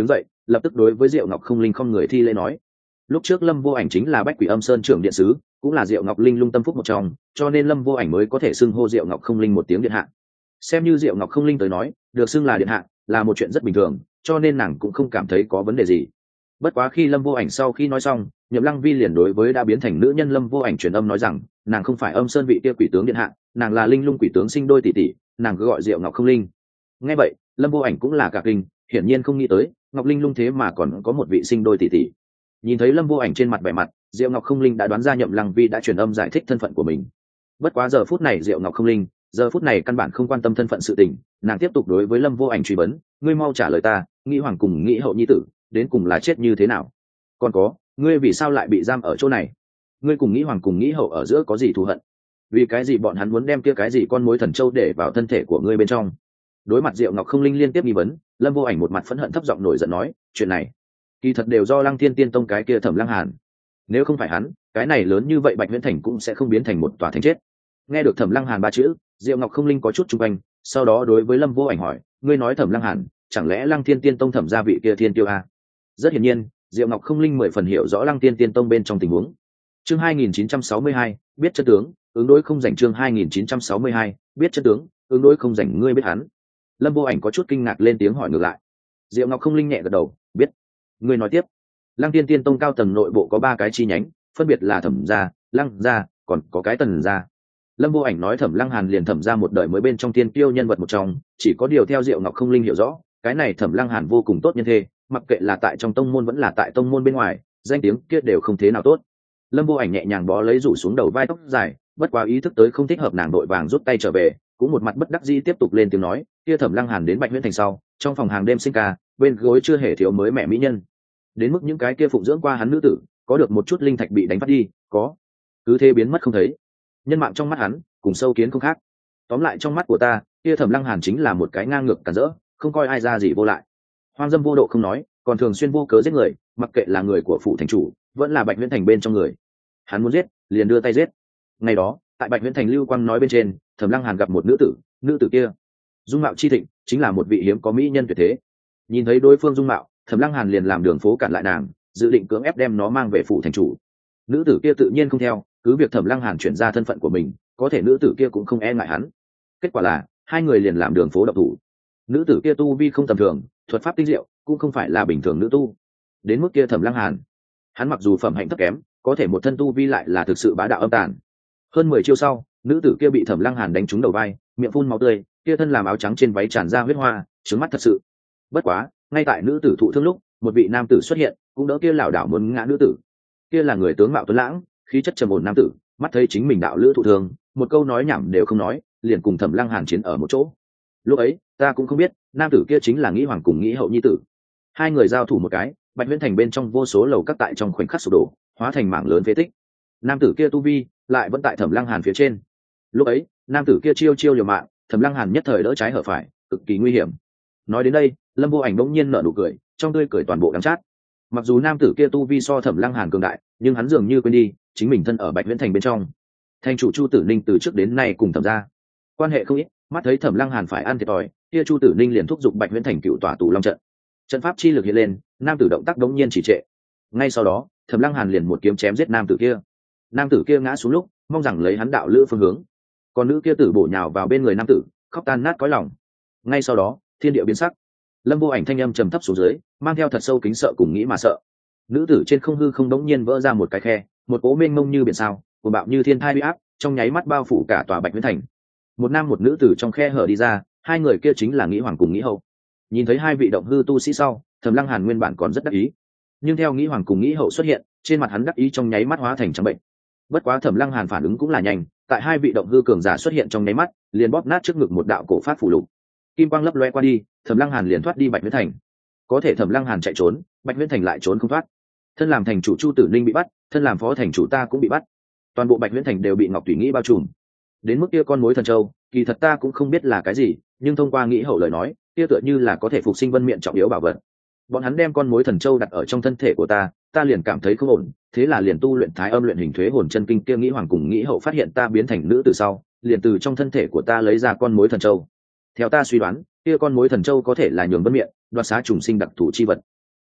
lập tức đối với Diệu Ngọc Không Linh không người thi lễ nói. Lúc trước Lâm Vô Ảnh chính là Bách Quỷ Âm Sơn trưởng điện sứ, cũng là Diệu Ngọc Linh lung tâm phúc một trong, cho nên Lâm Vô Ảnh mới có thể xưng hô Diệu Ngọc Không Linh một tiếng điện hạ. Xem như Diệu Ngọc Không Linh tới nói, được xưng là điện hạ là một chuyện rất bình thường, cho nên nàng cũng không cảm thấy có vấn đề gì. Bất quá khi Lâm Vô Ảnh sau khi nói xong, Nhậm Lăng Vi liền đối với đã biến thành nữ nhân Lâm Vô Ảnh truyền âm nói rằng, nàng không phải Âm Sơn vị kia quỷ tướng điện hạ, nàng là Linh Lung quỷ tướng sinh đôi tỷ tỷ, nàng cứ gọi Diệu Ngọc Không Linh. Nghe vậy, Lâm Vô Ảnh cũng là cả kinh, hiển nhiên không nghĩ tới, Ngọc Linh Lung thế mà còn có một vị sinh đôi tỷ tỷ. Nhìn thấy Lâm Vô Ảnh trên mặt vẻ mặt, Diệu Ngọc Không Linh đã đoán ra Nhậm Lăng Vi đã truyền âm giải thích thân phận của mình. Bất quá giờ phút này Diệu Ngọc Không Linh, giờ phút này căn bản không quan tâm thân phận sự tình, nàng tiếp tục đối với Lâm Vô Ảnh truy vấn, ngươi mau trả lời ta, nghĩ hoàng cùng nghĩ hậu nhi tử, đến cùng là chết như thế nào? Còn có, ngươi vì sao lại bị giam ở chỗ này? Ngươi cùng nghĩ hoàng cùng nghĩ hậu ở giữa có gì thù hận? Vì cái gì bọn hắn muốn đem kia cái gì con mối thần châu để vào thân thể của ngươi bên trong? Đối mặt Diệu Ngọc Không Linh liên tiếp nghi vấn, Lâm Vô Ảnh một mặt phẫn hận thấp giọng nổi giận nói, chuyện này kỳ thật đều do Lăng Thiên Tiên Tông cái kia Thẩm Lăng Hàn. Nếu không phải hắn, cái này lớn như vậy Bạch Viễn Thành cũng sẽ không biến thành một tòa thành chết. Nghe được Thẩm Lăng Hàn ba chữ, Diệu Ngọc Không Linh có chút trung quanh, sau đó đối với Lâm Vô Ảnh hỏi, ngươi nói Thẩm Lăng Hàn, chẳng lẽ Lăng Thiên Tiên Tông thẩm gia vị kia thiên tiêu a? Rất hiển nhiên, Diệu Ngọc Không Linh mười phần hiểu rõ Lăng Tiên Tiên Tông bên trong tình huống. Chương hai nghìn chín trăm sáu mươi hai, biết chân tướng, ứng đối không rảnh. Chương hai nghìn chín trăm sáu mươi hai, biết chân tướng, ứng đối không rảnh. Ngươi biết hắn? Lâm Vô Ảnh có chút kinh ngạc lên tiếng hỏi ngược lại. Diệu Ngọc Không Linh nhẹ gật đầu, biết. Ngươi nói tiếp. Lăng Tiên Tiên Tông cao tầng nội bộ có ba cái chi nhánh, phân biệt là Thẩm gia, Lăng gia, còn có cái Tần gia. Lâm Vô Ảnh nói Thẩm Lăng Hàn liền thẩm ra một đời mới bên trong tiên tiêu nhân vật một trong, chỉ có điều theo Diệu Ngọc Không Linh hiểu rõ, cái này Thẩm Lăng Hàn vô cùng tốt nhân thê, mặc kệ là tại trong tông môn vẫn là tại tông môn bên ngoài, danh tiếng kia đều không thế nào tốt. Lâm Vô Ảnh nhẹ nhàng bó lấy rủ xuống đầu vai tóc dài, bất quá ý thức tới không thích hợp, nàng đội vàng rút tay trở về, cũng một mặt bất đắc dĩ tiếp tục lên tiếng nói, kia Thẩm Lăng Hàn đến Bạch Huyễn Thành sau, trong phòng hàng đêm sinh ca, bên gối chưa hề thiếu mới mẹ mỹ nhân. Đến mức những cái kia phụng dưỡng qua hắn nữ tử, có được một chút linh thạch bị đánh phát đi, có cứ thế biến mất không thấy. Nhân mạng trong mắt hắn cùng sâu kiến không khác. Tóm lại trong mắt của ta, kia Thẩm Lăng Hàn chính là một cái ngang ngược cản rỡ, không coi ai ra gì vô lại, hoang dâm vô độ không nói, còn thường xuyên vô cớ giết người, mặc kệ là người của phủ thành chủ vẫn là Bạch Viễn Thành bên trong người, hắn muốn giết liền đưa tay giết. Ngày đó tại Bạch Viễn Thành, Lưu Quang nói bên trên, Thẩm Lăng Hàn gặp một nữ tử, nữ tử kia dung mạo chi thịnh, chính là một vị hiếm có mỹ nhân tuyệt thế. Nhìn thấy đối phương dung mạo, Thẩm Lăng Hàn liền làm đường phố cản lại nàng, dự định cưỡng ép đem nó mang về phủ thành chủ. Nữ tử kia tự nhiên không theo, cứ việc Thẩm Lăng Hàn chuyển ra thân phận của mình, có thể nữ tử kia cũng không e ngại hắn. Kết quả là hai người liền làm đường phố độc thủ. Nữ tử kia tu vi không tầm thường, thuật pháp tinh diệu, cũng không phải là bình thường nữ tu. Đến mức kia Thẩm Lăng Hàn, hắn mặc dù phẩm hạnh thấp kém, có thể một thân tu vi lại là thực sự bá đạo âm tàn. Hơn mười chiêu sau, nữ tử kia bị Thẩm Lăng Hàn đánh trúng đầu vai, miệng phun máu tươi, kia thân làm áo trắng trên váy tràn ra huyết hoa, trướng mắt thật sự. Bất quá, ngay tại nữ tử thụ thương lúc, một vị nam tử xuất hiện, cũng đỡ kia lảo đảo muốn ngã nữ tử. Kia là người tướng mạo tuấn lãng, khí chất trầm ổn nam tử, mắt thấy chính mình đạo lữ thụ thương, một câu nói nhảm đều không nói, liền cùng Thẩm Lăng Hàn chiến ở một chỗ. Lúc ấy ta cũng không biết nam tử kia chính là Nghĩ Hoàng cùng Nghĩ Hậu nhi tử. Hai người giao thủ một cái, Bạch Viễn Thành bên trong vô số lầu các tại trong khoảnh khắc sụp đổ, hóa thành mảng lớn phế tích. Nam tử kia tu vi lại vẫn tại Thẩm Lăng Hàn phía trên. Lúc ấy nam tử kia chiêu chiêu liều mạng, Thẩm Lăng Hàn nhất thời đỡ trái hở phải, cực kỳ nguy hiểm. Nói đến đây, Lâm Vô Ảnh bỗng nhiên nở nụ cười, trong tươi cười toàn bộ đắng chát. Mặc dù nam tử kia tu vi so Thẩm Lăng Hàn cường đại, nhưng hắn dường như quên đi chính mình thân ở Bạch Viễn Thành bên trong. Thành chủ Chu Tử Ninh từ trước đến nay cùng Thẩm gia quan hệ không ít, mắt thấy Thẩm Lăng Hàn phải ăn thiệt thòi, kia Chu Tử Ninh liền thúc giục Bạch Viễn Thành cựu tòa tù long trận. Trận pháp chi lực hiện lên, nam tử động tác đống nhiên chỉ trệ. Ngay sau đó, Thẩm Lăng Hàn liền một kiếm chém giết nam tử kia. Nam tử kia ngã xuống lúc, mong rằng lấy hắn đạo lữ phương hướng. Còn nữ kia tử bổ nhào vào bên người nam tử, khóc tan nát cõi lòng. Ngay sau đó, thiên địa biến sắc. Lâm Vô Ảnh thanh âm trầm thấp xuống dưới, mang theo thật sâu kính sợ cùng nghĩ mà sợ. Nữ tử trên không hư không đống nhiên vỡ ra một cái khe, một cỗ mênh mông như biển sao, cuồng bạo như thiên thai uy áp, trong nháy mắt bao phủ cả tòa Bạch Viễn Thành. Một nam một nữ tử trong khe hở đi ra, hai người kia chính là Nghĩ Hoàng cùng Nghĩ Hậu. Nhìn thấy hai vị động hư tu sĩ sau, Thẩm Lăng Hàn nguyên bản còn rất đắc ý, nhưng theo Nghĩ Hoàng cùng Nghĩ Hậu xuất hiện, trên mặt hắn đắc ý trong nháy mắt hóa thành trắng bệnh. Bất quá Thẩm Lăng Hàn phản ứng cũng là nhanh, tại hai vị động hư cường giả xuất hiện trong nháy mắt, liền bóp nát trước ngực một đạo cổ pháp phù lục. Kim quang lấp loe qua đi, Thẩm Lăng Hàn liền thoát đi Bạch Viễn Thành. Có thể Thẩm Lăng Hàn chạy trốn, Bạch Viễn Thành lại trốn không thoát. Thân làm thành chủ Chu Tử Ninh bị bắt, thân làm phó thành chủ ta cũng bị bắt. Toàn bộ Bạch Viễn Thành đều bị Ngọc Thủy Nghĩ bao trùm. Đến mức kia con mối thần châu, kỳ thật ta cũng không biết là cái gì, nhưng thông qua Nghĩ Hậu lời nói, kia tựa như là có thể phục sinh Vân Miện trọng yếu bảo vật. Bọn hắn đem con mối thần châu đặt ở trong thân thể của ta, ta liền cảm thấy không ổn, thế là liền tu luyện Thái Âm luyện hình thuế hồn chân kinh. Kia Nghĩ Hoàng cùng Nghĩ Hậu phát hiện ta biến thành nữ từ sau, liền từ trong thân thể của ta lấy ra con mối thần châu. Theo ta suy đoán, kia con mối thần châu có thể là nhường Vân Miện đoạt xá trùng sinh đặc thù chi vật.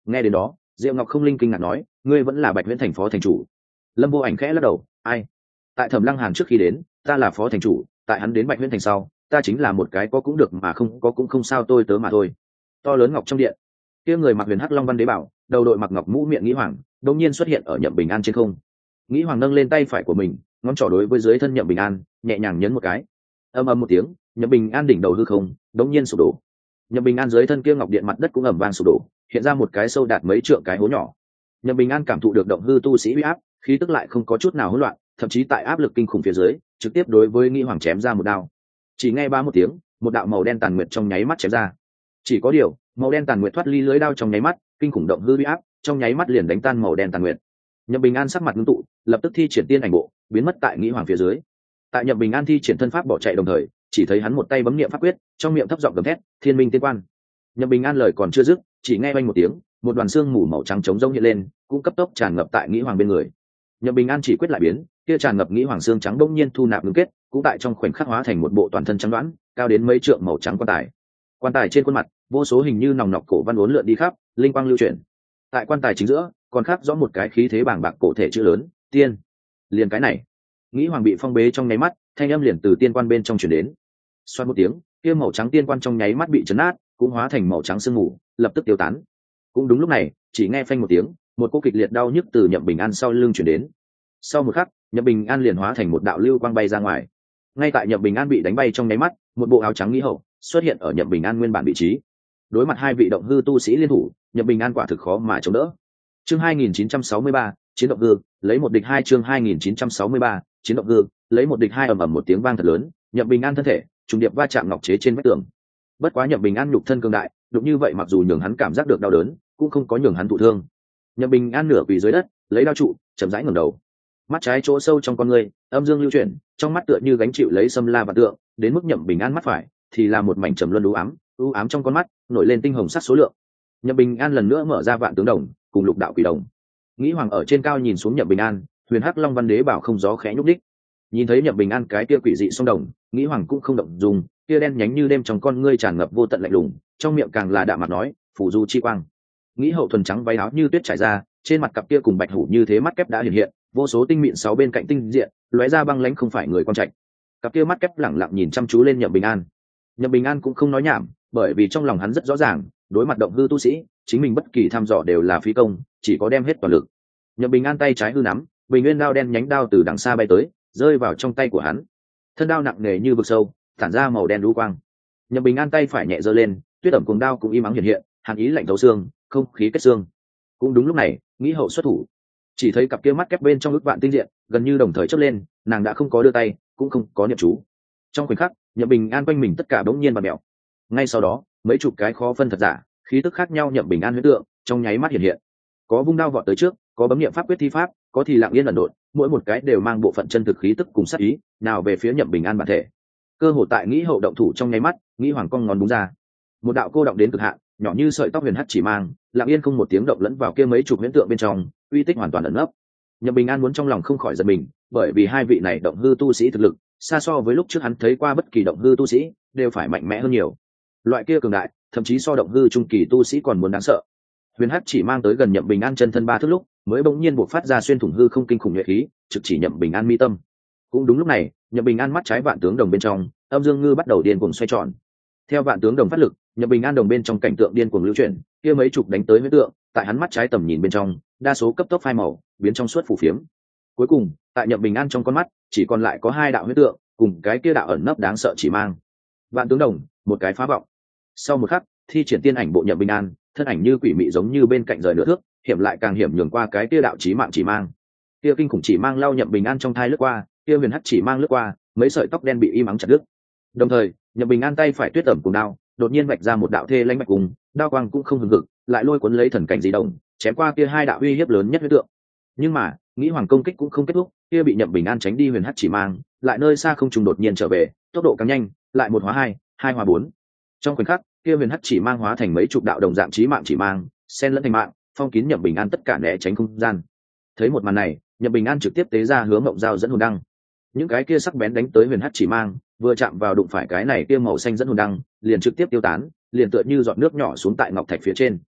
Nghe đến đó, Diệu Ngọc Không Linh kinh ngạc nói, ngươi vẫn là Bạch Viễn thành phó thành chủ. Lâm Vô Ảnh khẽ lắc đầu, ai? Tại Thẩm Lăng Hàn trước khi đến, ta là phó thành chủ, tại hắn đến Bạch Viễn thành sau, ta chính là một cái có cũng được mà không có cũng không sao tôi tớ mà thôi. To lớn ngọc trong điện, kia người mặc huyền hắc long văn đế bảo, đầu đội mặc ngọc mũ miệng Nghĩ Hoàng, đột nhiên xuất hiện ở Nhậm Bình An trên không. Nghĩ Hoàng nâng lên tay phải của mình, ngón trỏ đối với dưới thân Nhậm Bình An, nhẹ nhàng nhấn một cái. Ầm ầm một tiếng, Nhậm Bình An đỉnh đầu hư không, đột nhiên sụp đổ. Nhậm Bình An dưới thân kia ngọc điện mặt đất cũng ầm vang sụp đổ, hiện ra một cái sâu đạt mấy trượng cái hố nhỏ. Nhậm Bình An cảm thụ được động hư tu sĩ uy áp, khí tức lại không có chút nào hỗn loạn, thậm chí tại áp lực kinh khủng phía dưới, trực tiếp đối với Nghĩ Hoàng chém ra một đao. Chỉ nghe ba một tiếng, một đạo màu đen tàn nguyệt trong nháy mắt chém ra. Chỉ có điều, màu đen tàn nguyệt thoát ly lưới đao trong nháy mắt, kinh khủng động hư uy áp, trong nháy mắt liền đánh tan màu đen tàn nguyệt. Nhậm Bình An sắc mặt ngưng tụ, lập tức thi triển tiên ảnh bộ, biến mất tại Nghĩ Hoàng phía dưới. Tại Nhậm Bình An thi triển thân pháp bỏ chạy đồng thời, chỉ thấy hắn một tay bấm niệm pháp quyết, trong miệng thấp giọng gầm thét, "Thiên Minh Tiên Quan!" Nhậm Bình An lời còn chưa dứt, chỉ nghe oanh một tiếng, một đoàn xương mù màu trắng trống rỗng hiện lên, cũng cấp tốc tràn ngập tại Nghĩ Hoàng bên người. Nhậm Bình An chỉ quyết lại biến, kia tràn ngập Nghĩ Hoàng xương trắng bỗng nhiên thu nạp ngưng kết, cũng tại trong khoảnh khắc hóa thành một bộ toàn thân trắng đoán, cao đến mấy trượng màu trắng quan tài. Quan tài trên khuôn mặt, vô số hình như nòng nọc cổ văn uốn lượn đi khắp, linh quang lưu chuyển. Tại quan tài chính giữa, còn khắc rõ một cái khí thế bàng bạc cổ thể chữ lớn, "Tiên." Liền cái này, Nghĩ Hoàng bị phong bế trong nháy mắt, thanh âm liền từ tiên quan bên trong truyền đến. Xoát một tiếng, kia màu trắng tiên quan trong nháy mắt bị chấn nát, cũng hóa thành màu trắng sương mù, lập tức tiêu tán. Cũng đúng lúc này, chỉ nghe phanh một tiếng, một cỗ kịch liệt đau nhức từ Nhậm Bình An sau lưng truyền đến. Sau một khắc, Nhậm Bình An liền hóa thành một đạo lưu quang bay ra ngoài. Ngay tại Nhậm Bình An bị đánh bay trong nháy mắt, một bộ áo trắng Nghĩ Hậu xuất hiện ở Nhậm Bình An nguyên bản vị trí. Đối mặt hai vị động hư tu sĩ liên thủ, Nhậm Bình An quả thực khó mà chống đỡ. Chương hai nghìn chín trăm sáu mươi ba, chiến động hư, lấy một địch hai. Chương hai nghìn chín trăm sáu mươi ba, chiến động hư, lấy một địch hai. Ầm ầm một tiếng vang thật lớn, Nhậm Bình An thân thể trùng điệp va chạm ngọc chế trên vách tường. Bất quá Nhậm Bình An nhục thân cường đại, đụng như vậy mặc dù nhường hắn cảm giác được đau đớn, cũng không có nhường hắn thụ thương. Nhậm Bình An nửa quỳ dưới đất, lấy đao trụ, chậm rãi ngẩng đầu. Mắt trái chỗ sâu trong con người, âm dương lưu chuyển, trong mắt tựa như gánh chịu lấy xâm la và tượng, đến mức Nhậm Bình An mắt phải thì là một mảnh trầm luân u ám, u ám trong con mắt nổi lên tinh hồng sắc số lượng. Nhậm Bình An lần nữa mở ra vạn tướng đồng, cùng lục đạo quỷ đồng. Nghĩ Hoàng ở trên cao nhìn xuống Nhậm Bình An, huyền hắc long văn đế bảo không gió khẽ nhúc đích. Nhìn thấy Nhậm Bình An cái kia quỷ dị song đồng, Nghĩ Hoàng cũng không động dung, kia đen nhánh như đêm trong con ngươi tràn ngập vô tận lạnh lùng, trong miệng càng là đạm mặt nói, "Phủ du chi quang." Nghĩ Hậu thuần trắng váy áo như tuyết trải ra, trên mặt cặp kia cùng bạch hủ như thế mắt kép đã hiện hiện, vô số tinh mịn sáu bên cạnh tinh diện, lóe ra băng lãnh không phải người quan trạch. Cặp kia mắt kép lẳng lặng nhìn chăm chú lên Nhậm Bình An. Nhậm Bình An cũng không nói nhảm, bởi vì trong lòng hắn rất rõ ràng, đối mặt động hư tu sĩ, chính mình bất kỳ thăm dò đều là phí công, chỉ có đem hết toàn lực. Nhậm Bình An tay trái hư nắm, bình nguyên đao đen nhánh đao từ đằng xa bay tới, rơi vào trong tay của hắn. Thân đao nặng nề như vực sâu, tản ra màu đen đu quang. Nhậm Bình An tay phải nhẹ giơ lên, tuyết ẩm cuồng đao cũng im ắng hiện hiện, hàn ý lạnh thấu xương, không khí kết xương. Cũng đúng lúc này, Nghĩ Hậu xuất thủ. Chỉ thấy cặp kia mắt kép bên trong ức vạn tinh diện, gần như đồng thời chớp lên, nàng đã không có đưa tay, cũng không có niệm chú. Trong khoảnh khắc, Nhậm Bình An quanh mình tất cả bỗng nhiên và mèo. Ngay sau đó, mấy chục cái khó phân thật giả, khí tức khác nhau Nhậm Bình An huyễn tượng, trong nháy mắt hiện hiện. Có vung đao vọt tới trước, có bấm niệm pháp quyết thi pháp, có thì lặng yên ẩn độn, mỗi một cái đều mang bộ phận chân thực khí tức cùng sát ý, nào về phía Nhậm Bình An bản thể. Cơ hội tại Nghĩ Hậu động thủ trong nháy mắt, Nghĩ Hoàng cong ngón đúng ra. Một đạo cô động đến cực hạn, nhỏ như sợi tóc huyền hắc chỉ mang, lặng yên không một tiếng động lẫn vào kia mấy chục huyễn tượng bên trong, uy tích hoàn toàn ẩn nấp. Nhậm Bình An muốn trong lòng không khỏi giật mình, bởi vì hai vị này động hư tu sĩ thực lực, xa so với lúc trước hắn thấy qua bất kỳ động hư tu sĩ, đều phải mạnh mẽ hơn nhiều. Loại kia cường đại, thậm chí so động hư trung kỳ tu sĩ còn muốn đáng sợ. Huyền hắc chỉ mang tới gần Nhậm Bình An chân thân ba thước lúc, mới bỗng nhiên bộc phát ra xuyên thủng hư không kinh khủng nhuệ khí, trực chỉ Nhậm Bình An mi tâm. Cũng đúng lúc này, Nhậm Bình An mắt trái vạn tướng đồng bên trong, âm dương ngư bắt đầu điên cuồng xoay tròn. Theo vạn tướng đồng phát lực, Nhậm Bình An đồng bên trong cảnh tượng điên cuồng lưu chuyển, kia mấy chục đánh tới huyễn tượng, tại hắn mắt trái tầm nhìn bên trong, đa số cấp tốc phai màu, biến trong suốt phù phiếm. Cuối cùng, tại Nhậm Bình An trong con mắt, chỉ còn lại có hai đạo huyễn tượng, cùng cái kia đạo ẩn nấp đáng sợ chỉ mang. Vạn tướng đồng, một cái phá vọng. Sau một khắc, thi triển tiên ảnh bộ Nhậm Bình An, thân ảnh như quỷ mị giống như bên cạnh rời nửa thước, hiểm lại càng hiểm nhường qua cái kia đạo chí mạng chỉ mang. Kia kinh khủng chỉ mang lao Nhậm Bình An trong thai lướt qua, kia huyền hắc chỉ mang lướt qua, mấy sợi tóc đen bị im ắng chặt đứt. Đồng thời, Nhậm Bình An tay phải tuyết tẩm cùng đao, đột nhiên vạch ra một đạo thê lãnh bạch cùng, đao quang cũng không hừng hực, lại lôi cuốn lấy thần cảnh di động, chém qua kia hai đạo uy hiếp lớn nhất huyết tượng. Nhưng mà, Nghĩ Hoàng công kích cũng không kết thúc, kia bị Nhậm Bình An tránh đi huyền hắc chỉ mang, lại nơi xa không trùng đột nhiên trở về, tốc độ càng nhanh, lại một hóa hai, hai hóa bốn. Trong khoảnh khắc, kia huyền hắc chỉ mang hóa thành mấy chục đạo đồng dạng chí mạng chỉ mang, xen lẫn thành mạng, phong kín Nhậm Bình An tất cả né tránh không gian. Thấy một màn này, Nhậm Bình An trực tiếp tế ra hướng ngộng dao dẫn hồn đăng. Những cái kia sắc bén đánh tới huyền hắc chỉ mang, vừa chạm vào đụng phải cái này kia màu xanh dẫn hồn đăng, liền trực tiếp tiêu tán, liền tựa như giọt nước nhỏ xuống tại ngọc thạch phía trên.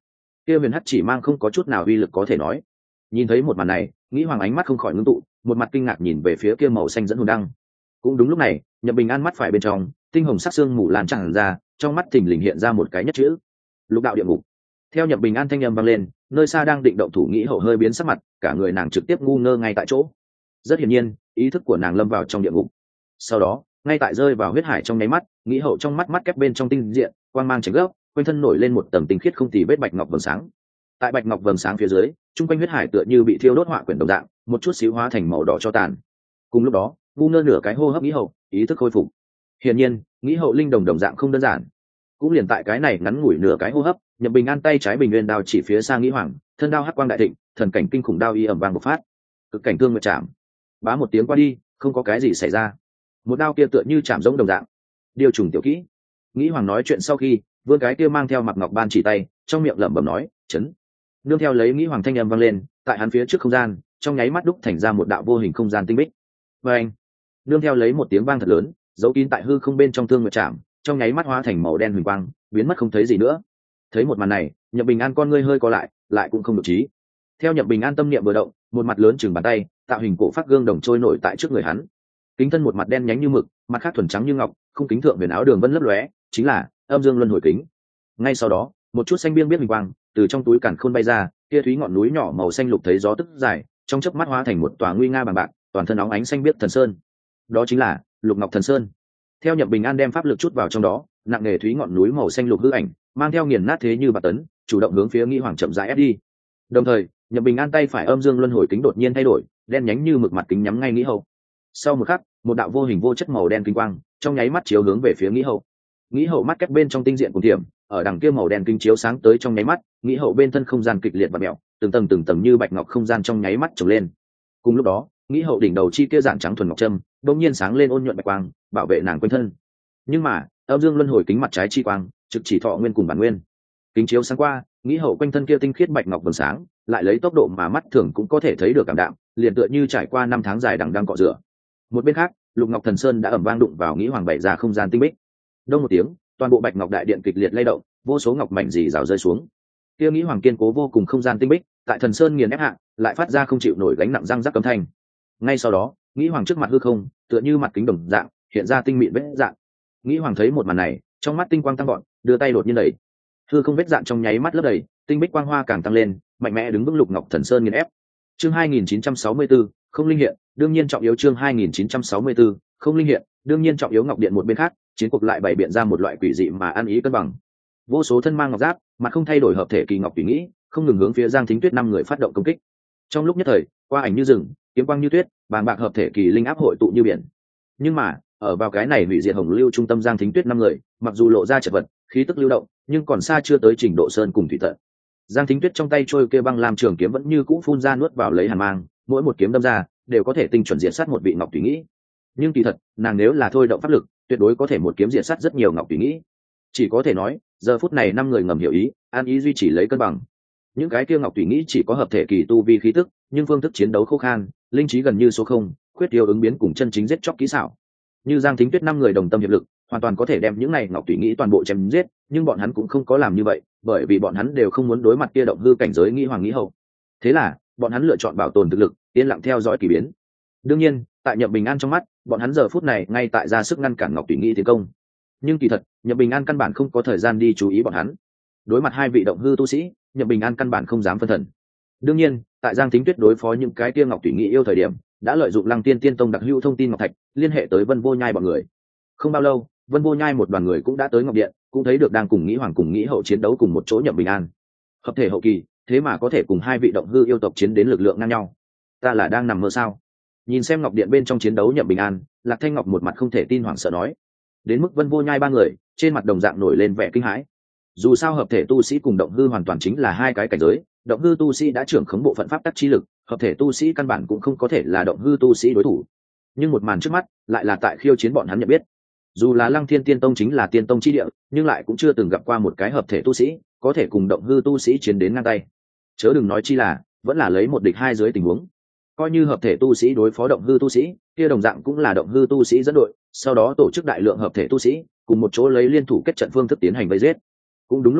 kia huyền hắc chỉ mang không có chút nào uy lực có thể nói. Nhìn thấy một màn này, nghĩ hoàng ánh mắt không khỏi ngưng tụ, một mặt kinh ngạc nhìn về phía kia màu xanh dẫn hồn đăng. Cũng đúng lúc này, Nhậm Bình An mắt phải bên trong tinh hồng sắc xương mù lan tràn ra, trong mắt thình lình hiện ra một cái nhất chữ: lục đạo địa ngục. Theo Nhậm Bình An thanh âm vang lên, nơi xa đang định động thủ nghĩ hậu hơi biến sắc mặt, cả người nàng trực tiếp ngu ngơ ngay tại chỗ. Rất hiển nhiên, ý thức của nàng lâm vào trong địa ngục. Sau đó, ngay tại rơi vào huyết hải trong nháy mắt, nghĩ hậu trong mắt mắt kép bên trong tinh diện quang mang chảy gấp, quanh thân nổi lên một tầng tinh khiết không tì vết bạch ngọc vầng sáng. Tại bạch ngọc vầng sáng phía dưới, trung quanh huyết hải tựa như bị thiêu đốt hỏa quyển đồng dạng, một chút xíu hóa thành màu đỏ cho tàn. Cùng lúc đó, ngu ngơ nửa cái hô hấp nghĩ hậu, ý thức khôi phục. Hiển nhiên, nghĩ hậu linh đồng đồng dạng không đơn giản. Cũng liền tại cái này ngắn ngủi nửa cái hô hấp, Nhậm Bình An tay trái bình nguyên đao chỉ phía xa nghĩ hoàng, thân đao hắc quang đại thịnh, thần cảnh kinh khủng đao y ầm vang bộc phát. Cực cảnh thương nguyệt chạm. Bá một tiếng qua đi, không có cái gì xảy ra. Một đao kia tựa như chạm giống đồng dạng. Điều trùng tiểu kỹ. Nghĩ hoàng nói chuyện sau khi, vươn cái kia mang theo mặc ngọc ban chỉ tay, trong miệng lẩm bẩm nói, chấn. Nương theo lấy nghĩ hoàng thanh âm vang lên, tại hắn phía trước không gian, trong nháy mắt đúc thành ra một đạo vô hình không gian tinh bích. Và anh, nương theo lấy một tiếng vang thật lớn, dấu kín tại hư không bên trong thương nguyệt chạm, trong nháy mắt hóa thành màu đen huỳnh quang, biến mất không thấy gì nữa. Thấy một màn này, Nhậm Bình An con ngươi hơi co lại, lại cũng không được trí. Theo Nhậm Bình An tâm niệm vừa động, một mặt lớn chừng bàn tay, tạo hình cổ phát gương đồng trôi nổi tại trước người hắn. Kính thân một mặt đen nhánh như mực, mặt khác thuần trắng như ngọc, không kính thượng huyền áo đường vân lấp lóe, chính là âm dương luân hồi kính. Ngay sau đó, một chút xanh biên biết huỳnh quang từ trong túi càn khôn bay ra, kia thúy ngọn núi nhỏ màu xanh lục thấy gió tức dài, trong chớp mắt hóa thành một tòa nguy nga bằng bạc, toàn thân óng ánh xanh biếc thần sơn. Đó chính là Lục Ngọc Thần Sơn. Theo Nhậm Bình An đem pháp lực chút vào trong đó, nặng nề thúy ngọn núi màu xanh lục hư ảnh mang theo nghiền nát thế như bạt tấn, chủ động hướng phía nghĩ hoàng chậm rãi ép đi. Đồng thời, Nhậm Bình An tay phải âm dương luân hồi kính đột nhiên thay đổi, đen nhánh như mực mặt kính nhắm ngay nghĩ hậu. Sau một khắc, một đạo vô hình vô chất màu đen kinh quang trong nháy mắt chiếu hướng về phía nghĩ hậu. Nghĩ hậu mắt kép bên trong tinh diện cùng tiệm, ở đằng kia màu đen kinh chiếu sáng tới trong nháy mắt, nghĩ hậu bên thân không gian kịch liệt và mèo, từng tầng từng tầng như bạch ngọc không gian trong nháy mắt trồng lên. Cùng lúc đó, nghĩ hậu đỉnh đầu chi kia dạng trắng thuần ngọc trâm đột nhiên sáng lên ôn nhuận bạch quang, bảo vệ nàng quanh thân. Nhưng mà, âm dương luân hồi kính mặt trái chi quang, trực chỉ thọ nguyên cùng bản nguyên. Kính chiếu sáng qua, nghĩ hậu quanh thân kia tinh khiết bạch ngọc vầng sáng, lại lấy tốc độ mà mắt thường cũng có thể thấy được cảm đạm, liền tựa như trải qua năm tháng dài đằng đang cọ rửa. Một bên khác, Lục Ngọc Thần Sơn đã ầm vang đụng vào nghĩ hoàng bảy ra không gian tinh bích. Đông một tiếng, toàn bộ bạch ngọc đại điện kịch liệt lay động, vô số ngọc mảnh dì rào rơi xuống. Kia nghĩ hoàng kiên cố vô cùng không gian tinh bích, tại Thần Sơn nghiền ép hạ, lại phát ra không chịu nổi gánh nặng răng rắc cấm thanh. Ngay sau đó, nghĩ hoàng trước mặt hư không, tựa như mặt kính đồng dạng, hiện ra tinh mịn vết dạng. Nghĩ hoàng thấy một màn này, trong mắt tinh quang tăng gọn, đưa tay đột nhiên đẩy, hư không vết dạng trong nháy mắt lấp đầy, tinh bích quang hoa càng tăng lên, mạnh mẽ đứng vững Lục Ngọc Thần Sơn nghiền ép. Chương hai nghìn chín trăm sáu mươi tư, không linh hiện, đương nhiên trọng yếu chương hai nghìn chín trăm sáu mươi tư, không linh hiện, đương nhiên trọng yếu ngọc điện một bên khác, chiến cuộc lại bày biện ra một loại quỷ dị mà ăn ý cân bằng. Vô số thân mang ngọc giáp, mặt không thay đổi hợp thể kỳ ngọc tùy nghĩ, không ngừng hướng phía Giang Thính Tuyết năm người phát động công kích. Trong lúc nhất thời, qua ảnh như rừng, kiếm quang như tuyết, bàng bạc hợp thể kỳ linh áp hội tụ như biển. Nhưng mà, ở vào cái này hủy diệt hồng lưu trung tâm Giang Thính Tuyết năm người, mặc dù lộ ra chật vật, khí tức lưu động, nhưng còn xa chưa tới trình độ sơn cùng thủy tận. Giang Thính Tuyết trong tay trôi kia băng lam trường kiếm vẫn như cũ phun ra nuốt vào lấy hàn mang, mỗi một kiếm đâm ra đều có thể tinh chuẩn diệt sát một vị ngọc tùy nghĩ. Nhưng kỳ thật, nàng nếu là thôi động pháp lực, tuyệt đối có thể một kiếm diệt sát rất nhiều ngọc tùy nghĩ. Chỉ có thể nói, giờ phút này năm người ngầm hiểu ý, an ý duy trì lấy cân bằng. Những cái kia ngọc tùy nghĩ chỉ có hợp thể kỳ tu vi khí tức, nhưng phương thức chiến đấu khô khan, linh trí gần như số không, khuyết tiêu ứng biến cùng chân chính giết chóc kỹ xảo. Như Giang Thính Tuyết năm người đồng tâm hiệp lực, hoàn toàn có thể đem những này ngọc tùy nghĩ toàn bộ chém giết, nhưng bọn hắn cũng không có làm như vậy, bởi vì bọn hắn đều không muốn đối mặt kia động hư cảnh giới nghĩ hoàng nghĩ hậu. Thế là, bọn hắn lựa chọn bảo tồn thực lực, yên lặng theo dõi kỳ biến. Đương nhiên, tại Nhậm Bình An trong mắt, bọn hắn giờ phút này ngay tại ra sức ngăn cản ngọc tùy nghĩ tiến công. Nhưng kỳ thật, Nhậm Bình An căn bản không có thời gian đi chú ý bọn hắn. Đối mặt hai vị động hư tu sĩ, Nhậm Bình An căn bản không dám phân thần. Đương nhiên, tại Giang Thính Tuyết đối phó những cái kia ngọc tùy nghĩ yêu thời điểm, đã lợi dụng Lăng Tiên Tiên Tông đặc hữu thông tin ngọc thạch, liên hệ tới Vân Vô Nhai bọn người. Không bao lâu, Vân Vô Nhai một đoàn người cũng đã tới Ngọc Điện, cũng thấy được đang cùng nghĩ hoàng cùng nghĩ hậu chiến đấu cùng một chỗ Nhậm Bình An. Hợp thể hậu kỳ, thế mà có thể cùng hai vị động hư yêu tộc chiến đến lực lượng ngang nhau. Ta là đang nằm mơ sao? Nhìn xem Ngọc Điện bên trong chiến đấu Nhậm Bình An, Lạc Thanh Ngọc một mặt không thể tin hoảng sợ nói. Đến mức Vân Vô Nhai ba người, trên mặt đồng dạng nổi lên vẻ kinh hãi. Dù sao hợp thể tu sĩ cùng động hư hoàn toàn chính là hai cái cảnh giới, động hư tu sĩ đã trưởng khống bộ phận pháp tắc chi lực, hợp thể tu sĩ căn bản cũng không có thể là động hư tu sĩ đối thủ. Nhưng một màn trước mắt lại là tại khiêu chiến bọn hắn nhận biết. Dù là Lăng Thiên Tiên Tông chính là tiên tông chi địa, nhưng lại cũng chưa từng gặp qua một cái hợp thể tu sĩ có thể cùng động hư tu sĩ chiến đến ngang tay. Chớ đừng nói chi là vẫn là lấy một địch hai dưới tình huống. Coi như hợp thể tu sĩ đối phó động hư tu sĩ, kia đồng dạng cũng là động hư tu sĩ dẫn đội, sau đó tổ chức đại lượng hợp thể tu sĩ cùng một chỗ lấy liên thủ kết trận phương thức tiến hành vây giết. Cũng đúng lúc này,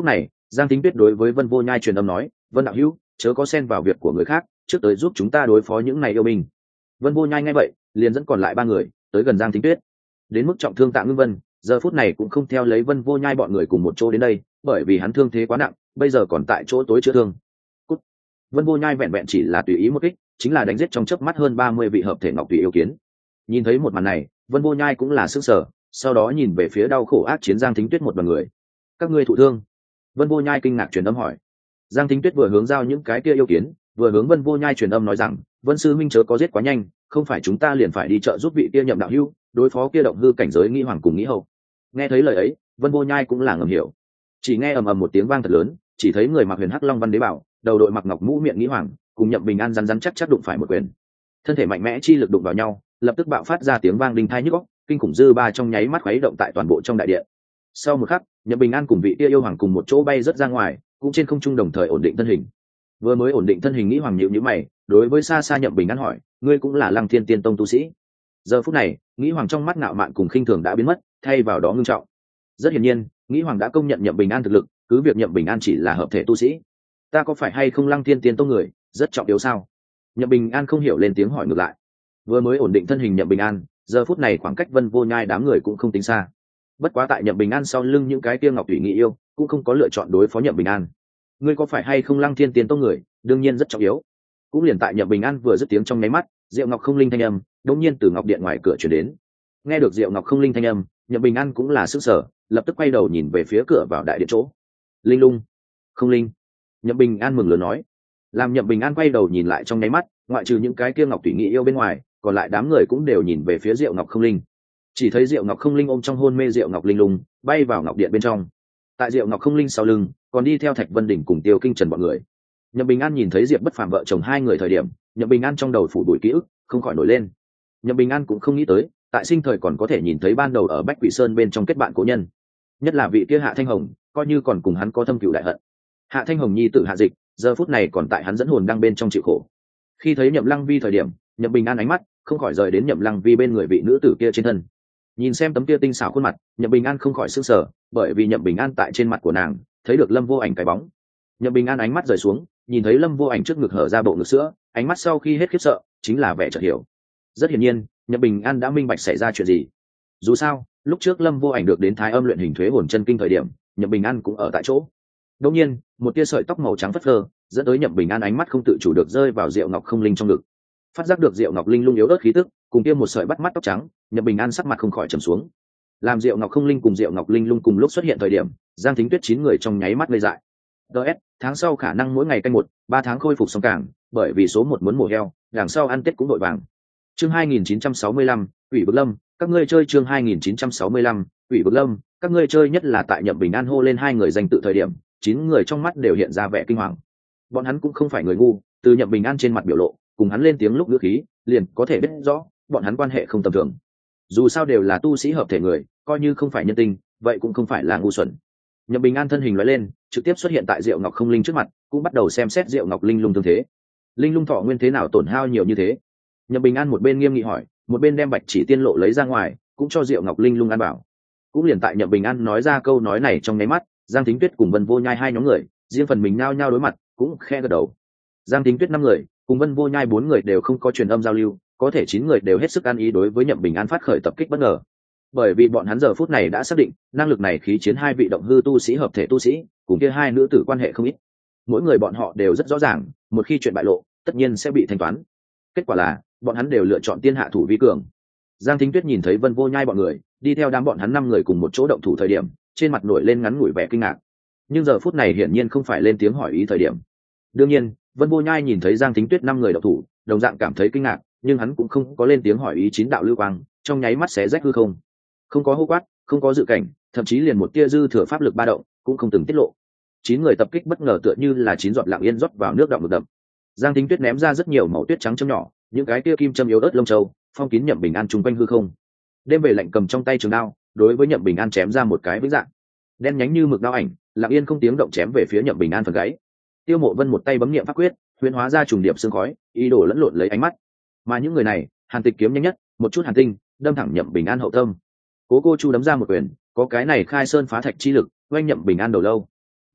Giang Thính Tuyết đối với Vân Vô Nhai truyền âm nói, Vân đạo hữu, chớ có xen vào việc của người khác, trước tới giúp chúng ta đối phó những này yêu binh. Vân Vô Nhai nghe vậy liền dẫn còn lại ba người tới gần Giang Thính Tuyết. Đến mức trọng thương Tạ Ngưng Vân giờ phút này cũng không theo lấy Vân Vô Nhai bọn người cùng một chỗ đến đây, bởi vì hắn thương thế quá nặng, bây giờ còn tại chỗ tối chữa thương. Cút. Vân Vô Nhai vẹn vẹn chỉ là tùy ý một kích, chính là đánh giết trong chớp mắt hơn ba mươi vị hợp thể ngọc tùy yêu kiến. Nhìn thấy một màn này, Vân Vô Nhai cũng là sửng sở, sau đó nhìn về phía đau khổ ác chiến Giang Thính Tuyết một đoàn người. Các ngươi thụ thương? Vân Vô Nhai kinh ngạc truyền âm hỏi. Giang Thính Tuyết vừa hướng giao những cái kia yêu kiến, vừa hướng Vân Vô Nhai truyền âm nói rằng, Vân sư minh chớ có giết quá nhanh, không phải chúng ta liền phải đi trợ giúp vị kia Nhậm đạo hữu đối phó kia động hư cảnh giới nghi hoàng cùng nghĩ hậu. Nghe thấy lời ấy, Vân Vô Nhai cũng là ngầm hiểu. Chỉ nghe ầm ầm một tiếng vang thật lớn, chỉ thấy người mặc huyền hắc long văn đế bảo, đầu đội mặc ngọc mũ miệng nghĩ hoàng, cùng Nhậm Bình An rắn rắn chắc chắc đụng phải một quyền. Thân thể mạnh mẽ chi lực đụng vào nhau, lập tức bạo phát ra tiếng vang đinh tai nhức óc, kinh khủng dư ba trong nháy mắt khuấy động tại toàn bộ trong đại điện. Sau một khắc, Nhậm Bình An cùng vị kia yêu hoàng cùng một chỗ bay rất ra ngoài, cũng trên không trung đồng thời ổn định thân hình. Vừa mới ổn định thân hình nghĩ hoàng nhíu nhíu mày, đối với xa xa Nhậm Bình An hỏi, ngươi cũng là Lăng Thiên Tiên Tông tu sĩ? Giờ phút này, nghĩ hoàng trong mắt ngạo mạn cùng khinh thường đã biến mất, thay vào đó ngưng trọng. Rất hiển nhiên, nghĩ hoàng đã công nhận Nhậm Bình An thực lực, cứ việc Nhậm Bình An chỉ là hợp thể tu sĩ. Ta có phải hay không Lăng Thiên Tiên Tông người, rất trọng yếu sao? Nhậm Bình An không hiểu lên tiếng hỏi ngược lại. Vừa mới ổn định thân hình Nhậm Bình An, giờ phút này khoảng cách Vân Vô Nhai đám người cũng không tính xa. Bất quá tại Nhậm Bình An sau lưng những cái kia ngọc thủy nghị yêu cũng không có lựa chọn đối phó Nhậm Bình An. Ngươi có phải hay không Lăng Thiên Tiên Tông người, đương nhiên rất trọng yếu. Cũng liền tại Nhậm Bình An vừa dứt tiếng trong nháy mắt, Diệu Ngọc Không Linh thanh âm đột nhiên từ ngọc điện ngoài cửa truyền đến. Nghe được Diệu Ngọc Không Linh thanh âm, Nhậm Bình An cũng là sửng sở, lập tức quay đầu nhìn về phía cửa vào đại điện chỗ. Linh Lung, Không Linh. Nhậm Bình An mừng lớn nói. Làm Nhậm Bình An quay đầu nhìn lại trong nháy mắt, ngoại trừ những cái kia ngọc thủy nghị yêu bên ngoài, còn lại đám người cũng đều nhìn về phía Diệu Ngọc Không Linh. Chỉ thấy Diệu Ngọc Không Linh ôm trong hôn mê Diệu Ngọc Linh Lung, bay vào ngọc điện bên trong. Tại Diệu Ngọc Không Linh sau lưng, còn đi theo Thạch Vân Đỉnh cùng Tiêu Kinh Trần bọn người. Nhậm Bình An nhìn thấy Diệp Bất Phàm vợ chồng hai người thời điểm, Nhậm Bình An trong đầu phủ đuổi ký ức, không khỏi nổi lên. Nhậm Bình An cũng không nghĩ tới, tại sinh thời còn có thể nhìn thấy ban đầu ở Bách Quỷ Sơn bên trong kết bạn cố nhân, nhất là vị kia Hạ Thanh Hồng, coi như còn cùng hắn có thâm cừu đại hận. Hạ Thanh Hồng nhi tử Hạ Dịch, giờ phút này còn tại hắn dẫn hồn đang bên trong chịu khổ. Khi thấy Nhậm Lăng Vi thời điểm, Nhậm Bình An ánh mắt không khỏi rời đến Nhậm Lăng Vi bên người vị nữ tử kia trên thân. Nhìn xem tấm kia tinh xảo khuôn mặt, Nhậm Bình An không khỏi sửng sở, bởi vì Nhậm Bình An tại trên mặt của nàng thấy được Lâm Vô Ảnh cái bóng. Nhậm Bình An ánh mắt rời xuống, nhìn thấy Lâm Vô Ảnh trước ngực hở ra bộ ngực sữa, ánh mắt sau khi hết khiếp sợ chính là vẻ chợt hiểu. Rất hiển nhiên, Nhậm Bình An đã minh bạch xảy ra chuyện gì. Dù sao, lúc trước Lâm Vô Ảnh được đến Thái Âm luyện hình thuế hồn chân kinh thời điểm, Nhậm Bình An cũng ở tại chỗ. Đột nhiên, một tia sợi tóc màu trắng phất phơ, dẫn tới Nhậm Bình An ánh mắt không tự chủ được rơi vào Diệu Ngọc Không Linh trong ngực. Phát giác được Diệu Ngọc Linh Lung yếu ớt khí tức, cùng kia một sợi bắt mắt tóc trắng, Nhậm Bình An sắc mặt không khỏi trầm xuống. Làm Diệu Ngọc Không Linh cùng Diệu Ngọc Linh Lung cùng lúc xuất hiện thời điểm, Giang Thính Tuyết chín người trong nháy mắt ngây dại. ds tháng sau khả năng mỗi ngày canh một ba tháng khôi phục xong cảng, bởi vì số một muốn mổ heo, đằng sau ăn tết cũng đội vàng. Chương hai nghìn chín trăm sáu mươi lăm, Ủy Bực Lâm, các ngươi chơi chương hai nghìn chín trăm sáu mươi lăm, Ủy Bực Lâm, các ngươi chơi. Nhất là tại Nhậm Bình An hô lên hai người danh tự thời điểm, chín người trong mắt đều hiện ra vẻ kinh hoàng. Bọn hắn cũng không phải người ngu, từ Nhậm Bình An trên mặt biểu lộ, cùng hắn lên tiếng lúc ngữ khí, liền có thể biết rõ, bọn hắn quan hệ không tầm thường. Dù sao đều là tu sĩ hợp thể người, coi như không phải nhân tinh, vậy cũng không phải là ngu xuẩn. Nhậm Bình An thân hình lóe lên, trực tiếp xuất hiện tại Diệu Ngọc Không Linh trước mặt, cũng bắt đầu xem xét Diệu Ngọc Linh Lung thương thế. Linh Lung thọ nguyên thế nào tổn hao nhiều như thế? Nhậm Bình An một bên nghiêm nghị hỏi, một bên đem Bạch Chỉ Tiên lộ lấy ra ngoài, cũng cho Diệu Ngọc Linh Lung ăn bảo. Cũng liền tại Nhậm Bình An nói ra câu nói này trong nháy mắt, Giang Thính Tuyết cùng Vân Vô Nhai hai nhóm người, riêng phần mình nhao nhao đối mặt, cũng khe gật đầu. Giang Thính Tuyết năm người, cùng Vân Vô Nhai bốn người đều không có truyền âm giao lưu, có thể chín người đều hết sức ăn ý đối với Nhậm Bình An phát khởi tập kích bất ngờ. Bởi vì bọn hắn giờ phút này đã xác định, năng lực này khí chiến hai vị động hư tu sĩ hợp thể tu sĩ, cùng kia hai nữ tử quan hệ không ít. Mỗi người bọn họ đều rất rõ ràng, một khi chuyện bại lộ, tất nhiên sẽ bị thanh toán. Kết quả là, bọn hắn đều lựa chọn tiên hạ thủ vi cường. Giang Thính Tuyết nhìn thấy Vân Vô Nhai bọn người, đi theo đám bọn hắn năm người cùng một chỗ động thủ thời điểm, trên mặt nổi lên ngắn ngủi vẻ kinh ngạc. Nhưng giờ phút này hiển nhiên không phải lên tiếng hỏi ý thời điểm. Đương nhiên, Vân Vô Nhai nhìn thấy Giang Thính Tuyết năm người động thủ, đồng dạng cảm thấy kinh ngạc, nhưng hắn cũng không có lên tiếng hỏi ý chín đạo lưu quang, trong nháy mắt xé rách hư không. Không có hô quát, không có dự cảnh, thậm chí liền một tia dư thừa pháp lực ba động cũng không từng tiết lộ. Chín người tập kích bất ngờ tựa như là chín giọt lặng yên rót vào nước đọng ngược đậm. Giang Thính Tuyết ném ra rất nhiều màu tuyết trắng châm nhỏ, những cái tia kim châm yếu ớt lông châu, phong kín Nhậm Bình An trùng quanh hư không. Đêm về lạnh cầm trong tay trường đao, đối với Nhậm Bình An chém ra một cái vĩnh dạng, đen nhánh như mực đao ảnh, lặng yên không tiếng động chém về phía Nhậm Bình An phần gáy. Tiêu Mộ Vân một tay bấm niệm pháp quyết, huyễn hóa ra trùng điệp sương khói, ý đồ lẫn lộn lấy ánh mắt. Mà những người này, Hàn Tịch kiếm nhanh nhất, một chút hàn tinh, đâm thẳng Nhậm Bình An hậu tâm. Cố Cô Chu đấm ra một quyền, có cái này khai sơn phá thạch chi lực, oanh Nhậm Bình An đầu lâu.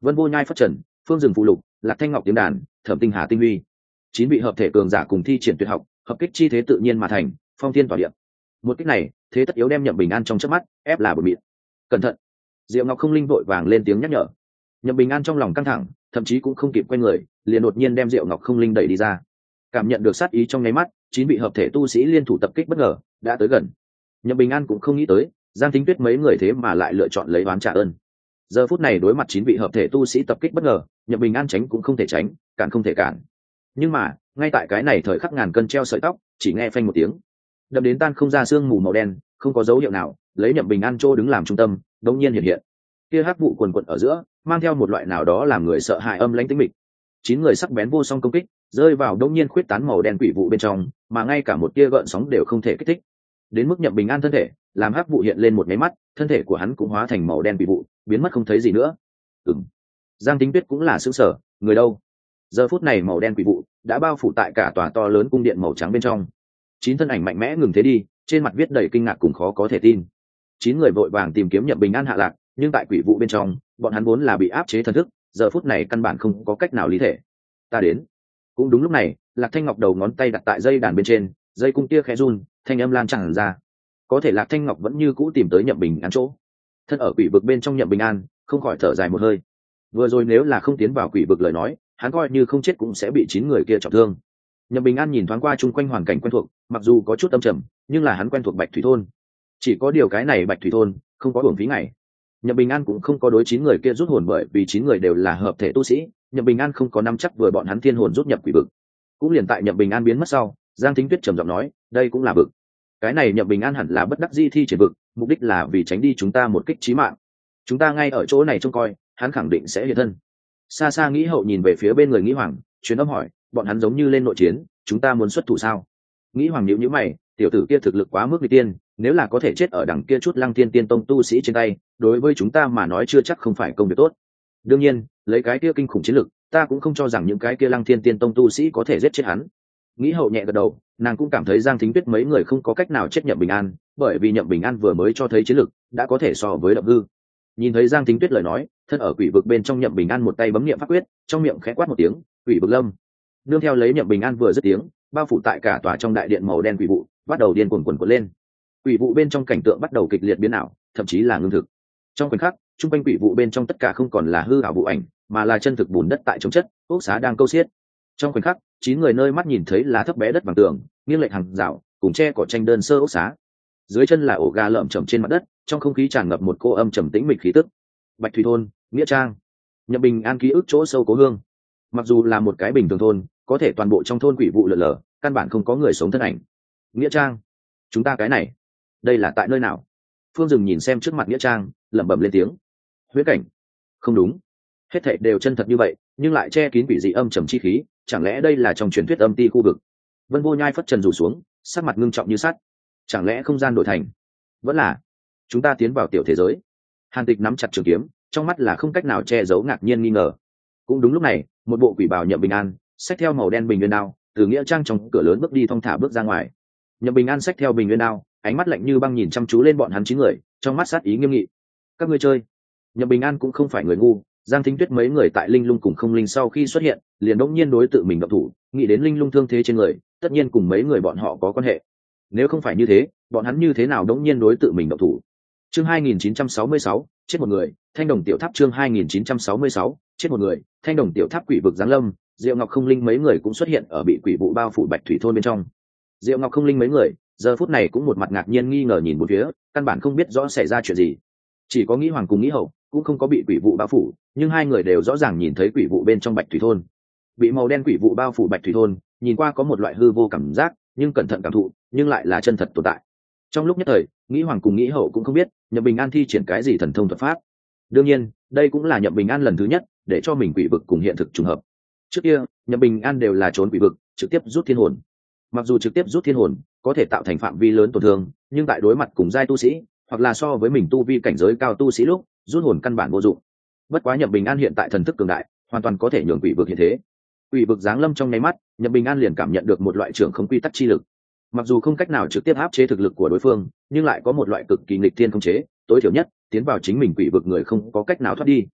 Vân Vô Nhai phất trần, Phương Dừng phụ lục, Lạc Thanh Ngọc tiếng đàn, Thẩm Tinh Hà tinh huy, chín vị hợp thể cường giả cùng thi triển tuyệt học, hợp kích chi thế tự nhiên mà thành, phong thiên tỏa địa. Một kích này, thế tất yếu đem Nhậm Bình An trong chớp mắt ép là bờ mịn. Cẩn thận! Diệu Ngọc Không Linh vội vàng lên tiếng nhắc nhở. Nhậm Bình An trong lòng căng thẳng, thậm chí cũng không kịp quay người, liền đột nhiên đem Diệu Ngọc Không Linh đẩy đi ra. Cảm nhận được sát ý trong nháy mắt, chín vị hợp thể tu sĩ liên thủ tập kích bất ngờ đã tới gần. Nhậm Bình An cũng không nghĩ tới, Giang Thính Tuyết mấy người thế mà lại lựa chọn lấy oán trả ơn. Giờ phút này đối mặt chín vị hợp thể tu sĩ tập kích bất ngờ, Nhậm Bình An tránh cũng không thể tránh, cản không thể cản. Nhưng mà, ngay tại cái này thời khắc ngàn cân treo sợi tóc, chỉ nghe phanh một tiếng, đập đến tan không ra xương mù màu đen, không có dấu hiệu nào, lấy Nhậm Bình An chỗ đứng làm trung tâm, đột nhiên hiện hiện. Kia hắc vụ quần quật ở giữa, mang theo một loại nào đó làm người sợ hãi âm lãnh tĩnh mịch. Chín người sắc bén vô song công kích, rơi vào đột nhiên khuyết tán màu đen quỷ vụ bên trong, mà ngay cả một tia gợn sóng đều không thể kích thích. Đến mức Nhậm Bình An thân thể, làm hắc vụ hiện lên một cái mắt, thân thể của hắn cũng hóa thành màu đen quỷ vụ, biến mất không thấy gì nữa. Ừm. Giang Tính Tuyết cũng là sửng sở, người đâu? Giờ phút này màu đen quỷ vụ đã bao phủ tại cả tòa to lớn cung điện màu trắng bên trong. Chín thân ảnh mạnh mẽ ngừng thế đi, trên mặt viết đầy kinh ngạc cùng khó có thể tin. Chín người vội vàng tìm kiếm Nhậm Bình An hạ lạc, nhưng tại quỷ vụ bên trong, bọn hắn vốn là bị áp chế thần thức, giờ phút này căn bản không có cách nào lý thể. Ta đến. Cũng đúng lúc này, Lạc Thanh Ngọc đầu ngón tay đặt tại dây đàn bên trên, dây cung tia khẽ run, thanh âm lan tràn ra. Có thể Lạc Thanh Ngọc vẫn như cũ tìm tới Nhậm Bình An chỗ. Thân ở quỷ vực bên trong Nhậm Bình An, không khỏi thở dài một hơi. Vừa rồi nếu là không tiến vào quỷ vực lời nói, hắn coi như không chết cũng sẽ bị chín người kia trọng thương. Nhậm Bình An nhìn thoáng qua chung quanh hoàn cảnh quen thuộc, mặc dù có chút âm trầm, nhưng là hắn quen thuộc Bạch Thủy thôn. Chỉ có điều cái này Bạch Thủy thôn không có uổng phí ngày. Nhậm Bình An cũng không có đối chín người kia rút hồn, bởi vì chín người đều là hợp thể tu sĩ, Nhậm Bình An không có nắm chắc vừa bọn hắn thiên hồn rút nhập quỷ vực. Cũng liền tại Nhậm Bình An biến mất sau, Giang Thính Tuyết trầm giọng nói, đây cũng là vực. Cái này Nhậm Bình An hẳn là bất đắc dĩ thi triển vực, mục đích là vì tránh đi chúng ta một kích chí mạng. Chúng ta ngay ở chỗ này trông coi, hắn khẳng định sẽ hiện thân. Xa xa Nghĩ Hậu nhìn về phía bên người Nghĩ Hoàng, truyền âm hỏi, bọn hắn giống như lên nội chiến, chúng ta muốn xuất thủ sao? Nghĩ Hoàng nhíu nhíu mày, tiểu tử kia thực lực quá mức nguy tiên, nếu là có thể chết ở đằng kia chút Lăng Thiên Tiên Tông tu sĩ trên tay, đối với chúng ta mà nói chưa chắc không phải công việc tốt. Đương nhiên, lấy cái kia kinh khủng chiến lực, ta cũng không cho rằng những cái kia Lăng Thiên Tiên Tông tu sĩ có thể giết chết hắn. Nghĩ Hậu nhẹ gật đầu, nàng cũng cảm thấy Giang Thính Tuyết mấy người không có cách nào chết Nhậm Bình An, bởi vì Nhậm Bình An vừa mới cho thấy chiến lực đã có thể so với Động Hư. Nhìn thấy Giang Thính Tuyết lời nói, thân ở quỷ vực bên trong Nhậm Bình An một tay bấm niệm pháp quyết, trong miệng khẽ quát một tiếng, quỷ vực lâm. Nương theo lấy Nhậm Bình An vừa dứt tiếng, bao phủ tại cả tòa trong đại điện màu đen quỷ vụ bắt đầu điên cuồng cuộn cuộn lên. Quỷ vụ bên trong cảnh tượng bắt đầu kịch liệt biến ảo, thậm chí là ngưng thực. Trong khoảnh khắc, trung quanh quỷ vụ bên trong tất cả không còn là hư ảo vụ ảnh, mà là chân thực bùn đất tại chống chất, ốc xá đang câu xiết. Trong khoảnh khắc, chín người nơi mắt nhìn thấy là thấp bé đất bằng tường, nghiêng lệch hàng rào, cùng tre cỏ tranh đơn sơ ốc xá. Dưới chân là ổ gà lởm chởm trên mặt đất, trong không khí tràn ngập một cô âm trầm tĩnh mịch khí tức. Bạch Thủy thôn, nghĩa trang. Nhậm Bình An ký ức chỗ sâu cố hương. Mặc dù là một cái bình thường thôn, có thể toàn bộ trong thôn quỷ vụ lở lở, căn bản không có người sống thân ảnh. Nghĩa trang, chúng ta cái này, đây là tại nơi nào? Phương Dừng nhìn xem trước mặt nghĩa trang, lẩm bẩm lên tiếng. Huyễn cảnh, không đúng, hết thảy đều chân thật như vậy, nhưng lại che kín quỷ dị âm trầm chi khí, chẳng lẽ đây là trong truyền thuyết âm ti khu vực? Vân Vô Nhai phất trần rủ xuống, sắc mặt ngưng trọng như sắt. Chẳng lẽ không gian đổi thành? Vẫn là chúng ta tiến vào tiểu thế giới? Hàn Tịch nắm chặt trường kiếm, trong mắt là không cách nào che giấu ngạc nhiên nghi ngờ. Cũng đúng lúc này, một bộ quỷ bào Nhậm Bình An xách theo màu đen bình nguyên đao, từ nghĩa trang trong cửa lớn bước đi thong thả bước ra ngoài. Nhậm Bình An xách theo bình nguyên đao, ánh mắt lạnh như băng nhìn chăm chú lên bọn hắn chín người, trong mắt sát ý nghiêm nghị. Các ngươi chơi. Nhậm Bình An cũng không phải người ngu, Giang Thính Tuyết mấy người tại Linh Lung cùng Không Linh sau khi xuất hiện, liền đống nhiên đối tự mình động thủ, nghĩ đến Linh Lung thương thế trên người, tất nhiên cùng mấy người bọn họ có quan hệ. Nếu không phải như thế, bọn hắn như thế nào đống nhiên đối tự mình động thủ? Chương hai nghìn chín trăm sáu mươi sáu, chết một người, Thanh Đồng Tiểu Tháp chương hai nghìn chín trăm sáu mươi sáu, chết một người, Thanh Đồng Tiểu Tháp quỷ vực giáng lâm, Diệu Ngọc Không Linh mấy người cũng xuất hiện ở bị quỷ vụ bao phủ Bạch Thủy thôn bên trong. Diệu Ngọc Không Linh mấy người, giờ phút này cũng một mặt ngạc nhiên nghi ngờ nhìn một phía, căn bản không biết rõ xảy ra chuyện gì. Chỉ có Nghĩ Hoàng cùng Nghĩ Hậu cũng không có bị quỷ vụ bao phủ, nhưng hai người đều rõ ràng nhìn thấy quỷ vụ bên trong Bạch Thủy thôn. Bị màu đen quỷ vụ bao phủ Bạch Thủy thôn, nhìn qua có một loại hư vô cảm giác, nhưng cẩn thận cảm thụ, nhưng lại là chân thật tồn tại. Trong lúc nhất thời, Nghĩ Hoàng cùng Nghĩ Hậu cũng không biết Nhậm Bình An thi triển cái gì thần thông thuật pháp. Đương nhiên, đây cũng là Nhậm Bình An lần thứ nhất để cho mình quỷ vực cùng hiện thực trùng hợp. Trước kia, Nhậm Bình An đều là trốn quỷ vực, trực tiếp rút thiên hồn. Mặc dù trực tiếp rút thiên hồn có thể tạo thành phạm vi lớn tổn thương, nhưng tại đối mặt cùng giai tu sĩ, hoặc là so với mình tu vi cảnh giới cao tu sĩ lúc, rút hồn căn bản vô dụng. Bất quá Nhậm Bình An hiện tại thần thức cường đại, hoàn toàn có thể nhường quỷ vực hiện thế. Quỷ vực giáng lâm trong nháy mắt, Nhậm Bình An liền cảm nhận được một loại trưởng không quy tắc chi lực. Mặc dù không cách nào trực tiếp áp chế thực lực của đối phương, nhưng lại có một loại cực kỳ nghịch thiên khống chế, tối thiểu nhất tiến vào chính mình quỷ vực người không có cách nào thoát đi.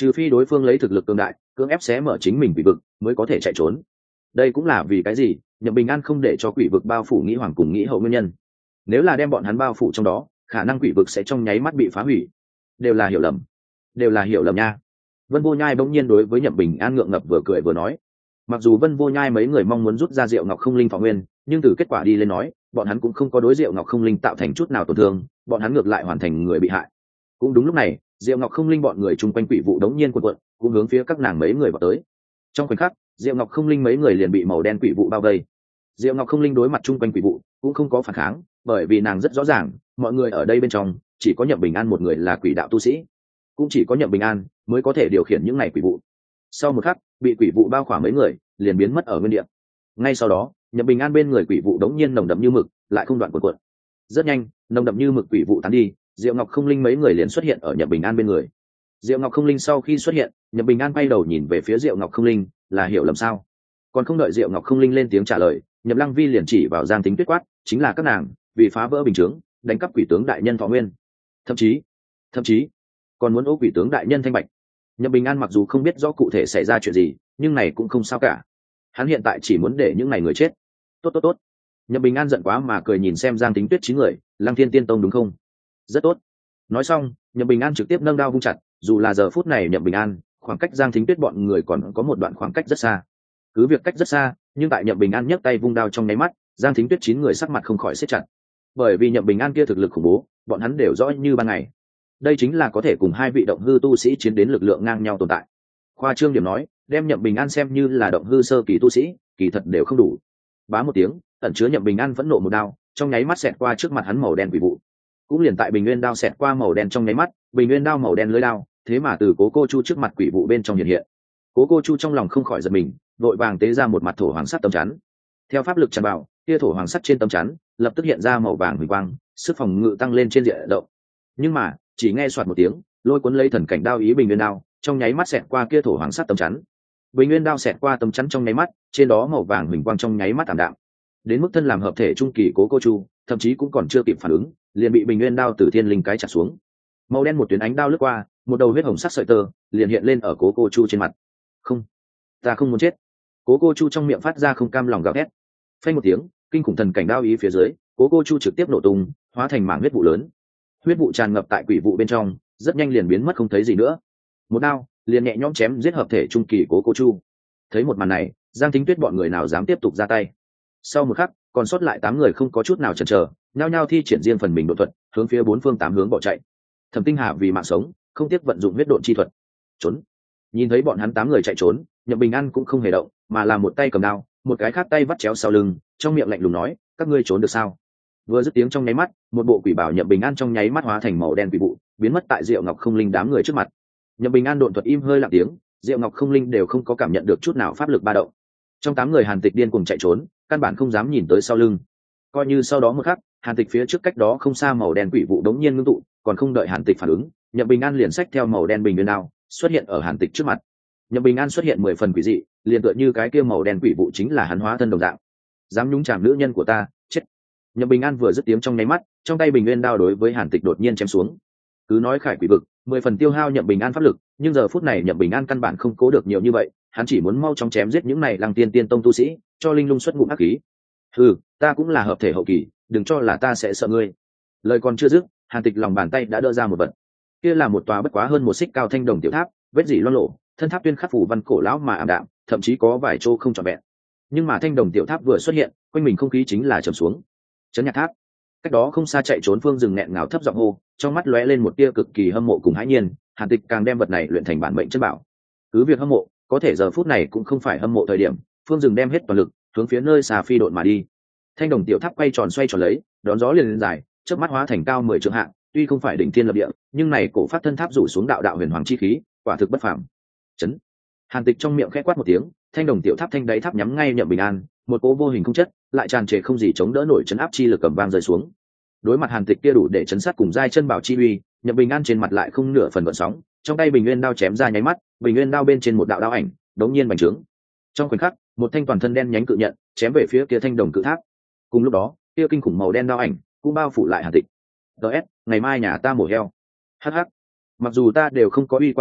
trừ phi đối phương lấy thực lực cường đại cưỡng ép xé mở chính mình quỷ vực mới có thể chạy trốn. Đây cũng là vì cái gì Nhậm Bình An không để cho quỷ vực bao phủ nghĩ hoàng cùng nghĩ hậu nguyên nhân. Nếu là đem bọn hắn bao phủ trong đó, khả năng quỷ vực sẽ trong nháy mắt bị phá hủy. Đều là hiểu lầm, đều là hiểu lầm nha. Vân Vô Nhai bỗng nhiên đối với Nhậm Bình An ngượng ngập vừa cười vừa nói. Mặc dù Vân Vô Nhai mấy người mong muốn rút ra Diệu Ngọc Không Linh thọ nguyên, nhưng từ kết quả đi lên nói, bọn hắn cũng không có đối Diệu Ngọc Không Linh tạo thành chút nào tổn thương, bọn hắn ngược lại hoàn thành người bị hại. Cũng đúng lúc này, Diệu Ngọc Không Linh bọn người chung quanh quỷ vụ đống nhiên cuộn cuộn, cũng hướng phía các nàng mấy người vào tới. Trong khoảnh khắc, Diệu Ngọc Không Linh mấy người liền bị màu đen quỷ vụ bao vây. Diệu Ngọc Không Linh đối mặt chung quanh quỷ vụ, cũng không có phản kháng, bởi vì nàng rất rõ ràng, mọi người ở đây bên trong, chỉ có Nhậm Bình An một người là quỷ đạo tu sĩ, cũng chỉ có Nhậm Bình An mới có thể điều khiển những này quỷ vụ. Sau một khắc, bị quỷ vụ bao khỏa mấy người, liền biến mất ở nguyên địa. Ngay sau đó, Nhậm Bình An bên người quỷ vụ đống nhiên nồng đậm như mực, lại không đoạn cuộn cuộn. Rất nhanh, nồng đậm như mực quỷ vụ tán đi, Diệu Ngọc Không Linh mấy người liền xuất hiện ở Nhậm Bình An bên người. Diệu Ngọc Không Linh sau khi xuất hiện, Nhậm Bình An quay đầu nhìn về phía Diệu Ngọc Không Linh, là hiểu lầm sao? Còn không đợi Diệu Ngọc Không Linh lên tiếng trả lời, Nhậm Lăng Vi liền chỉ vào Giang Tính Tuyết quát, chính là các nàng, vì phá vỡ bình chướng, đánh cắp quỷ tướng đại nhân thọ nguyên. Thậm chí, thậm chí còn muốn ố quỷ tướng đại nhân thanh bạch. Nhậm Bình An mặc dù không biết rõ cụ thể xảy ra chuyện gì, nhưng này cũng không sao cả. Hắn hiện tại chỉ muốn để những này người chết. Tốt tốt tốt. Nhậm Bình An giận quá mà cười nhìn xem Giang Tính Tuyết chín người, Lăng Thiên Tiên Tông đúng không? Rất tốt. Nói xong, Nhậm Bình An trực tiếp nâng đao vung chặt, dù là giờ phút này Nhậm Bình An, khoảng cách Giang Thính Tuyết bọn người còn có một đoạn khoảng cách rất xa. Cứ việc cách rất xa, nhưng tại Nhậm Bình An nhấc tay vung đao trong nháy mắt, Giang Thính Tuyết chín người sắc mặt không khỏi siết chặt. Bởi vì Nhậm Bình An kia thực lực khủng bố, bọn hắn đều rõ như ban ngày. Đây chính là có thể cùng hai vị động hư tu sĩ chiến đến lực lượng ngang nhau tồn tại. Khoa trương điểm nói, đem Nhậm Bình An xem như là động hư sơ kỳ tu sĩ, kỳ thật đều không đủ. Bá một tiếng, ẩn chứa Nhậm Bình An vẫn nộ một đao, trong nháy mắt xẹt qua trước mặt hắn màu đen quỷ vụ. Cũng liền tại Bình Nguyên đao xẹt qua màu đen trong nháy mắt, Bình Nguyên đao màu đen lưỡi đao, thế mà từ Cố Cô Chu trước mặt quỷ vụ bên trong hiện hiện. Cố Cô Chu trong lòng không khỏi giật mình, vội vàng tế ra một mặt thổ hoàng sắt tấm chắn. Theo pháp lực tràn vào, kia thổ hoàng sắt trên tấm chắn lập tức hiện ra màu vàng huỳnh quang, sức phòng ngự tăng lên trên diện rộng. Nhưng mà, chỉ nghe soạt một tiếng, lôi cuốn lấy thần cảnh đao ý Bình Nguyên đao, trong nháy mắt xẹt qua kia thổ hoàng sắt tấm chắn. Bình Nguyên đao xẹt qua tấm chắn trong nháy mắt, trên đó màu vàng huỳnh quang trong nháy mắt tạm đạm. Đến mức thân làm hợp thể trung kỳ Cố Cô Chu, thậm chí cũng còn chưa kịp phản ứng, liền bị Bình Nguyên đao từ thiên linh cái chặt xuống. Màu đen một tuyến ánh đao lướt qua, một đầu huyết hồng sắc sợi tơ liền hiện lên ở Cố Cô Chu trên mặt. Không, ta không muốn chết. Cố Cô Chu trong miệng phát ra không cam lòng gào thét. Phanh một tiếng, kinh khủng thần cảnh đao ý phía dưới, Cố Cô Chu trực tiếp nổ tung, hóa thành mảng huyết vụ lớn. Huyết vụ tràn ngập tại quỷ vụ bên trong, rất nhanh liền biến mất không thấy gì nữa. Một đao liền nhẹ nhõm chém giết hợp thể trung kỳ Cố Cô Chu. Thấy một màn này, Giang Thính Tuyết bọn người nào dám tiếp tục ra tay. Sau một khắc, còn sót lại tám người không có chút nào chần chờ, nhao nhao thi triển riêng phần mình độ thuật, hướng phía bốn phương tám hướng bỏ chạy. Thẩm Tinh Hà vì mạng sống, không tiếc vận dụng huyết độn chi thuật. Trốn. Nhìn thấy bọn hắn tám người chạy trốn, Nhậm Bình An cũng không hề động, mà là một tay cầm đao, một cái khác tay vắt chéo sau lưng, trong miệng lạnh lùng nói, các ngươi trốn được sao? Vừa dứt tiếng trong nháy mắt, một bộ quỷ bảo Nhậm Bình An trong nháy mắt hóa thành màu đen quỷ vụ, biến mất tại Diệu Ngọc Không Linh đám người trước mặt. Nhậm Bình An độn thuật im hơi lặng tiếng, Diệu Ngọc Không Linh đều không có cảm nhận được chút nào pháp lực ba động. Trong tám người Hàn Tịch điên cuồng chạy trốn, căn bản không dám nhìn tới sau lưng. Coi như sau đó một khắc, Hàn Tịch phía trước cách đó không xa màu đen quỷ vụ đống nhiên ngưng tụ, còn không đợi Hàn Tịch phản ứng, Nhậm Bình An liền xách theo màu đen bình nguyên đao, xuất hiện ở Hàn Tịch trước mặt. Nhậm Bình An xuất hiện mười phần quỷ dị, liền tựa như cái kia màu đen quỷ vụ chính là hắn hóa thân đồng dạng. Dám nhúng chàm nữ nhân của ta, chết. Nhậm Bình An vừa dứt tiếng trong nháy mắt, trong tay bình nguyên đao đối với Hàn Tịch đột nhiên chém xuống. Cứ nói khải quỷ vực, mười phần tiêu hao Nhậm Bình An pháp lực, nhưng giờ phút này Nhậm Bình An căn bản không cố được nhiều như vậy, hắn chỉ muốn mau chóng chém giết những này Lăng Tiên Tiên Tông tu sĩ, cho linh lung xuất ngụm ác khí. Ừ, ta cũng là hợp thể hậu kỳ, đừng cho là ta sẽ sợ ngươi. Lời còn chưa dứt, Hàn Tịch lòng bàn tay đã đỡ ra một vật. Kia là một tòa bất quá hơn một xích cao thanh đồng tiểu tháp, vết dỉ loang lổ, thân tháp tuyên khắc phủ văn cổ lão mà ảm đạm, thậm chí có vài chỗ không trọn vẹn. Nhưng mà thanh đồng tiểu tháp vừa xuất hiện, quanh mình không khí chính là trầm xuống. Chấn Nhạc Tháp. Cách đó không xa chạy trốn Phương Dừng nghẹn ngào thấp giọng hô, trong mắt lóe lên một tia cực kỳ hâm mộ cùng hãi nhiên. Hàn Tịch càng đem vật này luyện thành bản mệnh chân bảo. Cứ việc hâm mộ, có thể giờ phút này cũng không phải hâm mộ thời điểm. Phương Dừng đem hết toàn lực, hướng phía nơi xà phi độn mà đi. Thanh đồng tiểu tháp quay tròn xoay tròn lấy, đón gió liền lên dài, chớp mắt hóa thành cao mười trượng hạng, tuy không phải đỉnh thiên lập địa, nhưng này cổ phát thân tháp rủ xuống đạo đạo huyền hoàng chi khí, quả thực bất phàm. Chấn. Hàn Tịch trong miệng khẽ quát một tiếng, thanh đồng tiểu tháp thanh đáy tháp nhắm ngay Nhậm Bình An, một cỗ vô hình không chất, lại tràn trề không gì chống đỡ nổi chấn áp chi lực cầm vang rơi xuống. Đối mặt Hàn Tịch kia đủ để chấn sát cùng giai chân bảo chi uy, Nhậm Bình An trên mặt lại không nửa phần gợn sóng, trong tay bình nguyên đao chém ra nháy mắt, bình nguyên đao bên trên một đạo đao ảnh, đống nhiên bành trướng. Trong khoảnh khắc, một thanh toàn thân đen nhánh cự nhận, chém về phía kia thanh đồng cự tháp. Cùng lúc đó, kia kinh khủng màu đen đao ảnh cũng bao phủ lại Hàn Tịch. ds ngày mai nhà ta mổ heo. Hắc hắc, mặc dù ta đều không có uy qua heo,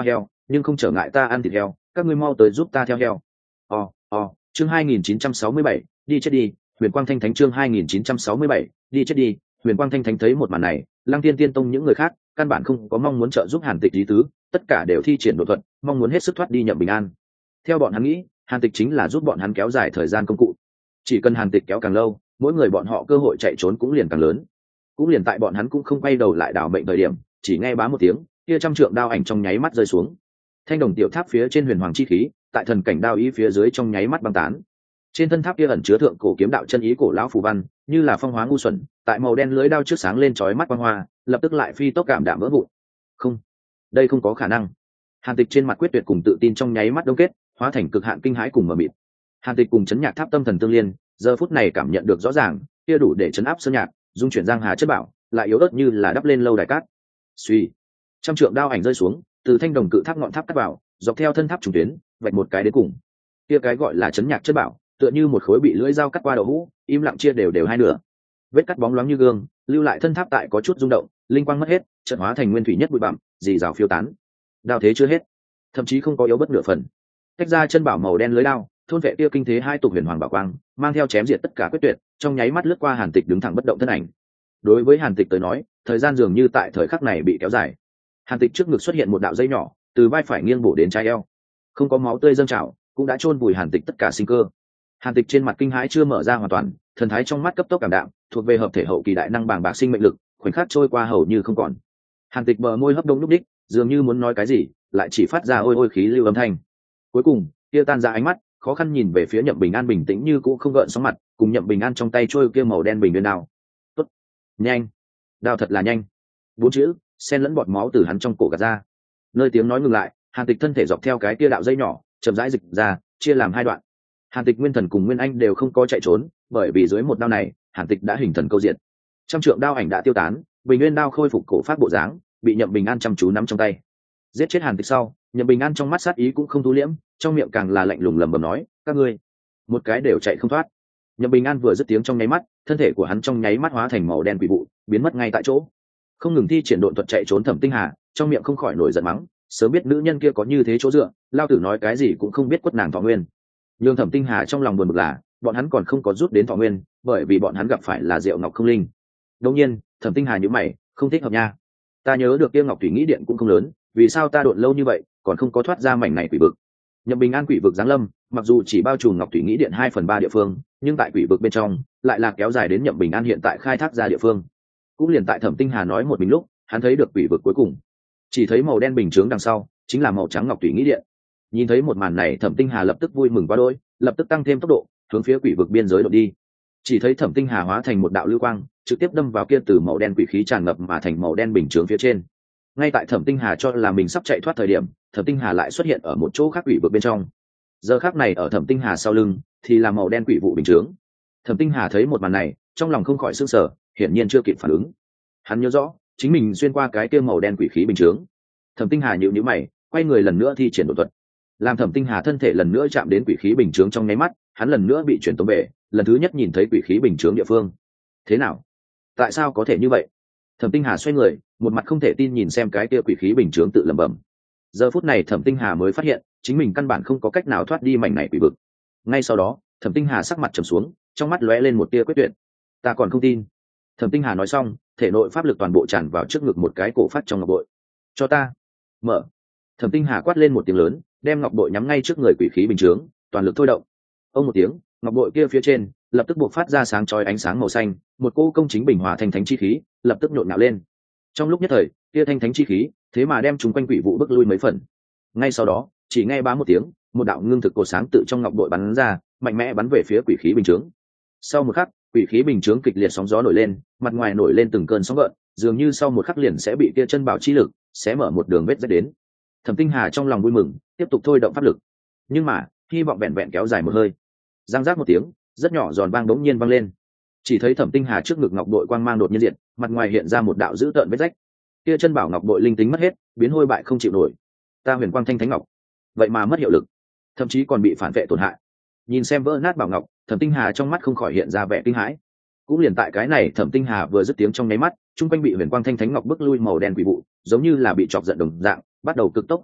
nhưng không trở ngại ta ăn thịt heo, các ngươi mau tới giúp ta theo heo. O, o, chương hai nghìn chín trăm sáu mươi bảy, đi chết đi. Huyền Quang Thanh Thánh chương hai nghìn chín trăm sáu mươi bảy, đi chết đi. Huyền Quang Thanh Thánh thấy một màn này, Lăng Tiên Tiên Tông những người khác căn bản không có mong muốn trợ giúp Hàn Tịch lý tứ, tất cả đều thi triển đột thuật, mong muốn hết sức thoát đi Nhậm Bình An. Theo bọn hắn nghĩ, Hàn Tịch chính là giúp bọn hắn kéo dài thời gian công cụ. Chỉ cần Hàn Tịch kéo càng lâu, mỗi người bọn họ cơ hội chạy trốn cũng liền càng lớn. Cũng liền tại bọn hắn cũng không quay đầu lại đảo mệnh thời điểm, chỉ nghe bá một tiếng, kia trăm trượng đao ảnh trong nháy mắt rơi xuống. Thanh đồng tiểu tháp phía trên huyền hoàng chi khí, tại thần cảnh đao ý phía dưới trong nháy mắt băng tán. Trên thân tháp kia ẩn chứa thượng cổ kiếm đạo chân ý cổ lão phù văn, như là phong hóa ngu xuẩn, tại màu đen lưới đao trước sáng lên chói mắt quang hoa, lập tức lại phi tốc cảm đạm vỡ vụn. Không, đây không có khả năng. Hàn Tịch trên mặt quyết tuyệt cùng tự tin trong nháy mắt đông kết, hóa thành cực hạn kinh hãi cùng mờ mịt. Hàn Tịch cùng chấn nhạc tháp tâm thần tương liên, giờ phút này cảm nhận được rõ ràng, kia đủ để chấn áp sơn nhạc, dung chuyển giang hà chất bảo, lại yếu ớt như là đắp lên lâu đài cát. Suy, trăm trượng đao ảnh rơi xuống, từ thanh đồng cự tháp ngọn tháp cắt vào, dọc theo thân tháp trùng tuyến, vạch một cái đến cùng. Kia cái gọi là chấn nhạc chất bảo, tựa như một khối bị lưỡi dao cắt qua đậu hũ, im lặng chia đều đều hai nửa. Vết cắt bóng loáng như gương, lưu lại thân tháp tại có chút rung động, linh quang mất hết, chợt hóa thành nguyên thủy nhất bụi bặm, dì rào phiêu tán. Đao thế chưa hết, thậm chí không có yếu bất nửa phần. Tách ra chân bảo màu đen lưới đao, thôn vệ kia kinh thế hai tục huyền hoàng bảo quang, mang theo chém diệt tất cả quyết tuyệt, trong nháy mắt lướt qua Hàn Tịch đứng thẳng bất động thân ảnh. Đối với Hàn Tịch tới nói, thời gian dường như tại thời khắc này bị kéo dài. Hàn Tịch trước ngực xuất hiện một đạo dây nhỏ, từ vai phải nghiêng bổ đến trái eo, không có máu tươi dâng trào, cũng đã chôn vùi Hàn Tịch tất cả sinh cơ. Hàn Tịch trên mặt kinh hãi chưa mở ra hoàn toàn, thần thái trong mắt cấp tốc cảm đạm, thuộc về hợp thể hậu kỳ đại năng bàng bạc sinh mệnh lực, khoảnh khắc trôi qua hầu như không còn. Hàn Tịch bờ môi hấp đông lúc đích, dường như muốn nói cái gì, lại chỉ phát ra ôi ôi khí lưu âm thanh. Cuối cùng, kia tan ra ánh mắt, khó khăn nhìn về phía Nhậm Bình An bình tĩnh như cũ không gợn sóng mặt, cùng Nhậm Bình An trong tay trôi kia màu đen bình nguyên đao. Tốt, nhanh, đao thật là nhanh. Bốn chữ, xen lẫn bọt máu từ hắn trong cổ gạt ra. Nơi tiếng nói ngừng lại, Hàn Tịch thân thể dọc theo cái kia đạo dây nhỏ, chậm rãi dịch ra, chia làm hai đoạn. Hàn Tịch nguyên thần cùng Nguyên Anh đều không có chạy trốn, bởi vì dưới một đao này, Hàn Tịch đã hình thần câu diện. Trăm trượng đao ảnh đã tiêu tán, bình nguyên đao khôi phục cổ phát bộ dáng, bị Nhậm Bình An chăm chú nắm trong tay. Giết chết Hàn Tịch sau, Nhậm Bình An trong mắt sát ý cũng không thu liễm, trong miệng càng là lạnh lùng lẩm bẩm nói, các ngươi một cái đều chạy không thoát. Nhậm Bình An vừa dứt tiếng trong nháy mắt, thân thể của hắn trong nháy mắt hóa thành màu đen quỷ vụ, biến mất ngay tại chỗ. Không ngừng thi triển độn thuật chạy trốn Thẩm Tinh Hà, trong miệng không khỏi nổi giận mắng, sớm biết nữ nhân kia có như thế chỗ dựa, lao tử nói cái gì cũng không biết quất nàng thọ nguyên. Nhưng Thẩm Tinh Hà trong lòng buồn bực là, bọn hắn còn không có rút đến thọ nguyên, bởi vì bọn hắn gặp phải là Diệu Ngọc không linh. Đương nhiên, Thẩm Tinh Hà nhíu mày, không thích hợp nha. Ta nhớ được kia Ngọc Thủy Nghĩ Điện cũng không lớn, vì sao ta độn lâu như vậy, còn không có thoát ra mảnh này quỷ vực. Nhậm Bình An quỷ vực giáng lâm, mặc dù chỉ bao trùm Ngọc Thủy Nghĩ Điện hai phần ba địa phương, nhưng tại quỷ vực bên trong, lại là kéo dài đến Nhậm Bình An hiện tại khai thác ra địa phương. Cũng liền tại Thẩm Tinh Hà nói một mình lúc, hắn thấy được quỷ vực cuối cùng, chỉ thấy màu đen bình chướng đằng sau, chính là màu trắng Ngọc Thủy Nghĩ Điện. Nhìn thấy một màn này, Thẩm Tinh Hà lập tức vui mừng quá đỗi, lập tức tăng thêm tốc độ, hướng phía quỷ vực biên giới đột đi. Chỉ thấy Thẩm Tinh Hà hóa thành một đạo lưu quang, trực tiếp đâm vào kia từ màu đen quỷ khí tràn ngập mà thành màu đen bình chướng phía trên. Ngay tại Thẩm Tinh Hà cho là mình sắp chạy thoát thời điểm, Thẩm Tinh Hà lại xuất hiện ở một chỗ khác quỷ vực bên trong. Giờ khác này ở Thẩm Tinh Hà sau lưng thì là màu đen quỷ vụ bình chướng. Thẩm Tinh Hà thấy một màn này, trong lòng không khỏi sửng sở, hiển nhiên chưa kịp phản ứng. Hắn nhớ rõ, chính mình xuyên qua cái kia màu đen quỷ khí bình chướng. Thẩm Tinh Hà nhíu nhíu mày, quay người lần nữa thi triển đột thuật. Làm Thẩm Tinh Hà thân thể lần nữa chạm đến quỷ khí bình chướng trong nháy mắt, hắn lần nữa bị chuyển tống về, lần thứ nhất nhìn thấy quỷ khí bình chướng địa phương. Thế nào? Tại sao có thể như vậy? Thẩm Tinh Hà xoay người, một mặt không thể tin nhìn xem cái kia quỷ khí bình chướng tự lẩm bẩm. Giờ phút này Thẩm Tinh Hà mới phát hiện, chính mình căn bản không có cách nào thoát đi mảnh này quỷ vực. Ngay sau đó, Thẩm Tinh Hà sắc mặt trầm xuống, trong mắt lóe lên một tia quyết tuyệt. Ta còn không tin. Thẩm Tinh Hà nói xong, thể nội pháp lực toàn bộ tràn vào trước ngực một cái cổ phát trong ngọc bội. Cho ta mở. Thẩm Tinh Hà quát lên một tiếng lớn, đem ngọc bội nhắm ngay trước người quỷ khí bình chướng, toàn lực thôi động. Ông một tiếng, ngọc bội kia phía trên lập tức buộc phát ra sáng chói ánh sáng màu xanh, một cô công chính bình hòa thanh thánh chi khí lập tức nhộn nhạo lên. Trong lúc nhất thời, kia thanh thánh chi khí thế mà đem chúng quanh quỷ vụ bức lui mấy phần. Ngay sau đó, chỉ nghe bá một tiếng, một đạo ngưng thực cột sáng tự trong ngọc bội bắn ra, mạnh mẽ bắn về phía quỷ khí bình chướng. Sau một khắc, quỷ khí bình chướng kịch liệt sóng gió nổi lên, mặt ngoài nổi lên từng cơn sóng gợn, dường như sau một khắc liền sẽ bị kia chân bảo chi lực sẽ mở một đường vết rách đến. Thẩm Tinh Hà trong lòng vui mừng, tiếp tục thôi động pháp lực. Nhưng mà, hy vọng vẹn vẹn kéo dài một hơi. Giang giác một tiếng, rất nhỏ giòn vang bỗng nhiên vang lên. Chỉ thấy Thẩm Tinh Hà trước ngực ngọc bội quang mang đột nhiên diện, mặt ngoài hiện ra một đạo dữ tợn vết rách. Kia chân bảo ngọc bội linh tính mất hết, biến hôi bại không chịu nổi. Ta Huyền Quang Thanh Thánh Ngọc, vậy mà mất hiệu lực, thậm chí còn bị phản vệ tổn hại. Nhìn xem vỡ nát bảo ngọc, Thẩm Tinh Hà trong mắt không khỏi hiện ra vẻ kinh hãi. Cũng liền tại cái này, Thẩm Tinh Hà vừa dứt tiếng trong nháy mắt, trung quanh bị Huyền Quang Thanh Thánh Ngọc bức lui màu đen quỷ vụ, giống như là bị chọc giận đồng dạng, bắt đầu cực tốc cuộn cuộn,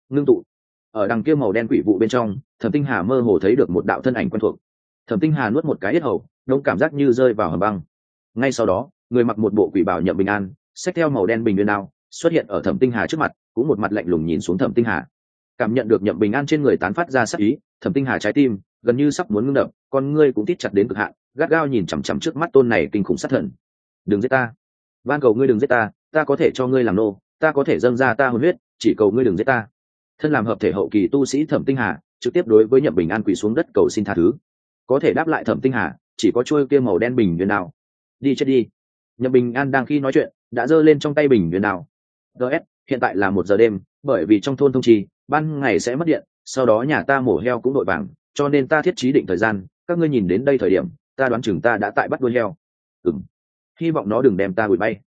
ngưng tụ. Ở đằng kia màu đen quỷ vụ bên trong, Thẩm Tinh Hà mơ hồ thấy được một đạo thân ảnh quen thuộc. Thẩm Tinh Hà nuốt một cái yết hầu, đông cảm giác như rơi vào hầm băng. Ngay sau đó, người mặc một bộ quỷ bào Nhậm Bình An, xách theo màu đen bình nguyên đao, xuất hiện ở Thẩm Tinh Hà trước mặt, cũng một mặt lạnh lùng nhìn xuống Thẩm Tinh Hà. Cảm nhận được Nhậm Bình An trên người tán phát ra sát ý, Thẩm Tinh Hà trái tim gần như sắp muốn ngưng đập, con ngươi cũng tít chặt đến cực hạn, gắt gao nhìn chằm chằm trước mắt tôn này kinh khủng sát thần. Đừng giết ta, van cầu ngươi đừng giết ta, ta có thể cho ngươi làm nô, ta có thể dâng ra ta hồn huyết, chỉ cầu ngươi đừng giết ta. Thân làm hợp thể hậu kỳ tu sĩ Thẩm Tinh Hà trực tiếp đối với Nhậm Bình An quỳ xuống đất cầu xin tha thứ. Có thể đáp lại Thẩm Tinh Hà chỉ có chuôi kia màu đen bình nguyên đao. Đi chết đi. Nhậm Bình An đang khi nói chuyện đã giơ lên trong tay bình nguyên đao. gs hiện tại là một giờ đêm, bởi vì trong thôn thông trì ban ngày sẽ mất điện, sau đó nhà ta mổ heo cũng đội vàng, cho nên ta thiết trí định thời gian, các ngươi nhìn đến đây thời điểm ta đoán chừng ta đã tại bắt đuôi heo. Ừm, hy vọng nó đừng đem ta hủy bay.